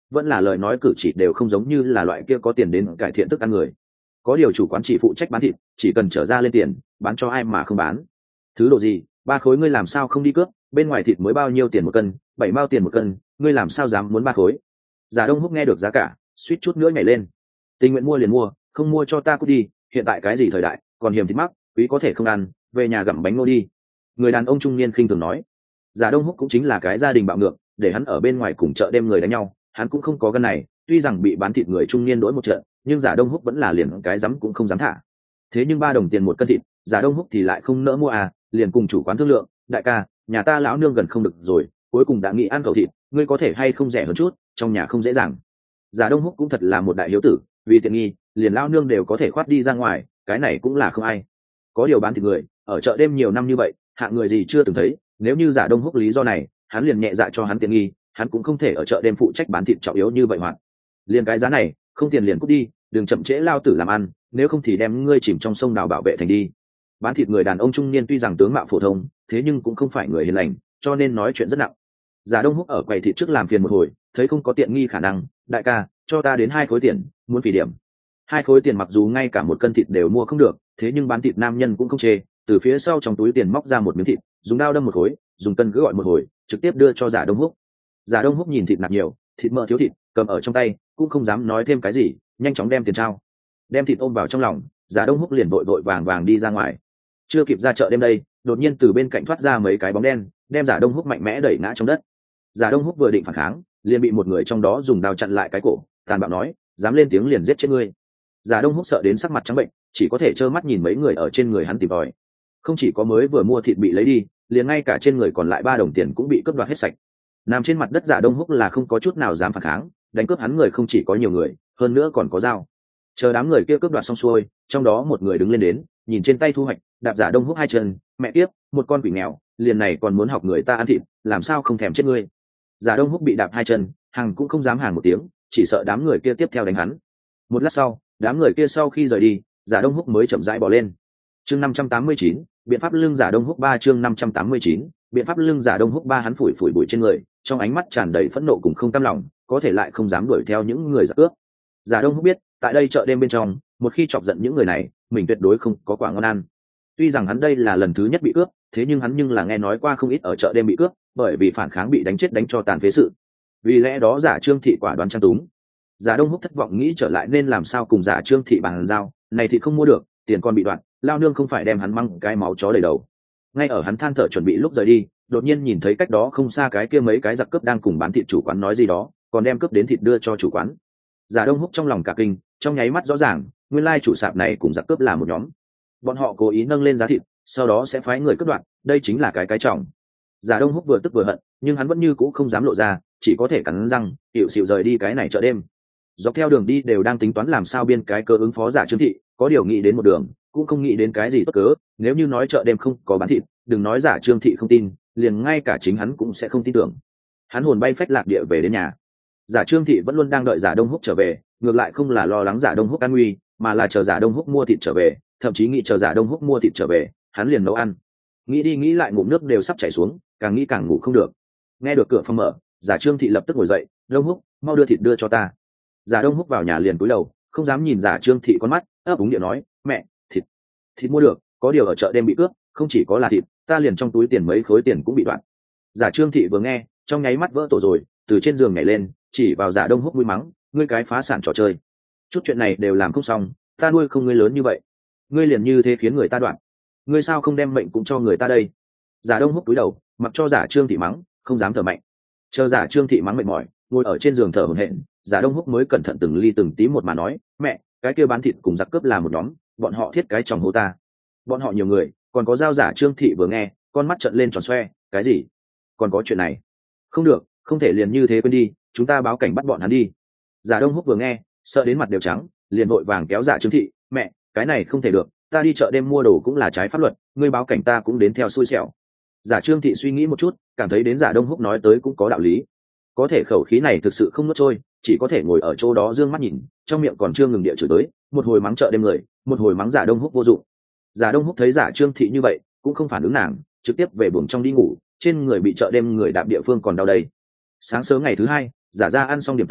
vẫn là lời nói cử chỉ đều không giống như là loại kia có tiền đến cải thiện thức ăn người. Có điều chủ quán chỉ phụ trách bán thịt, chỉ cần trở ra lên tiền, bán cho ai mà không bán. Thứ độ gì, ba khối ngươi làm sao không đi cướp, bên ngoài thịt mới bao nhiêu tiền một cân, bảy mao tiền một cân, ngươi làm sao dám muốn ba khối. Giả Đông Húc nghe được giá cả, suýt chút nữa nhảy lên. Tình nguyện mua liền mua, không mua cho ta cút đi, hiện tại cái gì thời đại, còn hiểm thịt mắc, quý có thể không ăn, về nhà gặm bánh ngô đi. Người đàn ông trung niên khinh thường nói. Giả Đông Húc cũng chính là cái gia đình bạo ngược, để hắn ở bên ngoài cùng chợ đêm người đánh nhau, hắn cũng không có gân này, tuy rằng bị bán thịt người trung niên đối một trận, nhưng Giả Đông Húc vẫn là liền cái dám cũng không dám thả. Thế nhưng ba đồng tiền một cân thịt, Giả Đông Húc thì lại không nỡ mua à, liền cùng chủ quán thương lượng, đại ca, nhà ta lão nương gần không được rồi, cuối cùng đã nghĩ ăn khẩu thịt, ngươi có thể hay không rẻ hơn chút, trong nhà không dễ dàng. Giả Đông Húc cũng thật là một đại hiếu tử, vì tiện nghi, liền lão nương đều có thể khoát đi ra ngoài, cái này cũng là không ai. Có điều bán thịt người, ở chợ đêm nhiều năm như vậy, hạng người gì chưa từng thấy, nếu như Giả Đông Húc lý do này, hắn liền nhẹ dạ cho hắn tiện nghi, hắn cũng không thể ở chợ đêm phụ trách bán thịt trọng yếu như vậy hoạt. Liền cái giá này, không tiền liền cút đi, đừng chậm trễ lao tử làm ăn, nếu không thì đem ngươi chìm trong sông đào bảo vệ thành đi. Bán thịt người đàn ông trung niên tuy rằng tướng mạo phổ thông, thế nhưng cũng không phải người hiền lành, cho nên nói chuyện rất nặng. Giả Đông Húc ở quầy thịt trước làm phiền một hồi, thấy không có tiện nghi khả năng, đại ca, cho ta đến hai khối tiền, muốn phỉ điểm. Hai khối tiền mặc dù ngay cả một cân thịt đều mua không được, thế nhưng bán thịt nam nhân cũng không chê, từ phía sau trong túi tiền móc ra một miếng thịt, dùng dao đâm một khối, dùng cân cứ gọi một hồi, trực tiếp đưa cho Giả Đông Húc. Giả Đông Húc nhìn thịt nạc nhiều, thịt mỡ thiếu thịt, cầm ở trong tay, cũng không dám nói thêm cái gì, nhanh chóng đem tiền trao. Đem thịt ôm vào trong lòng, Giả Đông Húc liền vội vội vàng vàng đi ra ngoài. Chưa kịp ra chợ đêm đây, đột nhiên từ bên cạnh thoát ra mấy cái bóng đen, đem Giả Đông Húc mạnh mẽ đẩy ngã trong đất. Giả Đông Húc vừa định phản kháng, liền bị một người trong đó dùng đao chặn lại cái cổ, tàn bạo nói, dám lên tiếng liền giết chết ngươi. Giả Đông Húc sợ đến sắc mặt trắng bệnh, chỉ có thể trơ mắt nhìn mấy người ở trên người hắn tìm tòi. Không chỉ có mới vừa mua thịt bị lấy đi, liền ngay cả trên người còn lại ba đồng tiền cũng bị cướp đoạt hết sạch. Nằm trên mặt đất Giả Đông Húc là không có chút nào dám phản kháng, đánh cướp hắn người không chỉ có nhiều người, hơn nữa còn có dao. Chờ đám người kia cướp đoạt xong xuôi, trong đó một người đứng lên đến, nhìn trên tay thu hoạch, đạp Giả Đông Húc hai chân, mẹ tiếp, một con quỷ nghèo, liền này còn muốn học người ta ăn thịt, làm sao không thèm chết ngươi. Giả Đông Húc bị đạp hai chân, hàng cũng không dám hàng một tiếng, chỉ sợ đám người kia tiếp theo đánh hắn. Một lát sau, đám người kia sau khi rời đi, Giả Đông Húc mới chậm rãi bỏ lên. Chương năm trăm tám mươi chín, biện pháp lưng Giả Đông Húc ba chương năm trăm tám mươi chín, biện pháp lưng Giả Đông Húc ba hắn phủi phủi bụi trên người, trong ánh mắt tràn đầy phẫn nộ cùng không cam lòng, có thể lại không dám đuổi theo những người giặc cướp. Giả Đông Húc biết, tại đây chợ đêm bên trong, một khi chọc giận những người này, mình tuyệt đối không có quả ngon ăn. Tuy rằng hắn đây là lần thứ nhất bị cướp, thế nhưng hắn nhưng là nghe nói qua không ít ở chợ đêm bị cướp, bởi vì phản kháng bị đánh chết đánh cho tàn phế sự. Vì lẽ đó Giả Trương Thị quả đoán trang túng. Giả Đông Húc thất vọng nghĩ trở lại nên làm sao cùng Giả Trương Thị bàn giao, này thì không mua được, tiền còn bị đoạt, lao nương không phải đem hắn măng cái máu chó đầy đầu. Ngay ở hắn than thở chuẩn bị lúc rời đi, đột nhiên nhìn thấy cách đó không xa cái kia mấy cái giặc cướp đang cùng bán thịt chủ quán nói gì đó, còn đem cướp đến thịt đưa cho chủ quán. Giả Đông Húc trong lòng cả kinh, trong nháy mắt rõ ràng, nguyên lai chủ sạp này cùng giặc cướp là một nhóm. Bọn họ cố ý nâng lên giá thịt, sau đó sẽ phái người cướp đoạt, đây chính là cái cái trọng. Giả Đông Húc vừa tức vừa hận, nhưng hắn vẫn như cũ không dám lộ ra, chỉ có thể cắn răng, hiệu xịu rời đi cái này chợ đêm. Dọc theo đường đi đều đang tính toán làm sao biên cái cơ ứng phó Giả Trương Thị, có điều nghĩ đến một đường, cũng không nghĩ đến cái gì tốt cớ, nếu như nói chợ đêm không có bán thịt, đừng nói Giả Trương Thị không tin, liền ngay cả chính hắn cũng sẽ không tin tưởng. Hắn hồn bay phách lạc địa về đến nhà. Giả Trương Thị vẫn luôn đang đợi Giả Đông Húc trở về, ngược lại không là lo lắng Giả Đông Húc an nguy, mà là chờ Giả Đông Húc mua thịt trở về, thậm chí nghĩ chờ Giả Đông Húc mua thịt trở về, hắn liền nấu ăn. Nghĩ đi nghĩ lại ngụm nước đều sắp chảy xuống, càng nghĩ càng ngủ không được. Nghe được cửa phòng mở, Giả Trương Thị lập tức ngồi dậy, Đông Húc, mau đưa thịt đưa cho ta. Giả Đông Húc vào nhà liền cúi đầu, không dám nhìn Giả Trương Thị con mắt, ấp úng điệu nói, mẹ, thịt, thịt mua được, có điều ở chợ đêm bị cướp, không chỉ có là thịt, ta liền trong túi tiền mấy khối tiền cũng bị đoạn. Giả Trương Thị vừa nghe, trong nháy mắt vỡ tổ rồi, từ trên giường nhảy lên, chỉ vào Giả Đông Húc mũi mắng, ngươi cái phá sản trò chơi, chút chuyện này đều làm không xong, ta nuôi không ngươi lớn như vậy, ngươi liền như thế khiến người ta đoạn, ngươi sao không đem mệnh cũng cho người ta đây. Giả Đông Húc cúi đầu, mặc cho Giả Trương Thị mắng, không dám thở mạnh. Chờ Giả Trương Thị mắng mệt mỏi, ngồi ở trên giường thở hổn hển, Giả Đông Húc mới cẩn thận từng ly từng tí một mà nói, mẹ, cái kia bán thịt cùng giặc cướp là một nhóm, bọn họ thiết cái chồng hô ta, bọn họ nhiều người, còn có dao. Giả Trương Thị vừa nghe, con mắt trợn lên tròn xoe, cái gì, còn có chuyện này? Không được, không thể liền như thế quên đi, chúng ta báo cảnh bắt bọn hắn đi. Giả Đông Húc vừa nghe, sợ đến mặt đều trắng, liền vội vàng kéo Giả Trương Thị, mẹ, cái này không thể được, ta đi chợ đêm mua đồ cũng là trái pháp luật, ngươi báo cảnh ta cũng đến theo xui xẻo. Giả Trương Thị suy nghĩ một chút, cảm thấy đến Giả Đông Húc nói tới cũng có đạo lý, có thể khẩu khí này thực sự không nuốt trôi, chỉ có thể ngồi ở chỗ đó dương mắt nhìn, trong miệng còn chưa ngừng địa chửi tới, một hồi mắng chợ đêm người, một hồi mắng Giả Đông Húc vô dụng. Giả Đông Húc thấy Giả Trương Thị như vậy, cũng không phản ứng nàng, trực tiếp về buồng trong đi ngủ, trên người bị chợ đêm người đạp địa phương còn đau đây. Sáng sớm ngày thứ hai, Giả ra ăn xong điểm tâm,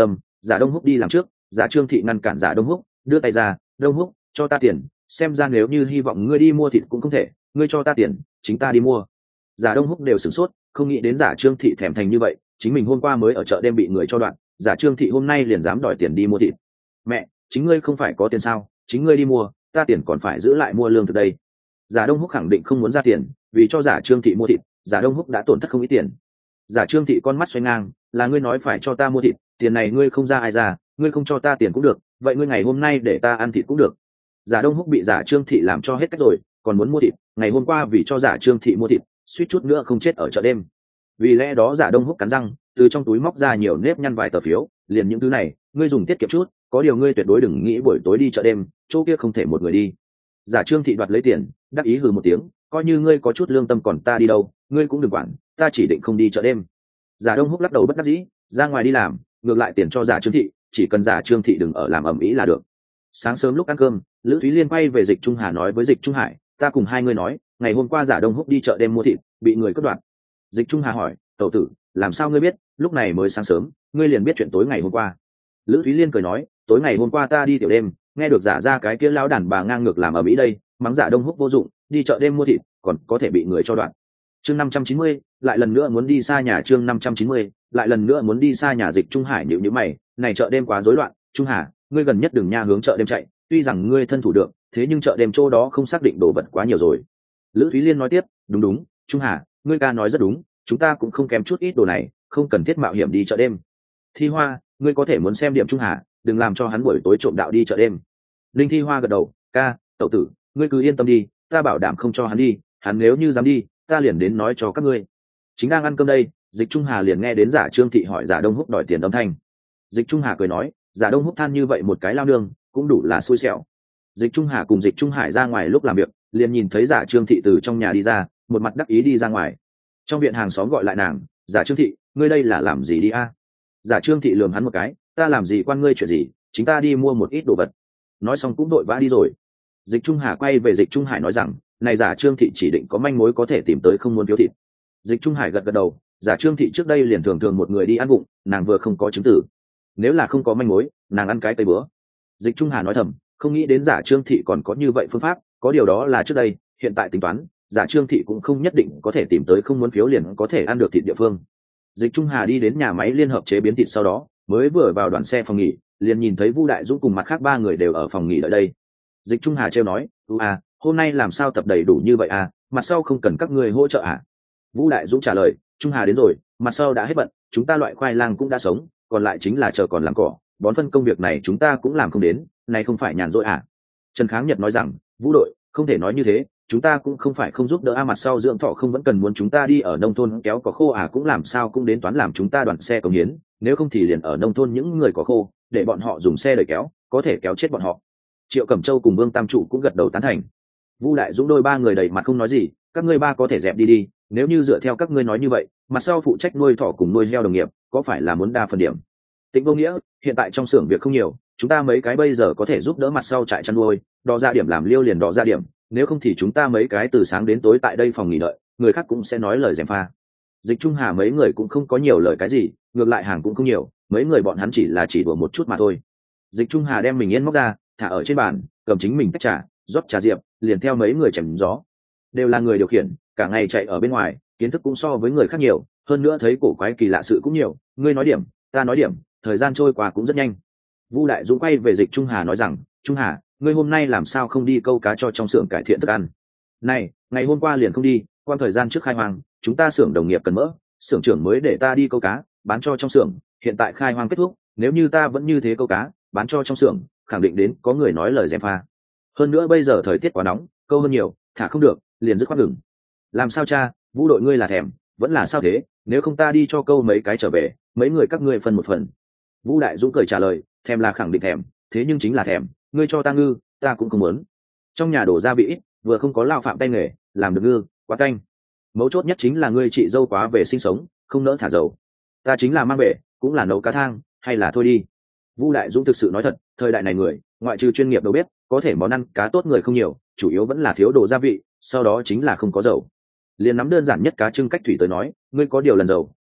Giả Đông Húc đi làm trước, Giả Trương Thị ngăn cản Giả Đông Húc, đưa tay ra, Đông Húc, cho ta tiền, xem ra nếu như hy vọng ngươi đi mua thịt cũng không thể, ngươi cho ta tiền, chính ta đi mua. Giả Đông Húc đều sửng sốt, không nghĩ đến Giả Trương Thị thèm thành như vậy, chính mình hôm qua mới ở chợ đêm bị người cho đoạn, Giả Trương Thị hôm nay liền dám đòi tiền đi mua thịt. Mẹ, chính ngươi không phải có tiền sao, chính ngươi đi mua, ta tiền còn phải giữ lại mua lương thực đây. Giả Đông Húc khẳng định không muốn ra tiền, vì cho Giả Trương Thị mua thịt, Giả Đông Húc đã tổn thất không ít tiền. Giả Trương Thị con mắt xoay ngang, là ngươi nói phải cho ta mua thịt, tiền này ngươi không ra ai ra, ngươi không cho ta tiền cũng được, vậy ngươi ngày hôm nay để ta ăn thịt cũng được. Giả Đông Húc bị Giả Trương Thị làm cho hết cách rồi, còn muốn mua thịt, ngày hôm qua vì cho Giả Trương Thị mua thịt, suýt chút nữa không chết ở chợ đêm. Vì lẽ đó Giả Đông Húc cắn răng, từ trong túi móc ra nhiều nếp nhăn vài tờ phiếu, liền những thứ này, ngươi dùng tiết kiệm chút, có điều ngươi tuyệt đối đừng nghĩ buổi tối đi chợ đêm, chỗ kia không thể một người đi. Giả Trương Thị đoạt lấy tiền, đắc ý hừ một tiếng, coi như ngươi có chút lương tâm còn ta đi đâu, ngươi cũng đừng quản, ta chỉ định không đi chợ đêm. Giả Đông Húc lắc đầu bất đắc dĩ, ra ngoài đi làm, ngược lại tiền cho Giả Trương Thị, chỉ cần Giả Trương Thị đừng ở làm ầm ĩ là được. Sáng sớm lúc ăn cơm, Lữ Thúy Liên quay về Dịch Trung Hà nói với Dịch Trung Hải, ta cùng hai người nói, ngày hôm qua Giả Đông Húc đi chợ đêm mua thịt, bị người cướp đoạt. Dịch Trung Hà hỏi, tẩu tử, làm sao ngươi biết, lúc này mới sáng sớm, ngươi liền biết chuyện tối ngày hôm qua. Lữ Thúy Liên cười nói, tối ngày hôm qua ta đi tiểu đêm, nghe được Giả ra cái kia lão đàn bà ngang ngược làm ở mỹ đây, mắng Giả Đông Húc vô dụng, đi chợ đêm mua thịt, còn có thể bị người cho đoạt. Chương năm trăm chín mươi, lại lần nữa muốn đi xa nhà. Chương năm trăm chín mươi, lại lần nữa muốn đi xa nhà. Dịch Trung Hải nhíu nhíu mày, này chợ đêm quá rối loạn, Trung Hà, ngươi gần nhất đừng nha hướng chợ đêm chạy, tuy rằng ngươi thân thủ được, thế nhưng chợ đêm chỗ đó không xác định đồ vật quá nhiều rồi. Lữ Thúy Liên nói tiếp, đúng đúng, Trung Hà, ngươi ca nói rất đúng, chúng ta cũng không kém chút ít đồ này, không cần thiết mạo hiểm đi chợ đêm. Thi Hoa, ngươi có thể muốn xem điểm Trung Hà, đừng làm cho hắn buổi tối trộm đạo đi chợ đêm. Linh Thi Hoa gật đầu, ca, tẩu tử, ngươi cứ yên tâm đi, ta bảo đảm không cho hắn đi, hắn nếu như dám đi, ta liền đến nói cho các ngươi. Chính đang ăn cơm đây, Dịch Trung Hà liền nghe đến Giả Trương Thị hỏi Giả Đông Húc đòi tiền âm thanh. Dịch Trung Hà cười nói, Giả Đông Húc than như vậy một cái lao nương, cũng đủ là xui xẻo. Dịch Trung Hà cùng Dịch Trung Hải ra ngoài lúc làm việc, liền nhìn thấy Giả Trương Thị từ trong nhà đi ra, một mặt đắc ý đi ra ngoài. Trong viện hàng xóm gọi lại nàng, Giả Trương Thị, ngươi đây là làm gì đi a? Giả Trương Thị lườm hắn một cái, ta làm gì quan ngươi chuyện gì, chính ta đi mua một ít đồ vật. Nói xong cũng đội vã đi rồi. Dịch Trung Hà quay về Dịch Trung Hải nói rằng, này Giả Trương Thị chỉ định có manh mối có thể tìm tới không muốn phiếu thịt. Dịch Trung Hải gật gật đầu, Giả Trương Thị trước đây liền thường thường một người đi ăn vụng, nàng vừa không có chứng tử, nếu là không có manh mối, nàng ăn cái tây bữa. Dịch Trung Hà nói thầm, không nghĩ đến Giả Trương Thị còn có như vậy phương pháp, có điều đó là trước đây, hiện tại tính toán, Giả Trương Thị cũng không nhất định có thể tìm tới không muốn phiếu liền có thể ăn được thịt địa phương. Dịch Trung Hà đi đến nhà máy liên hợp chế biến thịt sau đó, mới vừa vào đoàn xe phòng nghỉ, liền nhìn thấy Vu Đại Dũng cùng mặt khác ba người đều ở phòng nghỉ đợi đây. Dịch Trung Hà trêu nói, "U à, hôm nay làm sao tập đầy đủ như vậy à, mặt sau không cần các người hỗ trợ à?" Vu Đại Dũng trả lời, "Trung Hà đến rồi, mặt sau đã hết bận, chúng ta loại khoai lang cũng đã sống, còn lại chính là chờ còn làm cỏ, bón phân công việc này chúng ta cũng làm không đến, này không phải nhàn rỗi à?" Trần Kháng Nhật nói rằng, "Vũ đội, không thể nói như thế, chúng ta cũng không phải không giúp đỡ a, mặt sau dưỡng thọ không vẫn cần muốn chúng ta đi ở nông thôn kéo cỏ khô à, cũng làm sao cũng đến toán làm chúng ta đoàn xe cống hiến, nếu không thì liền ở nông thôn những người có khô, để bọn họ dùng xe đẩy kéo, có thể kéo chết bọn họ." Triệu Cẩm Châu cùng Vương Tam Trụ cũng gật đầu tán thành. Vu Đại Dũng đôi ba người đầy mặt không nói gì, các ngươi ba có thể dẹp đi đi, nếu như dựa theo các ngươi nói như vậy, mặt sau phụ trách nuôi thỏ cùng nuôi heo đồng nghiệp, có phải là muốn đa phần điểm? Tĩnh Vô Nghĩa, hiện tại trong xưởng việc không nhiều, chúng ta mấy cái bây giờ có thể giúp đỡ mặt sau trại chăn nuôi, đo ra điểm làm liêu liền đo ra điểm, nếu không thì chúng ta mấy cái từ sáng đến tối tại đây phòng nghỉ đợi, người khác cũng sẽ nói lời gièm pha. Dịch Trung Hà mấy người cũng không có nhiều lời cái gì, ngược lại hàng cũng không nhiều, mấy người bọn hắn chỉ là chỉ đùa một chút mà thôi. Dịch Trung Hà đem mình yên móc ra, thả ở trên bàn, cầm chính mình tách trà, rót trà diệp, liền theo mấy người chém gió. Đều là người điều khiển, cả ngày chạy ở bên ngoài, kiến thức cũng so với người khác nhiều, hơn nữa thấy cổ quái kỳ lạ sự cũng nhiều, ngươi nói điểm, ta nói điểm, thời gian trôi qua cũng rất nhanh. Vu Đại Dũng quay về Dịch Trung Hà nói rằng, Trung Hà, ngươi hôm nay làm sao không đi câu cá cho trong xưởng cải thiện thức ăn? Này, ngày hôm qua liền không đi, qua thời gian trước khai hoang, chúng ta xưởng đồng nghiệp cần mỡ, xưởng trưởng mới để ta đi câu cá, bán cho trong xưởng, hiện tại khai hoang kết thúc, nếu như ta vẫn như thế câu cá, bán cho trong xưởng, khẳng định đến có người nói lời gièm pha. Hơn nữa bây giờ thời tiết quá nóng, câu hơn nhiều, thả không được, liền dứt khoát ngừng. Làm sao cha, Vũ đội ngươi là thèm, vẫn là sao thế, nếu không ta đi cho câu mấy cái trở về, mấy người các ngươi phân một phần. Vũ Đại Dũng cười trả lời, thèm là khẳng định thèm, thế nhưng chính là thèm, ngươi cho ta ngư, ta cũng không muốn. Trong nhà đổ gia vị ít, vừa không có lao phạm tay nghề, làm được ngư, quá canh. Mấu chốt nhất chính là ngươi chị dâu quá về sinh sống, không nỡ thả dầu. Ta chính là mang về, cũng là nấu cá thang, hay là thôi đi. Vu Đại Dũng thực sự nói thật, thời đại này người, ngoại trừ chuyên nghiệp đầu bếp, có thể món ăn cá tốt người không nhiều, chủ yếu vẫn là thiếu đồ gia vị, sau đó chính là không có dầu. Liền nắm đơn giản nhất cá trưng cách thủy tới nói, ngươi có điều lần dầu,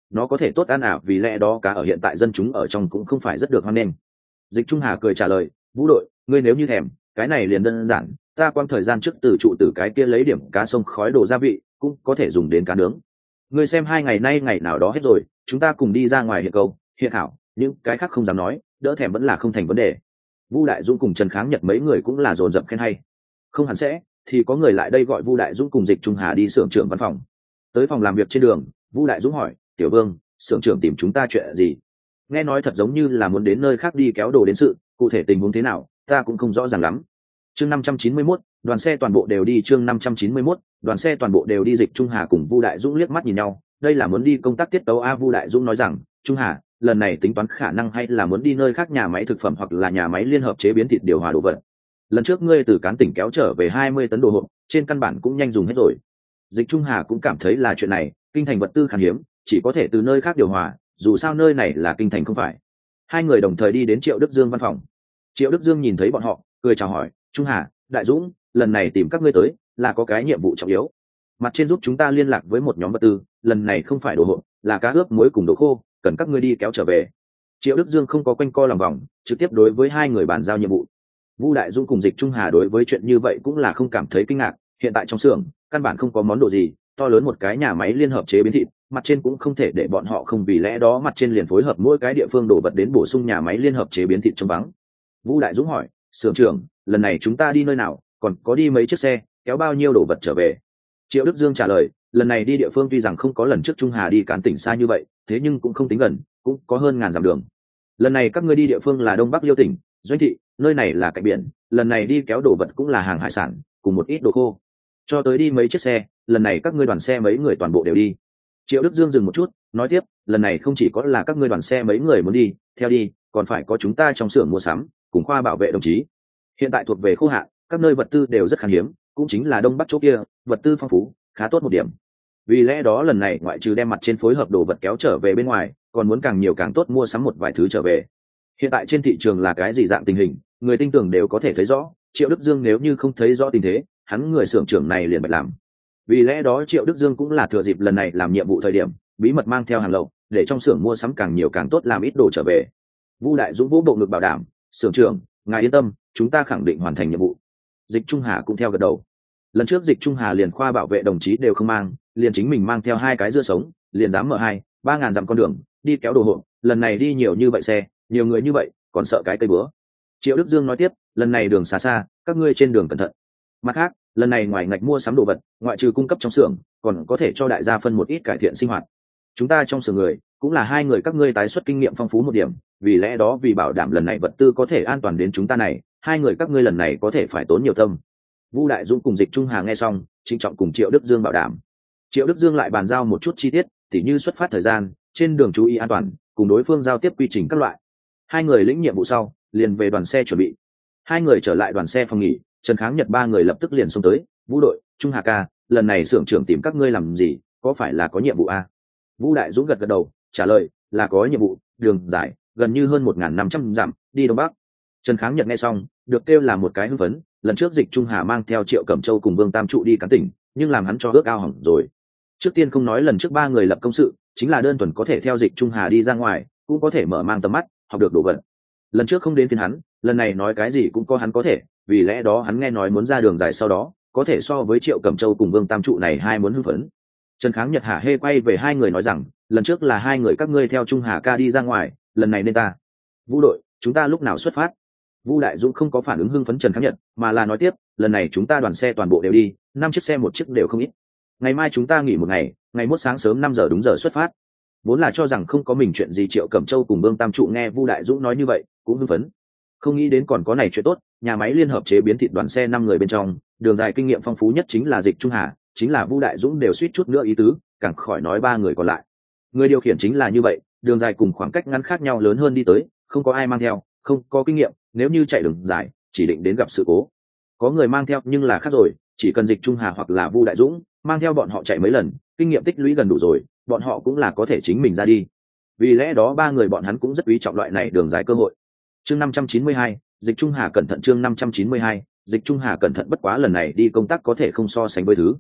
nó có thể tốt ăn à, vì lẽ đó cá ở hiện tại dân chúng ở trong cũng không phải rất được hoan nghênh. Dịch Trung Hà cười trả lời, Vũ đội, ngươi nếu như thèm, cái này liền đơn giản, ta quang thời gian trước từ trụ tử cái kia lấy điểm cá sông khói đồ gia vị, cũng có thể dùng đến cá nướng. Ngươi xem hai ngày nay ngày nào đó hết rồi, chúng ta cùng đi ra ngoài hiện câu, hiện hảo, những cái khác không dám nói, đỡ thèm vẫn là không thành vấn đề. Vu Đại Dũng cùng Trần Kháng Nhật mấy người cũng là dồn dập khen hay. Không hẳn sẽ, thì có người lại đây gọi Vu Đại Dũng cùng Dịch Trung Hà đi xưởng trưởng văn phòng. Tới phòng làm việc trên đường, Vu Đại Dũng hỏi, Tiểu Vương, xưởng trưởng tìm chúng ta chuyện gì? Nghe nói thật giống như là muốn đến nơi khác đi kéo đồ đến sự, cụ thể tình huống thế nào, ta cũng không rõ ràng lắm. Chương năm trăm chín mươi mốt, đoàn xe toàn bộ đều đi. Chương năm trăm chín mươi mốt, đoàn xe toàn bộ đều đi. Dịch Trung Hà cùng Vu Đại Dũng liếc mắt nhìn nhau, đây là muốn đi công tác tiết tấu a. Vu Đại Dũng nói rằng, Trung Hà, lần này tính toán khả năng hay là muốn đi nơi khác, nhà máy thực phẩm hoặc là nhà máy liên hợp chế biến thịt điều hòa đồ vật. Lần trước ngươi từ Cán tỉnh kéo trở về hai mươi tấn đồ hộp, trên căn bản cũng nhanh dùng hết rồi. Dịch Trung Hà cũng cảm thấy là chuyện này, kinh thành vật tư khan hiếm, chỉ có thể từ nơi khác điều hòa, dù sao nơi này là kinh thành không phải. Hai người đồng thời đi đến Triệu Đức Dương văn phòng. Triệu Đức Dương nhìn thấy bọn họ, cười chào hỏi, Trung Hà, Đại Dũng, lần này tìm các ngươi tới là có cái nhiệm vụ trọng yếu. Mặt trên giúp chúng ta liên lạc với một nhóm vật tư, lần này không phải đồ hộp, là cá ướp muối cùng đồ khô, cần các ngươi đi kéo trở về. Triệu Đức Dương không có quanh co lòng vòng, trực tiếp đối với hai người bàn giao nhiệm vụ. Vu Đại Dũng cùng Dịch Trung Hà đối với chuyện như vậy cũng là không cảm thấy kinh ngạc, hiện tại trong xưởng căn bản không có món đồ gì, to lớn một cái nhà máy liên hợp chế biến thịt, mặt trên cũng không thể để bọn họ không, vì lẽ đó mặt trên liền phối hợp mỗi cái địa phương đổ vật đến bổ sung nhà máy liên hợp chế biến thịt trong vắng. Vu Đại Dũng hỏi, xưởng trưởng, lần này chúng ta đi nơi nào, còn có đi mấy chiếc xe, kéo bao nhiêu đồ vật trở về? Triệu Đức Dương trả lời, lần này đi địa phương tuy rằng không có lần trước Trung Hà đi Cán tỉnh xa như vậy, thế nhưng cũng không tính gần, cũng có hơn ngàn dặm đường. Lần này các ngươi đi địa phương là Đông Bắc Liêu tỉnh, Doanh thị, nơi này là cạnh biển, lần này đi kéo đồ vật cũng là hàng hải sản, cùng một ít đồ khô. Cho tới đi mấy chiếc xe, lần này các ngươi đoàn xe mấy người toàn bộ đều đi. Triệu Đức Dương dừng một chút, nói tiếp, lần này không chỉ có là các ngươi đoàn xe mấy người muốn đi, theo đi, còn phải có chúng ta trong xưởng mua sắm, cùng khoa bảo vệ đồng chí. Hiện tại thuộc về khô hạn, các nơi vật tư đều rất khan hiếm, cũng chính là Đông Bắc chỗ kia, vật tư phong phú, khá tốt một điểm. Vì lẽ đó lần này ngoại trừ đem mặt trên phối hợp đồ vật kéo trở về bên ngoài, còn muốn càng nhiều càng tốt mua sắm một vài thứ trở về. Hiện tại trên thị trường là cái gì dạng tình hình, người tinh tường đều có thể thấy rõ. Triệu Đức Dương nếu như không thấy rõ tình thế, hắn người xưởng trưởng này liền bạch làm. Vì lẽ đó Triệu Đức Dương cũng là thừa dịp lần này làm nhiệm vụ thời điểm, bí mật mang theo hàng lậu, để trong xưởng mua sắm càng nhiều càng tốt, làm ít đồ trở về. Vu Đại Dũng vỗ bộ ngực bảo đảm, xưởng trưởng, ngài yên tâm, chúng ta khẳng định hoàn thành nhiệm vụ. Dịch Trung Hà cũng theo gật đầu. Lần trước Dịch Trung Hà liền khoa bảo vệ đồng chí đều không mang, liền chính mình mang theo hai cái dưa sống, liền dám mở hai ba ngàn dặm con đường đi kéo đồ hộp, lần này đi nhiều như vậy xe, nhiều người như vậy, còn sợ cái cây búa. Triệu Đức Dương nói tiếp, lần này đường xa xa, các ngươi trên đường cẩn thận. Mặt khác, lần này ngoài ngạch mua sắm đồ vật, ngoại trừ cung cấp trong xưởng, còn có thể cho đại gia phân một ít cải thiện sinh hoạt. Chúng ta trong xưởng người cũng là hai người các ngươi tái xuất kinh nghiệm phong phú một điểm, vì lẽ đó vì bảo đảm lần này vật tư có thể an toàn đến chúng ta này, hai người các ngươi lần này có thể phải tốn nhiều tâm. Vu Đại Dũng cùng Dịch Trung Hà nghe xong, trịnh trọng cùng Triệu Đức Dương bảo đảm. Triệu Đức Dương lại bàn giao một chút chi tiết, tỉ như xuất phát thời gian, trên đường chú ý an toàn, cùng đối phương giao tiếp quy trình các loại. Hai người lĩnh nhiệm vụ sau, liền về đoàn xe chuẩn bị. Hai người trở lại đoàn xe phòng nghỉ, Trần Kháng Nhật ba người lập tức liền xông tới, Vũ đội, Trung Hà ca, lần này xưởng trưởng tìm các ngươi làm gì, có phải là có nhiệm vụ a? Vũ Đại Dũng gật gật đầu, trả lời, là có nhiệm vụ, đường dài, gần như hơn một nghìn năm trăm dặm, đi Đông Bắc. Trần Kháng Nhật nghe xong, được kêu là một cái hưng phấn, lần trước Dịch Trung Hà mang theo Triệu Cẩm Châu cùng Vương Tam Trụ đi Cán tỉnh, nhưng làm hắn cho ước ao hỏng rồi. Trước tiên không nói lần trước ba người lập công sự, chính là đơn thuần có thể theo Dịch Trung Hà đi ra ngoài, cũng có thể mở mang tầm mắt, học được đồ vật. Lần trước không đến phiên hắn, lần này nói cái gì cũng có hắn có thể, vì lẽ đó hắn nghe nói muốn ra đường dài sau đó, có thể so với Triệu Cẩm Châu cùng Vương Tam Trụ này hai muốn hưng phấn. Trần Kháng Nhật hả hê quay về hai người nói rằng, lần trước là hai người các ngươi theo Trung Hà ca đi ra ngoài, lần này nên ta. Vũ đội, chúng ta lúc nào xuất phát? Vu Đại Dũng không có phản ứng hưng phấn Trần Kháng Nhật, mà là nói tiếp, lần này chúng ta đoàn xe toàn bộ đều đi, năm chiếc xe một chiếc đều không ít. Ngày mai chúng ta nghỉ một ngày, ngày mốt sáng sớm năm giờ đúng giờ xuất phát. Vốn là cho rằng không có mình chuyện gì, Triệu Cẩm Châu cùng Vương Tam Trụ nghe Vu Đại Dũng nói như vậy, cũng hưng phấn. Không nghĩ đến còn có này chuyện tốt, nhà máy liên hợp chế biến thịt đoàn xe năm người bên trong, đường dài kinh nghiệm phong phú nhất chính là Dịch Trung Hà, chính là Vu Đại Dũng đều suýt chút nữa ý tứ, càng khỏi nói ba người còn lại. Người điều khiển chính là như vậy, đường dài cùng khoảng cách ngắn khác nhau lớn hơn đi tới, không có ai mang theo, không có kinh nghiệm, nếu như chạy đường dài, chỉ định đến gặp sự cố. Có người mang theo nhưng là khác rồi, chỉ cần Dịch Trung Hà hoặc là Vu Đại Dũng mang theo bọn họ chạy mấy lần, kinh nghiệm tích lũy gần đủ rồi, bọn họ cũng là có thể chính mình ra đi. Vì lẽ đó ba người bọn hắn cũng rất quý trọng loại này đường dài cơ hội. Chương năm trăm chín mươi hai, Dịch Trung Hà cẩn thận. Chương năm trăm chín mươi hai, Dịch Trung Hà cẩn thận. Bất quá lần này đi công tác có thể không so sánh với thứ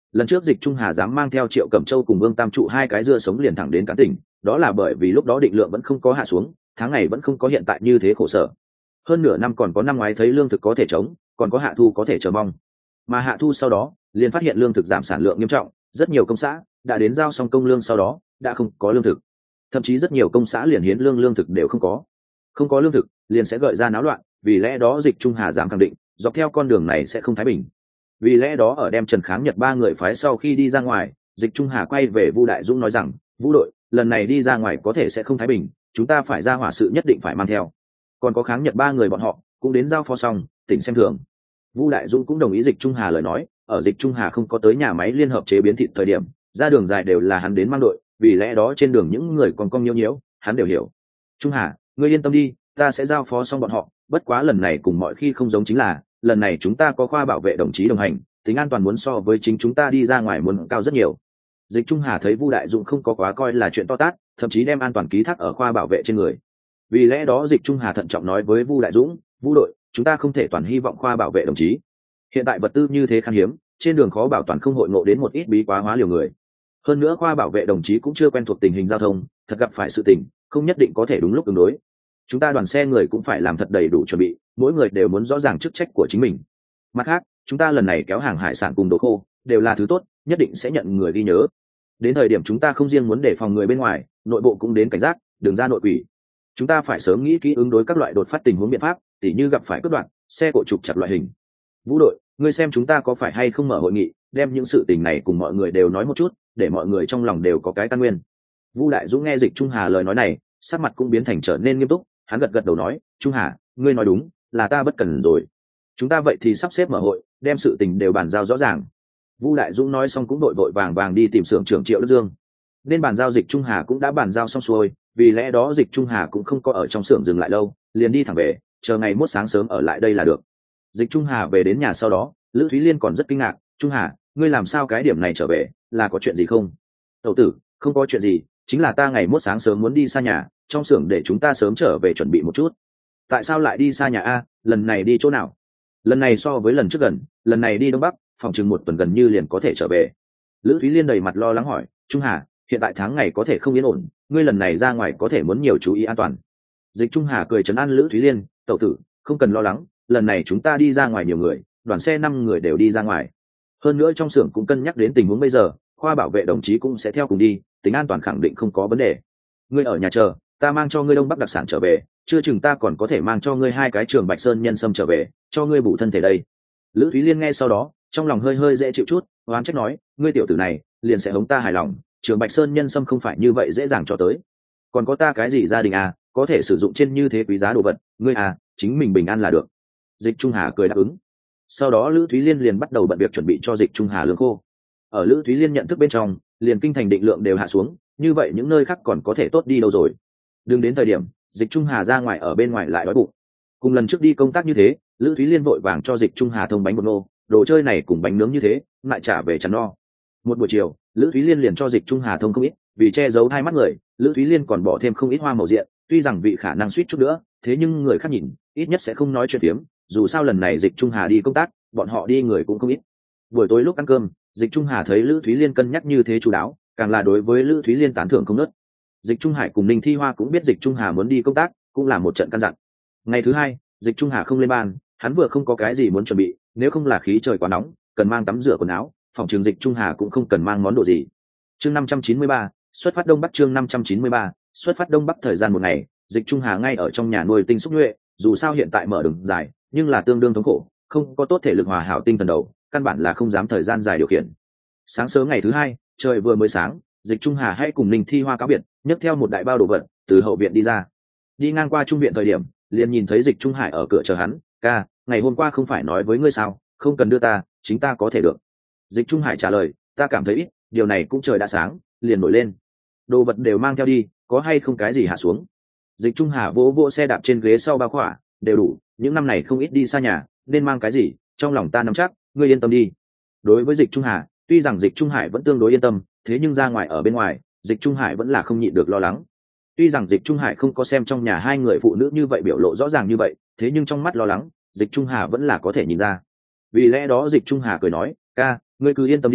Lần trước Dịch Trung Hà dám mang theo Triệu Cẩm Châu cùng Vương Tam Trụ hai cái dưa sống liền thẳng đến Cán Tỉnh, đó là bởi vì lúc đó định lượng vẫn không có hạ xuống, tháng ngày vẫn không có hiện tại như thế khổ sở. Hơn nửa năm còn có năm ngoái thấy lương thực có thể chống, còn có hạ thu có thể chờ mong. Mà hạ thu sau đó, liền phát hiện lương thực giảm sản lượng nghiêm trọng, rất nhiều công xã đã đến giao xong công lương sau đó, đã không có lương thực. Thậm chí rất nhiều công xã liền hiến lương lương thực đều không có. Không có lương thực, liền sẽ gợi ra náo loạn, vì lẽ đó Dịch Trung Hà dám khẳng định, dọc theo con đường này sẽ không thái bình. Vì lẽ đó ở đem Trần Kháng Nhật ba người phái sau khi đi ra ngoài, Dịch Trung Hà quay về Vu Đại Dũng nói rằng, Vũ đội, lần này đi ra ngoài có thể sẽ không thái bình, chúng ta phải ra hỏa sự nhất định phải mang theo. Còn có Kháng Nhật ba người bọn họ cũng đến giao phó xong, tỉnh xem thường. Vu Đại Dũng cũng đồng ý Dịch Trung Hà lời nói, ở Dịch Trung Hà không có tới nhà máy liên hợp chế biến thịt thời điểm, ra đường dài đều là hắn đến mang đội, vì lẽ đó trên đường những người còn cong nhiêu nhiễu, hắn đều hiểu. Trung Hà, ngươi yên tâm đi, ta sẽ giao phó xong bọn họ, bất quá lần này cùng mọi khi không giống chính là, lần này chúng ta có khoa bảo vệ đồng chí đồng hành, tính an toàn muốn so với chính chúng ta đi ra ngoài muốn cao rất nhiều. Dịch Trung Hà thấy Vu Đại Dũng không có quá coi là chuyện to tát, thậm chí đem an toàn ký thác ở khoa bảo vệ trên người. Vì lẽ đó Dịch Trung Hà thận trọng nói với Vu Đại Dũng, Vu đội, chúng ta không thể toàn hy vọng khoa bảo vệ đồng chí. Hiện tại vật tư như thế khan hiếm, trên đường khó bảo toàn không hội ngộ đến một ít bí quá hóa liều người. Hơn nữa khoa bảo vệ đồng chí cũng chưa quen thuộc tình hình giao thông, thật gặp phải sự tình, không nhất định có thể đúng lúc ứng đối. Chúng ta đoàn xe người cũng phải làm thật đầy đủ chuẩn bị, mỗi người đều muốn rõ ràng chức trách của chính mình. Mặt khác, chúng ta lần này kéo hàng hải sản cùng đồ khô, đều là thứ tốt, nhất định sẽ nhận người ghi nhớ. Đến thời điểm chúng ta không riêng muốn đề phòng người bên ngoài, nội bộ cũng đến cảnh giác, đừng ra nội quỷ. Chúng ta phải sớm nghĩ kỹ ứng đối các loại đột phát tình huống biện pháp, tỉ như gặp phải cướp đoạt, xe cộ trục chặt loại hình. Vũ đội, ngươi xem chúng ta có phải hay không mở hội nghị, đem những sự tình này cùng mọi người đều nói một chút, để mọi người trong lòng đều có cái căn nguyên. Vu Đại Dũng nghe Dịch Trung Hà lời nói này, sắc mặt cũng biến thành trở nên nghiêm túc, hắn gật gật đầu nói, Trung Hà, ngươi nói đúng, là ta bất cần rồi. Chúng ta vậy thì sắp xếp mở hội, đem sự tình đều bàn giao rõ ràng. Vu Đại Dũng nói xong cũng đội vội vàng vàng đi tìm xưởng trưởng Triệu Đức Dương. Nên bàn giao Dịch Trung Hà cũng đã bàn giao xong xuôi, vì lẽ đó Dịch Trung Hà cũng không có ở trong xưởng dừng lại lâu, liền đi thẳng về, chờ ngày mốt sáng sớm ở lại đây là được. Dịch Trung Hà về đến nhà sau đó, Lữ Thúy Liên còn rất kinh ngạc, Trung Hà, ngươi làm sao cái điểm này trở về, là có chuyện gì không? Tẩu tử, không có chuyện gì, chính là ta ngày mốt sáng sớm muốn đi xa nhà, trong xưởng để chúng ta sớm trở về chuẩn bị một chút. Tại sao lại đi xa nhà a? Lần này đi chỗ nào? Lần này so với lần trước gần, lần này đi đông bắc, phòng chừng một tuần gần như liền có thể trở về. Lữ Thúy Liên đầy mặt lo lắng hỏi, Trung Hà, hiện tại tháng ngày có thể không yên ổn, ngươi lần này ra ngoài có thể muốn nhiều chú ý an toàn. Dịch Trung Hà cười trấn an Lữ Thúy Liên, tẩu tử, không cần lo lắng, lần này chúng ta đi ra ngoài nhiều người, đoàn xe năm người đều đi ra ngoài. Hơn nữa trong xưởng cũng cân nhắc đến tình huống bây giờ, khoa bảo vệ đồng chí cũng sẽ theo cùng đi, tính an toàn khẳng định không có vấn đề. Ngươi ở nhà chờ, ta mang cho ngươi đông bắc đặc sản trở về, chưa chừng ta còn có thể mang cho ngươi hai cái trường Bạch Sơn nhân sâm trở về, cho ngươi bổ thân thể đây. Lữ Thúy Liên nghe sau đó, trong lòng hơi hơi dễ chịu chút, oán trách nói, ngươi tiểu tử này, liền sẽ hống ta hài lòng, trường Bạch Sơn nhân sâm không phải như vậy dễ dàng cho tới. Còn có ta cái gì gia đình à, có thể sử dụng trên như thế quý giá đồ vật, ngươi à, chính mình bình an là được. Dịch Trung Hà cười đáp ứng. Sau đó Lữ Thúy Liên liền bắt đầu bận việc chuẩn bị cho Dịch Trung Hà lương khô. Ở Lữ Thúy Liên nhận thức bên trong, liền kinh thành định lượng đều hạ xuống, như vậy những nơi khác còn có thể tốt đi đâu rồi. Đừng đến thời điểm Dịch Trung Hà ra ngoài ở bên ngoài lại đói bụng. Cùng lần trước đi công tác như thế, Lữ Thúy Liên vội vàng cho Dịch Trung Hà thông bánh bột nô, đồ chơi này cùng bánh nướng như thế, lại trả về chắn no. Một buổi chiều, Lữ Thúy Liên liền cho Dịch Trung Hà thông không ít, vì che giấu hai mắt người, Lữ Thúy Liên còn bỏ thêm không ít hoa màu diện, tuy rằng vị khả năng suýt chút nữa, thế nhưng người khác nhìn, ít nhất sẽ không nói chuyện tiếm, dù sao lần này Dịch Trung Hà đi công tác, bọn họ đi người cũng không ít. Buổi tối lúc ăn cơm, Dịch Trung Hà thấy Lữ Thúy Liên cân nhắc như thế chu đáo, càng là đối với Lữ Thúy Liên tán thưởng không nớt. Dịch Trung Hải cùng Ninh Thi Hoa cũng biết Dịch Trung Hà muốn đi công tác, cũng là một trận căn dặn. Ngày thứ hai, Dịch Trung Hà không lên ban, hắn vừa không có cái gì muốn chuẩn bị, nếu không là khí trời quá nóng, cần mang tắm rửa quần áo, phòng trường Dịch Trung Hà cũng không cần mang món đồ gì. Chương năm trăm chín mươi ba, xuất phát đông bắc chương năm trăm chín mươi ba, xuất phát đông bắc thời gian một ngày, Dịch Trung Hà ngay ở trong nhà nuôi tinh xúc nhuệ, dù sao hiện tại mở đường dài, nhưng là tương đương thống khổ, không có tốt thể lực hòa hảo tinh thần đầu, căn bản là không dám thời gian dài điều khiển. Sáng sớm ngày thứ hai, trời vừa mới sáng, Dịch Trung Hà hãy cùng Ninh Thi Hoa cáo biệt, nhấc theo một đại bao đồ vật từ hậu viện đi ra. Đi ngang qua trung viện thời điểm, liền nhìn thấy Dịch Trung Hải ở cửa chờ hắn, "Ca, ngày hôm qua không phải nói với ngươi sao, không cần đưa ta, chính ta có thể được." Dịch Trung Hải trả lời, "Ta cảm thấy ít, điều này cũng trời đã sáng." Liền nổi lên, "Đồ vật đều mang theo đi, có hay không cái gì hạ xuống?" Dịch Trung Hà vỗ vỗ xe đạp trên ghế sau bao khỏa, "Đều đủ, những năm này không ít đi xa nhà, nên mang cái gì, trong lòng ta nắm chắc, ngươi yên tâm đi." Đối với Dịch Trung Hà, tuy rằng Dịch Trung Hải vẫn tương đối yên tâm, thế nhưng ra ngoài ở bên ngoài, Dịch Trung Hải vẫn là không nhịn được lo lắng. Tuy rằng Dịch Trung Hải không có xem trong nhà hai người phụ nữ như vậy biểu lộ rõ ràng như vậy, thế nhưng trong mắt lo lắng, Dịch Trung Hà vẫn là có thể nhìn ra. Vì lẽ đó Dịch Trung Hà cười nói, "Ca, ngươi cứ yên tâm đi,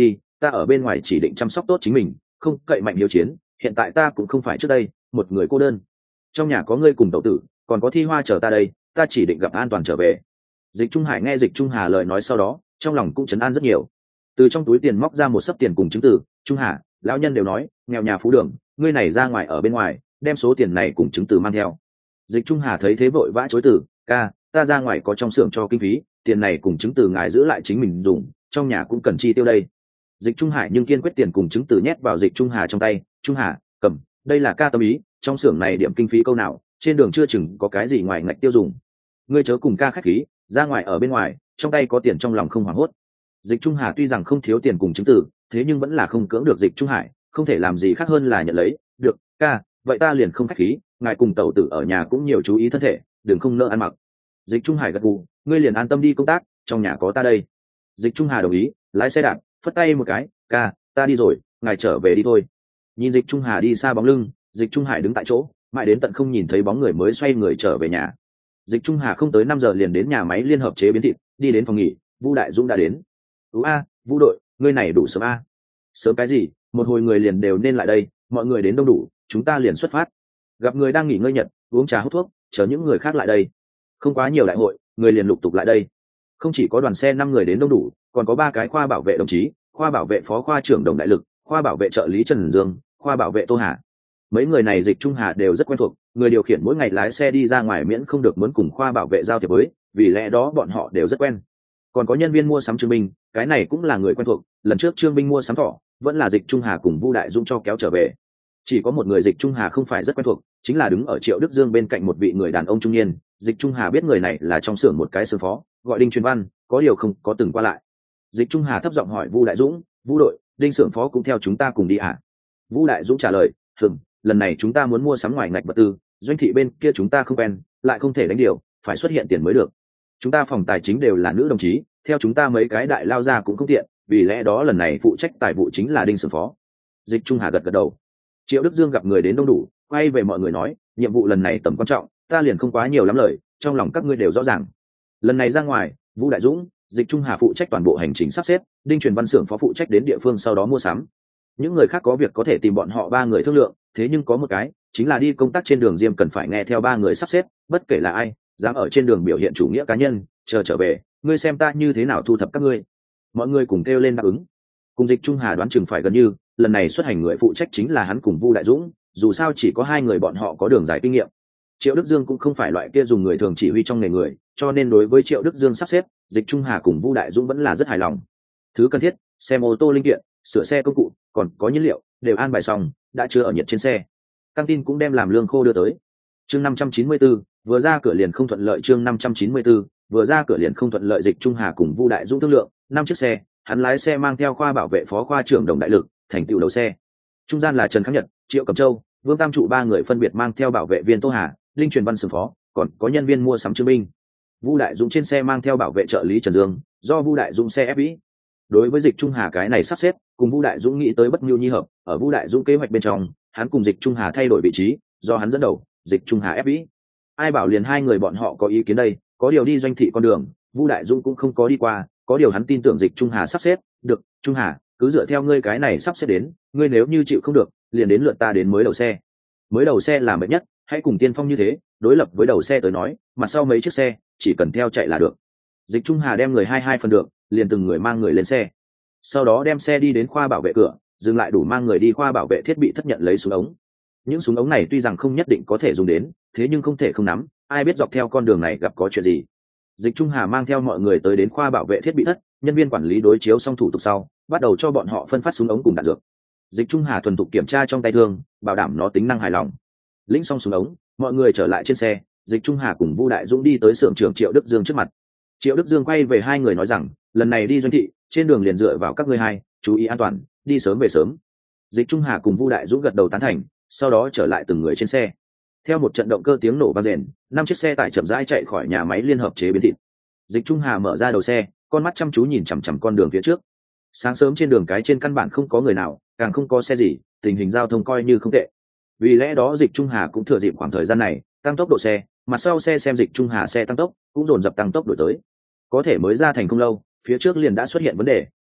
ta ở bên ngoài chỉ định chăm sóc tốt chính mình, không cậy mạnh hiếu chiến, hiện tại ta cũng không phải trước đây một người cô đơn, trong nhà có ngươi cùng tẩu tử, còn có Thi Hoa chờ ta đây, ta chỉ định gặp an toàn trở về. Dịch Trung Hải nghe Dịch Trung Hà lời nói sau đó, trong lòng cũng trấn an rất nhiều. Từ trong túi tiền móc ra một xấp tiền cùng chứng từ. Trung Hà, lão nhân đều nói nghèo nhà phú đường, ngươi này ra ngoài ở bên ngoài, đem số tiền này cùng chứng từ mang theo. Dịch Trung Hà thấy thế vội vã chối từ, ca, ta ra ngoài có trong xưởng cho kinh phí, tiền này cùng chứng từ ngài giữ lại chính mình dùng, trong nhà cũng cần chi tiêu đây. Dịch Trung Hải nhưng kiên quyết tiền cùng chứng từ nhét vào Dịch Trung Hà trong tay. Trung Hà, cầm, đây là ca tâm ý, trong xưởng này điểm kinh phí câu nào, trên đường chưa chừng có cái gì ngoài ngạch tiêu dùng, ngươi chớ cùng ca khách khí, ra ngoài ở bên ngoài, trong tay có tiền trong lòng không hoảng hốt. Dịch Trung Hà tuy rằng không thiếu tiền cùng chứng từ, thế nhưng vẫn là không cưỡng được Dịch Trung Hải, không thể làm gì khác hơn là nhận lấy. Được, ca, vậy ta liền không khách khí, ngài cùng tẩu tử ở nhà cũng nhiều chú ý thân thể, đừng không nỡ ăn mặc. Dịch Trung Hải gật gù, ngươi liền an tâm đi công tác, trong nhà có ta đây. Dịch Trung Hà đồng ý, lái xe đạp, phất tay một cái, ca, ta đi rồi, ngài trở về đi thôi. Nhìn Dịch Trung Hà đi xa bóng lưng, Dịch Trung Hải đứng tại chỗ, mãi đến tận không nhìn thấy bóng người mới xoay người trở về nhà. Dịch Trung Hà không tới năm giờ liền đến nhà máy liên hợp chế biến thịt, đi đến phòng nghỉ, Vu Đại Dũng đã đến. "Ú a, Vu đội, ngươi này đủ sớm a." "Sớm cái gì, một hồi người liền đều nên lại đây, mọi người đến đông đủ, chúng ta liền xuất phát." Gặp người đang nghỉ ngơi nhật, uống trà hút thuốc, chờ những người khác lại đây. Không quá nhiều đại hội, người liền lục tục lại đây. Không chỉ có đoàn xe năm người đến đông đủ, còn có ba cái khoa bảo vệ đồng chí, khoa bảo vệ phó khoa trưởng Đồng Đại Lực, khoa bảo vệ trợ lý Trần Dương, khoa bảo vệ Tô Hà. Mấy người này Dịch Trung Hà đều rất quen thuộc, người điều khiển mỗi ngày lái xe đi ra ngoài miễn không được muốn cùng khoa bảo vệ giao thiệp với, vì lẽ đó bọn họ đều rất quen. Còn có nhân viên mua sắm Trương Binh, cái này cũng là người quen thuộc, lần trước Trương Binh mua sắm thỏ, vẫn là Dịch Trung Hà cùng Vu Đại Dũng cho kéo trở về. Chỉ có một người Dịch Trung Hà không phải rất quen thuộc, chính là đứng ở Triệu Đức Dương bên cạnh một vị người đàn ông trung niên. Dịch Trung Hà biết người này là trong xưởng một cái xưởng phó, gọi Đinh Truyền Văn, có điều không có từng qua lại. Dịch Trung Hà thấp giọng hỏi Vu Đại Dũng, "Vu đội, Đinh xưởng phó cũng theo chúng ta cùng đi à?" Vu Đại Dũng trả lời, "Hừm, lần này chúng ta muốn mua sắm ngoài ngạch vật tư, doanh thị bên kia chúng ta không quen, lại không thể đánh điều, phải xuất hiện tiền mới được. Chúng ta phòng tài chính đều là nữ đồng chí, theo chúng ta mấy cái đại lao ra cũng không tiện, vì lẽ đó lần này phụ trách tài vụ chính là Đinh xưởng phó." Dịch Trung Hà gật gật đầu. Triệu Đức Dương gặp người đến đông đủ, quay về mọi người nói, "Nhiệm vụ lần này tầm quan trọng, ta liền không quá nhiều lắm lời, trong lòng các ngươi đều rõ ràng. Lần này ra ngoài, Vu Đại Dũng, Dịch Trung Hà phụ trách toàn bộ hành trình sắp xếp, Đinh Truyền Văn xưởng phó phụ trách đến địa phương sau đó mua sắm. Những người khác có việc có thể tìm bọn họ ba người thương lượng, thế nhưng có một cái, chính là đi công tác trên đường Diêm cần phải nghe theo ba người sắp xếp, bất kể là ai, dám ở trên đường biểu hiện chủ nghĩa cá nhân, chờ trở về, ngươi xem ta như thế nào thu thập các ngươi." Mọi người cùng kêu lên đáp ứng. Cùng Dịch Trung Hà đoán chừng phải gần như, lần này xuất hành người phụ trách chính là hắn cùng Vu Đại Dũng, dù sao chỉ có hai người bọn họ có đường dài kinh nghiệm. Triệu Đức Dương cũng không phải loại kia dùng người thường chỉ huy trong nghề người, cho nên đối với Triệu Đức Dương sắp xếp, Dịch Trung Hà cùng Vu Đại Dũng vẫn là rất hài lòng. Thứ cần thiết, xe mô tô linh kiện, sửa xe công cụ, còn có nhiên liệu, đều an bài xong, đã chứa ở nhiệt trên xe. Căng tin cũng đem làm lương khô đưa tới. Chương năm trăm chín mươi tư, vừa ra cửa liền không thuận lợi. Chương năm trăm chín mươi tư, vừa ra cửa liền không thuận lợi. Dịch Trung Hà cùng Vu Đại Dũng thương lượng, năm chiếc xe, hắn lái xe mang theo khoa bảo vệ phó khoa trưởng Đồng Đại Lực, thành tựu đầu xe. Trung gian là Trần Khắc Nhật, Triệu Cẩm Châu, Vương Tam Trụ ba người phân biệt mang theo bảo vệ viên Tô Hà, Đinh Truyền Văn xưởng phó, còn có nhân viên mua sắm Trương Binh. Vu Đại Dũng trên xe mang theo bảo vệ trợ lý Trần Dương, do Vu Đại Dũng xe ép ý. Đối với Dịch Trung Hà cái này sắp xếp, cùng Vu Đại Dũng nghĩ tới bất nhu nhi hợp, ở Vu Đại Dũng kế hoạch bên trong, hắn cùng Dịch Trung Hà thay đổi vị trí, do hắn dẫn đầu, Dịch Trung Hà ép ý. Ai bảo liền hai người bọn họ có ý kiến đây, có điều đi doanh thị con đường, Vu Đại Dũng cũng không có đi qua, có điều hắn tin tưởng Dịch Trung Hà sắp xếp, được, Trung Hà, cứ dựa theo ngươi cái này sắp xếp đến, ngươi nếu như chịu không được, liền đến lượt ta đến mới đầu xe. Mới đầu xe là mệt nhất, hãy cùng tiên phong như thế, đối lập với đầu xe tới nói, mặt sau mấy chiếc xe, chỉ cần theo chạy là được. Dịch Trung Hà đem người hai hai phần được, liền từng người mang người lên xe. Sau đó đem xe đi đến khoa bảo vệ cửa, dừng lại đủ mang người đi khoa bảo vệ thiết bị thất nhận lấy súng ống. Những súng ống này tuy rằng không nhất định có thể dùng đến, thế nhưng không thể không nắm, ai biết dọc theo con đường này gặp có chuyện gì. Dịch Trung Hà mang theo mọi người tới đến khoa bảo vệ thiết bị thất, nhân viên quản lý đối chiếu xong thủ tục sau, bắt đầu cho bọn họ phân phát súng ống cùng đạn dược. Dịch Trung Hà thuần thục kiểm tra trong tay thương, bảo đảm nó tính năng hài lòng. Lĩnh xong súng ống, mọi người trở lại trên xe. Dịch Trung Hà cùng Vu Đại Dũng đi tới xưởng trưởng Triệu Đức Dương trước mặt. Triệu Đức Dương quay về hai người nói rằng, lần này đi doanh thị, trên đường liền dựa vào các ngươi hai, chú ý an toàn, đi sớm về sớm. Dịch Trung Hà cùng Vu Đại Dũng gật đầu tán thành, sau đó trở lại từng người trên xe. Theo một trận động cơ tiếng nổ vang rền, năm chiếc xe tải chậm rãi chạy khỏi nhà máy liên hợp chế biến thịt. Dịch Trung Hà mở ra đầu xe, con mắt chăm chú nhìn chằm chằm con đường phía trước. Sáng sớm trên đường cái trên căn bản không có người nào, càng không có xe gì, tình hình giao thông coi như không tệ. Vì lẽ đó Dịch Trung Hà cũng thừa dịp khoảng thời gian này, tăng tốc độ xe, mặt sau xe xem Dịch Trung Hà xe tăng tốc, cũng dồn dập tăng tốc đổi tới. Có thể mới ra thành không lâu, phía trước liền đã xuất hiện vấn đề,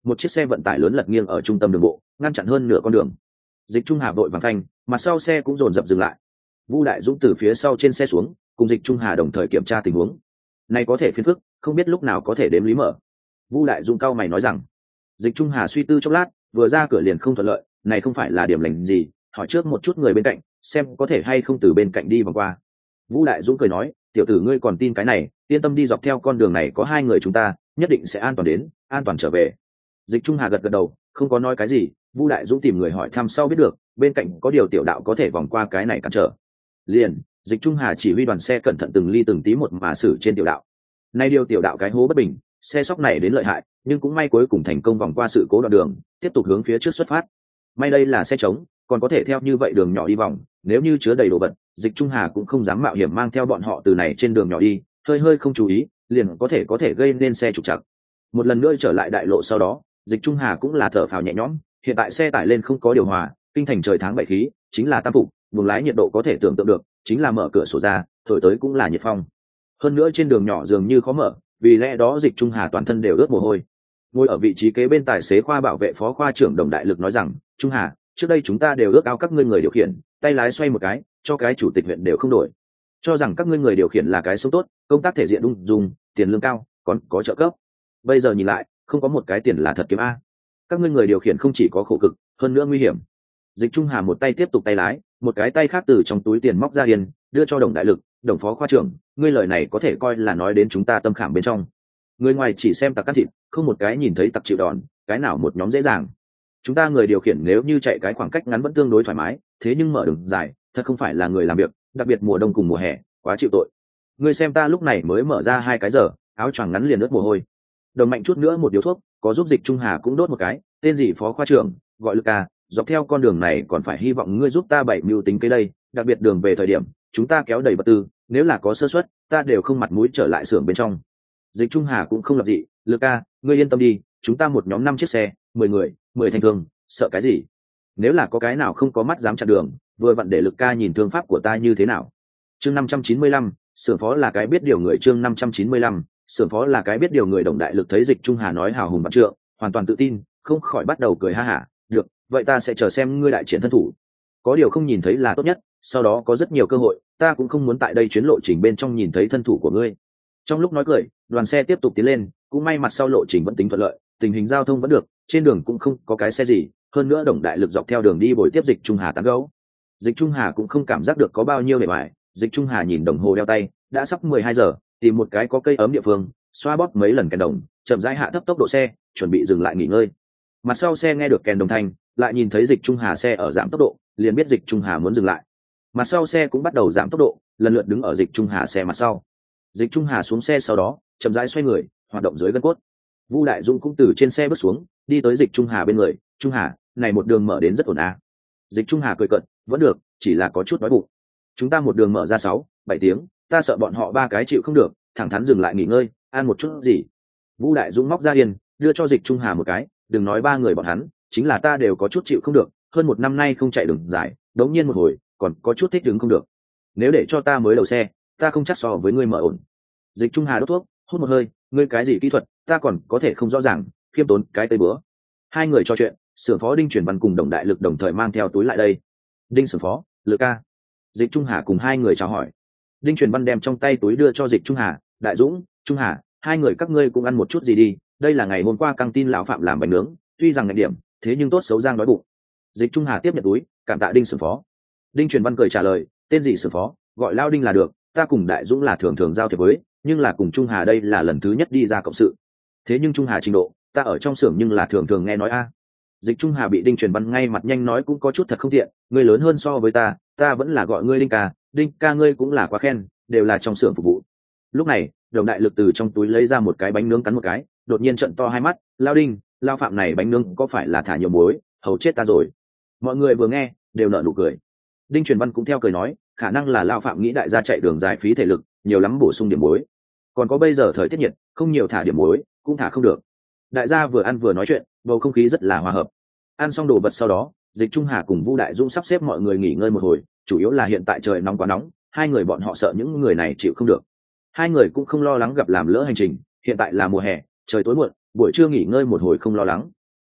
một chiếc xe vận tải lớn lật nghiêng ở trung tâm đường bộ, ngăn chặn hơn nửa con đường. Dịch Trung Hà vội vàng phanh, mặt sau xe cũng dồn dập dừng lại. Vu Đại Dũng từ phía sau trên xe xuống, cùng Dịch Trung Hà đồng thời kiểm tra tình huống. Này có thể phiền phức, không biết lúc nào có thể đếm lý mở. Vu Đại Dũng cao mày nói rằng. Dịch Trung Hà suy tư chốc lát, vừa ra cửa liền không thuận lợi, này không phải là điểm lành gì, hỏi trước một chút người bên cạnh, xem có thể hay không từ bên cạnh đi vòng qua. Vu Đại Dũng cười nói, tiểu tử ngươi còn tin cái này, yên tâm đi, dọc theo con đường này có hai người chúng ta, nhất định sẽ an toàn đến, an toàn trở về. Dịch Trung Hà gật gật đầu, không có nói cái gì. Vu Đại Dũng tìm người hỏi thăm sau biết được, bên cạnh có điều tiểu đạo có thể vòng qua cái này cản trở. Liền, Dịch Trung Hà chỉ huy đoàn xe cẩn thận từng ly từng tí một mà xử trên tiểu đạo. Nay điều tiểu đạo cái hố bất bình, xe sóc này đến lợi hại, nhưng cũng may cuối cùng thành công vòng qua sự cố đoạn đường, tiếp tục hướng phía trước xuất phát. May đây là xe trống, còn có thể theo như vậy đường nhỏ đi vòng, nếu như chứa đầy đồ vật, Dịch Trung Hà cũng không dám mạo hiểm mang theo bọn họ từ này trên đường nhỏ đi, hơi hơi không chú ý, liền có thể có thể gây nên xe trục trặc. Một lần nữa trở lại đại lộ sau đó, Dịch Trung Hà cũng là thở phào nhẹ nhõm, hiện tại xe tải lên không có điều hòa, kinh thành trời tháng bảy khí, chính là tam phục, buồng lái nhiệt độ có thể tưởng tượng được, chính là mở cửa sổ ra, thổi tới cũng là nhiệt phong. Hơn nữa trên đường nhỏ dường như khó mở, vì lẽ đó Dịch Trung Hà toàn thân đều ướt mồ hôi. Ngồi ở vị trí kế bên tài xế khoa bảo vệ phó khoa trưởng Đồng Đại Lực nói rằng, Trung Hà, trước đây chúng ta đều ước ao các ngươi người điều khiển, tay lái xoay một cái, cho cái chủ tịch huyện đều không đổi. Cho rằng các ngươi người điều khiển là cái sống tốt, công tác thể diện ung dung, tiền lương cao, còn có trợ cấp. Bây giờ nhìn lại, không có một cái tiền là thật kiếm a. Các ngươi người điều khiển không chỉ có khổ cực, hơn nữa nguy hiểm. Dịch Trung Hà một tay tiếp tục tay lái, một cái tay khác từ trong túi tiền móc ra điền, đưa cho Đồng Đại Lực, Đồng phó khoa trưởng, ngươi lời này có thể coi là nói đến chúng ta tâm khảm bên trong. Người ngoài chỉ xem tặc cắt thịt, không một cái nhìn thấy tặc chịu đòn, cái nào một nhóm dễ dàng. Chúng ta người điều khiển nếu như chạy cái khoảng cách ngắn vẫn tương đối thoải mái, thế nhưng mở đường dài, thật không phải là người làm việc, đặc biệt mùa đông cùng mùa hè, quá chịu tội. Ngươi xem ta lúc này mới mở ra hai cái giờ, áo choàng ngắn liền ướt mồ hôi. Đồng Mạnh chút nữa một điếu thuốc, có giúp Dịch Trung Hà cũng đốt một cái, tên gì phó khoa trưởng, gọi Lực ca, dọc theo con đường này còn phải hy vọng ngươi giúp ta bảy mưu tính cái đây, đặc biệt đường về thời điểm, chúng ta kéo đầy vật tư, nếu là có sơ suất, ta đều không mặt mũi trở lại xưởng bên trong. Dịch Trung Hà cũng không lập dị, Lực ca, ngươi yên tâm đi, chúng ta một nhóm năm chiếc xe, mười người, mười thanh thương, sợ cái gì? Nếu là có cái nào không có mắt dám chặn đường, vừa vặn để Lực ca nhìn thương pháp của ta như thế nào. Chương năm trăm chín mươi lăm, xưởng phó là cái biết điều người. Chương năm trăm chín mươi lăm, xưởng phó là cái biết điều người. Đồng Đại Lực thấy Dịch Trung Hà nói hào hùng vạn trượng, hoàn toàn tự tin, không khỏi bắt đầu cười ha hả. Được, vậy ta sẽ chờ xem ngươi đại triển thân thủ. Có điều không nhìn thấy là tốt nhất, sau đó có rất nhiều cơ hội, ta cũng không muốn tại đây chuyến lộ trình bên trong nhìn thấy thân thủ của ngươi. Trong lúc nói cười, đoàn xe tiếp tục tiến lên, cũng may mặt sau lộ trình vẫn tính thuận lợi, tình hình giao thông vẫn được, trên đường cũng không có cái xe gì, hơn nữa Đồng Đại Lực dọc theo đường đi bồi tiếp Dịch Trung Hà tán gẫu. Dịch Trung Hà cũng không cảm giác được có bao nhiêu bề ngoài, Dịch Trung Hà nhìn đồng hồ đeo tay, đã sắp mười hai giờ, tìm một cái có cây ấm địa phương, xoa bóp mấy lần kèn đồng, chậm rãi hạ thấp tốc độ xe, chuẩn bị dừng lại nghỉ ngơi. Mặt sau xe nghe được kèn đồng thanh, lại nhìn thấy Dịch Trung Hà xe ở giảm tốc độ, liền biết Dịch Trung Hà muốn dừng lại. Mặt sau xe cũng bắt đầu giảm tốc độ, lần lượt đứng ở Dịch Trung Hà xe mặt sau. Dịch Trung Hà xuống xe sau đó, chậm rãi xoay người, hoạt động dưới gân cốt. Vu Đại Dũng cũng từ trên xe bước xuống, đi tới Dịch Trung Hà bên người, Trung Hà, này một đường mở đến rất ổn à. Dịch Trung Hà cười cợt, vẫn được, chỉ là có chút đói bụng. Chúng ta một đường mở ra sáu, bảy tiếng, ta sợ bọn họ ba cái chịu không được, thẳng thắn dừng lại nghỉ ngơi, ăn một chút gì. Vu Đại Dũng móc ra yên, đưa cho Dịch Trung Hà một cái, đừng nói ba người bọn hắn, chính là ta đều có chút chịu không được, hơn một năm nay không chạy đường dài, đống nhiên một hồi, còn có chút thích đứng không được. Nếu để cho ta mới đầu xe, ta không chắc so với ngươi mở ổn. Dịch Trung Hà đốt thuốc, hút một hơi, ngươi cái gì kỹ thuật, ta còn có thể không rõ ràng, khiêm tốn cái tây bữa. Hai người trò chuyện, xưởng phó Đinh Truyền Văn cùng Đồng Đại Lực đồng thời mang theo túi lại đây. Đinh xưởng phó, Lực ca. Dịch Trung Hà cùng hai người chào hỏi. Đinh Truyền Văn đem trong tay túi đưa cho Dịch Trung Hà, Đại Dũng, Trung Hà, hai người các ngươi cũng ăn một chút gì đi, đây là ngày hôm qua căng tin lão phạm làm bánh nướng, tuy rằng ngạch điểm, thế nhưng tốt xấu giang đói bụng. Dịch Trung Hà tiếp nhận túi, cảm tạ Đinh xưởng phó. Đinh Truyền Văn cười trả lời, tên gì xưởng phó, gọi Lao Đinh là được, ta cùng Đại Dũng là thường thường giao thiệp với, nhưng là cùng Trung Hà đây là lần thứ nhất đi ra cộng sự. Thế nhưng Trung Hà trình độ, ta ở trong xưởng nhưng là thường thường nghe nói a. Dịch Trung Hà bị Đinh Truyền Văn ngay mặt nhanh nói cũng có chút thật không tiện, ngươi lớn hơn so với ta, ta vẫn là gọi ngươi Đinh ca, Đinh ca ngươi cũng là quá khen, đều là trong xưởng phục vụ. Lúc này, Đồng Đại Lực từ trong túi lấy ra một cái bánh nướng cắn một cái, đột nhiên trợn to hai mắt, Lao Đinh, Lao Phạm này bánh nướng có phải là thả nhiều muối, hầu chết ta rồi. Mọi người vừa nghe, đều nở nụ cười. Đinh Truyền Văn cũng theo cười nói, khả năng là Lao Phạm nghĩ đại gia chạy đường dài phí thể lực, nhiều lắm bổ sung điểm muối. Còn có bây giờ thời tiết nhiệt, không nhiều thả điểm muối, cũng thả không được. Đại gia vừa ăn vừa nói chuyện, bầu không khí rất là hòa hợp. Ăn xong đồ vật sau đó, Dịch Trung Hà cùng Vu Đại Dũng sắp xếp mọi người nghỉ ngơi một hồi, chủ yếu là hiện tại trời nóng quá nóng, hai người bọn họ sợ những người này chịu không được. Hai người cũng không lo lắng gặp làm lỡ hành trình, hiện tại là mùa hè, trời tối muộn, buổi trưa nghỉ ngơi một hồi không lo lắng,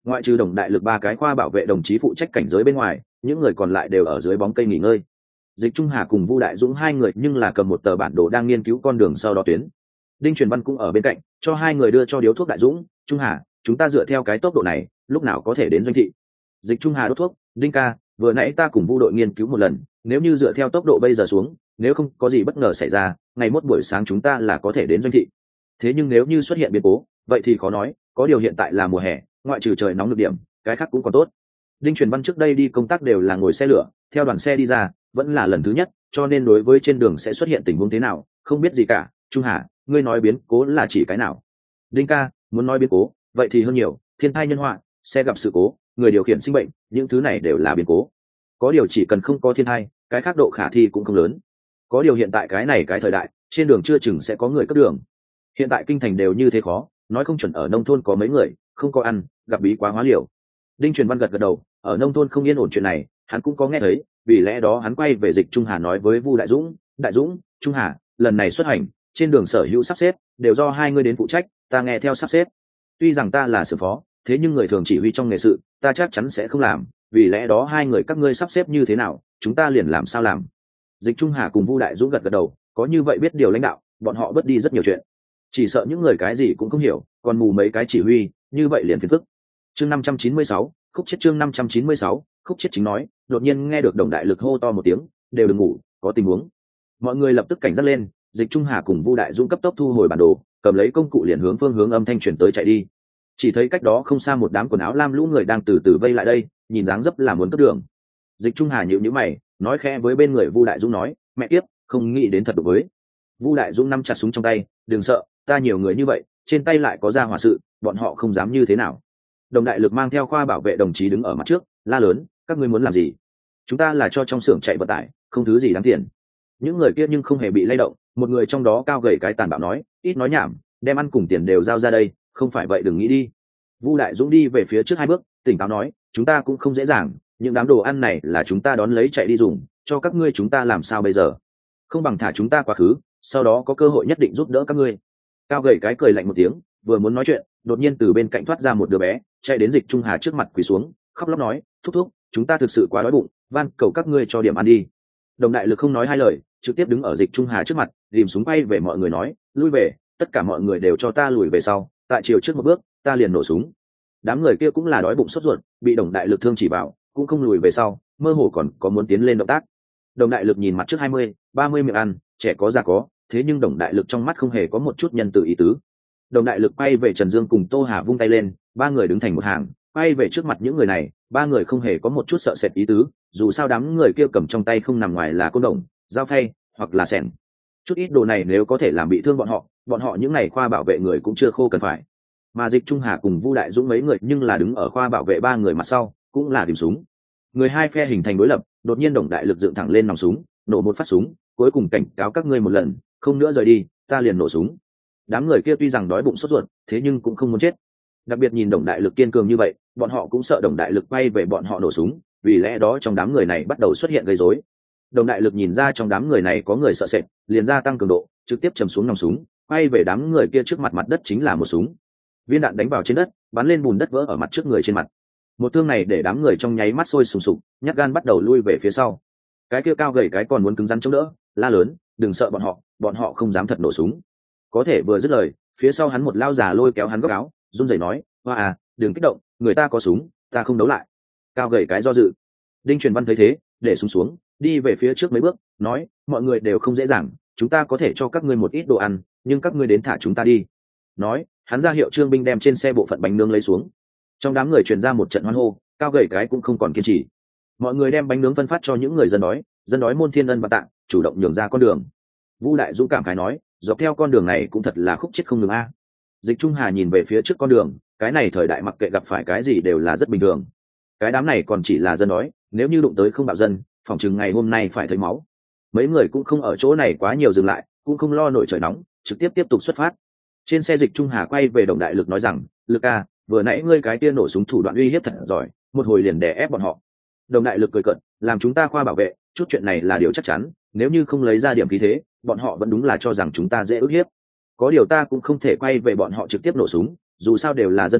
ngoại trừ đồng đại lực ba cái khoa bảo vệ đồng chí phụ trách cảnh giới bên ngoài, những người còn lại đều ở dưới bóng cây nghỉ ngơi. Dịch Trung Hà cùng Vu Đại Dũng hai người nhưng là cầm một tờ bản đồ đang nghiên cứu con đường sau đó tuyến. Đinh Truyền Văn cũng ở bên cạnh, cho hai người đưa cho điếu thuốc. Đại Dũng, Trung Hà, chúng ta dựa theo cái tốc độ này, lúc nào có thể đến doanh thị? Dịch Trung Hà đốt thuốc, Đinh ca, vừa nãy ta cùng Vu đội nghiên cứu một lần, nếu như dựa theo tốc độ bây giờ xuống, nếu không có gì bất ngờ xảy ra, ngày mốt buổi sáng chúng ta là có thể đến doanh thị. Thế nhưng nếu như xuất hiện biến cố, vậy thì khó nói, có điều hiện tại là mùa hè, ngoại trừ trời nóng được điểm, cái khác cũng còn tốt. Đinh Truyền Văn trước đây đi công tác đều là ngồi xe lửa, theo đoàn xe đi ra, vẫn là lần thứ nhất, cho nên đối với trên đường sẽ xuất hiện tình huống thế nào, không biết gì cả. Trung Hà, ngươi nói biến cố là chỉ cái nào? Đinh ca, muốn nói biến cố, vậy thì hơn nhiều, thiên tai nhân họa, xe gặp sự cố, người điều khiển sinh bệnh, những thứ này đều là biến cố. Có điều chỉ cần không có thiên tai, cái khác độ khả thi cũng không lớn. Có điều hiện tại cái này cái thời đại, trên đường chưa chừng sẽ có người cướp đường. Hiện tại kinh thành đều như thế khó, nói không chuẩn ở nông thôn có mấy người không có ăn, gặp bí quá hóa liều. Đinh Truyền Văn gật gật đầu, ở nông thôn không yên ổn chuyện này, hắn cũng có nghe thấy, vì lẽ đó hắn quay về Dịch Trung Hà nói với Vu Đại Dũng, Đại Dũng, Trung Hà, lần này xuất hành, trên đường sở hữu sắp xếp, đều do hai người đến phụ trách, ta nghe theo sắp xếp. Tuy rằng ta là sử phó, thế nhưng người thường chỉ huy trong nghề sự, ta chắc chắn sẽ không làm, vì lẽ đó hai người các ngươi sắp xếp như thế nào, chúng ta liền làm sao làm. Dịch Trung Hà cùng Vu Đại Dũng gật gật đầu, có như vậy biết điều lãnh đạo, bọn họ bớt đi rất nhiều chuyện. Chỉ sợ những người cái gì cũng không hiểu, còn mù mấy cái chỉ huy, như vậy liền phiền phức. Chương năm trăm chín mươi sáu, khúc chết. Chương năm trăm chín mươi sáu, khúc chết chính nói, đột nhiên nghe được Đồng Đại Lực hô to một tiếng, đều đừng ngủ, có tình huống. Mọi người lập tức cảnh giác lên, Dịch Trung Hà cùng Vu Đại Dũng cấp tốc thu hồi bản đồ, cầm lấy công cụ liền hướng phương hướng âm thanh truyền tới chạy đi. Chỉ thấy cách đó không xa một đám quần áo lam lũ người đang từ từ vây lại đây, nhìn dáng dấp là muốn cướp đường. Dịch Trung Hà nhíu nhíu mày, nói khẽ với bên người Vu Đại Dũng nói, mẹ kiếp, không nghĩ đến thật đối với. Vu Đại Dũng nắm chặt súng trong tay, đừng sợ, ta nhiều người như vậy, trên tay lại có ra hỏa sự, bọn họ không dám như thế nào. Đồng Đại Lực mang theo khoa bảo vệ đồng chí đứng ở mặt trước, la lớn, các ngươi muốn làm gì? Chúng ta là cho trong xưởng chạy vận tải, không thứ gì đáng tiền. Những người kia nhưng không hề bị lay động, một người trong đó cao gầy cái tàn bạo nói, ít nói nhảm, đem ăn cùng tiền đều giao ra đây, không phải vậy đừng nghĩ đi. Vu Đại Dũng đi về phía trước hai bước, tỉnh táo nói, chúng ta cũng không dễ dàng, những đám đồ ăn này là chúng ta đón lấy chạy đi dùng, cho các ngươi chúng ta làm sao bây giờ? Không bằng thả chúng ta quá khứ, sau đó có cơ hội nhất định giúp đỡ các ngươi. Cao gầy cái cười lạnh một tiếng, vừa muốn nói chuyện, đột nhiên từ bên cạnh thoát ra một đứa bé, chạy đến Dịch Trung Hà trước mặt quỳ xuống, khóc lóc nói, thúc thúc, chúng ta thực sự quá đói bụng, van cầu các ngươi cho điểm ăn đi. Đồng Đại Lực không nói hai lời, trực tiếp đứng ở Dịch Trung Hà trước mặt, rìm súng bay về mọi người nói, lui về, tất cả mọi người đều cho ta lùi về sau, tại chiều trước một bước, ta liền nổ súng. Đám người kia cũng là đói bụng sốt ruột, bị Đồng Đại Lực thương chỉ vào, cũng không lùi về sau, mơ hồ còn có muốn tiến lên động tác. Đồng Đại Lực nhìn mặt trước hai mươi, ba mươi miệng ăn, trẻ có già có, thế nhưng Đồng Đại Lực trong mắt không hề có một chút nhân từ ý tứ. Đồng Đại Lực quay về Trần Dương cùng Tô Hà vung tay lên, ba người đứng thành một hàng, quay về trước mặt những người này, ba người không hề có một chút sợ sệt ý tứ, dù sao đám người kia cầm trong tay không nằm ngoài là côn đồng, dao phay hoặc là xẻng. Chút ít đồ này nếu có thể làm bị thương bọn họ, bọn họ những này khoa bảo vệ người cũng chưa khô cần phải. Mà Dịch Trung Hà cùng Vu Đại Dũng mấy người nhưng là đứng ở khoa bảo vệ ba người mặt sau, cũng là tìm súng. Người hai phe hình thành đối lập, đột nhiên Đồng Đại Lực dựng thẳng lên nòng súng, nổ một phát súng, cuối cùng cảnh cáo các ngươi một lần, không nữa rời đi, ta liền nổ súng. Đám người kia tuy rằng đói bụng sốt ruột, thế nhưng cũng không muốn chết. Đặc biệt nhìn Đồng Đại Lực kiên cường như vậy, bọn họ cũng sợ Đồng Đại Lực quay về bọn họ nổ súng, vì lẽ đó trong đám người này bắt đầu xuất hiện gây rối. Đồng Đại Lực nhìn ra trong đám người này có người sợ sệt, liền gia tăng cường độ, trực tiếp chầm xuống nòng súng, quay về đám người kia trước mặt mặt đất chính là một súng. Viên đạn đánh vào trên đất, bắn lên bùn đất vỡ ở mặt trước người trên mặt. Một thương này để đám người trong nháy mắt sôi sùng sục, nhát gan bắt đầu lui về phía sau. Cái kia cao gầy cái còn muốn cứng rắn chống đỡ, la lớn, đừng sợ bọn họ, bọn họ không dám thật nổ súng. Có thể vừa dứt lời, phía sau hắn một lao già lôi kéo hắn góc áo, run rẩy nói, hoa à, đừng kích động, người ta có súng, ta không đấu lại. Cao gầy cái do dự. Đinh Truyền Văn thấy thế, để súng xuống, đi về phía trước mấy bước, nói, mọi người đều không dễ dàng, chúng ta có thể cho các ngươi một ít đồ ăn, nhưng các ngươi đến thả chúng ta đi. Nói, hắn ra hiệu trương binh đem trên xe bộ phận bánh nướng lấy xuống. Trong đám người truyền ra một trận hoan hô, cao gầy cái cũng không còn kiên trì. Mọi người đem bánh nướng phân phát cho những người dân đói, dân đói muôn thiên ân và tạng, chủ động nhường ra con đường. Vu Đại Dũng cảm khái nói, dọc theo con đường này cũng thật là khúc chết không ngừng a. Dịch Trung Hà nhìn về phía trước con đường, cái này thời đại mặc kệ gặp phải cái gì đều là rất bình thường. Cái đám này còn chỉ là dân đói, nếu như đụng tới không bạo dân, phòng chừng ngày hôm nay phải thấy máu. Mấy người cũng không ở chỗ này quá nhiều dừng lại, cũng không lo nổi trời nóng, trực tiếp tiếp tục xuất phát. Trên xe Dịch Trung Hà quay về Đồng Đại Lực nói rằng, Lực a, vừa nãy ngươi cái kia nổ súng thủ đoạn uy hiếp thật giỏi, một hồi liền đè ép bọn họ. Đồng Đại Lực cười cợt, làm chúng ta khoa bảo vệ, chút chuyện này là điều chắc chắn, nếu như không lấy ra điểm khí thế, bọn họ vẫn đúng là cho rằng chúng ta dễ ức hiếp. Có điều ta cũng không thể quay về bọn họ trực tiếp nổ súng, dù sao đều là dân chúng,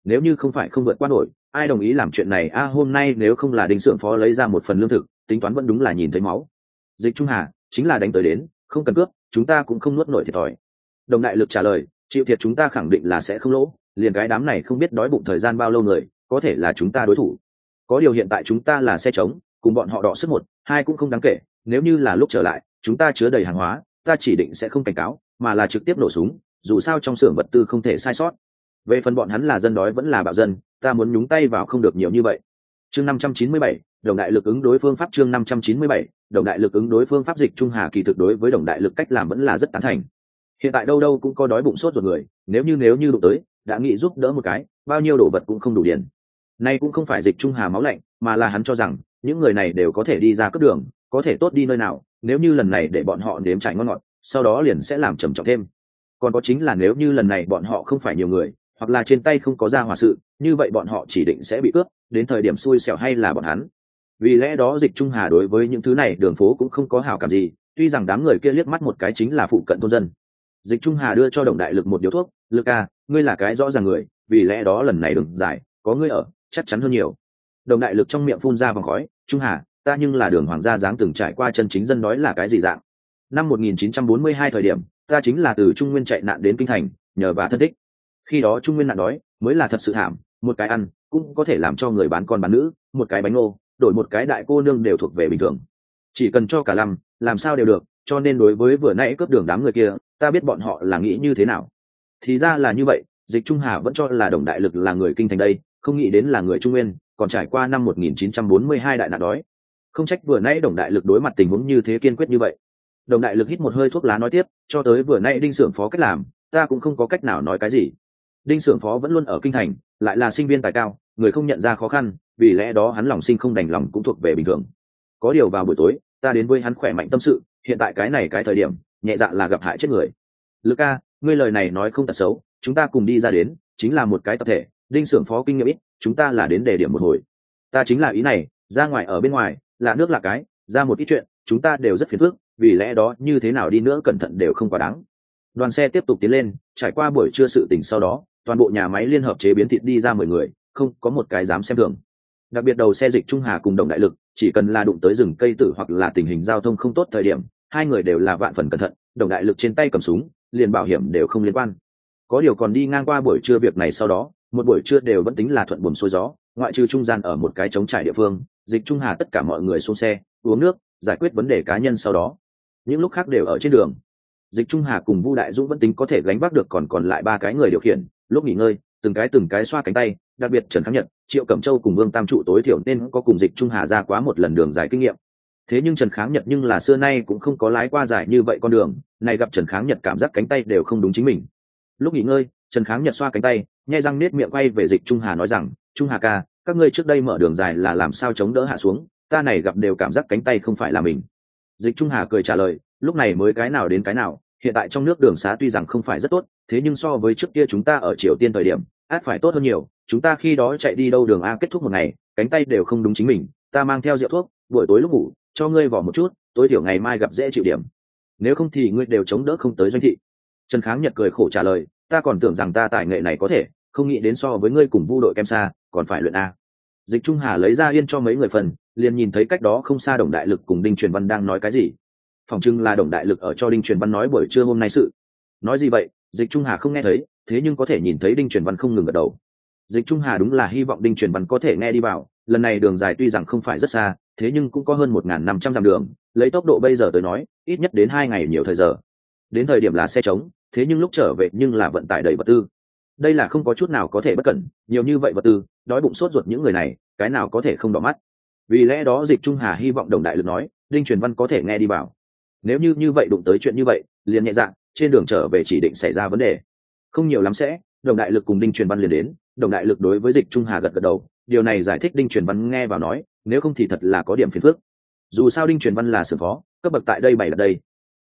nếu như không phải không vượt qua nổi, ai đồng ý làm chuyện này a? Hôm nay nếu không là đinh xưởng phó lấy ra một phần lương thực, tính toán vẫn đúng là nhìn thấy máu. Dịch Trung Hà chính là đánh tới đến, không cần cướp, chúng ta cũng không nuốt nổi thiệt thòi. Đồng Đại Lực trả lời, chịu thiệt chúng ta khẳng định là sẽ không lỗ, liền cái đám này không biết đói bụng thời gian bao lâu người, có thể là chúng ta đối thủ. Có điều hiện tại chúng ta là xe trống, cùng bọn họ đọ sức một hai cũng không đáng kể, nếu như là lúc trở lại chúng ta chứa đầy hàng hóa, ta chỉ định sẽ không cảnh cáo mà là trực tiếp nổ súng, dù sao trong xưởng vật tư không thể sai sót. Về phần bọn hắn là dân đói vẫn là bạo dân, ta muốn nhúng tay vào không được nhiều như vậy. Chương năm trăm chín mươi bảy, Đồng Đại Lực ứng đối phương pháp. Chương năm trăm chín mươi bảy, Đồng Đại Lực ứng đối phương pháp. Dịch Trung Hà kỳ thực đối với Đồng Đại Lực cách làm vẫn là rất tán thành. Hiện tại đâu đâu cũng có đói bụng sốt ruột người, nếu như nếu như đụng tới đã nghĩ giúp đỡ một cái, bao nhiêu đồ vật cũng không đủ điền. Nay cũng không phải Dịch Trung Hà máu lạnh, mà là hắn cho rằng những người này đều có thể đi ra cướp đường, có thể tốt đi nơi nào, nếu như lần này để bọn họ nếm trải ngon ngọt, sau đó liền sẽ làm trầm trọng thêm. Còn có chính là nếu như lần này bọn họ không phải nhiều người, hoặc là trên tay không có ra hỏa sự, như vậy bọn họ chỉ định sẽ bị cướp, đến thời điểm xui xẻo hay là bọn hắn. Vì lẽ đó Dịch Trung Hà đối với những thứ này đường phố cũng không có hảo cảm gì, tuy rằng đám người kia liếc mắt một cái chính là phụ cận thôn dân. Dịch Trung Hà đưa cho Đồng Đại Lực một điếu thuốc, "Lực a, ngươi là cái rõ ràng người, vì lẽ đó lần này đường dài, có ngươi ở, chắc chắn hơn nhiều." Đồng Đại Lực trong miệng phun ra vòng khói, "Trung Hà, ta nhưng là đường hoàng gia dáng từng trải qua chân chính dân đói là cái gì dạng. Năm một nghìn chín trăm bốn mươi hai thời điểm, ta chính là từ Trung Nguyên chạy nạn đến kinh thành, nhờ và thân thích. Khi đó Trung Nguyên nạn đói mới là thật sự thảm, một cái ăn cũng có thể làm cho người bán con bán nữ, một cái bánh ngô đổi một cái đại cô nương đều thuộc về bình thường, chỉ cần cho cả lăm làm sao đều được, cho nên đối với vừa nãy cướp đường đám người kia, ta biết bọn họ là nghĩ như thế nào." Thì ra là như vậy, Dịch Trung Hà vẫn cho là Đồng Đại Lực là người kinh thành đây, không nghĩ đến là người Trung Nguyên, còn trải qua năm một nghìn chín trăm bốn mươi hai đại nạn đói. Không trách vừa nãy Đồng Đại Lực đối mặt tình huống như thế kiên quyết như vậy. Đồng Đại Lực hít một hơi thuốc lá nói tiếp, "Cho tới vừa nãy Đinh xưởng phó cách làm, ta cũng không có cách nào nói cái gì. Đinh xưởng phó vẫn luôn ở kinh thành, lại là sinh viên tài cao, người không nhận ra khó khăn, vì lẽ đó hắn lòng sinh không đành lòng cũng thuộc về bình thường. Có điều vào buổi tối, ta đến với hắn khỏe mạnh tâm sự, hiện tại cái này cái thời điểm, nhẹ dạ là gặp hại chết người. Lực a, ngươi lời này nói không tật xấu, chúng ta cùng đi ra đến, chính là một cái tập thể, Đinh xưởng phó kinh nghiệm ít, chúng ta là đến đề điểm một hồi. Ta chính là ý này, ra ngoài ở bên ngoài, là nước là cái, ra một ít chuyện, chúng ta đều rất phiền phức, vì lẽ đó như thế nào đi nữa cẩn thận đều không quá đáng." Đoàn xe tiếp tục tiến lên, trải qua buổi trưa sự tình sau đó, toàn bộ nhà máy liên hợp chế biến thịt đi ra mười người, không có một cái dám xem thường. Đặc biệt đầu xe Dịch Trung Hà cùng Đồng Đại Lực, chỉ cần là đụng tới rừng cây tử hoặc là tình hình giao thông không tốt thời điểm, hai người đều là vạn phần cẩn thận, Đồng Đại Lực trên tay cầm súng, liền bảo hiểm đều không liên quan. Có điều còn đi ngang qua buổi trưa việc này sau đó, một buổi trưa đều vẫn tính là thuận buồm xuôi gió, ngoại trừ trung gian ở một cái trống trải địa phương, Dịch Trung Hà tất cả mọi người xuống xe, uống nước, giải quyết vấn đề cá nhân sau đó. Những lúc khác đều ở trên đường. Dịch Trung Hà cùng Vu Đại Dũng vẫn tính có thể gánh vác được, còn còn lại ba cái người điều khiển, lúc nghỉ ngơi, từng cái từng cái xoa cánh tay, đặc biệt Trần Kháng Nhật, Triệu Cẩm Châu cùng Vương Tam Trụ tối thiểu nên có cùng Dịch Trung Hà ra quá một lần đường dài kinh nghiệm. Thế nhưng Trần Kháng Nhật nhưng là xưa nay cũng không có lái qua dài như vậy con đường, này gặp Trần Kháng Nhật cảm giác cánh tay đều không đúng chính mình. Lúc nghỉ ngơi, Trần Kháng Nhật xoa cánh tay, nhai răng nết miệng quay về Dịch Trung Hà nói rằng, "Trung Hà ca, các ngươi trước đây mở đường dài là làm sao chống đỡ hạ xuống, ta này gặp đều cảm giác cánh tay không phải là mình." Dịch Trung Hà cười trả lời, "Lúc này mới cái nào đến cái nào, hiện tại trong nước đường xá tuy rằng không phải rất tốt, thế nhưng so với trước kia chúng ta ở Triều Tiên thời điểm, át phải tốt hơn nhiều, chúng ta khi đó chạy đi đâu đường a kết thúc một ngày, cánh tay đều không đúng chính mình, ta mang theo rượu thuốc, buổi tối lúc ngủ, cho ngươi vỏ một chút, tối thiểu ngày mai gặp dễ chịu điểm. Nếu không thì ngươi đều chống đỡ không tới doanh thị." Trần Kháng Nhật cười khổ trả lời, "Ta còn tưởng rằng ta tài nghệ này có thể, không nghĩ đến so với ngươi cùng Vu đội kém xa, còn phải luyện a." Dịch Trung Hà lấy ra yên cho mấy người phần, liền nhìn thấy cách đó không xa Đồng Đại Lực cùng Đinh Truyền Văn đang nói cái gì. Phòng trưng là Đồng Đại Lực ở cho Đinh Truyền Văn nói buổi trưa hôm nay sự. Nói gì vậy? Dịch Trung Hà không nghe thấy, thế nhưng có thể nhìn thấy Đinh Truyền Văn không ngừng gật đầu. Dịch Trung Hà đúng là hy vọng Đinh Truyền Văn có thể nghe đi vào, lần này đường dài tuy rằng không phải rất xa, thế nhưng cũng có hơn một nghìn năm trăm dặm đường, lấy tốc độ bây giờ tới nói, ít nhất đến hai ngày nhiều thời giờ. Đến thời điểm là xe trống, thế nhưng lúc trở về nhưng là vận tải đầy vật tư. Đây là không có chút nào có thể bất cẩn, nhiều như vậy vật tư, đói bụng sốt ruột những người này, cái nào có thể không đỏ mắt. Vì lẽ đó Dịch Trung Hà hy vọng Đồng Đại Lực nói, Đinh Truyền Văn có thể nghe đi vào. Nếu như như vậy đụng tới chuyện như vậy, liền nhẹ dạ, trên đường trở về chỉ định xảy ra vấn đề. Không nhiều lắm sẽ, Đồng Đại Lực cùng Đinh Truyền Văn liền đến, Đồng Đại Lực đối với Dịch Trung Hà gật gật đầu, điều này giải thích Đinh Truyền Văn nghe vào nói, nếu không thì thật là có điểm phiền phức. Dù sao Đinh Truyền Văn là xưởng phó, cấp bậc tại đây bày ở đây,